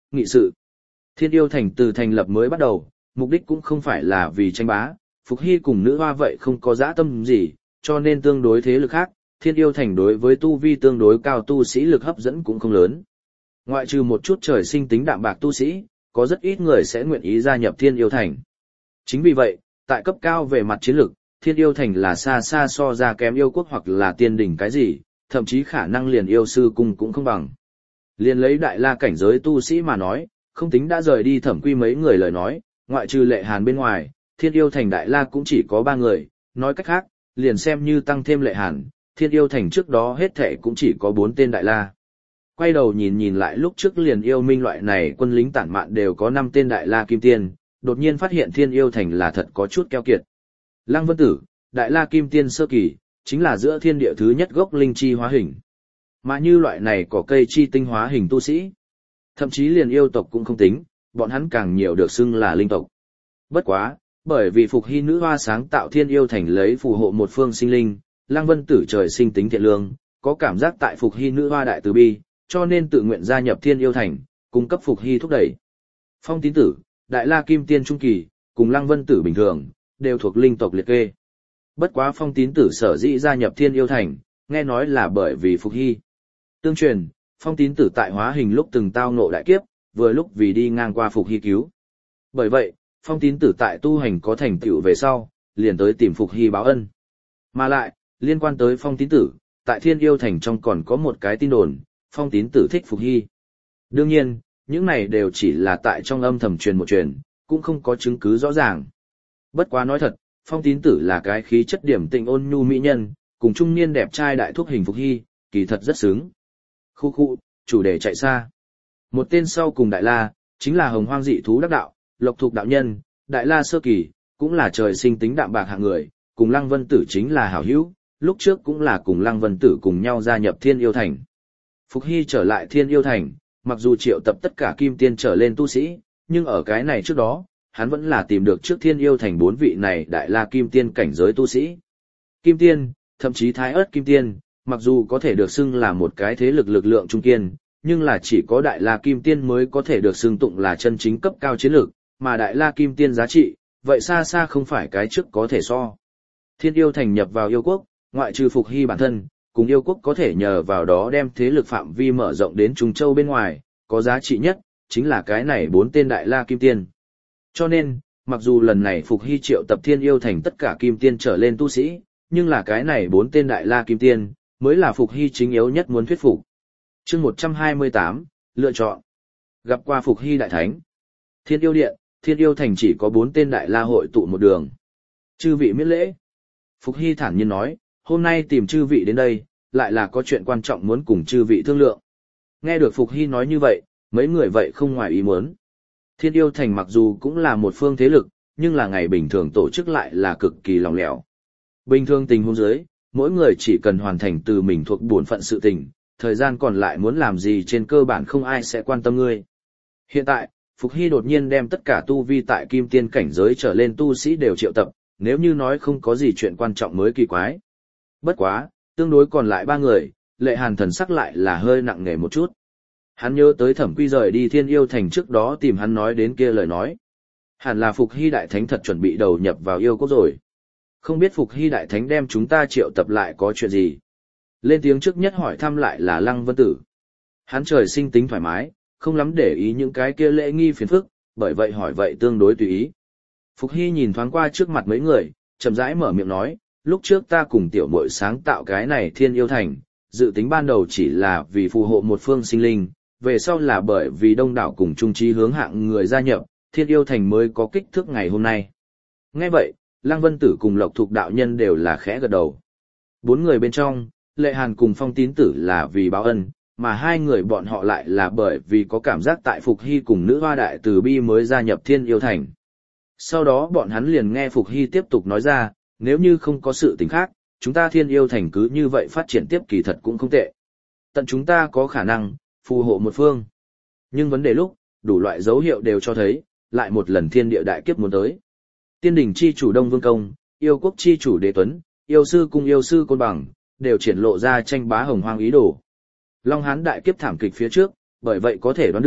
nghị sự. Thiên Yêu Thành từ thành lập mới bắt đầu, mục đích cũng không phải là vì tranh bá, Phục Hy cùng nữ hoa vậy không có dã tâm gì, cho nên tương đối thế lực khác, Thiên Yêu Thành đối với tu vi tương đối cao tu sĩ lực hấp dẫn cũng không lớn. Ngoại trừ một chút trời sinh tính đạm bạc tu sĩ, có rất ít người sẽ nguyện ý gia nhập Thiên Yêu Thành. Chính vì vậy, tại cấp cao về mặt chiến lược, Thiên Yêu Thành là xa xa so ra kém yêu quốc hoặc là tiên đỉnh cái gì, thậm chí khả năng liền yêu sư cung cũng không bằng. Liền lấy đại la cảnh giới tu sĩ mà nói, không tính đã rời đi Thẩm Quy mấy người lời nói, ngoại trừ Lệ Hàn bên ngoài, Thiên Yêu Thành đại la cũng chỉ có 3 người, nói cách khác, liền xem như tăng thêm Lệ Hàn, Thiên Yêu Thành trước đó hết thảy cũng chỉ có 4 tên đại la. Quay đầu nhìn lại lúc trước liền yêu minh loại này quân lính tản mạn đều có 5 tên đại la kim tiên, đột nhiên phát hiện Thiên Yêu Thành là thật có chút keo kiệt. Lăng Vân Tử, đại la kim tiên sơ kỳ, chính là giữa thiên địa thứ nhất gốc linh chi hóa hình. Mà như loại này có cây chi tinh hóa hình tu sĩ, thậm chí liền yêu tộc cũng không tính, bọn hắn càng nhiều được xưng là linh tộc. Bất quá, bởi vì Phục Hy nữ hoa sáng tạo Thiên Yêu Thành lấy phù hộ một phương sinh linh, Lăng Vân Tử trời sinh tính thiện lương, có cảm giác tại Phục Hy nữ hoa đại từ bi, cho nên tự nguyện gia nhập Thiên Yêu Thành, cung cấp Phục Hy thúc đẩy. Phong Tín Tử, đại la kim tiên trung kỳ, cùng Lăng Vân Tử bình thường, đều thuộc linh tộc liệt kê. Bất quá Phong Tín Tử sở dĩ gia nhập Thiên Yêu Thành, nghe nói là bởi vì Phục Hy. Tương truyền, Phong Tín Tử tại hóa hình lúc từng tao ngộ đại kiếp, vừa lúc vì đi ngang qua Phục Hy cứu. Bởi vậy, Phong Tín Tử tại tu hành có thành tựu về sau, liền tới tìm Phục Hy báo ân. Mà lại, liên quan tới Phong Tín Tử, tại Thiên Yêu Thành trong còn có một cái tin đồn, Phong Tín Tử thích Phục Hy. Đương nhiên, những này đều chỉ là tại trong âm thầm truyền một truyền, cũng không có chứng cứ rõ ràng. Bất quá nói thật, Phong Tín Tử là cái khí chất điểm tịnh ôn nhu mỹ nhân, cùng trung niên đẹp trai đại thúc hình Phục Hy, kỳ thật rất sướng. Khu khu, chủ đề chạy xa. Một tên sau cùng đại la, chính là Hồng Hoang dị thú đắc đạo, Lộc Thục đạo nhân, đại la sơ kỳ, cũng là trời sinh tính đạm bạc hạng người, cùng Lăng Vân Tử chính là hảo hữu, lúc trước cũng là cùng Lăng Vân Tử cùng nhau gia nhập Thiên Yêu Thành. Phục Hy trở lại Thiên Yêu Thành, mặc dù triệu tập tất cả kim tiên trở lên tu sĩ, nhưng ở cái này trước đó, hắn vẫn là tìm được trước Thiên Yêu Thành 4 vị này đại la kim tiên cảnh giới tu sĩ. Kim tiên, thậm chí thái ớt kim tiên, mặc dù có thể được xưng là một cái thế lực lực lượng trung kiên, nhưng là chỉ có đại la kim tiên mới có thể được xưng tụng là chân chính cấp cao chiến lược, mà đại la kim tiên giá trị, vậy xa xa không phải cái trước có thể so. Thiên Yêu Thành nhập vào yêu quốc, ngoại trừ Phục Hy bản thân, cùng yêu quốc có thể nhờ vào đó đem thế lực phạm vi mở rộng đến Trung Châu bên ngoài, có giá trị nhất, chính là cái này 4 tên đại la kim tiên. Cho nên, mặc dù lần này Phục Hy triệu tập Thiên Yêu Thành tất cả kim tiên trở lên tu sĩ, nhưng là cái này 4 tên đại la kim tiên, mới là Phục Hy chính yếu nhất muốn thuyết phục. Chương 128, lựa chọn. Gặp qua Phục Hy đại thánh. Thiên Yêu Điện, Thiên Yêu Thành chỉ có 4 tên đại la hội tụ một đường. Chư vị miễn lễ. Phục Hy thản nhiên nói, hôm nay tìm chư vị đến đây, lại là có chuyện quan trọng muốn cùng chư vị thương lượng. Nghe được Phục Hy nói như vậy, mấy người vậy không ngoài ý muốn. Thiên Yêu Thành mặc dù cũng là một phương thế lực, nhưng là ngày bình thường tổ chức lại là cực kỳ lỏng lẻo. Bình thường tình huống dưới, mỗi người chỉ cần hoàn thành từ mình thuộc bổn phận sự tình, thời gian còn lại muốn làm gì trên cơ bản không ai sẽ quan tâm ngươi. Hiện tại, Phục Hy đột nhiên đem tất cả tu vi tại kim tiên cảnh giới trở lên tu sĩ đều triệu tập, nếu như nói không có gì chuyện quan trọng mới kỳ quái. Bất quá, tương đối còn lại 3 người, Lệ Hàn thần sắc lại là hơi nặng nề một chút. Hắn nhớ tới Thẩm Quy rời đi Thiên Yêu Thành trước đó tìm hắn nói đến kia lời nói. Hẳn là Phục Hy đại thánh thật chuẩn bị đầu nhập vào yêu quốc rồi. Không biết Phục Hy đại thánh đem chúng ta triệu tập lại có chuyện gì. Lên tiếng trước nhất hỏi thăm lại là Lăng Vân Tử. Hắn trời sinh tính thoải mái, không lắm để ý những cái kia lễ nghi phiền phức, bởi vậy hỏi vậy tương đối tùy ý. Phục Hy nhìn thoáng qua trước mặt mấy người, chậm rãi mở miệng nói, lúc trước ta cùng tiểu muội sáng tạo cái này Thiên Yêu Thành, dự tính ban đầu chỉ là vì phù hộ một phương sinh linh, về sau là bởi vì đông đảo cùng chung chí hướng hạng người gia nhập, Thiên Yêu Thành mới có kích thước ngày hôm nay. Nghe vậy, Lăng Vân Tử cùng Lộc Thục đạo nhân đều là khẽ gật đầu. 4 người bên trong, Lệ Hàn cùng Phong Tín Tử là vì báo ân, mà 2 người bọn họ lại là bởi vì có cảm giác tại Phục Hy cùng nữ hoa đại từ bi mới gia nhập Thiên Yêu Thành. Sau đó bọn hắn liền nghe Phục Hy tiếp tục nói ra, nếu như không có sự tình khác, chúng ta Thiên Yêu Thành cứ như vậy phát triển tiếp kỳ thật cũng không tệ. Tận chúng ta có khả năng phù hộ một phương. Nhưng vấn đề lúc, đủ loại dấu hiệu đều cho thấy, lại một lần thiên địa đại kiếp muốn tới. Tiên đỉnh chi chủ Đông Vương Công, yêu quốc chi chủ Đế Tuấn, yêu sư cung yêu sư Côn Bằng, đều triển lộ ra tranh bá hồng hoang ý đồ. Long Hán đại kiếp thảm kịch phía trước, bởi vậy có thể đoán được,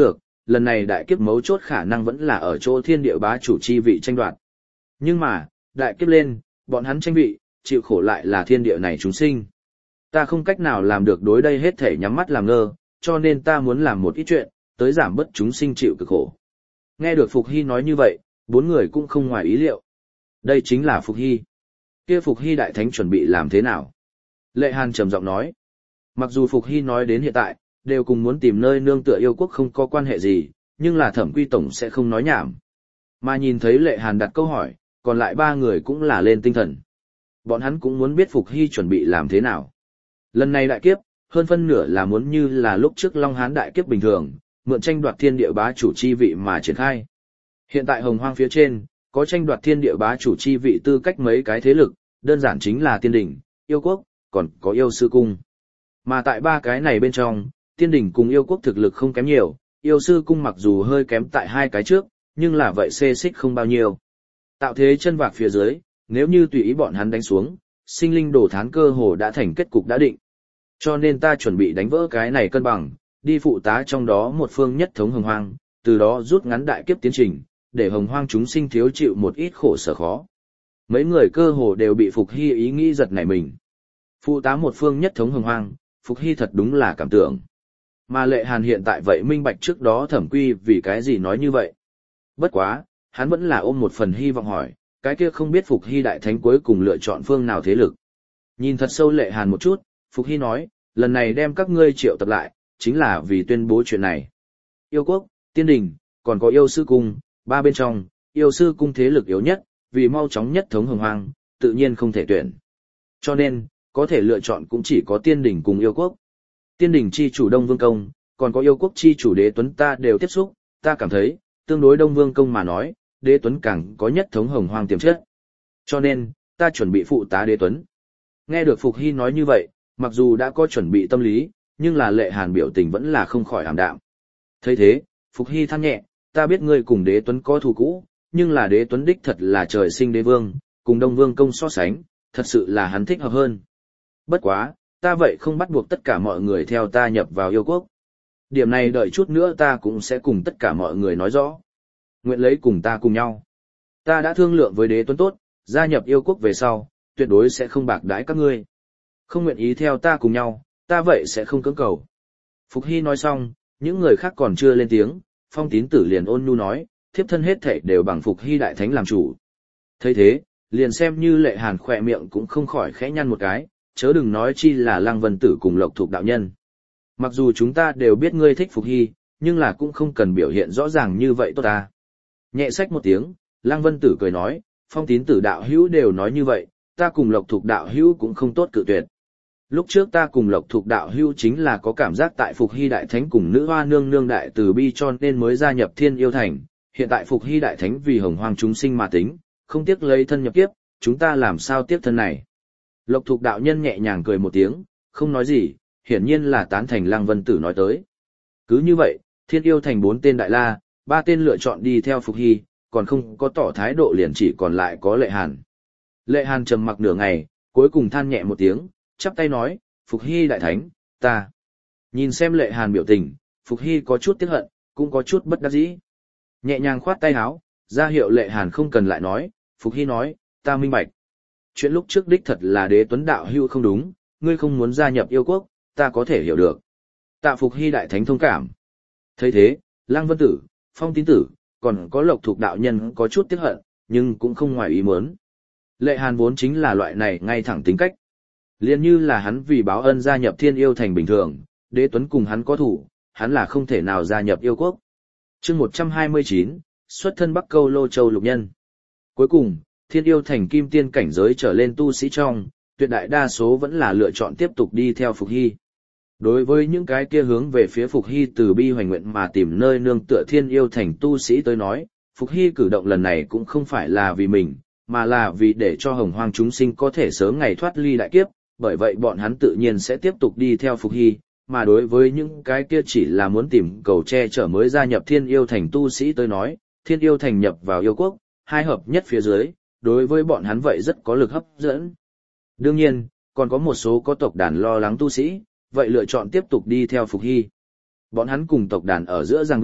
lần này đại kiếp mấu chốt khả năng vẫn là ở chỗ thiên địa bá chủ chi vị tranh đoạt. Nhưng mà, đại kiếp lên, bọn hắn tranh vị, chịu khổ lại là thiên địa này chúng sinh. Ta không cách nào làm được đối đây hết thể nhắm mắt làm ngơ, cho nên ta muốn làm một ít chuyện, tới giảm bớt chúng sinh chịu cực khổ. Nghe được Phục Hy nói như vậy, bốn người cũng không ngoài ý liệu. Đây chính là Phục Hy. Kia Phục Hy đại thánh chuẩn bị làm thế nào? Lệ Hàn trầm giọng nói. Mặc dù Phục Hy nói đến hiện tại, đều cùng muốn tìm nơi nương tựa yêu quốc không có quan hệ gì, nhưng là Thẩm Quy Tổng sẽ không nói nhảm. Mà nhìn thấy Lệ Hàn đặt câu hỏi, còn lại ba người cũng là lên tinh thần. Bọn hắn cũng muốn biết Phục Hy chuẩn bị làm thế nào. Lần này đại kiếp, hơn phân nửa là muốn như là lúc trước Long Hán đại kiếp bình thường, mượn tranh đoạt thiên địa bá chủ chi vị mà triển khai. Hiện tại Hồng Hoang phía trên, có tranh đoạt thiên địa bá chủ chi vị tư cách mấy cái thế lực, đơn giản chính là Tiên Đình, Yêu Quốc, còn có Yêu Sư Cung. Mà tại ba cái này bên trong, Tiên Đình cùng Yêu Quốc thực lực không kém nhiều, Yêu Sư Cung mặc dù hơi kém tại hai cái trước, nhưng là vậy xê xích không bao nhiêu. Tạo thế chân vạc phía dưới, nếu như tùy ý bọn hắn đánh xuống, sinh linh đổ thán cơ hồ đã thành kết cục đã định. Cho nên ta chuẩn bị đánh vỡ cái này cân bằng, đi phụ tá trong đó một phương nhất thống Hồng Hoang, từ đó rút ngắn đại kiếp tiến trình, để Hồng Hoang chúng sinh thiếu chịu một ít khổ sở khó. Mấy người cơ hồ đều bị Phục Hy ý nghĩ giật nảy mình. Phụ tá một phương nhất thống Hồng Hoang, Phục Hy thật đúng là cảm tưởng. Mà Lệ Hàn hiện tại vậy minh bạch trước đó Thẩm Quy vì cái gì nói như vậy. Bất quá, hắn vẫn là ôm một phần hy vọng hỏi, cái kia không biết Phục Hy đại thánh cuối cùng lựa chọn phương nào thế lực. Nhìn thật sâu Lệ Hàn một chút, Phục Hy nói, lần này đem các ngươi triệu tập lại, chính là vì tuyên bố chuyện này. Yêu Quốc, Tiên Đình, còn có Yêu Sư Cung, ba bên trong, Yêu Sư Cung thế lực yếu nhất, vì mau chóng nhất thống Hồng Hoang, tự nhiên không thể tuyển. Cho nên, có thể lựa chọn cũng chỉ có Tiên Đình cùng Yêu Quốc. Tiên Đình chi chủ Đông Vương Công, còn có Yêu Quốc chi chủ Đế Tuấn ta đều tiếp xúc, ta cảm thấy, tương đối Đông Vương Công mà nói, Đế Tuấn càng có nhất thống Hồng Hoang tiềm chất. Cho nên, ta chuẩn bị phụ tá Đế Tuấn. Nghe được Phục Hy nói như vậy, mặc dù đã có chuẩn bị tâm lý, nhưng là Lệ Hàn biểu tình vẫn là không khỏi ảm đạm. Thấy thế, Phục Hy than nhẹ, ta biết ngươi cùng Đế Tuấn có thù cũ, nhưng là Đế Tuấn đích thật là trời sinh đế vương, cùng Đông Vương Công so sánh, thật sự là hắn thích hợp hơn. Bất quá, ta vậy không bắt buộc tất cả mọi người theo ta nhập vào Yêu Quốc. Điểm này đợi chút nữa ta cũng sẽ cùng tất cả mọi người nói rõ. Nguyện lấy cùng ta cùng nhau. Ta đã thương lượng với Đế Tuấn tốt, gia nhập Yêu Quốc về sau, tuyệt đối sẽ không bạc đãi các ngươi. Không nguyện ý theo ta cùng nhau, ta vậy sẽ không cưỡng cầu. Phục Hy nói xong, những người khác còn chưa lên tiếng, Phong Tín Tử liền ôn nhu nói, thiếp thân hết thảy đều bằng Phục Hy đại thánh làm chủ. Thấy thế, liền xem như Lệ Hàn khỏe miệng cũng không khỏi khẽ nhăn một cái, chớ đừng nói chi là Lăng Vân Tử cùng Lộc Thục đạo nhân. Mặc dù chúng ta đều biết ngươi thích Phục Hy, nhưng là cũng không cần biểu hiện rõ ràng như vậy tốt ta. Nhẹ xách một tiếng, Lăng Vân Tử cười nói, Phong Tín Tử đạo hữu đều nói như vậy, ta cùng Lộc Thục đạo hữu cũng không tốt cự tuyệt. Lúc trước ta cùng Lộc Thục đạo hữu chính là có cảm giác tại Phục Hy đại thánh cùng nữ hoa nương nương đại từ bi cho nên mới gia nhập Thiên Yêu Thành, hiện tại Phục Hy đại thánh vì Hồng Hoang chúng sinh mà tính, không tiếc lấy thân nhập kiếp, chúng ta làm sao tiếc thân này. Lộc Thục đạo nhân nhẹ nhàng cười một tiếng, không nói gì, hiển nhiên là tán thành Lăng Vân Tử nói tới. Cứ như vậy, Thiên Yêu Thành 4 tên đại la, 3 tên lựa chọn đi theo Phục Hy, còn không có tỏ thái độ liền chỉ còn lại có Lệ Hàn. Lệ Hàn trầm mặc nửa ngày, cuối cùng than nhẹ một tiếng, chắp tay nói, Phục Hy đại thánh, ta. Nhìn xem Lệ Hàn biểu tình, Phục Hy có chút tiếc hận, cũng có chút bất đắc dĩ. Nhẹ nhàng khoát tay áo, ra hiệu Lệ Hàn không cần lại nói, Phục Hy nói, ta minh bạch. Chuyện lúc trước đích thật là Đế Tuấn đạo hữu không đúng, ngươi không muốn gia nhập Yêu Quốc, ta có thể hiểu được. Tạ Phục Hy đại thánh thông cảm. Thấy thế, Lăng Vân Tử, Phong Tín Tử, còn có Lộc Thục đạo nhân có chút tiếc hận, nhưng cũng không ngoài ý muốn. Lệ Hàn vốn chính là loại này ngay thẳng tính cách. Liên như là hắn vì báo ân gia nhập Thiên Yêu Thành bình thường, Đế Tuấn cùng hắn có thủ, hắn là không thể nào gia nhập Yêu Quốc. Chương 129, xuất thân Bắc Câu Lô Châu lục nhân. Cuối cùng, Thiên Yêu Thành kim tiên cảnh giới trở lên tu sĩ trong, tuyệt đại đa số vẫn là lựa chọn tiếp tục đi theo Phục Hy. Đối với những cái kia hướng về phía Phục Hy từ bi hoành nguyện mà tìm nơi nương tựa Thiên Yêu Thành tu sĩ tới nói, Phục Hy cử động lần này cũng không phải là vì mình, mà là vì để cho Hồng Hoang chúng sinh có thể sớm ngày thoát ly đại kiếp, bởi vậy bọn hắn tự nhiên sẽ tiếp tục đi theo Phục Hy, mà đối với những cái kia chỉ là muốn tìm cầu che chở mới gia nhập Thiên Yêu Thành tu sĩ tới nói, Thiên Yêu Thành nhập vào Yêu Quốc, hai hợp nhất phía dưới, đối với bọn hắn vậy rất có lực hấp dẫn. Đương nhiên, còn có một số có tộc đàn lo lắng tu sĩ, vậy lựa chọn tiếp tục đi theo Phục Hy. Bọn hắn cùng tộc đàn ở giữa ràng buộc,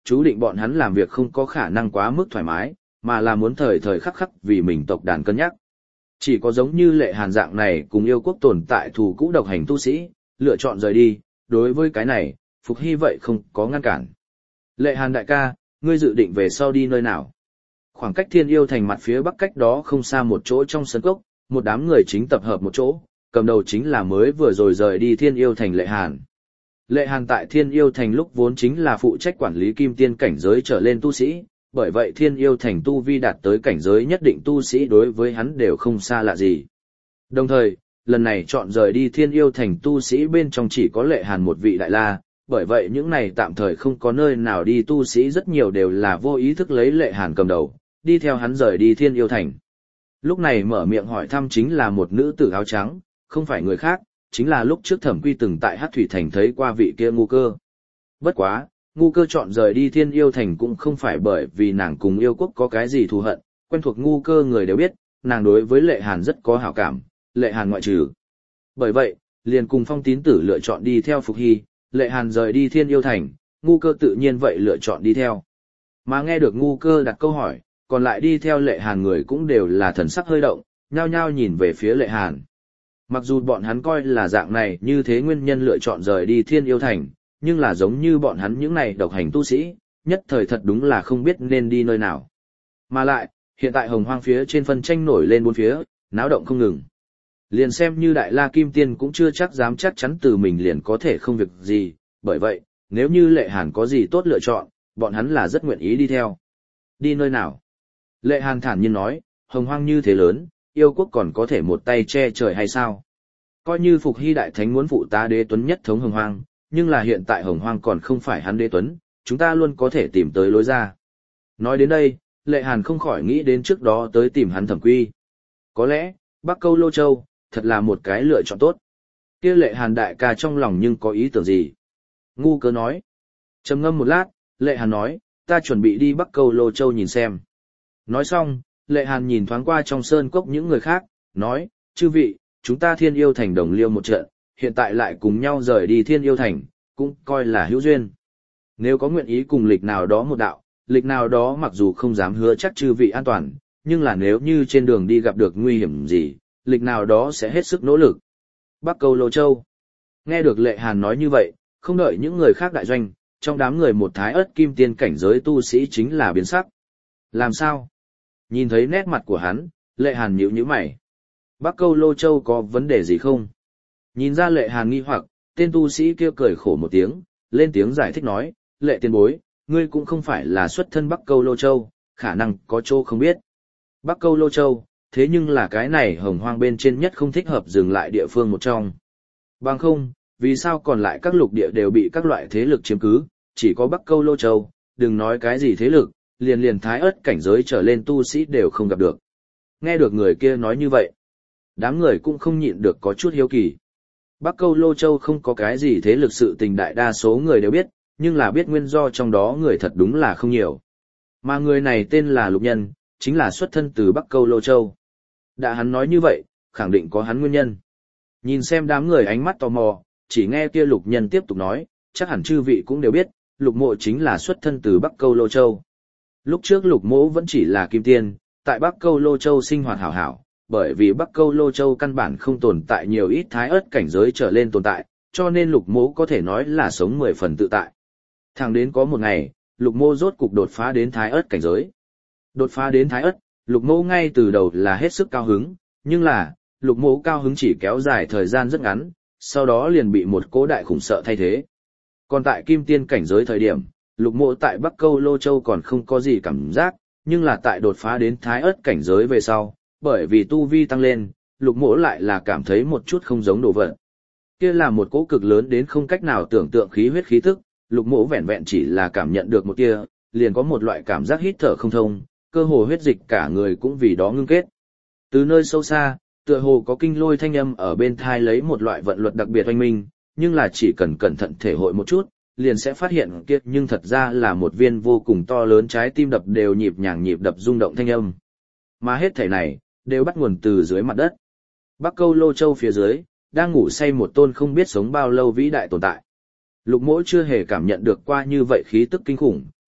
chú định bọn hắn làm việc không có khả năng quá mức thoải mái, mà là muốn thời thời khắc khắc vì mình tộc đàn cân nhắc. Chỉ có giống như Lệ Hàn dạng này cùng yêu quốc tồn tại thù cũ độc hành tu sĩ, lựa chọn rời đi, đối với cái này, Phục Hy vậy không có ngăn cản. Lệ Hàn đại ca, ngươi dự định về sau đi nơi nào? Khoảng cách Thiên Yêu Thành mặt phía bắc cách đó không xa một chỗ trong sân cốc, một đám người chính tập hợp một chỗ, cầm đầu chính là mới vừa rồi rời đi Thiên Yêu Thành Lệ Hàn. Lệ Hàn tại Thiên Yêu Thành lúc vốn chính là phụ trách quản lý kim tiên cảnh giới trở lên tu sĩ, bởi vậy Thiên Yêu Thành tu vi đạt tới cảnh giới nhất định tu sĩ đối với hắn đều không xa lạ gì. Đồng thời, lần này chọn rời đi Thiên Yêu Thành tu sĩ bên trong chỉ có Lệ Hàn một vị đại la, bởi vậy những này tạm thời không có nơi nào đi tu sĩ rất nhiều đều là vô ý thức lấy Lệ Hàn cầm đầu, đi theo hắn rời đi Thiên Yêu Thành. Lúc này mở miệng hỏi thăm chính là một nữ tử áo trắng, không phải người khác, chính là lúc trước Thẩm Quy từng tại Hắc Thủy Thành thấy qua vị kia Ngu Cơ. Bất quá, Ngu Cơ chọn rời đi Thiên Yêu Thành cũng không phải bởi vì nàng cùng yêu quốc có cái gì thù hận, quen thuộc Ngu Cơ người đều biết, nàng đối với Lệ Hàn rất có hảo cảm, Lệ Hàn ngoại trừ. Bởi vậy, liền cùng Phong Tín Tử lựa chọn đi theo Phục Hy, Lệ Hàn rời đi Thiên Yêu Thành, Ngu Cơ tự nhiên vậy lựa chọn đi theo. Mà nghe được Ngu Cơ đặt câu hỏi, còn lại đi theo Lệ Hàn người cũng đều là thần sắc hơi động, nhao nhao nhìn về phía Lệ Hàn. Mặc dù bọn hắn coi là dạng này như thế nguyên nhân lựa chọn rời đi Thiên Yêu Thành, nhưng là giống như bọn hắn những này độc hành tu sĩ, nhất thời thật đúng là không biết nên đi nơi nào. Mà lại, hiện tại Hồng Hoang phía trên phân tranh nổi lên bốn phía, náo động không ngừng. Liền xem như Đại La Kim Tiên cũng chưa chắc dám chắc chắn từ mình liền có thể không việc gì, bởi vậy, nếu như Lệ Hàn có gì tốt lựa chọn, bọn hắn là rất nguyện ý đi theo. Đi nơi nào? Lệ Hàn thản nhiên nói, Hồng Hoang như thế lớn, yêu quốc còn có thể một tay che trời hay sao? Coi như Phục Hy Đại Thánh muốn phụ tá Đế Tuấn nhất thống Hồng Hoang, nhưng là hiện tại Hồng Hoang còn không phải hắn Đế Tuấn, chúng ta luôn có thể tìm tới lối ra. Nói đến đây, Lệ Hàn không khỏi nghĩ đến trước đó tới tìm hắn Thẩm Quy. Có lẽ, Bắc Câu Lô Châu, thật là một cái lựa chọn tốt. Kia Lệ Hàn đại ca trong lòng nhưng có ý tưởng gì? Ngu Cơ nói. Trầm ngâm một lát, Lệ Hàn nói, ta chuẩn bị đi Bắc Câu Lô Châu nhìn xem. Nói xong, Lệ Hàn nhìn thoáng qua trong sơn cốc những người khác, nói, chư vị, chúng ta Thiên Yêu Thành đồng liêu một trận, hiện tại lại cùng nhau rời đi Thiên Yêu Thành, cũng coi là hữu duyên. Nếu có nguyện ý cùng lịch nào đó một đạo, lịch nào đó mặc dù không dám hứa chắc chư vị an toàn, nhưng là nếu như trên đường đi gặp được nguy hiểm gì, lịch nào đó sẽ hết sức nỗ lực. Bắc Câu Lô Châu. Nghe được Lệ Hàn nói như vậy, không đợi những người khác đại doanh, trong đám người một thái ớt kim tiên cảnh giới tu sĩ chính là biến sắc. Làm sao? Nhìn thấy nét mặt của hắn, Lệ Hàn nhíu nhíu mày. Bắc Câu Lô Châu có vấn đề gì không? Nhìn ra Lệ Hàn nghi hoặc, tên tu sĩ kia cười khổ một tiếng, lên tiếng giải thích nói, Lệ tiền bối, ngươi cũng không phải là xuất thân Bắc Câu Lô Châu, khả năng có chỗ không biết. Bắc Câu Lô Châu, thế nhưng là cái này Hồng Hoang bên trên nhất không thích hợp dừng lại địa phương một trong. Bằng không, vì sao còn lại các lục địa đều bị các loại thế lực chiếm cứ, chỉ có Bắc Câu Lô Châu, đừng nói cái gì thế lực, liền thái ớt cảnh giới trở lên tu sĩ đều không gặp được. Nghe được người kia nói như vậy, đám người cũng không nhịn được có chút hiếu kỳ. Bắc Câu Lô Châu không có cái gì thế lực sự tình đại đa số người đều biết, nhưng là biết nguyên do trong đó người thật đúng là không nhiều. Mà người này tên là Lục Nhân, chính là xuất thân từ Bắc Câu Lô Châu. Đã hắn nói như vậy, khẳng định có hắn nguyên nhân. Nhìn xem đám người ánh mắt tò mò, chỉ nghe kia Lục Nhân tiếp tục nói, chắc hẳn chư vị cũng đều biết, Lục Mộ chính là xuất thân từ Bắc Câu Lô Châu. Lúc trước Lục Mộ vẫn chỉ là kim tiên, tại Bắc Câu Lô Châu sinh hoạt hảo hảo, bởi vì Bắc Câu Lô Châu căn bản không tồn tại nhiều ít thái ớt cảnh giới trở lên tồn tại, cho nên Lục Mộ có thể nói là sống 10 phần tự tại. Thẳng đến có một ngày, Lục Mộ rốt cục đột phá đến thái ớt cảnh giới. Đột phá đến thái ớt, Lục Mộ ngay từ đầu là hết sức cao hứng, nhưng là, Lục Mộ cao hứng chỉ kéo dài thời gian rất ngắn, sau đó liền bị một cỗ đại khủng sợ thay thế. Còn tại kim tiên cảnh giới thời điểm, Lục Mộ tại Bắc Câu Lô Châu còn không có gì cảm giác, nhưng là tại đột phá đến thái ớt cảnh giới về sau, bởi vì tu vi tăng lên, Lục Mộ lại là cảm thấy một chút không giống đồ vật. Kia là một cỗ cực lớn đến không cách nào tưởng tượng khí huyết khí tức, Lục Mộ vẹn vẹn chỉ là cảm nhận được một tia, liền có một loại cảm giác hít thở không thông, cơ hồ huyết dịch cả người cũng vì đó ngưng kết. Từ nơi sâu xa, tựa hồ có kinh lôi thanh âm ở bên thai lấy một loại vận luật đặc biệt oanh minh, nhưng là chỉ cần cẩn thận thể hội một chút, liền sẽ phát hiện kia nhưng thật ra là một viên vô cùng to lớn trái tim đập đều nhịp nhàng nhịp đập rung động thanh âm. Mà hết thảy này, đều bắt nguồn từ dưới mặt đất. Bắc Câu Lô Châu phía dưới, đang ngủ say một tôn không biết sống bao lâu vĩ đại tồn tại. Lục Mỗ chưa hề cảm nhận được qua như vậy khí tức kinh khủng,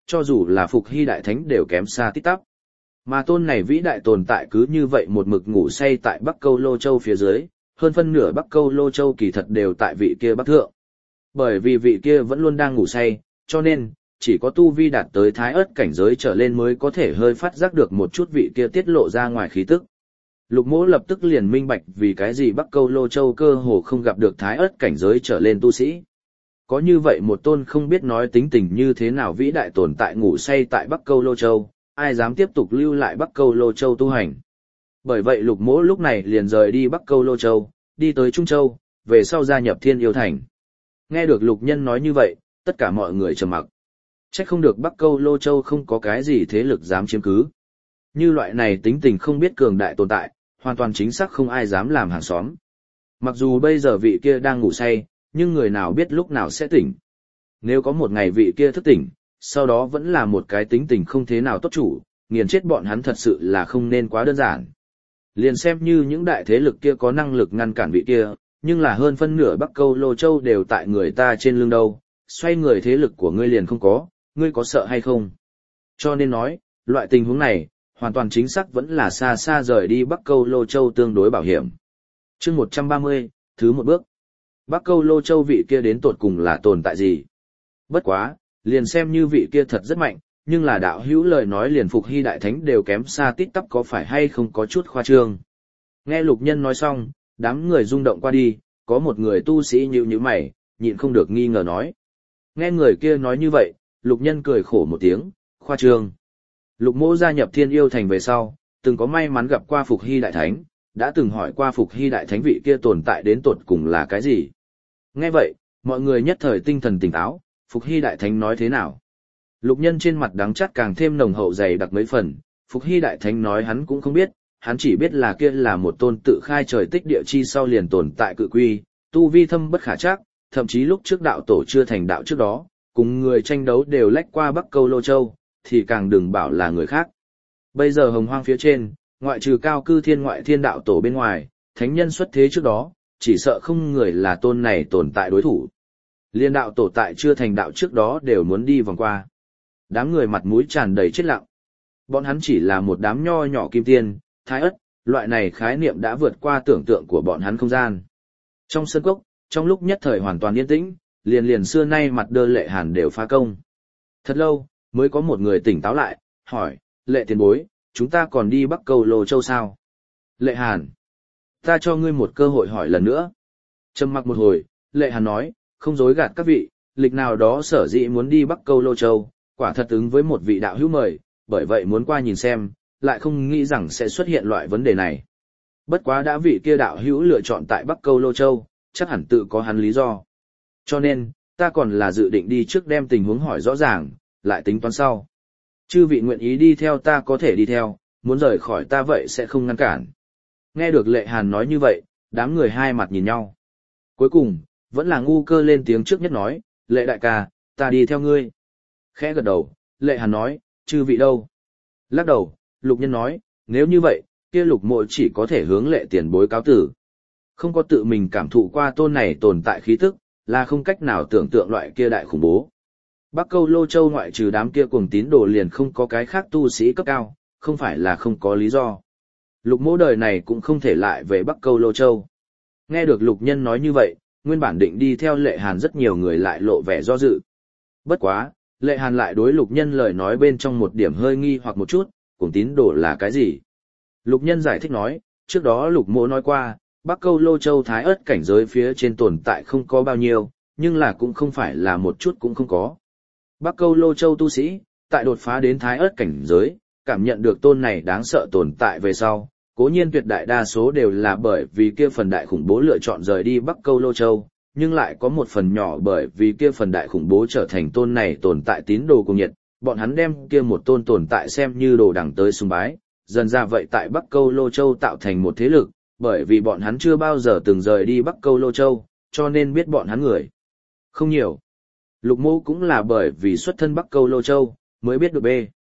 cho dù là Phục Hy Đại Thánh đều kém xa tít tắp. Mà tôn này vĩ đại tồn tại cứ như vậy một mực ngủ say tại Bắc Câu Lô Châu phía dưới, hơn phân nửa Bắc Câu Lô Châu kỳ thật đều tại vị kia Bắc Thượng. Bởi vì vị kia vẫn luôn đang ngủ say, cho nên, chỉ có tu vi đạt tới thái ớt cảnh giới trở lên mới có thể hơi phát giác được một chút vị kia tiết lộ ra ngoài khí tức. Lục Mỗ lập tức liền minh bạch vì cái gì Bắc Câu Lô Châu cơ hồ không gặp được thái ớt cảnh giới trở lên tu sĩ. Có như vậy một tôn không biết nói tính tình như thế nào vĩ đại tồn tại ngủ say tại Bắc Câu Lô Châu, ai dám tiếp tục lưu lại Bắc Câu Lô Châu tu hành. Bởi vậy Lục Mỗ lúc này liền rời đi Bắc Câu Lô Châu, đi tới Trung Châu, về sau gia nhập Thiên Yêu Thành. Nghe được Lục Nhân nói như vậy, tất cả mọi người trầm mặc. Chắc không được Bắc Câu Lô Châu không có cái gì thế lực dám chiếm cứ. Như loại này tính tình không biết cường đại tồn tại, hoàn toàn chính xác không ai dám làm hàng xóm. Mặc dù bây giờ vị kia đang ngủ say, nhưng người nào biết lúc nào sẽ tỉnh. Nếu có một ngày vị kia thức tỉnh, sau đó vẫn là một cái tính tình không thế nào tốt chủ, nghiền chết bọn hắn thật sự là không nên quá đơn giản. Liền xem như những đại thế lực kia có năng lực ngăn cản vị kia, nhưng là hơn phân nửa Bắc Câu Lô Châu đều tại người ta trên lưng đâu, xoay người thế lực của ngươi liền không có, ngươi có sợ hay không? Cho nên nói, loại tình huống này, hoàn toàn chính xác vẫn là xa xa rời đi Bắc Câu Lô Châu tương đối bảo hiểm. Chương 130, thứ một bước. Bắc Câu Lô Châu vị kia đến tột cùng là tồn tại gì? Bất quá, liền xem như vị kia thật rất mạnh, nhưng là đạo hữu lời nói liền Phục Hy Đại Thánh đều kém xa tít tắp có phải hay không có chút khoa trương. Nghe Lục Nhân nói xong, đám người rung động qua đi, có một người tu sĩ nhíu mày, nhịn không được nghi ngờ nói. Nghe người kia nói như vậy, Lục Nhân cười khổ một tiếng, khoa trương. Lục Mỗ gia nhập Thiên Yêu Thành về sau, từng có may mắn gặp qua Phục Hy Đại Thánh, đã từng hỏi qua Phục Hy Đại Thánh vị kia tồn tại đến tột cùng là cái gì. Nghe vậy, mọi người nhất thời tinh thần tỉnh táo, Phục Hy Đại Thánh nói thế nào? Lục Nhân trên mặt đắng chát càng thêm nồng hậu dày đặc mấy phần, Phục Hy Đại Thánh nói hắn cũng không biết, hắn chỉ biết là kia là một tôn tự khai trời tích địa chi sau liền tồn tại cự quy, tu vi thâm bất khả trắc, thậm chí lúc trước đạo tổ chưa thành đạo trước đó, cùng người tranh đấu đều lách qua Bắc Câu Lô Châu, thì càng đừng bảo là người khác. Bây giờ hồng hoang phía trên, ngoại trừ cao cư thiên ngoại thiên đạo tổ bên ngoài, thánh nhân xuất thế trước đó, chỉ sợ không người là tôn này tồn tại đối thủ. Liên đạo tổ tại chưa thành đạo trước đó đều muốn đi vòng qua. Đám người mặt mũi tràn đầy chết lặng. Bọn hắn chỉ là một đám nho nhỏ kim tiên, thái ất, loại này khái niệm đã vượt qua tưởng tượng của bọn hắn không gian. Trong sân cốc, trong lúc nhất thời hoàn toàn yên tĩnh, liền xưa nay mặt đơ Lệ Hàn đều phá công. Thật lâu, mới có một người tỉnh táo lại, hỏi, Lệ tiền bối, chúng ta còn đi Bắc Câu Lô Châu sao? Lệ Hàn, ta cho ngươi một cơ hội hỏi lần nữa. Trầm mặc một hồi, Lệ Hàn nói, không dối gạt các vị, lịch nào đó sở dĩ muốn đi Bắc Câu Lô Châu, quả thật ứng với một vị đạo hữu mời, bởi vậy muốn qua nhìn xem, lại không nghĩ rằng sẽ xuất hiện loại vấn đề này. Bất quá đã vị kia đạo hữu lựa chọn tại Bắc Câu Lô Châu, chắc hẳn tự có hắn lý do. Cho nên, ta còn là dự định đi trước đem tình huống hỏi rõ ràng, lại tính toán sau. Chư vị nguyện ý đi theo ta có thể đi theo, muốn rời khỏi ta vậy sẽ không ngăn cản. Nghe được Lệ Hàn nói như vậy, đám người hai mặt nhìn nhau. Cuối cùng, vẫn là ngu cơ lên tiếng trước nhất nói, Lệ đại ca, ta đi theo ngươi. Khẽ gật đầu, Lệ Hàn nói, chư vị đâu? Lắc đầu, Lục Nhân nói, nếu như vậy, kia Lục Mộ chỉ có thể hướng Lệ tiền bối cáo tử. Không có tự mình cảm thụ qua tôn này tồn tại khí tức, là không cách nào tưởng tượng loại kia đại khủng bố. Bắc Câu Lô Châu ngoại trừ đám kia cuồng tín đồ liền không có cái khác tu sĩ cấp cao, không phải là không có lý do. Lục Mỗ đời này cũng không thể lại về Bắc Câu Lô Châu. Nghe được Lục Nhân nói như vậy, nguyên bản định đi theo Lệ Hàn rất nhiều người lại lộ vẻ do dự. Bất quá, Lệ Hàn lại đối Lục Nhân lời nói bên trong một điểm hơi nghi hoặc một chút, cuồng tín đồ là cái gì? Lục Nhân giải thích nói, trước đó Lục Mỗ nói qua, Bắc Câu Lô Châu thái ớt cảnh giới phía trên tồn tại không có bao nhiêu, nhưng là cũng không phải là một chút cũng không có. Bắc Câu Lô Châu tu sĩ, tại đột phá đến thái ớt cảnh giới, cảm nhận được tôn này đáng sợ tồn tại về sau, cố nhiên tuyệt đại đa số đều là bởi vì kia phần đại khủng bố lựa chọn rời đi Bắc Câu Lô Châu, nhưng lại có một phần nhỏ bởi vì kia phần đại khủng bố trở thành tôn này tồn tại tín đồ cùng nhiệt, bọn hắn đem kia một tôn tồn tại xem như đồ đẳng tới sùng bái, dần ra vậy tại Bắc Câu Lô Châu tạo thành một thế lực, bởi vì bọn hắn chưa bao giờ từng rời đi Bắc Câu Lô Châu, cho nên biết bọn hắn người không nhiều. Lục Mỗ cũng là bởi vì xuất thân Bắc Câu Lô Châu, mới biết được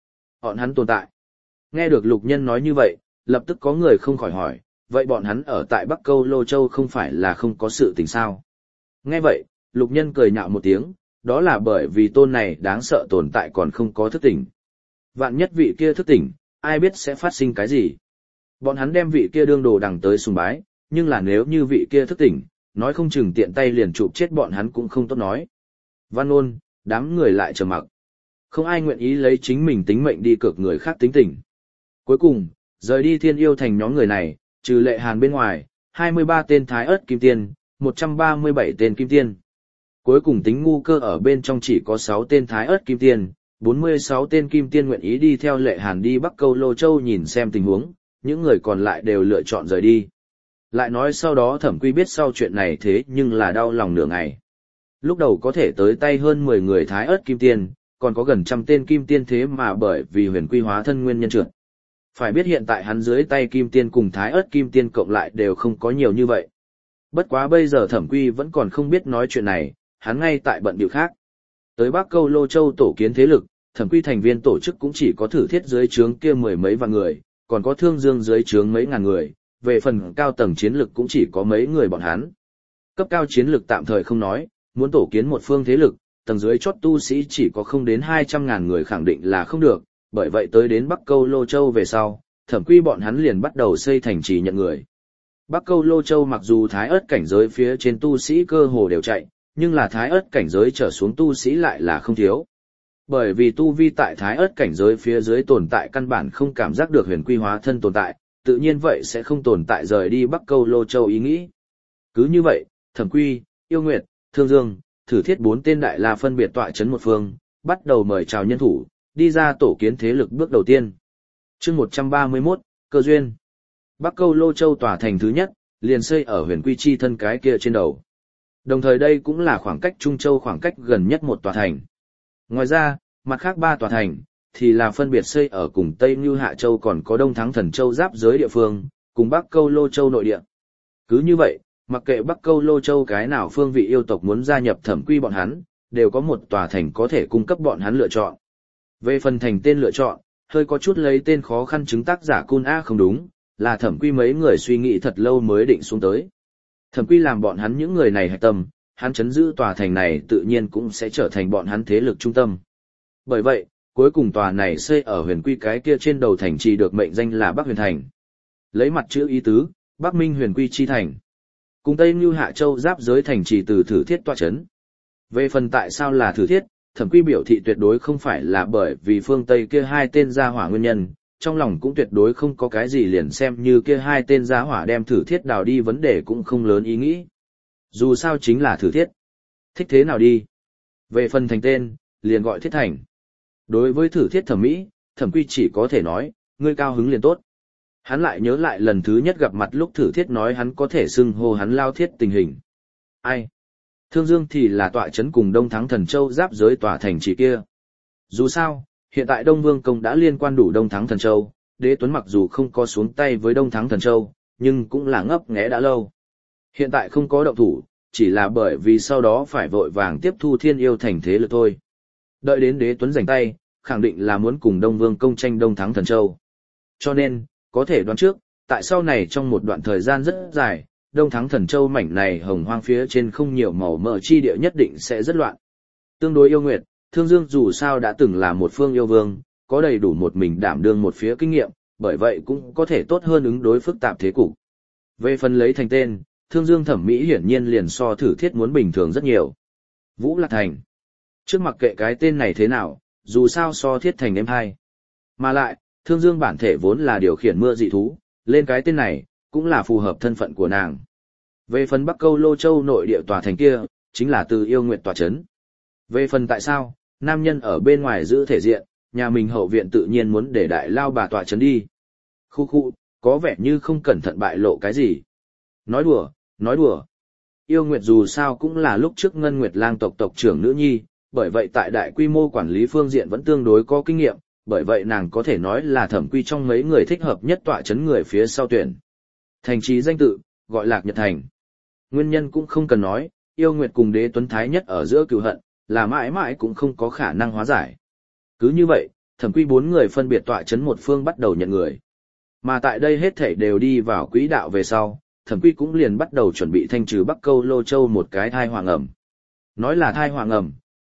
bọn hắn tồn tại. Nghe được Lục Nhân nói như vậy, lập tức có người không khỏi hỏi, vậy bọn hắn ở tại Bắc Câu Lô Châu không phải là không có sự tình sao? Nghe vậy, Lục Nhân cười nhạo một tiếng, đó là bởi vì tôn này đáng sợ tồn tại còn không có thức tỉnh. Vạn nhất vị kia thức tỉnh, ai biết sẽ phát sinh cái gì. Bọn hắn đem vị kia đương đồ đằng tới sùng bái, nhưng là nếu như vị kia thức tỉnh, nói không chừng tiện tay liền chụp chết bọn hắn cũng không tốt nói. Văn ôn, đám người lại trầm mặc. Không ai nguyện ý lấy chính mình tính mệnh đi cược người khác tính tình. Cuối cùng, rời đi Thiên Yêu Thành nhóm người này, trừ Lệ Hàn bên ngoài, 23 tên Thái Ức Kim Tiên, 137 tên Kim Tiên. Cuối cùng tính ngu cơ ở bên trong chỉ có 6 tên Thái Ức Kim Tiên, 46 tên Kim Tiên nguyện ý đi theo Lệ Hàn đi Bắc Câu Lô Châu nhìn xem tình huống, những người còn lại đều lựa chọn rời đi. Lại nói sau đó Thẩm Quy biết sau chuyện này thế nhưng là đau lòng nửa ngày. Lúc đầu có thể tới tay hơn 10 người Thái Ức Kim Tiên, còn có gần trăm tên Kim Tiên thế mà bởi vì huyền quy hóa thân nguyên nhân trượt. Phải biết hiện tại hắn dưới tay Kim Tiên cùng Thái Ức Kim Tiên cộng lại đều không có nhiều như vậy. Bất quá bây giờ Thẩm Quy vẫn còn không biết nói chuyện này, hắn ngay tại bận bịu khác. Tới Bắc Câu Lô Châu tổ kiến thế lực, Thẩm Quy thành viên tổ chức cũng chỉ có Thử Thiết dưới trướng kia mười mấy vạn người, còn có Thương Dương dưới trướng mấy ngàn người, về phần cao tầng chiến lực cũng chỉ có mấy người bọn hắn. Cấp cao chiến lực tạm thời không nói, muốn tổ kiến một phương thế lực, tầng dưới chót tu sĩ chỉ có không đến 200.000 người khẳng định là không được, bởi vậy tới đến Bắc Câu Lô Châu về sau, Thẩm Quy bọn hắn liền bắt đầu xây thành trì nhận người. Bắc Câu Lô Châu mặc dù Thái Ức cảnh giới phía trên tu sĩ cơ hồ đều chạy, nhưng là Thái Ức cảnh giới trở xuống tu sĩ lại là không thiếu. Bởi vì tu vi tại Thái Ức cảnh giới phía dưới tồn tại căn bản không cảm giác được huyền quy hóa thân tồn tại, tự nhiên vậy sẽ không tồn tại rời đi Bắc Câu Lô Châu ý nghĩ. Cứ như vậy, Thẩm Quy, Yêu Nguyệt, Thương Dương, Thử Thiết 4 tên đại la phân biệt tọa chấn một phương, bắt đầu mời chào nhân thủ, đi ra tổ kiến thế lực bước đầu tiên. Chương 131, Cơ duyên. Bắc Câu Lô Châu tòa thành thứ nhất, liền xây ở huyền quy chi thân cái kia trên đầu. Đồng thời đây cũng là khoảng cách Trung Châu khoảng cách gần nhất một tòa thành. Ngoài ra, mặt khác 3 tòa thành, thì là phân biệt xây ở cùng Tây Như Hạ Châu còn có Đông Thắng Thần Châu giáp giới địa phương, cùng Bắc Câu Lô Châu nội địa. Cứ như vậy, mặc kệ Bắc Câu Lô Châu cái nào phương vị yêu tộc muốn gia nhập Thẩm Quy bọn hắn, đều có một tòa thành có thể cung cấp bọn hắn lựa chọn. Về phần thành tên lựa chọn, hơi có chút lấy tên khó khăn chứng tác giả Cun A không đúng, là Thẩm Quy mấy người suy nghĩ thật lâu mới định xuống tới. Thẩm Quy làm bọn hắn những người này hạch tâm, hắn chấn giữ tòa thành này tự nhiên cũng sẽ trở thành bọn hắn thế lực trung tâm. Bởi vậy, cuối cùng tòa này xây ở huyền quy cái kia trên đầu thành trì được mệnh danh là Bắc Huyền Thành. Lấy mặt chữ ý tứ, Bắc Minh huyền quy chi thành. Cùng Tây Như Hạ Châu giáp giới thành trì từ Thử Thiết tọa chấn. Về phần tại sao là Thử Thiết, Thẩm Quy biểu thị tuyệt đối không phải là bởi vì phương Tây kia 2 tên gia hỏa nguyên nhân, trong lòng cũng tuyệt đối không có cái gì liền xem như kia 2 tên gia hỏa đem Thử Thiết đào đi vấn đề cũng không lớn ý nghĩ. Dù sao chính là Thử Thiết. Thích thế nào đi. Về phần thành tên, liền gọi Thiết Thành. Đối với Thử Thiết thẩm mỹ, Thẩm Quy chỉ có thể nói, ngươi cao hứng liền tốt. Hắn lại nhớ lại lần thứ nhất gặp mặt lúc Thử Thiết nói hắn có thể xưng hô hắn lao thiết tình hình. Ai? Thương Dương thì là tọa chấn cùng Đông Thắng Thần Châu giáp giới tòa thành trì kia. Dù sao, hiện tại Đông Vương Công đã liên quan đủ Đông Thắng Thần Châu, Đế Tuấn mặc dù không có xuống tay với Đông Thắng Thần Châu, nhưng cũng là ngấp nghé đã lâu. Hiện tại không có động thủ, chỉ là bởi vì sau đó phải vội vàng tiếp thu Thiên Yêu thành thế lực thôi. Đợi đến Đế Tuấn giành tay, khẳng định là muốn cùng Đông Vương Công tranh Đông Thắng Thần Châu. Cho nên, có thể đoán trước, tại sau này trong một đoạn thời gian rất dài, Đông Thắng Thần Châu mảnh này hồng hoang phía trên không nhiều màu mỡ chi địa nhất định sẽ rất loạn. Tương đối Yêu Nguyệt, Thương Dương dù sao đã từng là một phương yêu vương, có đầy đủ một mình đảm đương một phía kinh nghiệm, bởi vậy cũng có thể tốt hơn ứng đối phức tạp thế cục. Về phần lấy thành tên, Thương Dương thẩm mỹ hiển nhiên liền so Thử Thiết muốn bình thường rất nhiều. Vũ Lạc Thành. Trước mặc kệ cái tên này thế nào, dù sao so Thiết Thành êm hay. Mà lại, Thương Dương bản thể vốn là điều khiển mưa dị thú, lên cái tên này, cũng là phù hợp thân phận của nàng. Về phần Bắc Câu Lô Châu nội địa tòa thành kia, chính là từ Yêu Nguyệt tòa chấn. Về phần tại sao, nam nhân ở bên ngoài giữ thể diện, nhà mình hậu viện tự nhiên muốn để đại lao bà tòa chấn đi. Khu, có vẻ như không cẩn thận bại lộ cái gì. Nói đùa. Yêu Nguyệt dù sao cũng là lúc trước Ngân Nguyệt Lang tộc tộc trưởng nữ nhi, bởi vậy tại đại quy mô quản lý phương diện vẫn tương đối có kinh nghiệm, bởi vậy nàng có thể nói là Thẩm Quy trong mấy người thích hợp nhất tọa chấn người phía sau tuyển. Thành trì danh tự, gọi Lạc Nhật Thành. Nguyên nhân cũng không cần nói, Yêu Nguyệt cùng Đế Tuấn Thái nhất ở giữa cừu hận, là mãi mãi cũng không có khả năng hóa giải. Cứ như vậy, Thẩm Quy 4 người phân biệt tọa chấn một phương bắt đầu nhận người. Mà tại đây hết thảy đều đi vào quỹ đạo về sau, Thẩm Quy cũng liền bắt đầu chuẩn bị thanh trừ Bắc Câu Lô Châu một cái thai họa ngầm. Nói là thai họa ngầm,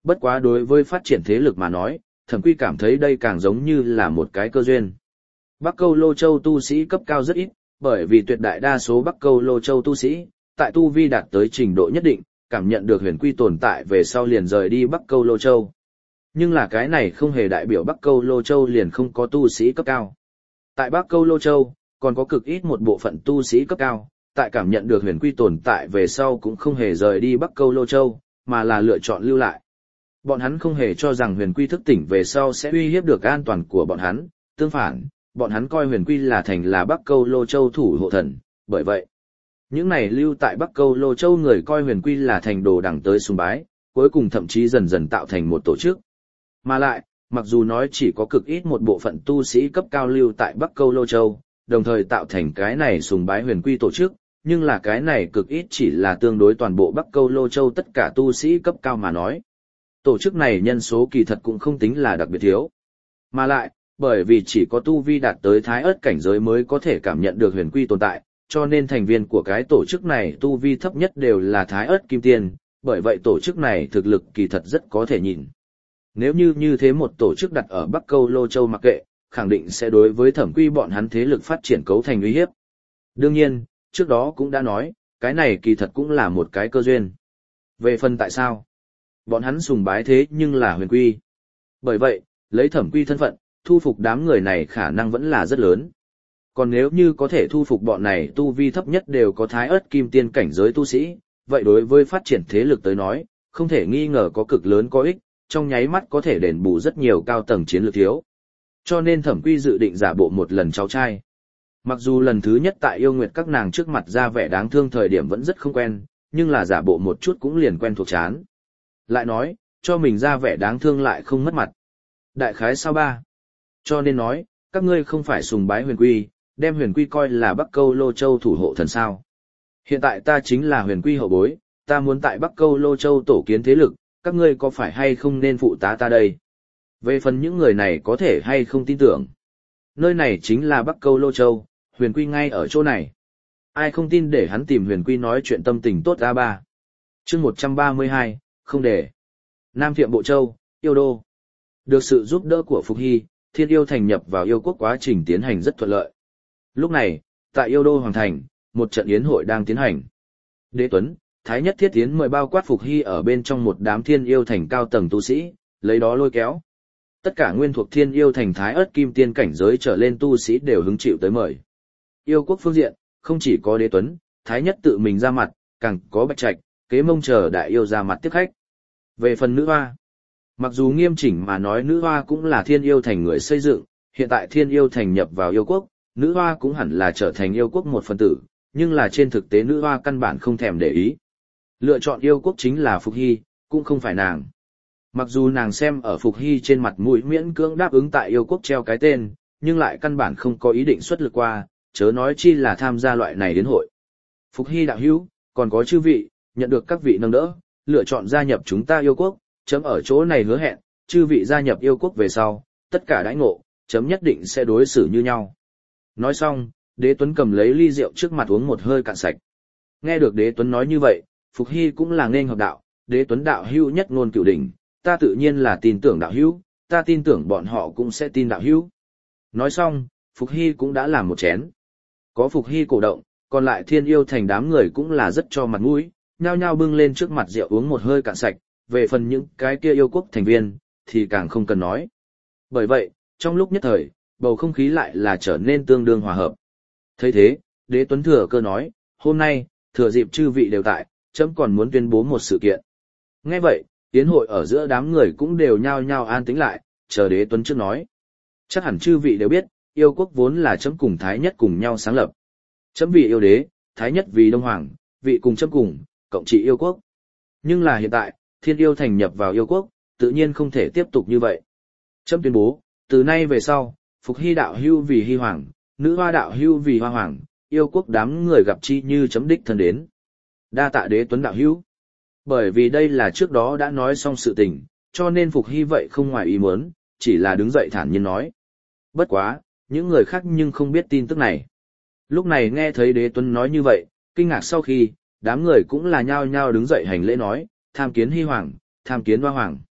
Bất quá đối với phát triển thế lực mà nói, Thẩm Quy cảm thấy đây càng giống như là một cái cơ duyên. Bắc Câu Lô Châu tu sĩ cấp cao rất ít, bởi vì tuyệt đại đa số Bắc Câu Lô Châu tu sĩ, tại tu vi đạt tới trình độ nhất định, cảm nhận được huyền quy tồn tại về sau liền rời đi Bắc Câu Lô Châu. Nhưng là cái này không hề đại biểu Bắc Câu Lô Châu liền không có tu sĩ cấp cao. Tại Bắc Câu Lô Châu, còn có cực ít một bộ phận tu sĩ cấp cao, tại cảm nhận được huyền quy tồn tại về sau cũng không hề rời đi Bắc Câu Lô Châu, mà là lựa chọn lưu lại. Bọn hắn không hề cho rằng huyền quy thức tỉnh về sau sẽ uy hiếp được an toàn của bọn hắn, tương phản, bọn hắn coi huyền quy là thành là Bắc Câu Lô Châu thủ hộ thần, bởi vậy, những này lưu tại Bắc Câu Lô Châu người coi huyền quy là thành đồ đẳng tới sùng bái, cuối cùng thậm chí dần dần tạo thành một tổ chức. Mà lại, mặc dù nói chỉ có cực ít một bộ phận tu sĩ cấp cao lưu tại Bắc Câu Lô Châu, đồng thời tạo thành cái này sùng bái huyền quy tổ chức, nhưng là cái này cực ít chỉ là tương đối toàn bộ Bắc Câu Lô Châu tất cả tu sĩ cấp cao mà nói. Tổ chức này nhân số kỳ thật cũng không tính là đặc biệt thiếu. Mà lại, bởi vì chỉ có tu vi đạt tới thái ớt cảnh giới mới có thể cảm nhận được huyền quy tồn tại, cho nên thành viên của cái tổ chức này tu vi thấp nhất đều là thái ớt kim tiên, bởi vậy tổ chức này thực lực kỳ thật rất có thể nhìn. Nếu như thế một tổ chức đặt ở Bắc Câu Lô Châu mặc kệ, khẳng định sẽ đối với Thẩm Quy bọn hắn thế lực phát triển cấu thành uy hiếp. Đương nhiên, trước đó cũng đã nói, cái này kỳ thật cũng là một cái cơ duyên. Về phần tại sao? Bọn hắn sùng bái thế nhưng là huyền quy. Bởi vậy, lấy Thẩm Quy thân phận, thu phục đám người này khả năng vẫn là rất lớn. Còn nếu như có thể thu phục bọn này tu vi thấp nhất đều có thái ớt kim tiên cảnh giới tu sĩ, vậy đối với phát triển thế lực tới nói, không thể nghi ngờ có cực lớn có ích, trong nháy mắt có thể đền bù rất nhiều cao tầng chiến lược thiếu. Cho nên Thẩm Quy dự định giả bộ một lần cháu trai. Mặc dù lần thứ nhất tại yêu nguyệt các nàng trước mặt ra vẻ đáng thương thời điểm vẫn rất không quen, nhưng là giả bộ một chút cũng liền quen thuộc chán. Lại nói, cho mình ra vẻ đáng thương lại không mất mặt. Đại khái sao ba? Cho nên nói, các ngươi không phải sùng bái huyền quy, đem huyền quy coi là Bắc Câu Lô Châu thủ hộ thần sao. Hiện tại ta chính là huyền quy hậu bối, ta muốn tại Bắc Câu Lô Châu tổ kiến thế lực, các ngươi có phải hay không nên phụ tá ta đây? Về phần những người này có thể hay không tin tưởng. Nơi này chính là Bắc Câu Lô Châu, huyền quy ngay ở chỗ này. Ai không tin để hắn tìm huyền quy nói chuyện tâm tình tốt A3. Chương 132, không để. Nam Thiệm Bộ Châu, Yêu Đô. Được sự giúp đỡ của Phục Hy, Thiên Yêu thành nhập vào yêu quốc quá trình tiến hành rất thuận lợi. Lúc này, tại Yêu Đô Hoàng Thành, một trận yến hội đang tiến hành. Đế Tuấn, Thái Nhất Thiết Tiến mời bao quát Phục Hy ở bên trong một đám Thiên Yêu thành cao tầng tu sĩ, lấy đó lôi kéo. Tất cả nguyên thuộc Thiên Yêu thành Thái ớt kim tiên cảnh giới trở lên tu sĩ đều hứng chịu tới mời. Yêu quốc phương diện, không chỉ có Đế Tuấn, Thái Nhất tự mình ra mặt, càng có Bạch Trạch, Kế Mông chờ đại yêu ra mặt tiếp khách. Về phần nữ hoa, mặc dù nghiêm chỉnh mà nói nữ hoa cũng là Thiên Yêu thành người xây dựng, hiện tại Thiên Yêu thành nhập vào yêu quốc, nữ hoa cũng hẳn là trở thành yêu quốc một phần tử, nhưng là trên thực tế nữ hoa căn bản không thèm để ý. Lựa chọn yêu quốc chính là Phục Hy, cũng không phải nàng. Mặc dù nàng xem ở Phục Hy trên mặt mũi miễn cưỡng đáp ứng tại yêu quốc treo cái tên, nhưng lại căn bản không có ý định xuất lực qua, chớ nói chi là tham gia loại này đến hội. Phục Hy đạo hữu, còn có chư vị, nhận được các vị nâng đỡ, lựa chọn gia nhập chúng ta yêu quốc, chấm ở chỗ này hứa hẹn, chư vị gia nhập yêu quốc về sau, tất cả đãi ngộ, chấm nhất định sẽ đối xử như nhau. Nói xong, Đế Tuấn cầm lấy ly rượu trước mặt uống một hơi cạn sạch. Nghe được Đế Tuấn nói như vậy, Phục Hy cũng là nên hợp đạo, Đế Tuấn đạo hữu nhất ngôn cửu đỉnh, ta tự nhiên là tin tưởng đạo hữu, ta tin tưởng bọn họ cũng sẽ tin đạo hữu. Nói xong, Phục Hy cũng đã làm một chén. Có Phục Hy cổ động, còn lại Thiên Yêu thành đám người cũng là rất cho mặt mũi, nhao nhao bưng lên trước mặt rượu uống một hơi cạn sạch, về phần những cái kia yêu quốc thành viên, thì càng không cần nói. Bởi vậy, trong lúc nhất thời, bầu không khí lại là trở nên tương đương hòa hợp. Thấy thế, Đế Tuấn thừa cơ nói, hôm nay, thừa dịp chư vị đều tại, chấm còn muốn tuyên bố một sự kiện. Nghe vậy, tiến hội ở giữa đám người cũng đều nhao nhao an tĩnh lại, chờ Đế Tuấn trước nói. Chắc hẳn chư vị đều biết, yêu quốc vốn là chấm cùng Thái Nhất cùng nhau sáng lập. Chấm vì yêu đế, Thái Nhất vì Đông Hoàng, vị cùng chấm cùng, cộng trị yêu quốc. Nhưng là hiện tại, Thiên Yêu thành nhập vào yêu quốc, tự nhiên không thể tiếp tục như vậy. Chấm tuyên bố, từ nay về sau, Phục Hy đạo hưu vì Hy Hoàng, nữ hoa đạo hưu vì Hoa Hoàng, yêu quốc đám người gặp chi như chấm đích thân đến. Đa tạ Đế Tuấn đạo hưu. Bởi vì đây là trước đó đã nói xong sự tình, cho nên Phục Hy vậy không ngoài ý muốn, chỉ là đứng dậy thản nhiên nói. Bất quá, những người khác nhưng không biết tin tức này. Lúc này nghe thấy Đế Tuấn nói như vậy, kinh ngạc sau khi, đám người cũng là nhao nhao đứng dậy hành lễ nói, tham kiến Hy Hoàng, tham kiến Hoa Hoàng.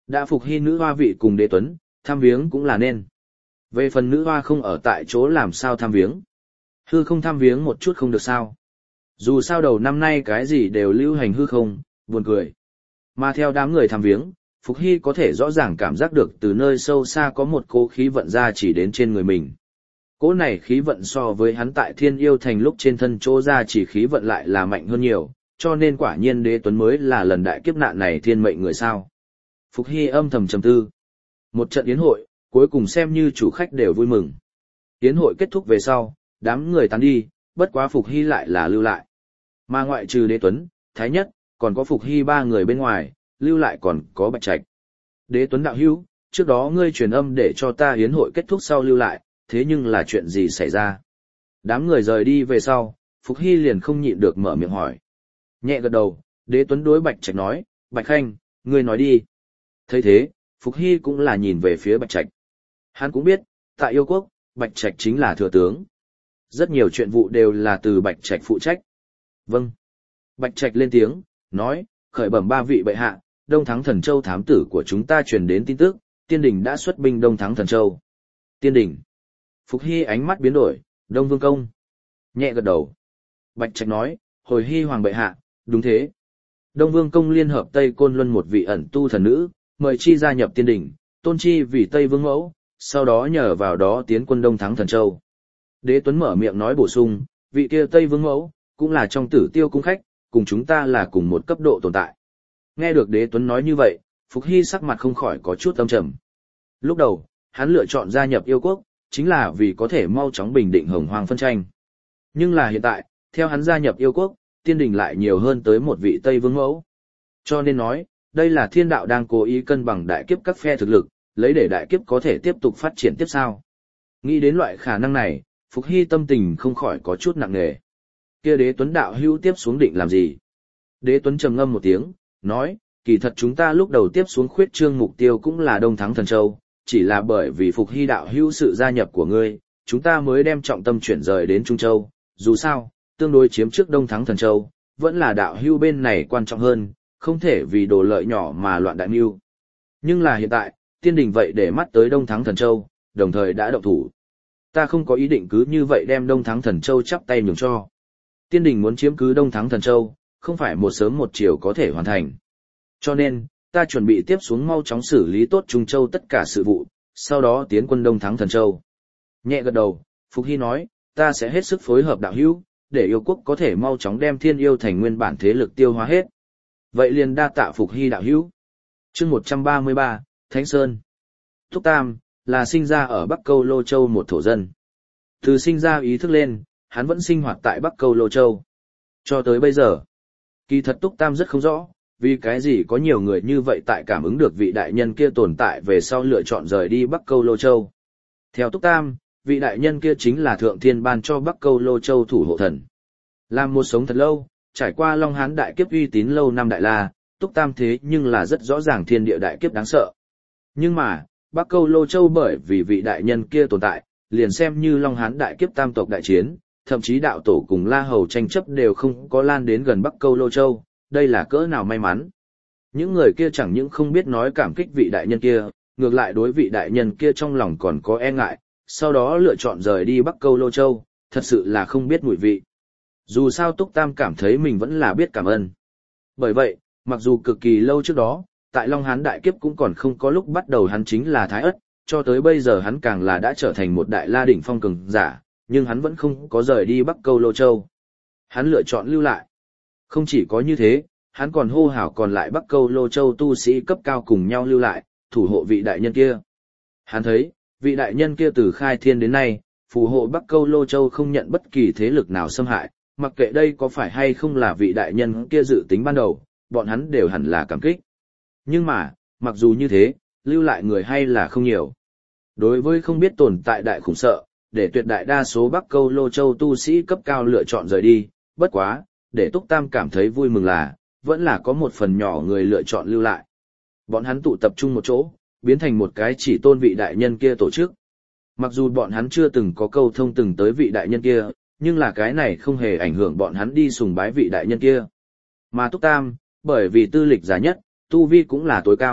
Đã phục hy nữ hoa vị cùng đế tuấn, tham viếng cũng là nên. Về phần nữ hoa không ở tại chỗ làm sao tham viếng. Hư không tham viếng một chút không được sao. Dù sao đầu năm nay cái gì đều lưu hành hư không, buồn cười. Mà theo đám người tham viếng, Phục Hy có thể rõ ràng cảm giác được từ nơi sâu xa có một cỗ khí vận ra chỉ đến trên người mình. Cỗ này khí vận so với hắn tại Thiên Yêu Thành lúc trên thân chỗ ra chỉ khí vận lại là mạnh hơn nhiều, cho nên quả nhiên đế tuấn mới là lần đại kiếp nạn này thiên mệnh người sao. Phục Hy âm thầm trầm tư. Một trận yến hội, cuối cùng xem như chủ khách đều vui mừng. Yến hội kết thúc về sau, đám người tán đi, bất quá Phục Hy lại là lưu lại. Mà ngoại trừ đế tuấn, Thái Nhất, còn có Phục Hy ba người bên ngoài, lưu lại còn có Bạch Trạch. Đế tuấn đạo hữu, trước đó ngươi truyền âm để cho ta yến hội kết thúc sau lưu lại, thế nhưng là chuyện gì xảy ra? Đám người rời đi về sau, Phục Hy liền không nhịn được mở miệng hỏi. Nhẹ gật đầu, đế tuấn đối Bạch Trạch nói, Bạch Khanh, ngươi nói đi. Thấy thế, Phục Hy cũng là nhìn về phía Bạch Trạch. Hắn cũng biết, tại yêu quốc, Bạch Trạch chính là thừa tướng. Rất nhiều chuyện vụ đều là từ Bạch Trạch phụ trách. Vâng. Bạch Trạch lên tiếng, nói, khởi bẩm ba vị bệ hạ, Đông Thắng Thần Châu thám tử của chúng ta truyền đến tin tức, Tiên Đình đã xuất binh Đông Thắng Thần Châu. Tiên Đình. Phục Hy ánh mắt biến đổi, Đông Vương Công. Nhẹ gật đầu. Bạch Trạch nói, hồi Hy Hoàng bệ hạ, đúng thế. Đông Vương Công liên hợp Tây Côn Luân một vị ẩn tu thần nữ, mời chi gia nhập Tiên Đình, tôn chi vì Tây Vương Mẫu, sau đó nhờ vào đó tiến quân Đông Thắng Thần Châu. Đế Tuấn mở miệng nói bổ sung, vị kia Tây Vương Mẫu, cũng là trong Tử Tiêu cung khách, cùng chúng ta là cùng một cấp độ tồn tại. Nghe được Đế Tuấn nói như vậy, Phục Hy sắc mặt không khỏi có chút âm trầm. Lúc đầu, hắn lựa chọn gia nhập yêu quốc, chính là vì có thể mau chóng bình định hồng hoang phân tranh. Nhưng là hiện tại, theo hắn gia nhập yêu quốc, Tiên Đình lại nhiều hơn tới một vị Tây Vương Mẫu. Cho nên nói, đây là thiên đạo đang cố ý cân bằng đại kiếp các phe thực lực, lấy để đại kiếp có thể tiếp tục phát triển tiếp sau. Nghĩ đến loại khả năng này, Phục Hy tâm tình không khỏi có chút nặng nề. Kia Đế Tuấn đạo hữu tiếp xuống định làm gì? Đế Tuấn trầm ngâm một tiếng, nói, kỳ thật chúng ta lúc đầu tiếp xuống khuyết trương mục tiêu cũng là Đông Thắng Thần Châu, chỉ là bởi vì Phục Hy đạo hữu sự gia nhập của ngươi, chúng ta mới đem trọng tâm chuyển rời đến Trung Châu. Dù sao, tương đối chiếm trước Đông Thắng Thần Châu, vẫn là đạo hữu bên này quan trọng hơn, không thể vì đồ lợi nhỏ mà loạn đại mưu. Nhưng là hiện tại, Tiên Đình vậy để mắt tới Đông Thắng Thần Châu, đồng thời đã động thủ. Ta không có ý định cứ như vậy đem Đông Thắng Thần Châu chắp tay nhường cho. Tiên Đình muốn chiếm cứ Đông Thắng Thần Châu, không phải một sớm một chiều có thể hoàn thành. Cho nên, ta chuẩn bị tiếp xuống mau chóng xử lý tốt Trung Châu tất cả sự vụ, sau đó tiến quân Đông Thắng Thần Châu. Nhẹ gật đầu, Phục Hy nói, ta sẽ hết sức phối hợp đạo hữu, để yêu quốc có thể mau chóng đem Thiên Yêu Thành nguyên bản thế lực tiêu hóa hết. Vậy liền đa tạ Phục Hy đạo hữu. Chương 133, Thánh Sơn. Thúc Tam, là sinh ra ở Bắc Câu Lô Châu một thổ dân. Từ sinh ra ý thức lên, hắn vẫn sinh hoạt tại Bắc Câu Lô Châu. Cho tới bây giờ, kỳ thật Túc Tam rất không rõ, vì cái gì có nhiều người như vậy tại cảm ứng được vị đại nhân kia tồn tại về sau lựa chọn rời đi Bắc Câu Lô Châu. Theo Túc Tam, vị đại nhân kia chính là Thượng Thiên ban cho Bắc Câu Lô Châu thủ hộ thần. Làm một sống thật lâu, trải qua Long Hán đại kiếp uy tín lâu năm đại la, Túc Tam thế nhưng là rất rõ ràng thiên địa đại kiếp đáng sợ. Nhưng mà, Bắc Câu Lô Châu bởi vì vị đại nhân kia tồn tại, liền xem như Long Hán đại kiếp tam tộc đại chiến, thậm chí đạo tổ cùng La Hầu tranh chấp đều không có lan đến gần Bắc Câu Lô Châu, đây là cỡ nào may mắn. Những người kia chẳng những không biết nói cảm kích vị đại nhân kia, ngược lại đối vị đại nhân kia trong lòng còn có e ngại, sau đó lựa chọn rời đi Bắc Câu Lô Châu, thật sự là không biết mùi vị. Dù sao Túc Tam cảm thấy mình vẫn là biết cảm ơn. Bởi vậy, mặc dù cực kỳ lâu trước đó, tại Long Hán đại kiếp cũng còn không có lúc bắt đầu hắn chính là Thái Ất, cho tới bây giờ hắn càng là đã trở thành một đại la đỉnh phong cường giả, nhưng hắn vẫn không có rời đi Bắc Câu Lô Châu. Hắn lựa chọn lưu lại. Không chỉ có như thế, hắn còn hô hào còn lại Bắc Câu Lô Châu tu sĩ cấp cao cùng nhau lưu lại, thủ hộ vị đại nhân kia. Hắn thấy, vị đại nhân kia từ khai thiên đến nay, phù hộ Bắc Câu Lô Châu không nhận bất kỳ thế lực nào xâm hại, mặc kệ đây có phải hay không là vị đại nhân kia dự tính ban đầu, bọn hắn đều hẳn là cảm kích. Nhưng mà, mặc dù như thế, lưu lại người hay là không nhiều. Đối với không biết tồn tại đại khủng sợ, để tuyệt đại đa số Bắc Câu Lô Châu tu sĩ cấp cao lựa chọn rời đi, bất quá, để Túc Tam cảm thấy vui mừng là, vẫn là có một phần nhỏ người lựa chọn lưu lại. Bọn hắn tụ tập trung một chỗ, biến thành một cái chỉ tôn vị đại nhân kia tổ chức. Mặc dù bọn hắn chưa từng có câu thông từng tới vị đại nhân kia, nhưng là cái này không hề ảnh hưởng bọn hắn đi sùng bái vị đại nhân kia. Mà Túc Tam, bởi vì tư lịch giá nhất, tu vi cũng là tối cao,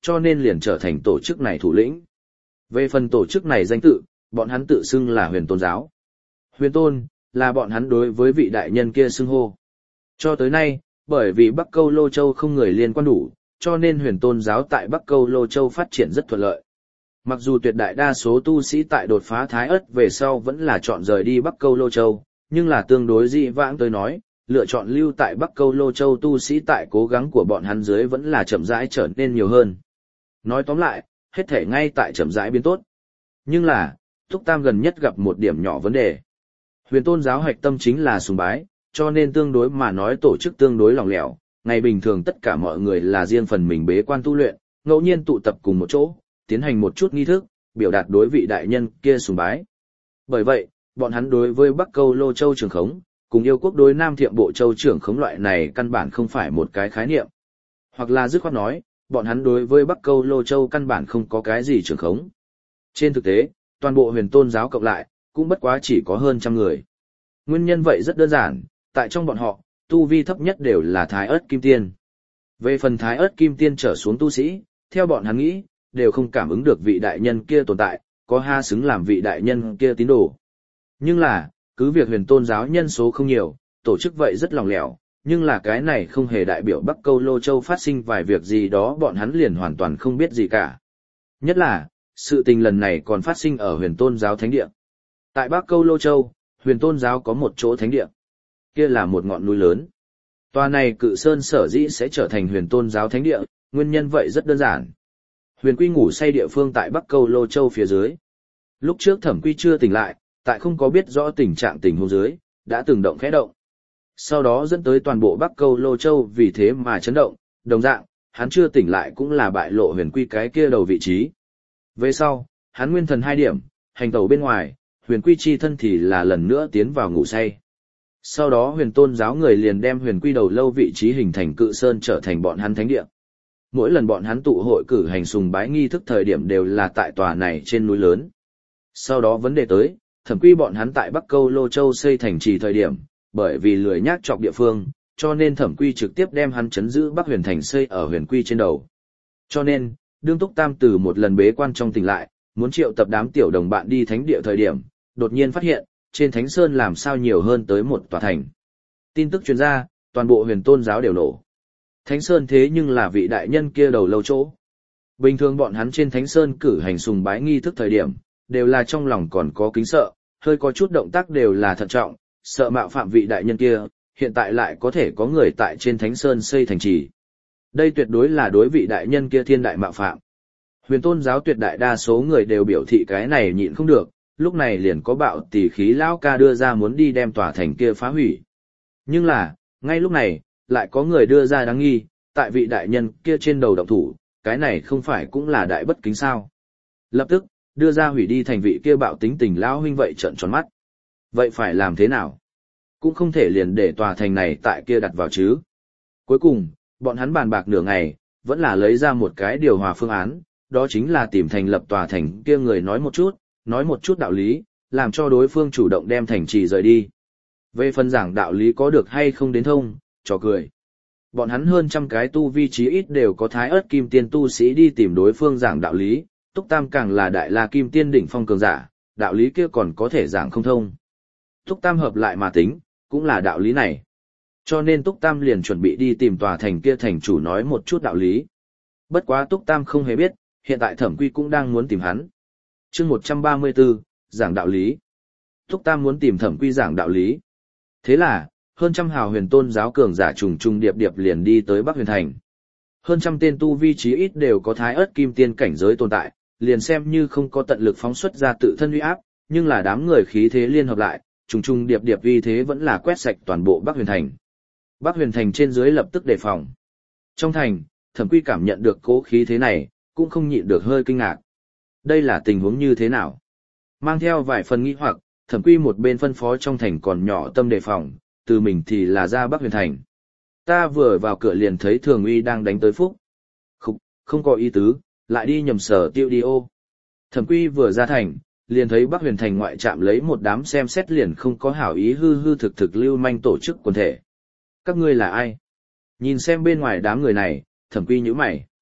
cho nên liền trở thành tổ chức này thủ lĩnh. Về phần tổ chức này danh tự, bọn hắn tự xưng là Huyền Tôn giáo. Huyền Tôn, là bọn hắn đối với vị đại nhân kia xưng hô. Cho tới nay, bởi vì Bắc Câu Lô Châu không người liên quan đủ, cho nên Huyền Tôn giáo tại Bắc Câu Lô Châu phát triển rất thuận lợi. Mặc dù tuyệt đại đa số tu sĩ tại đột phá Thái Ất về sau vẫn là chọn rời đi Bắc Câu Lô Châu, nhưng là tương đối dị vãng tới nói, lựa chọn lưu tại Bắc Câu Lô Châu tu sĩ tại cố gắng của bọn hắn dưới vẫn là chậm rãi trở nên nhiều hơn. Nói tóm lại, hết thể ngay tại chậm rãi biến tốt. Nhưng là, Túc Tam gần nhất gặp một điểm nhỏ vấn đề. Huyền Tôn giáo hạch tâm chính là sùng bái, cho nên tương đối mà nói tổ chức tương đối lỏng lẻo, ngày bình thường tất cả mọi người là riêng phần mình bế quan tu luyện, ngẫu nhiên tụ tập cùng một chỗ, tiến hành một chút nghi thức, biểu đạt đối vị đại nhân kia sùng bái. Bởi vậy, bọn hắn đối với Bắc Câu Lô Châu trưởng khống, cùng yêu quốc đối Nam Thiệm Bộ Châu trưởng khống loại này căn bản không phải một cái khái niệm. Hoặc là dứt khoát nói, bọn hắn đối với Bắc Câu Lô Châu căn bản không có cái gì trưởng khống. Trên thực tế, toàn bộ Huyền Tôn giáo cộng lại, cũng bất quá chỉ có hơn trăm người. Nguyên nhân vậy rất đơn giản, tại trong bọn họ, tu vi thấp nhất đều là Thái Ất Kim Tiên. Về phần Thái Ất Kim Tiên trở xuống tu sĩ, theo bọn hắn nghĩ, đều không cảm ứng được vị đại nhân kia tồn tại, có ha xứng làm vị đại nhân kia tín đồ. Nhưng là, cứ việc Huyền Tôn giáo nhân số không nhiều, tổ chức vậy rất lỏng lẻo, nhưng là cái này không hề đại biểu Bắc Câu Lô Châu phát sinh vài việc gì đó bọn hắn liền hoàn toàn không biết gì cả. Nhất là, sự tình lần này còn phát sinh ở Huyền Tôn giáo thánh địa. Tại Bắc Câu Lô Châu, Huyền Tôn giáo có một chỗ thánh địa. Kia là một ngọn núi lớn. Tòa này Cự Sơn sở dĩ sẽ trở thành Huyền Tôn giáo thánh địa, nguyên nhân vậy rất đơn giản. Huyền Quy ngủ say địa phương tại Bắc Câu Lô Châu phía dưới. Lúc trước Thẩm Quy chưa tỉnh lại, tại không có biết rõ tình huống dưới, đã từng động khẽ động. Sau đó dẫn tới toàn bộ Bắc Câu Lô Châu vì thế mà chấn động, đồng dạng, hắn chưa tỉnh lại cũng là bại lộ Huyền Quy cái kia đầu vị trí. Về sau, hắn nguyên thần 2 điểm, hành tẩu bên ngoài, Huyền Quy chi thân thì là lần nữa tiến vào ngủ say. Sau đó Huyền Tôn giáo người liền đem Huyền Quy đầu lâu vị trí hình thành Cự Sơn trở thành bọn hắn thánh địa. Mỗi lần bọn hắn tụ hội cử hành sùng bái nghi thức thời điểm đều là tại tòa này trên núi lớn. Sau đó vấn đề tới, Thẩm Quy bọn hắn tại Bắc Câu Lô Châu xây thành trì thời điểm, bởi vì lười nhác chọc địa phương, cho nên Thẩm Quy trực tiếp đem hắn trấn giữ Bắc Huyền thành xây ở Huyền Quy trên đầu. Cho nên, đương Túc Tam từ một lần bế quan trong tỉnh lại, muốn triệu tập đám tiểu đồng bạn đi thánh địa thời điểm, đột nhiên phát hiện, trên Thánh Sơn làm sao nhiều hơn tới một tòa thành. Tin tức truyền ra, toàn bộ Huyền Tôn giáo đều nổ. Thánh Sơn thế nhưng là vị đại nhân kia đầu lâu chỗ. Bình thường bọn hắn trên Thánh Sơn cử hành sùng bái nghi thức thời điểm, đều là trong lòng còn có kính sợ, hơi có chút động tác đều là thận trọng, sợ mạo phạm vị đại nhân kia, hiện tại lại có thể có người tại trên Thánh Sơn xây thành trì. Đây tuyệt đối là đối vị đại nhân kia thiên đại mạo phạm. Huyền Tôn giáo tuyệt đại đa số người đều biểu thị cái này nhịn không được, lúc này liền có bạo tỷ khí lão ca đưa ra muốn đi đem tòa thành kia phá hủy. Nhưng là, ngay lúc này, lại có người đưa ra đáng nghi, tại vị đại nhân kia trên đầu động thủ, cái này không phải cũng là đại bất kính sao. Lập tức, đưa ra hủy đi thành vị kia bạo tính tình lão huynh vậy trợn tròn mắt. Vậy phải làm thế nào? Cũng không thể liền để tòa thành này tại kia đặt vào chứ. Cuối cùng, bọn hắn bàn bạc nửa ngày, vẫn là lấy ra một cái điều hòa phương án, đó chính là tìm thành lập tòa thành kia người nói một chút đạo lý, làm cho đối phương chủ động đem thành trì rời đi. Về phần giảng đạo lý có được hay không đến thông, trò cười. Bọn hắn hơn trăm cái tu vi trí ít đều có Thái Ất Kim Tiên tu sĩ đi tìm đối phương giảng đạo lý, Túc Tam càng là Đại La Kim Tiên đỉnh phong cường giả, đạo lý kia còn có thể giảng không thông. Túc Tam hợp lại mà tính, cũng là đạo lý này. Cho nên Túc Tam liền chuẩn bị đi tìm tòa thành kia thành chủ nói một chút đạo lý. Bất quá Túc Tam không hề biết, hiện tại Thẩm Quy cũng đang muốn tìm hắn. Chương 134, giảng đạo lý. Túc Tam muốn tìm Thẩm Quy giảng đạo lý. Thế là, hơn trăm hào Huyền Tôn giáo cường giả trùng trùng điệp điệp liền đi tới Bắc Huyền thành. Hơn trăm tên tu vi trí ít đều có Thái Ất Kim Tiên cảnh giới tồn tại, liền xem như không có tận lực phóng xuất ra tự thân uy áp, nhưng là đám người khí thế liên hợp lại, trùng trùng điệp điệp uy thế vẫn là quét sạch toàn bộ Bắc Huyền thành. Bắc Huyền thành trên dưới lập tức đề phòng. Trong thành, Thẩm Quy cảm nhận được cố khí thế này, cũng không nhịn được hơi kinh ngạc. Đây là tình huống như thế nào? Mang theo vài phần nghi hoặc, Thẩm Quy một bên phân phó trong thành còn nhỏ tâm đề phòng, từ mình thì là ra Bắc Huyền thành. Ta vừa vào cửa liền thấy Thường Uy đang đánh tới Phúc. Không có ý tứ, lại đi nhầm sở tiêu đi ô. Thẩm Quy vừa ra thành, liền thấy Bắc Huyền thành ngoại trạm lấy một đám xem xét liền không có hảo ý hư hư thực thực lưu manh tổ chức quần thể. Các ngươi là ai? Nhìn xem bên ngoài đám người này, Thẩm Quy nhíu mày.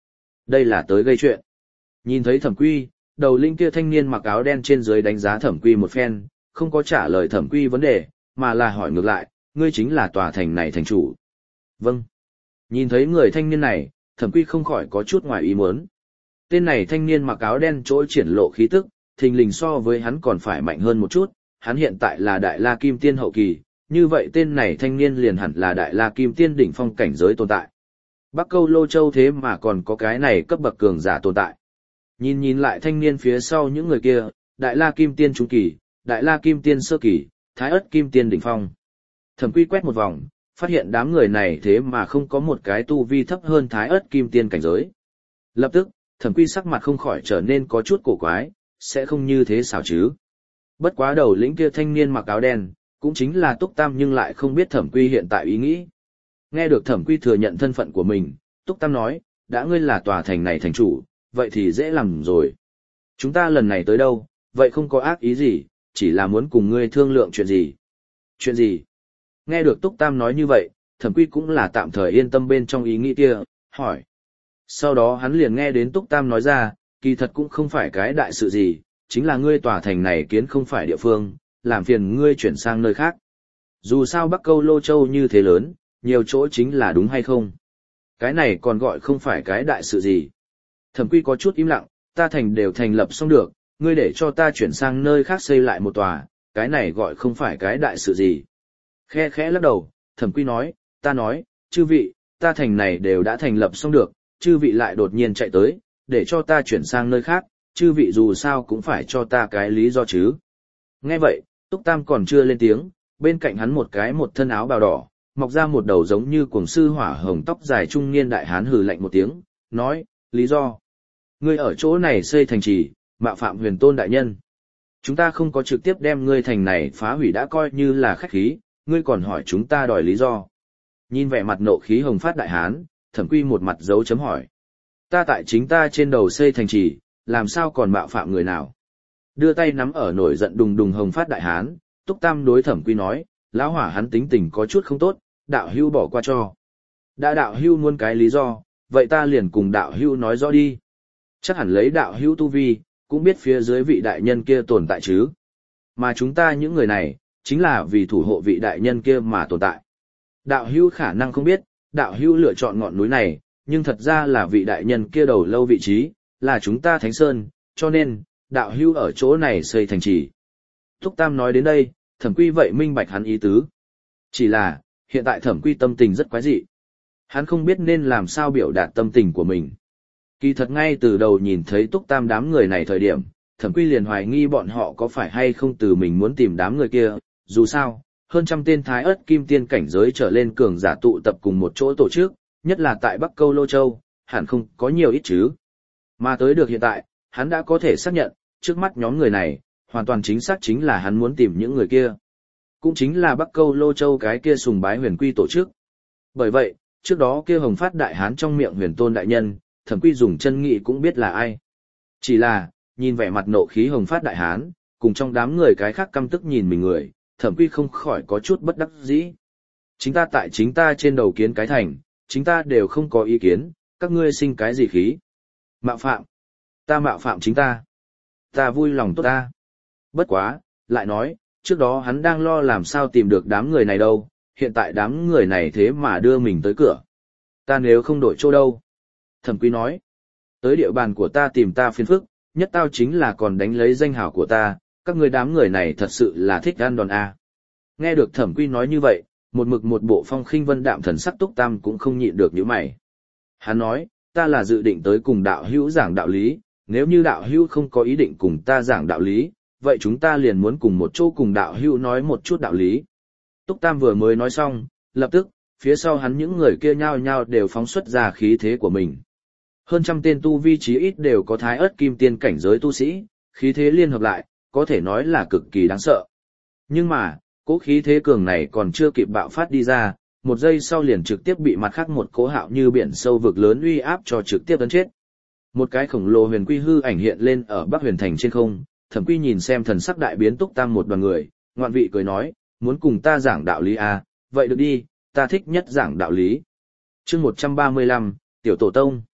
Đây là tới gây chuyện. Nhìn thấy Thẩm Quy, đầu linh kia thanh niên mặc áo đen trên dưới đánh giá Thẩm Quy một phen, không có trả lời Thẩm Quy vấn đề, mà là hỏi ngược lại, ngươi chính là tòa thành này thành chủ. Vâng. Nhìn thấy người thanh niên này, Thẩm Quy không khỏi có chút ngoài ý muốn. Tên này thanh niên mặc áo đen trỗi triển lộ khí tức, thình lình so với hắn còn phải mạnh hơn một chút, hắn hiện tại là Đại La Kim Tiên hậu kỳ, như vậy tên này thanh niên liền hẳn là Đại La Kim Tiên đỉnh phong cảnh giới tồn tại. Bắc Câu Lô Châu thế mà còn có cái này cấp bậc cường giả tồn tại. Nhìn lại thanh niên phía sau những người kia, Đại La Kim Tiên trung kỳ, Đại La Kim Tiên sơ kỳ, Thái Ức Kim Tiên đỉnh phong. Thẩm Quy quét một vòng, phát hiện đám người này thế mà không có một cái tu vi thấp hơn Thái Ức Kim Tiên cảnh giới. Lập tức, Thẩm Quy sắc mặt không khỏi trở nên có chút cổ quái, sẽ không như thế sao chứ? Bất quá đầu lĩnh kia thanh niên mặc áo đen, cũng chính là Túc Tam nhưng lại không biết Thẩm Quy hiện tại ý nghĩ. Nghe được Thẩm Quy thừa nhận thân phận của mình, Túc Tam nói, đã ngươi là tòa thành này thành chủ, vậy thì dễ làm rồi. Chúng ta lần này tới đâu, vậy không có ác ý gì, chỉ là muốn cùng ngươi thương lượng chuyện gì. Chuyện gì? Nghe được Túc Tam nói như vậy, Thẩm Quy cũng là tạm thời yên tâm bên trong ý nghĩ kia, hỏi. Sau đó hắn liền nghe đến Túc Tam nói ra, kỳ thật cũng không phải cái đại sự gì, chính là ngươi tòa thành này kiến không phải địa phương, làm phiền ngươi chuyển sang nơi khác. Dù sao Bắc Câu Lô Châu như thế lớn, nhiều chỗ chính là đúng hay không? Cái này còn gọi không phải cái đại sự gì. Thẩm Quy có chút im lặng, ta thành đều thành lập xong được, ngươi để cho ta chuyển sang nơi khác xây lại một tòa, cái này gọi không phải cái đại sự gì. Khe khẽ lắc đầu, Thẩm Quy nói, ta nói, chư vị, ta thành này đều đã thành lập xong được, chư vị lại đột nhiên chạy tới, để cho ta chuyển sang nơi khác, chư vị dù sao cũng phải cho ta cái lý do chứ. Nghe vậy, Túc Tam còn chưa lên tiếng, bên cạnh hắn một thân áo bào đỏ, mọc ra một đầu giống như cuồng sư hỏa hồng tóc dài trung niên đại hán hừ lạnh một tiếng, nói, lý do. Ngươi ở chỗ này xây thành trì, mạo phạm Huyền Tôn đại nhân. Chúng ta không có trực tiếp đem ngươi thành này phá hủy đã coi như là khách khí, ngươi còn hỏi chúng ta đòi lý do. Nhìn vẻ mặt nộ khí hồng phát đại hán, Thẩm Quy một mặt dấu chấm hỏi. Ta tại chính ta trên đầu xây thành trì, làm sao còn mạo phạm người nào? Đưa tay nắm ở nổi giận đùng đùng hồng phát đại hán, Túc Tam đối Thẩm Quy nói, lão hỏa hắn tính tình có chút không tốt, đạo hưu bỏ qua cho. Đã đạo hưu muốn cái lý do, vậy ta liền cùng đạo hưu nói rõ đi. Chắc hẳn lấy đạo hưu tu vi, cũng biết phía dưới vị đại nhân kia tồn tại chứ. Mà chúng ta những người này, chính là vì thủ hộ vị đại nhân kia mà tồn tại. Đạo hưu khả năng không biết, đạo hưu lựa chọn ngọn núi này, nhưng thật ra là vị đại nhân kia đầu lâu vị trí, là chúng ta Thánh Sơn, cho nên, đạo hưu ở chỗ này xây thành trì. Túc Tam nói đến đây, Thẩm Quy vậy minh bạch hắn ý tứ. Chỉ là, hiện tại Thẩm Quy tâm tình rất quái dị. Hắn không biết nên làm sao biểu đạt tâm tình của mình. Kỳ thật ngay từ đầu nhìn thấy Túc Tam đám người này thời điểm, Thẩm Quy liền hoài nghi bọn họ có phải hay không từ mình muốn tìm đám người kia, dù sao, hơn trăm tên Thái Ức Kim Tiên cảnh giới trở lên cường giả tụ tập cùng một chỗ tổ chức, nhất là tại Bắc Câu Lô Châu, hẳn không có nhiều ít chứ. Mà tới được hiện tại, hắn đã có thể xác nhận, trước mắt nhóm người này, hoàn toàn chính xác chính là hắn muốn tìm những người kia. Cũng chính là Bắc Câu Lô Châu cái kia sùng bái huyền quy tổ chức. Bởi vậy, trước đó kia hồng phát đại hán trong miệng Huyền Tôn đại nhân, Thẩm Quy dùng chân nghị cũng biết là ai. Chỉ là, nhìn vẻ mặt nộ khí hồng phát đại hán, cùng trong đám người cái khác căm tức nhìn mình người, Thẩm Quy không khỏi có chút bất đắc dĩ. Chính ta tại chính ta trên đầu kiến cái thành, chính ta đều không có ý kiến, các ngươi sinh cái gì khí. Mạo phạm. Ta mạo phạm chính ta. Ta vui lòng tốt ta. Bất quá, lại nói, trước đó hắn đang lo làm sao tìm được đám người này đâu, hiện tại đám người này thế mà đưa mình tới cửa. Ta nếu không đổi chỗ đâu. Thẩm Quy nói, tới địa bàn của ta tìm ta phiền phức, nhất tao chính là còn đánh lấy danh hào của ta, các ngươi đám người này thật sự là thích ăn đòn a. Nghe được Thẩm Quy nói như vậy, một bộ phong khinh vân đạm thần sắc Túc Tam cũng không nhịn được nhíu mày. Hắn nói, ta là dự định tới cùng đạo hữu giảng đạo lý, nếu như đạo hữu không có ý định cùng ta giảng đạo lý, vậy chúng ta liền muốn cùng một chỗ cùng đạo hữu nói một chút đạo lý. Túc Tam vừa mới nói xong, lập tức, phía sau hắn những người kia nhao nhao đều phóng xuất ra khí thế của mình. Hơn trăm tên tu vi chí ít đều có Thái Ức Kim Tiên cảnh giới tu sĩ, khí thế liên hợp lại, có thể nói là cực kỳ đáng sợ. Nhưng mà, cỗ khí thế cường này còn chưa kịp bạo phát đi ra, một giây sau liền trực tiếp bị mặt khác một cỗ hạo như biển sâu vực lớn uy áp cho trực tiếp ấn chết. Một cái khổng lồ huyền quy hư ảnh hiện lên ở Bắc Huyền Thành trên không, Thẩm Quy nhìn xem thần sắc đại biến Túc Tam một đoàn người, ngoạn vị cười nói, muốn cùng ta giảng đạo lý à, vậy được đi, ta thích nhất giảng đạo lý. Chương 135, Tiểu Tổ Tông.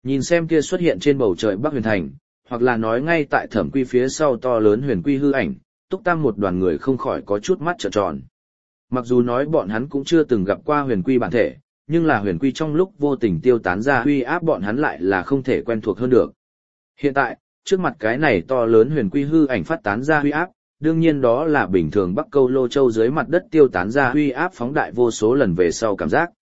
Nhìn xem kia xuất hiện trên bầu trời Bắc Huyền Thành, hoặc là nói ngay tại Thẩm Quy phía sau to lớn huyền quy hư ảnh, Túc Tam một đoàn người không khỏi có chút mắt trợn tròn. Mặc dù nói bọn hắn cũng chưa từng gặp qua huyền quy bản thể, nhưng là huyền quy trong lúc vô tình tiêu tán ra uy áp bọn hắn lại là không thể quen thuộc hơn được. Hiện tại, trước mặt cái này to lớn huyền quy hư ảnh phát tán ra uy áp, đương nhiên đó là bình thường Bắc Câu Lô Châu dưới mặt đất tiêu tán ra uy áp phóng đại vô số lần về sau cảm giác.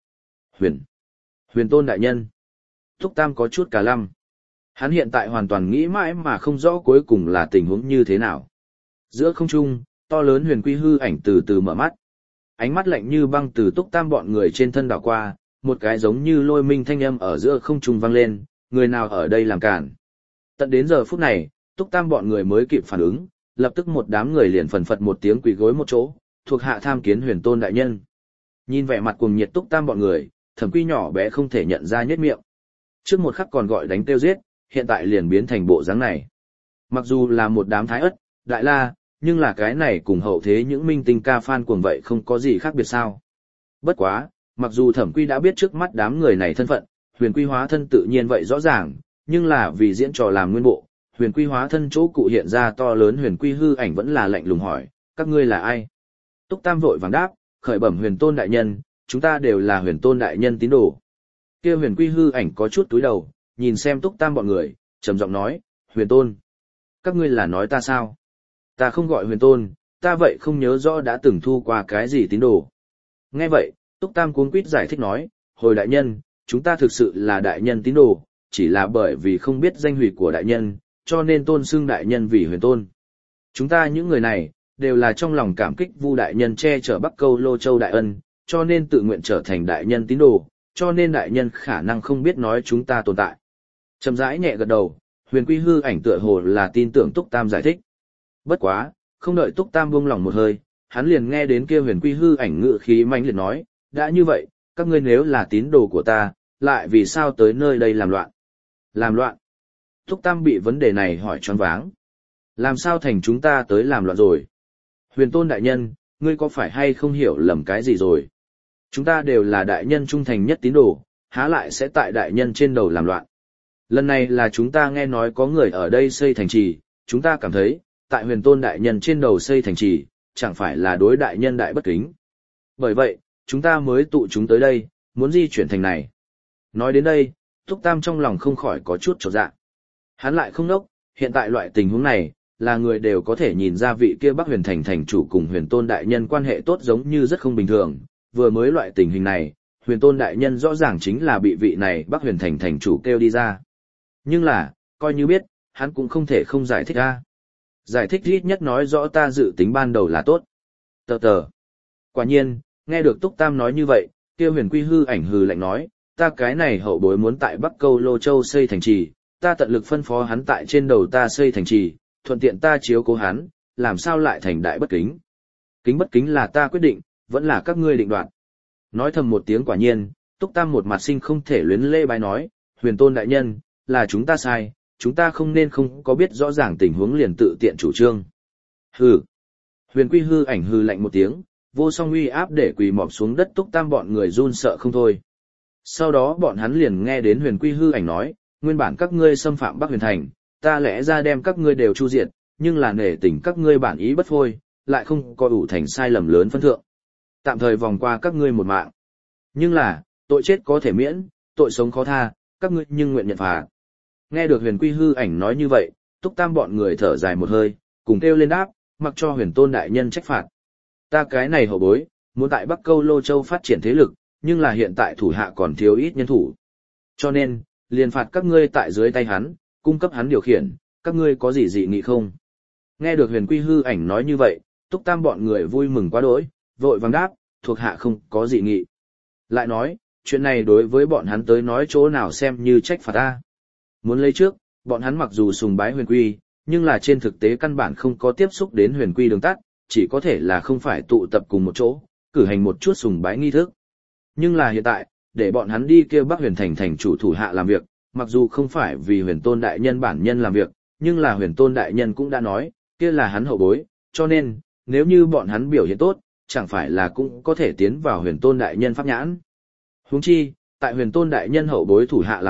Huyền Tôn đại nhân. Túc Tam có chút cả lăm. Hắn hiện tại hoàn toàn nghĩ mãi mà không rõ cuối cùng là tình huống như thế nào. Giữa không trung, to lớn huyền quy hư ảnh từ từ mở mắt. Ánh mắt lạnh như băng từ Túc Tam bọn người trên thân đảo qua, một cái giống như lôi minh thanh âm ở giữa không trung vang lên, người nào ở đây làm cản. Tận đến giờ phút này, Túc Tam bọn người mới kịp phản ứng, lập tức một đám người liền phần phật một tiếng quỳ gối một chỗ, thuộc hạ tham kiến Huyền Tôn đại nhân. Nhìn vẻ mặt cuồng nhiệt Túc Tam bọn người, Thẩm Quy nhỏ bé không thể nhận ra nhếch miệng. Trước một khắc còn gọi đánh tiêu giết, hiện tại liền biến thành bộ dáng này. Mặc dù là một đám thái ất, đại la, nhưng là cái này cùng hậu thế những minh tinh ca fan cuồng vậy không có gì khác biệt sao. Bất quá, mặc dù Thẩm Quy đã biết trước mắt đám người này thân phận, huyền quy hóa thân tự nhiên vậy rõ ràng, nhưng là vì diễn trò làm nguyên bộ, huyền quy hóa thân chỗ cụ hiện ra to lớn huyền quy hư ảnh vẫn là lạnh lùng hỏi, các ngươi là ai? Túc Tam vội vàng đáp, khởi bẩm Huyền Tôn đại nhân, chúng ta đều là Huyền Tôn đại nhân tín đồ. Kia huyền quy hư ảnh có chút túi đầu, nhìn xem Túc Tam bọn người, trầm giọng nói, Huyền Tôn. Các ngươi là nói ta sao? Ta không gọi Huyền Tôn, ta vậy không nhớ rõ đã từng thu qua cái gì tín đồ. Nghe vậy, Túc Tam cuống quýt giải thích nói, hồi đại nhân, chúng ta thực sự là đại nhân tín đồ, chỉ là bởi vì không biết danh hủy của đại nhân, cho nên tôn xưng đại nhân vì Huyền Tôn. Chúng ta những người này, đều là trong lòng cảm kích Vu đại nhân che chở Bắc Câu Lô Châu đại ân, cho nên tự nguyện trở thành đại nhân tín đồ, cho nên đại nhân khả năng không biết nói chúng ta tồn tại. Chậm rãi nhẹ gật đầu, huyền quy hư ảnh tựa hồ là tin tưởng Túc Tam giải thích. Bất quá, không đợi Túc Tam buông lòng một hơi, hắn liền nghe đến kia huyền quy hư ảnh ngự khí mãnh liệt nói, đã như vậy, các ngươi nếu là tín đồ của ta, lại vì sao tới nơi đây làm loạn? Làm loạn? Túc Tam bị vấn đề này hỏi choáng váng. Làm sao thành chúng ta tới làm loạn rồi? Huyền Tôn đại nhân, ngươi có phải hay không hiểu lầm cái gì rồi? Chúng ta đều là đại nhân trung thành nhất tín đồ, há lại sẽ tại đại nhân trên đầu làm loạn. Lần này là chúng ta nghe nói có người ở đây xây thành trì, chúng ta cảm thấy, tại Huyền Tôn đại nhân trên đầu xây thành trì, chẳng phải là đối đại nhân đại bất kính. Bởi vậy, chúng ta mới tụ chúng tới đây, muốn di chuyển thành này. Nói đến đây, Túc Tam trong lòng không khỏi có chút chột dạ. Hắn lại không nốc, hiện tại loại tình huống này, là người đều có thể nhìn ra vị kia Bắc Huyền Thành thành chủ cùng Huyền Tôn đại nhân quan hệ tốt giống như rất không bình thường. Vừa mới loại tình hình này, Huyền Tôn đại nhân rõ ràng chính là bị vị này Bắc Huyền Thành thành chủ kêu đi ra. Nhưng là, coi như biết, hắn cũng không thể không giải thích ra. Giải thích ít nhất nói rõ ta dự tính ban đầu là tốt. Tờ tờ. Quả nhiên, nghe được Túc Tam nói như vậy, kia huyền quy hư ảnh hừ lạnh nói, ta cái này hậu bối muốn tại Bắc Câu Lô Châu xây thành trì, ta tận lực phân phó hắn tại trên đầu ta xây thành trì, thuận tiện ta chiếu cố hắn, làm sao lại thành đại bất kính. Kính bất kính là ta quyết định, vẫn là các ngươi định đoạt. Nói thầm một tiếng quả nhiên, Túc Tam một mặt sinh không thể luyến lê bái nói, Huyền Tôn đại nhân, là chúng ta sai, chúng ta không nên không có biết rõ ràng tình huống liền tự tiện chủ trương. Hừ. Huyền quy hư ảnh hừ lạnh một tiếng, vô song uy áp để quỳ mọp xuống đất Túc Tam bọn người run sợ không thôi. Sau đó bọn hắn liền nghe đến huyền quy hư ảnh nói, nguyên bản các ngươi xâm phạm Bắc Huyền Thành, ta lẽ ra đem các ngươi đều chu diệt, nhưng là nể tình các ngươi bản ý bất phôi, lại không có ủ thành sai lầm lớn phân thượng. Tạm thời vòng qua các ngươi một mạng. Nhưng là, tội chết có thể miễn, tội sống khó tha, các ngươi nhưng nguyện nhận phạt. Nghe được huyền quy hư ảnh nói như vậy, Túc Tam bọn người thở dài một hơi, cùng kêu lên đáp, mặc cho Huyền Tôn đại nhân trách phạt. Ta cái này hậu bối, muốn tại Bắc Câu Lô Châu phát triển thế lực, nhưng là hiện tại thủ hạ còn thiếu ít nhân thủ. Cho nên, liền phạt các ngươi tại dưới tay hắn, cung cấp hắn điều khiển, các ngươi có gì dị nghị không? Nghe được huyền quy hư ảnh nói như vậy, Túc Tam bọn người vui mừng quá đỗi, vội vàng đáp, thuộc hạ không có dị nghị. Lại nói, chuyện này đối với bọn hắn tới nói chỗ nào xem như trách phạt ta. Muốn lấy trước, bọn hắn mặc dù sùng bái huyền quy, nhưng là trên thực tế căn bản không có tiếp xúc đến huyền quy đường tắt, chỉ có thể là không phải tụ tập cùng một chỗ, cử hành một chút sùng bái nghi thức. Nhưng là hiện tại, để bọn hắn đi kêu Bắc Huyền Thành thành chủ thủ hạ làm việc, mặc dù không phải vì Huyền Tôn đại nhân bản nhân làm việc, nhưng là Huyền Tôn đại nhân cũng đã nói, kia là hắn hậu bối, cho nên, nếu như bọn hắn biểu hiện tốt, chẳng phải là cũng có thể tiến vào Huyền Tôn đại nhân pháp nhãn. Huống chi, tại Huyền Tôn đại nhân hậu bối thủ hạ làm việc,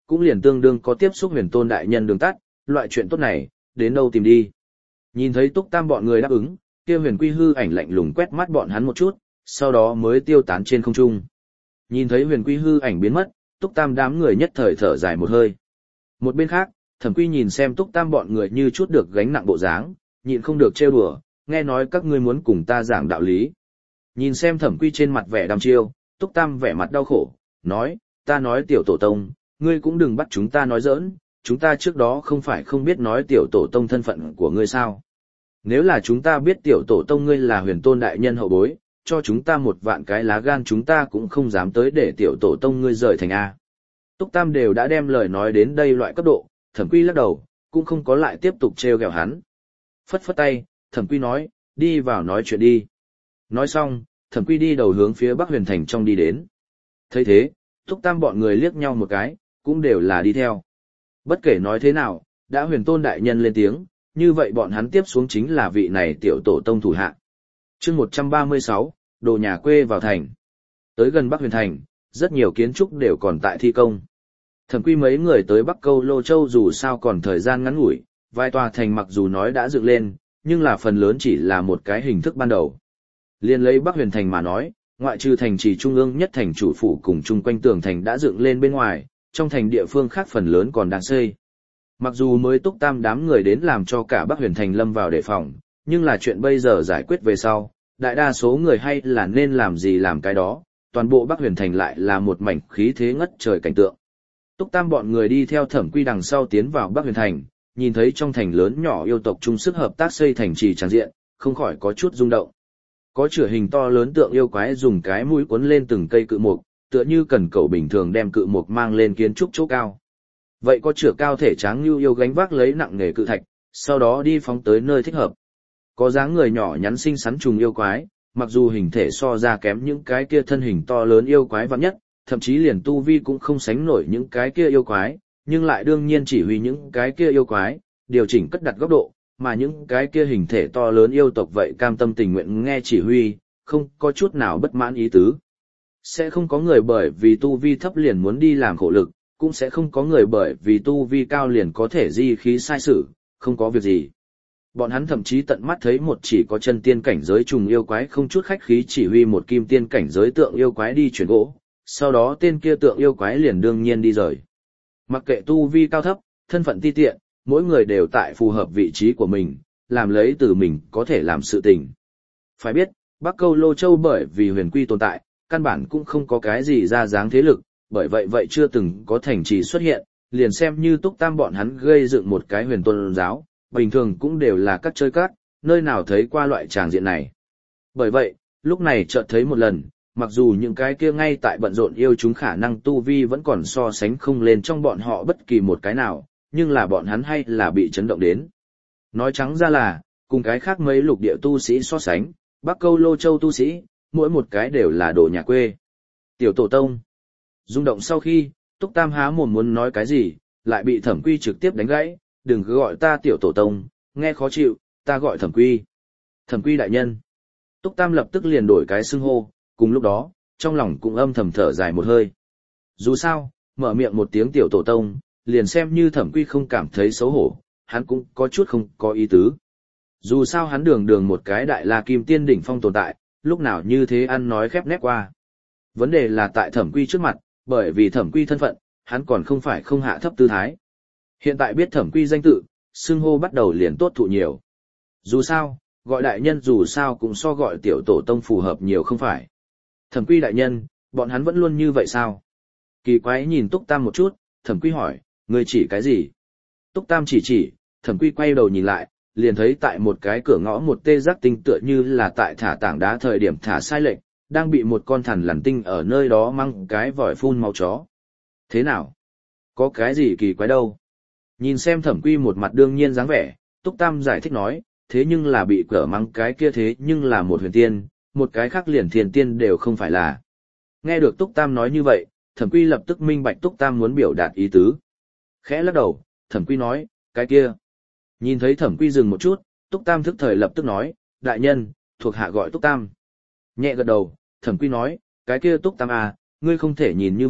cũng liền tương đương có tiếp xúc huyền tôn đại nhân đường tắt, loại chuyện tốt này, đến đâu tìm đi. Nhìn thấy Túc Tam bọn người đáp ứng, kia huyền quy hư ảnh lạnh lùng quét mắt bọn hắn một chút, sau đó mới tiêu tán trên không trung. Nhìn thấy huyền quy hư ảnh biến mất, Túc Tam đám người nhất thời thở dài một hơi. Một bên khác, Thẩm Quy nhìn xem Túc Tam bọn người như chút được gánh nặng bộ dáng, nhịn không được trêu đùa, nghe nói các ngươi muốn cùng ta giảng đạo lý. Nhìn xem Thẩm Quy trên mặt vẻ đăm chiêu, Túc Tam vẻ mặt đau khổ, nói, ta nói tiểu tổ tông, ngươi cũng đừng bắt chúng ta nói giỡn, chúng ta trước đó không phải không biết nói tiểu tổ tông thân phận của ngươi sao. Nếu là chúng ta biết tiểu tổ tông ngươi là huyền tôn đại nhân hậu bối, cho chúng ta một vạn cái lá gan chúng ta cũng không dám tới để tiểu tổ tông ngươi rời thành A. Túc Tam đều đã đem lời nói đến đây loại cấp độ, Thẩm Quy lắc đầu, cũng không có lại tiếp tục trêu ghẹo hắn. Phất phất tay, Thẩm Quy nói, đi vào nói chuyện đi. Nói xong, Thẩm Quy đi đầu hướng phía Bắc Huyền Thành trong đi đến. Thấy thế, Túc Tam bọn người liếc nhau một cái, cũng đều là đi theo. Bất kể nói thế nào, đã huyền tôn đại nhân lên tiếng, như vậy bọn hắn tiếp xuống chính là vị này tiểu tổ tông thủ hạ. Chương 136, đồ nhà quê vào thành. Tới gần Bắc Huyền Thành, rất nhiều kiến trúc đều còn tại thi công. Thẩm Quy mấy người tới Bắc Câu Lô Châu dù sao còn thời gian ngắn ngủi, vài tòa thành mặc dù nói đã dựng lên, nhưng là phần lớn chỉ là một cái hình thức ban đầu. Liên lấy Bắc Huyền Thành mà nói, ngoại trừ thành trì trung ương nhất thành chủ phủ cùng chung quanh tường thành đã dựng lên bên ngoài, trong thành địa phương khác phần lớn còn đang xây. Mặc dù mới Túc Tam đám người đến làm cho cả Bắc Huyền Thành lâm vào đề phòng, nhưng là chuyện bây giờ giải quyết về sau, đại đa số người hay là nên làm gì làm cái đó, toàn bộ Bắc Huyền Thành lại là một mảnh khí thế ngất trời cảnh tượng. Túc Tam bọn người đi theo Thẩm Quy đằng sau tiến vào Bắc Huyền Thành, nhìn thấy trong thành lớn nhỏ yêu tộc chung sức hợp tác xây thành trì tràng diện, không khỏi có chút rung động. Có chửa hình to lớn tượng yêu quái dùng cái mũi cuốn lên từng cây cự mục, tựa như cần cầu bình thường đem cự mục mang lên kiến trúc chỗ cao. Vậy có chửa cao thể tráng như yêu gánh vác lấy nặng nghề cự thạch, sau đó đi phóng tới nơi thích hợp. Có dáng người nhỏ nhắn xinh xắn trùng yêu quái, mặc dù hình thể so ra kém những cái kia thân hình to lớn yêu quái vạn nhất, thậm chí liền tu vi cũng không sánh nổi những cái kia yêu quái, nhưng lại đương nhiên chỉ huy những cái kia yêu quái, điều chỉnh cất đặt góc độ, mà những cái kia hình thể to lớn yêu tộc vậy cam tâm tình nguyện nghe chỉ huy, không có chút nào bất mãn ý tứ. Sẽ không có người bởi vì tu vi thấp liền muốn đi làm khổ lực, cũng sẽ không có người bởi vì tu vi cao liền có thể di khí sai sự, không có việc gì. Bọn hắn thậm chí tận mắt thấy một chỉ có chân tiên cảnh giới trùng yêu quái không chút khách khí chỉ huy một kim tiên cảnh giới tượng yêu quái đi chuyển gỗ, sau đó tên kia tượng yêu quái liền đương nhiên đi rời. Mặc kệ tu vi cao thấp, thân phận ti tiện, mỗi người đều tại phù hợp vị trí của mình, làm lấy từ mình có thể làm sự tình. Phải biết, Bắc Câu Lô Châu bởi vì huyền quy tồn tại, căn bản cũng không có cái gì ra dáng thế lực, bởi vậy chưa từng có thành trì xuất hiện, liền xem như Túc Tam bọn hắn gây dựng một cái huyền tôn giáo, bình thường cũng đều là các chơi cát, nơi nào thấy qua loại tràng diện này. Bởi vậy, lúc này chợt thấy một lần, mặc dù những cái kia ngay tại bận rộn yêu chúng khả năng tu vi vẫn còn so sánh không lên trong bọn họ bất kỳ một cái nào, nhưng là bọn hắn hay là bị chấn động đến. Nói trắng ra là, cùng cái khác mấy lục địa tu sĩ so sánh, Bắc Câu Lô Châu tu sĩ, mỗi một cái đều là đồ nhà quê. Tiểu tổ tông. Rung động sau khi, Túc Tam há mồm muốn nói cái gì, lại bị Thẩm Quy trực tiếp đánh gãy, đừng cứ gọi ta tiểu tổ tông, nghe khó chịu, ta gọi Thẩm Quy. Thẩm Quy đại nhân. Túc Tam lập tức liền đổi cái xưng hô, cùng lúc đó, trong lòng cũng âm thầm thở dài một hơi. Dù sao, mở miệng một tiếng tiểu tổ tông, liền xem như Thẩm Quy không cảm thấy xấu hổ, hắn cũng có chút không có ý tứ. Dù sao hắn đường một cái đại la kim tiên đỉnh phong tồn tại, lúc nào như thế ăn nói khép nép qua. Vấn đề là tại Thẩm Quy trước mặt, bởi vì Thẩm Quy thân phận, hắn còn không phải không hạ thấp tư thái. Hiện tại biết Thẩm Quy danh tự, xưng hô bắt đầu liền tốt thụ nhiều. Dù sao, gọi đại nhân dù sao cũng so gọi tiểu tổ tông phù hợp nhiều không phải. Thẩm Quy đại nhân, bọn hắn vẫn luôn như vậy sao? Kỳ quái nhìn Túc Tam một chút, Thẩm Quy hỏi, ngươi chỉ cái gì? Túc Tam chỉ, Thẩm Quy quay đầu nhìn lại, liền thấy tại một cái cửa ngõ một tê giác tinh tựa như là tại thả tảng đá thời điểm thả sai lệch, đang bị một con thằn lằn tinh ở nơi đó mang cái vòi phun máu chó. Thế nào? Có cái gì kỳ quái đâu? Nhìn xem Thẩm Quy một mặt đương nhiên dáng vẻ, Túc Tam giải thích nói, thế nhưng là bị cỡ mắng cái kia thế nhưng là một huyền tiên, một cái khác liền thiền tiên đều không phải là. Nghe được Túc Tam nói như vậy, Thẩm Quy lập tức minh bạch Túc Tam muốn biểu đạt ý tứ. Khẽ lắc đầu, Thẩm Quy nói, cái kia. Nhìn thấy Thẩm Quy dừng một chút, Túc Tam thức thời lập tức nói, đại nhân, thuộc hạ gọi Túc Tam. Nhẹ gật đầu, Thẩm Quy nói, cái kia Túc Tam à, ngươi không thể nhìn như vậy,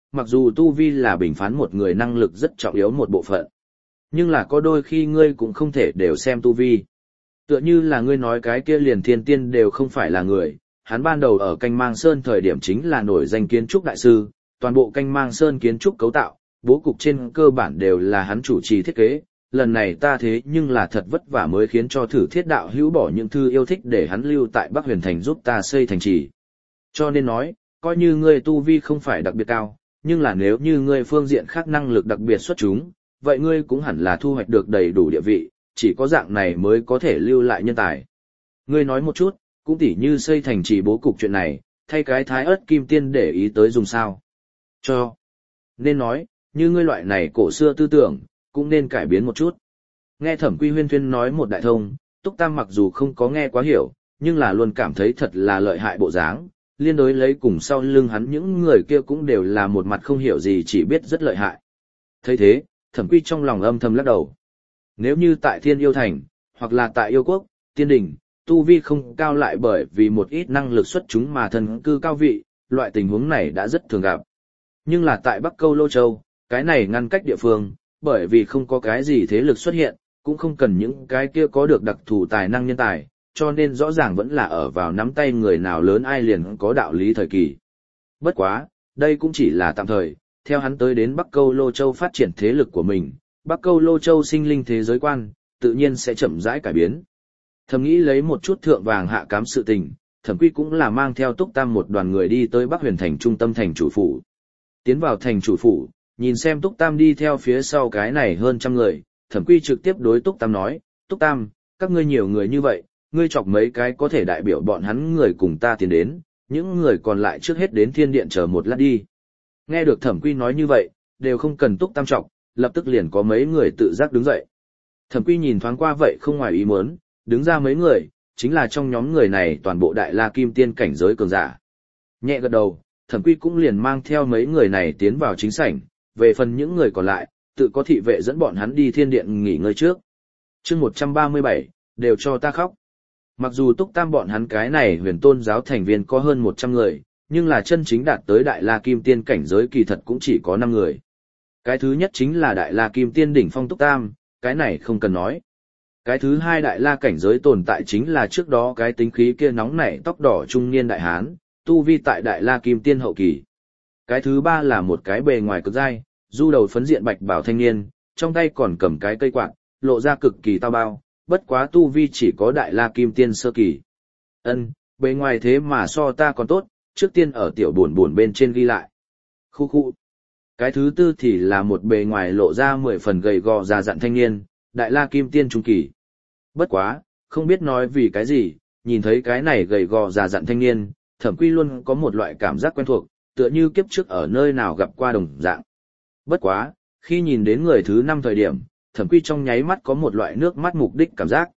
mặc dù tu vi là bình phán một người năng lực rất trọng yếu một bộ phận. Nhưng là có đôi khi ngươi cũng không thể đều xem tu vi. Tựa như là ngươi nói cái kia liền thiên tiên đều không phải là người, hắn ban đầu ở Canh Mang Sơn thời điểm chính là nổi danh kiến trúc đại sư, toàn bộ Canh Mang Sơn kiến trúc cấu tạo, bố cục trên cơ bản đều là hắn chủ trì thiết kế. Lần này ta thế nhưng là thật vất vả mới khiến cho Thử Thiết đạo hữu bỏ những thư yêu thích để hắn lưu tại Bắc Huyền Thành giúp ta xây thành trì. Cho nên nói, coi như ngươi tu vi không phải đặc biệt cao, nhưng là nếu như ngươi phương diện khác năng lực đặc biệt xuất chúng, vậy ngươi cũng hẳn là thu hoạch được đầy đủ địa vị, chỉ có dạng này mới có thể lưu lại nhân tài. Ngươi nói một chút, cũng tỉ như xây thành trì bố cục chuyện này, thay cái Thái Ức Kim Tiên để ý tới dùng sao. Cho nên nói, như ngươi loại này cổ xưa tư tưởng, cũng nên cải biến một chút. Nghe Thẩm Quy huyên thuyên nói một đại thông, Túc Tam mặc dù không có nghe quá hiểu, nhưng là luôn cảm thấy thật là lợi hại bộ dáng, liên đối lấy cùng sau lưng hắn những người kia cũng đều là một mặt không hiểu gì chỉ biết rất lợi hại. Thấy thế, Thẩm Quy trong lòng âm thầm lắc đầu. Nếu như tại Thiên Yêu Thành, hoặc là tại Yêu Quốc, Tiên Đình, tu vi không cao lại bởi vì một ít năng lực xuất chúng mà thần cư cao vị, loại tình huống này đã rất thường gặp. Nhưng là tại Bắc Câu Lô Châu, cái này ngăn cách địa phương, bởi vì không có cái gì thế lực xuất hiện, cũng không cần những cái kia có được đặc thù tài năng nhân tài, cho nên rõ ràng vẫn là ở vào nắm tay người nào lớn ai liền có đạo lý thời kỳ. Bất quá, đây cũng chỉ là tạm thời, theo hắn tới đến Bắc Câu Lô Châu phát triển thế lực của mình, Bắc Câu Lô Châu sinh linh thế giới quan, tự nhiên sẽ chậm rãi cải biến. Thầm nghĩ lấy một chút thượng vàng hạ cám sự tình, Thẩm Quy cũng là mang theo Túc Tam một đoàn người đi tới Bắc Huyền Thành trung tâm thành chủ phủ. Tiến vào thành chủ phủ, nhìn xem Túc Tam đi theo phía sau cái này hơn trăm người, Thẩm Quy trực tiếp đối Túc Tam nói, Túc Tam, các ngươi nhiều người như vậy, ngươi chọc mấy cái có thể đại biểu bọn hắn người cùng ta tiến đến, những người còn lại trước hết đến thiên điện chờ một lát đi. Nghe được Thẩm Quy nói như vậy, đều không cần Túc Tam chọc, lập tức liền có mấy người tự giác đứng dậy. Thẩm Quy nhìn thoáng qua vậy không ngoài ý muốn, đứng ra mấy người, chính là trong nhóm người này toàn bộ đại la kim tiên cảnh giới cường giả. Nhẹ gật đầu, Thẩm Quy cũng liền mang theo mấy người này tiến vào chính sảnh, về phần những người còn lại, tự có thị vệ dẫn bọn hắn đi thiên điện nghỉ ngơi trước. Chương 137, đều cho ta khóc. Mặc dù Túc Tam bọn hắn cái này huyền tôn giáo thành viên có hơn 100 người, nhưng là chân chính đạt tới đại la kim tiên cảnh giới kỳ thật cũng chỉ có 5 người. Cái thứ nhất chính là đại la kim tiên đỉnh phong Túc Tam, cái này không cần nói. Cái thứ hai đại la cảnh giới tồn tại chính là trước đó cái tính khí kia nóng nảy tóc đỏ trung niên đại hán, tu vi tại đại la kim tiên hậu kỳ. Cái thứ ba là một cái bề ngoài cực dai, du đầu phấn diện bạch bảo thanh niên, trong tay còn cầm cái cây quạt, lộ ra cực kỳ tao bao, bất quá tu vi chỉ có đại la kim tiên sơ kỳ. Ân, bề ngoài thế mà so ta còn tốt, trước tiên ở tiểu buồn buồn bên trên ghi lại. Khu khu. Cái thứ tư thì là một bề ngoài lộ ra 10 phần gầy gò già dặn thanh niên, đại la kim tiên trung kỳ. Bất quá, không biết nói vì cái gì, nhìn thấy cái này gầy gò già dặn thanh niên, Thẩm Quy luôn có một loại cảm giác quen thuộc, tựa như kiếp trước ở nơi nào gặp qua đồng dạng. Bất quá, khi nhìn đến người thứ 5 thời điểm, Thẩm Quy trong nháy mắt có một loại nước mắt mục đích cảm giác.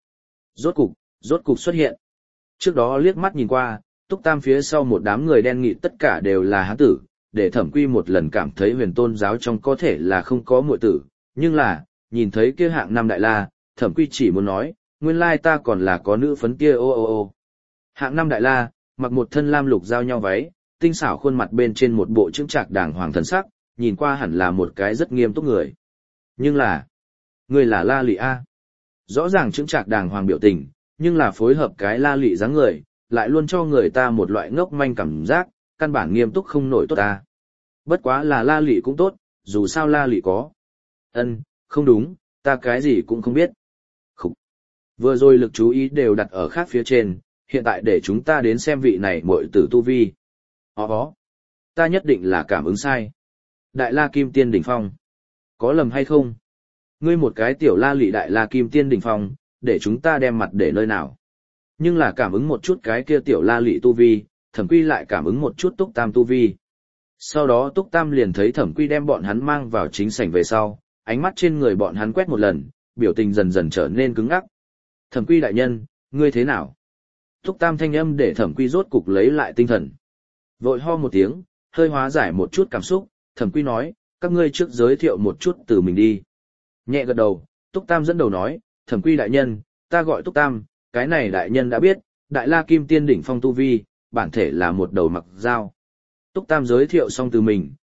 Rốt cục xuất hiện. Trước đó liếc mắt nhìn qua, Túc Tam phía sau một đám người đen nghịt tất cả đều là hán tử, để Thẩm Quy một lần cảm thấy huyền tôn giáo trong có thể là không có muội tử, nhưng là, nhìn thấy kia hạng năm đại la, Thẩm Quy chỉ muốn nói, nguyên lai ta còn là có nữ phấn kia ô ô ô. Hạng năm đại la, mặc một thân lam lục giao nhau váy, tinh xảo khuôn mặt bên trên một bộ chững chạc đàng hoàng thần sắc, nhìn qua hẳn là một cái rất nghiêm túc người. Nhưng là, người là La Lị A. Rõ ràng chững chạc đàng hoàng biểu tình, nhưng là phối hợp cái La Lị dáng người, lại luôn cho người ta một loại ngốc manh cảm giác, căn bản nghiêm túc không nổi tốt ta. Bất quá là La Lị cũng tốt, dù sao La Lị có. Không đúng, ta cái gì cũng không biết. Khúc. Vừa rồi lực chú ý đều đặt ở khác phía trên, hiện tại để chúng ta đến xem vị này muội tử tu vi. Ta nhất định là cảm ứng sai. Đại la kim tiên đỉnh phong. Có lầm hay không? Ngươi một cái tiểu La Lị đại la kim tiên đỉnh phong, để chúng ta đem mặt để nơi nào? Nhưng là cảm ứng một chút cái kia tiểu La Lị tu vi, Thẩm Quy lại cảm ứng một chút Túc Tam tu vi. Sau đó Túc Tam liền thấy Thẩm Quy đem bọn hắn mang vào chính sảnh về sau, ánh mắt trên người bọn hắn quét một lần, biểu tình dần dần trở nên cứng ngắc. Thẩm Quy đại nhân, ngươi thế nào? Túc Tam thanh âm để Thẩm Quy rốt cục lấy lại tinh thần. Vội ho một tiếng, hơi hóa giải một chút cảm xúc, Thẩm Quy nói, các ngươi trước giới thiệu một chút từ mình đi. Nhẹ gật đầu, Túc Tam dẫn đầu nói, Thẩm Quy đại nhân, ta gọi Túc Tam, cái này đại nhân đã biết, đại la kim tiên đỉnh phong tu vi, bản thể là một đầu mặc dao. Túc Tam giới thiệu xong từ mình,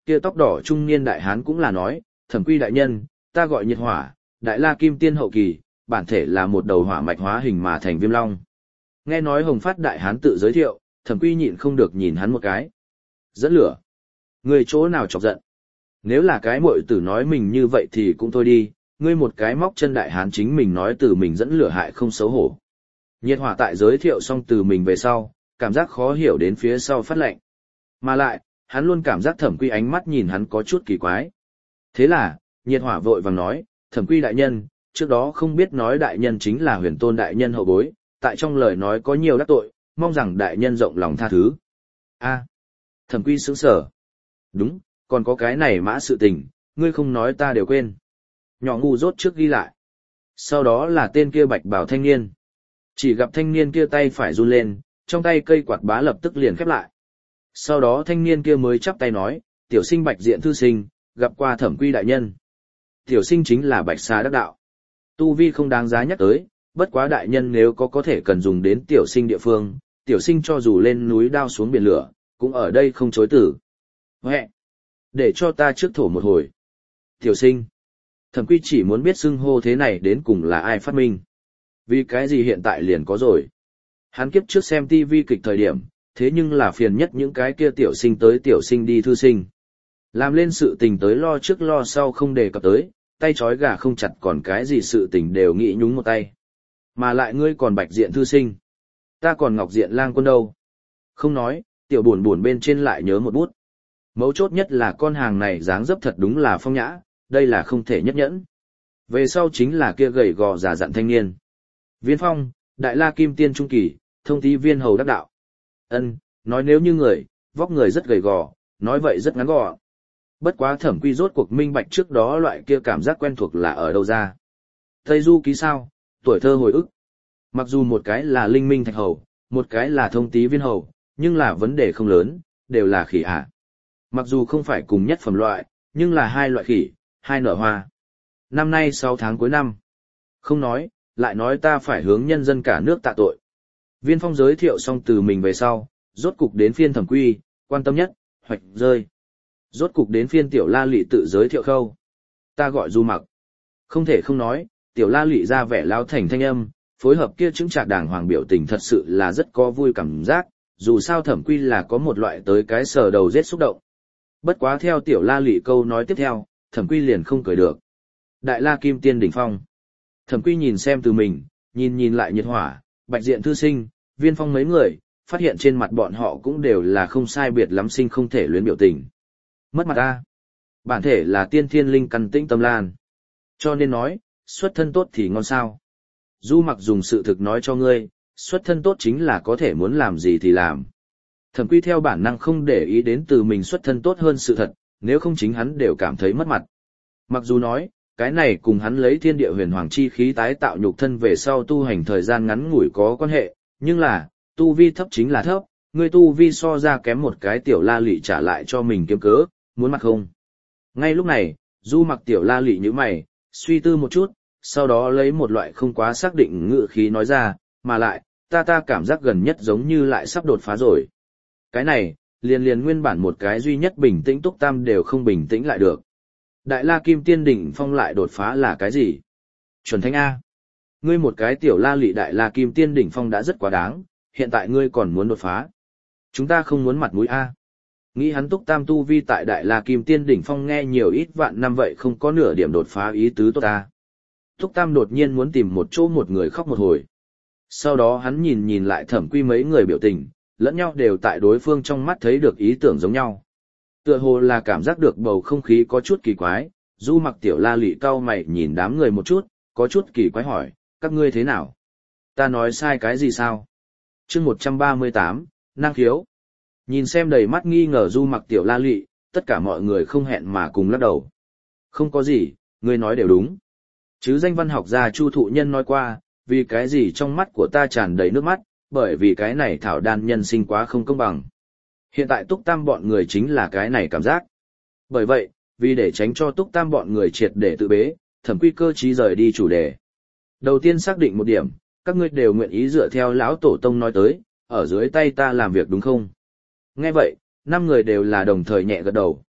kia tóc đỏ trung niên đại hán cũng là nói, Thẩm Quy đại nhân, ta gọi Nhiệt Hỏa, Đại La Kim Tiên hậu kỳ, bản thể là một đầu hỏa mạch hóa hình mà thành Viêm Long. Nghe nói Hồng Phát đại hán tự giới thiệu, Thẩm Quy nhịn không được nhìn hắn một cái. Dẫn lửa. Người chỗ nào chọc giận? Nếu là cái muội tử nói mình như vậy thì cũng thôi đi, ngươi một cái móc chân đại hán chính mình nói từ mình dẫn lửa hại không xấu hổ. Nhiệt Hỏa tại giới thiệu xong từ mình về sau, cảm giác khó hiểu đến phía sau phát lệnh. Mà lại, hắn luôn cảm giác Thẩm Quy ánh mắt nhìn hắn có chút kỳ quái. Thế là, Nhiệt Hỏa vội vàng nói, Thẩm Quy đại nhân, trước đó không biết nói đại nhân chính là Huyền Tôn đại nhân hậu bối, tại trong lời nói có nhiều đắc tội, mong rằng đại nhân rộng lòng tha thứ. A, Thẩm Quy sững sờ. Đúng, còn có cái này mã sự tình, ngươi không nói ta đều quên. Nhỏ ngu dốt trước ghi lại. Sau đó là tên kia bạch bào thanh niên. Chỉ gặp thanh niên kia tay phải run lên, trong tay cây quạt bá lập tức liền khép lại. Sau đó thanh niên kia mới chắp tay nói, tiểu sinh bạch diện thư sinh, gặp qua Thẩm Quy đại nhân. Tiểu sinh chính là bạch xà đắc đạo. Tu vi không đáng giá nhắc tới, bất quá đại nhân nếu có thể cần dùng đến tiểu sinh địa phương, tiểu sinh cho dù lên núi đao xuống biển lửa, cũng ở đây không chối từ. Huệ! Để cho ta trước thổ một hồi. Tiểu sinh! Thẩm Quy chỉ muốn biết xưng hô thế này đến cùng là ai phát minh. Vì cái gì hiện tại liền có rồi. Hắn kiếp trước xem TV kịch thời điểm, thế nhưng là phiền nhất những cái kia tiểu sinh tới tiểu sinh đi thư sinh. Làm lên sự tình tới lo trước lo sau không đề cập tới, tay trói gà không chặt còn cái gì sự tình đều nghĩ nhúng một tay. Mà lại ngươi còn bạch diện thư sinh. Ta còn ngọc diện lang quân đâu. Không nói, tiểu buồn buồn bên trên lại nhớ một bút. Mấu chốt nhất là con hàng này dáng dấp thật đúng là phong nhã, đây là không thể nhất nhẫn. Về sau chính là kia gầy gò già dặn thanh niên. Viên Phong, Đại La Kim Tiên Trung Kỳ, thông tí viên hầu đắc đạo. Ân, nói nếu như người, vóc người rất gầy gò, nói vậy rất ngắn gọn. Bất quá Thẩm Quy rốt cuộc minh bạch trước đó loại kia cảm giác quen thuộc là ở đâu ra. Tây Du ký sao, tuổi thơ hồi ức. Mặc dù một cái là linh minh thạch hầu, một cái là thông tí viên hầu, nhưng là vấn đề không lớn, đều là khỉ ạ. Mặc dù không phải cùng nhất phẩm loại, nhưng là hai loại khỉ, hai nở hoa. Năm nay 6 tháng cuối năm. Không nói, lại nói ta phải hướng nhân dân cả nước tạ tội. Viên Phong giới thiệu xong từ mình về sau, rốt cục đến phiên Thẩm Quy, quan tâm nhất, hoạch rơi. Rốt cục đến phiên Tiểu La Lị tự giới thiệu khâu. Ta gọi Du Mặc. Không thể không nói, Tiểu La Lị ra vẻ lao thành thanh âm, phối hợp kia chứng trạc đàng hoàng biểu tình thật sự là rất có vui cảm giác, dù sao Thẩm Quy là có một loại tới cái sờ đầu rết xúc động. Bất quá theo Tiểu La Lị câu nói tiếp theo, Thẩm Quy liền không cười được. Đại La Kim Tiên đỉnh phong. Thẩm Quy nhìn xem từ mình, nhìn lại Nhiệt Hỏa, bạch diện thư sinh, Viên Phong mấy người, phát hiện trên mặt bọn họ cũng đều là không sai biệt lắm sinh không thể luyến biểu tình. Mất mặt ta. Bản thể là tiên thiên linh căn tĩnh tâm lan. Cho nên nói, xuất thân tốt thì ngon sao. Du Mặc dùng sự thực nói cho ngươi, xuất thân tốt chính là có thể muốn làm gì thì làm. Thẩm Quy theo bản năng không để ý đến từ mình xuất thân tốt hơn sự thật, nếu không chính hắn đều cảm thấy mất mặt. Mặc dù nói, cái này cùng hắn lấy thiên địa huyền hoàng chi khí tái tạo nhục thân về sau tu hành thời gian ngắn ngủi có quan hệ, nhưng là, tu vi thấp chính là thấp, người tu vi so ra kém một cái Tiểu La Lị trả lại cho mình kiếm cớ, muốn mặt không. Ngay lúc này, Du Mặc Tiểu La Lị nhíu mày, suy tư một chút, sau đó lấy một loại không quá xác định ngữ khí nói ra, mà lại, ta cảm giác gần nhất giống như lại sắp đột phá rồi. Cái này, liền nguyên bản một cái duy nhất bình tĩnh Túc Tam đều không bình tĩnh lại được. Đại La Kim Tiên đỉnh phong lại đột phá là cái gì? Chuẩn Thánh A. Ngươi một cái Tiểu La Lị Đại La Kim Tiên đỉnh phong đã rất quá đáng, hiện tại ngươi còn muốn đột phá. Chúng ta không muốn mặt mũi A. Nghĩ hắn Túc Tam tu vi tại Đại La Kim Tiên đỉnh phong nghe nhiều ít vạn năm vậy không có nửa điểm đột phá ý tứ tốt ta. Túc Tam đột nhiên muốn tìm một chỗ một người khóc một hồi. Sau đó hắn nhìn lại Thẩm Quy mấy người biểu tình, lẫn nhau đều tại đối phương trong mắt thấy được ý tưởng giống nhau. Tựa hồ là cảm giác được bầu không khí có chút kỳ quái, Du Mặc Tiểu La Lị cau mày nhìn đám người một chút, có chút kỳ quái hỏi, các ngươi thế nào? Ta nói sai cái gì sao? Chương 138, năng khiếu. Nhìn xem đầy mắt nghi ngờ Du Mặc Tiểu La Lị, tất cả mọi người không hẹn mà cùng lắc đầu. Không có gì, ngươi nói đều đúng. Chứ danh văn học gia Chu Thụ Nhân nói qua, vì cái gì trong mắt của ta tràn đầy nước mắt, bởi vì cái này thảo đan nhân sinh quá không công bằng. Hiện tại Túc Tam bọn người chính là cái này cảm giác. Bởi vậy, vì để tránh cho Túc Tam bọn người triệt để tự bế, Thẩm Quy cơ trí rời đi chủ đề. Đầu tiên xác định một điểm, các ngươi đều nguyện ý dựa theo lão tổ tông nói tới, ở dưới tay ta làm việc đúng không? Nghe vậy, 5 người đều là đồng thời nhẹ gật đầu.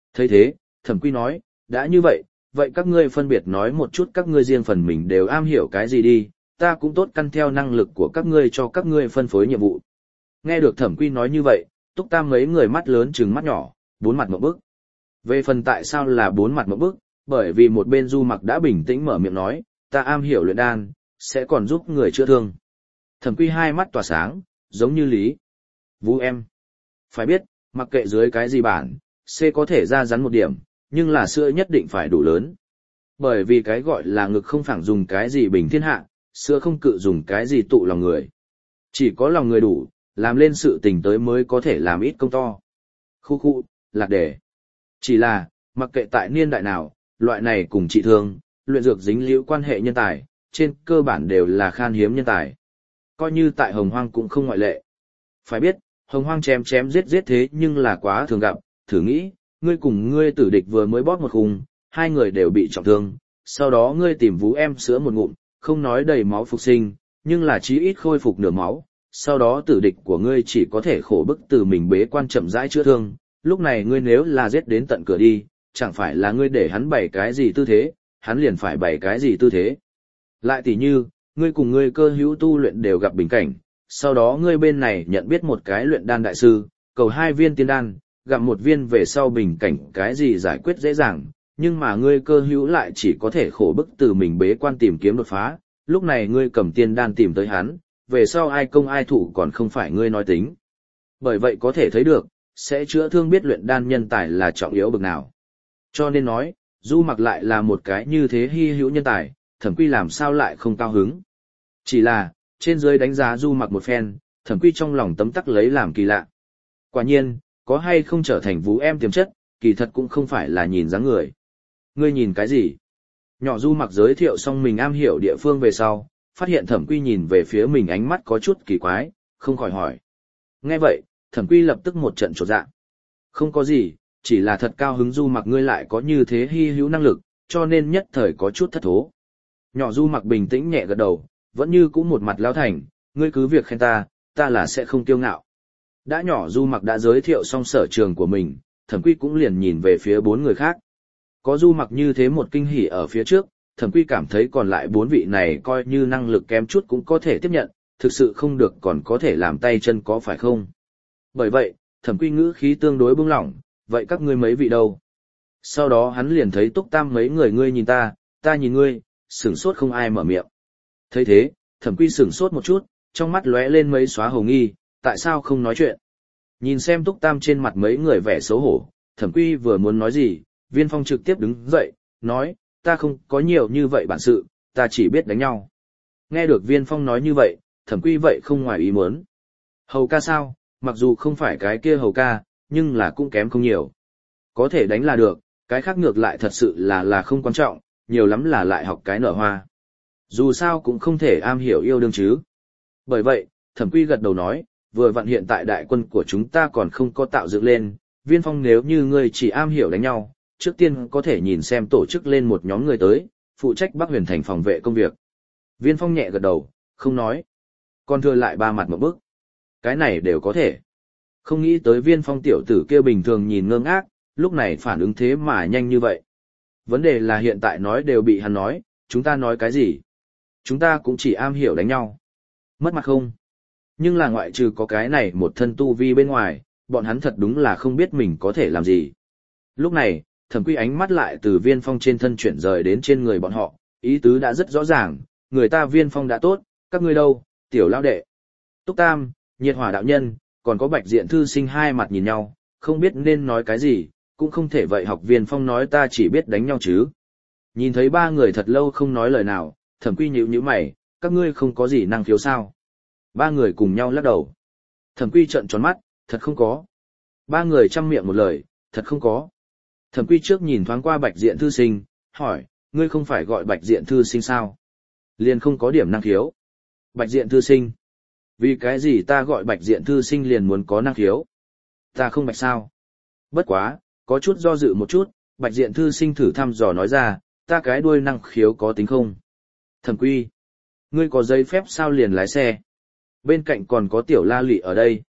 Thấy thế, Thẩm Quy nói, đã như vậy, vậy các ngươi phân biệt nói một chút các ngươi riêng phần mình đều am hiểu cái gì đi, ta cũng tốt căn theo năng lực của các ngươi cho các ngươi phân phối nhiệm vụ. Nghe được Thẩm Quy nói như vậy, Túc Tam mấy người mắt lớn trừng mắt nhỏ, bốn mặt ngộp bức. Về phần tại sao là bốn mặt ngộp bức, bởi vì một bên Du Mặc đã bình tĩnh mở miệng nói, ta am hiểu luyện đan, sẽ còn giúp người chữa thương. Thẩm Quy hai mắt tỏa sáng, giống như lý. Vũ em. Phải biết, mặc kệ dưới cái gì bản, C có thể ra rắn một điểm, nhưng là sữa nhất định phải đủ lớn. Bởi vì cái gọi là ngực không phẳng dùng cái gì bình thiên hạ, sữa không cự dùng cái gì tụ lòng người. Chỉ có lòng người đủ, làm lên sự tình tới mới có thể làm ít công to. Khu, lạc đề. Chỉ là, mặc kệ tại niên đại nào, loại này cùng trị thương, luyện dược dính liễu quan hệ nhân tài, trên cơ bản đều là khan hiếm nhân tài. Coi như tại Hồng Hoang cũng không ngoại lệ. Phải biết, Hồng Hoang chém giết thế nhưng là quá thường gặp, thử nghĩ, ngươi cùng ngươi tử địch vừa mới bóp một khung, hai người đều bị trọng thương, sau đó ngươi tìm Vũ em sữa một ngụm, không nói đầy máu phục sinh, nhưng là chí ít khôi phục nửa máu, sau đó tử địch của ngươi chỉ có thể khổ bức từ mình bế quan chậm rãi chữa thương, lúc này ngươi nếu là giết đến tận cửa đi, chẳng phải là ngươi để hắn bày cái gì tư thế, hắn liền phải bày cái gì tư thế. Lại tỉ như, ngươi cùng ngươi cơ hữu tu luyện đều gặp bình cảnh, sau đó ngươi bên này nhận biết một cái luyện đan đại sư, cầu 2 viên tiên đan, gặp một viên về sau bình cảnh cái gì giải quyết dễ dàng, nhưng mà ngươi cơ hữu lại chỉ có thể khổ bức từ mình bế quan tìm kiếm đột phá, lúc này ngươi cầm tiên đan tìm tới hắn, về sau ai công ai thủ còn không phải ngươi nói tính. Bởi vậy có thể thấy được, sẽ chữa thương biết luyện đan nhân tài là trọng yếu bực nào. Cho nên nói, Du Mặc lại là một cái như thế hy hữu nhân tài, Thẩm Quy làm sao lại không cao hứng. Chỉ là, trên dưới đánh giá Du Mặc một phen, Thẩm Quy trong lòng tấm tắc lấy làm kỳ lạ. Quả nhiên, có hay không trở thành Vũ em tiềm chất, kỳ thật cũng không phải là nhìn dáng người. Ngươi nhìn cái gì? Nhỏ Du Mặc giới thiệu xong mình am hiểu địa phương về sau, phát hiện Thẩm Quy nhìn về phía mình ánh mắt có chút kỳ quái, không khỏi hỏi. Nghe vậy, Thẩm Quy lập tức một trận chột dạ. Không có gì, chỉ là thật cao hứng Du Mặc ngươi lại có như thế hy hữu năng lực, cho nên nhất thời có chút thất thố. Nhỏ Du Mặc bình tĩnh nhẹ gật đầu, vẫn như cũ một mặt lão thành, ngươi cứ việc khen ta là sẽ không kiêu ngạo. Đã nhỏ Du Mặc đã giới thiệu xong sở trường của mình, Thẩm Quy cũng liền nhìn về phía 4 người khác. Có Du Mặc như thế một kinh hỉ ở phía trước, Thẩm Quy cảm thấy còn lại 4 vị này coi như năng lực kém chút cũng có thể tiếp nhận, thực sự không được còn có thể làm tay chân có phải không? Bởi vậy, Thẩm Quy ngữ khí tương đối bướng lỏng, vậy các ngươi mấy vị đâu? Sau đó hắn liền thấy Túc Tam mấy người ngươi nhìn ta nhìn ngươi, sửng sốt không ai mở miệng. Thấy thế, Thẩm Quy sửng sốt một chút, trong mắt lóe lên mấy xóa hồng nghi, tại sao không nói chuyện? Nhìn xem Túc Tam trên mặt mấy người vẻ xấu hổ, Thẩm Quy vừa muốn nói gì, Viên Phong trực tiếp đứng dậy, nói, ta không có nhiều như vậy bản sự, ta chỉ biết đánh nhau. Nghe được Viên Phong nói như vậy, Thẩm Quy vậy không ngoài ý muốn. Hầu ca sao, mặc dù không phải cái kia hầu ca, nhưng là cũng kém không nhiều. Có thể đánh là được, cái khác ngược lại thật sự là không quan trọng, nhiều lắm là lại học cái nở hoa. Dù sao cũng không thể am hiểu yêu đương chứ. Bởi vậy, Thẩm Quy gật đầu nói, vừa vặn hiện tại đại quân của chúng ta còn không có tạo dựng lên, Viên Phong nếu như ngươi chỉ am hiểu đánh nhau, trước tiên có thể nhìn xem tổ chức lên một nhóm người tới, phụ trách Bắc Huyền Thành phòng vệ công việc. Viên Phong nhẹ gật đầu, không nói. Còn thừa lại 3 mặt một bức. Cái này đều có thể. Không nghĩ tới Viên Phong tiểu tử kia bình thường nhìn ngơ ngác, lúc này phản ứng thế mà nhanh như vậy. Vấn đề là hiện tại nói đều bị hắn nói, chúng ta nói cái gì? Chúng ta cũng chỉ am hiểu đánh nhau. Mất mặt không? Nhưng là ngoại trừ có cái này một thân tu vi bên ngoài, bọn hắn thật đúng là không biết mình có thể làm gì. Lúc này, Thẩm Quy ánh mắt lại từ Viên Phong trên thân chuyển rời đến trên người bọn họ, ý tứ đã rất rõ ràng, người ta Viên Phong đã tốt, các ngươi đâu, tiểu lão đệ. Túc Tam, Nhiệt Hỏa đạo nhân, còn có Bạch Diện thư sinh hai mặt nhìn nhau, không biết nên nói cái gì, cũng không thể vậy học Viên Phong nói ta chỉ biết đánh nhau chứ. Nhìn thấy 3 người thật lâu không nói lời nào, Thẩm Quy nhíu mày, các ngươi không có gì năng khiếu sao? 3 người cùng nhau lắc đầu. Thẩm Quy trợn tròn mắt, thật không có. 3 người chăm miệng một lời, thật không có. Thẩm Quy trước nhìn thoáng qua Bạch Diện thư sinh, hỏi, ngươi không phải gọi Bạch Diện thư sinh sao? Liền không có điểm năng khiếu. Bạch Diện thư sinh. Vì cái gì ta gọi Bạch Diện thư sinh liền muốn có năng khiếu? Ta không bạch sao? Bất quá, có chút do dự một chút, Bạch Diện thư sinh thử thăm dò nói ra, ta cái đuôi năng khiếu có tính không? Thẩm Quy. Ngươi có giấy phép sao liền lái xe? Bên cạnh còn có tiểu la lị ở đây.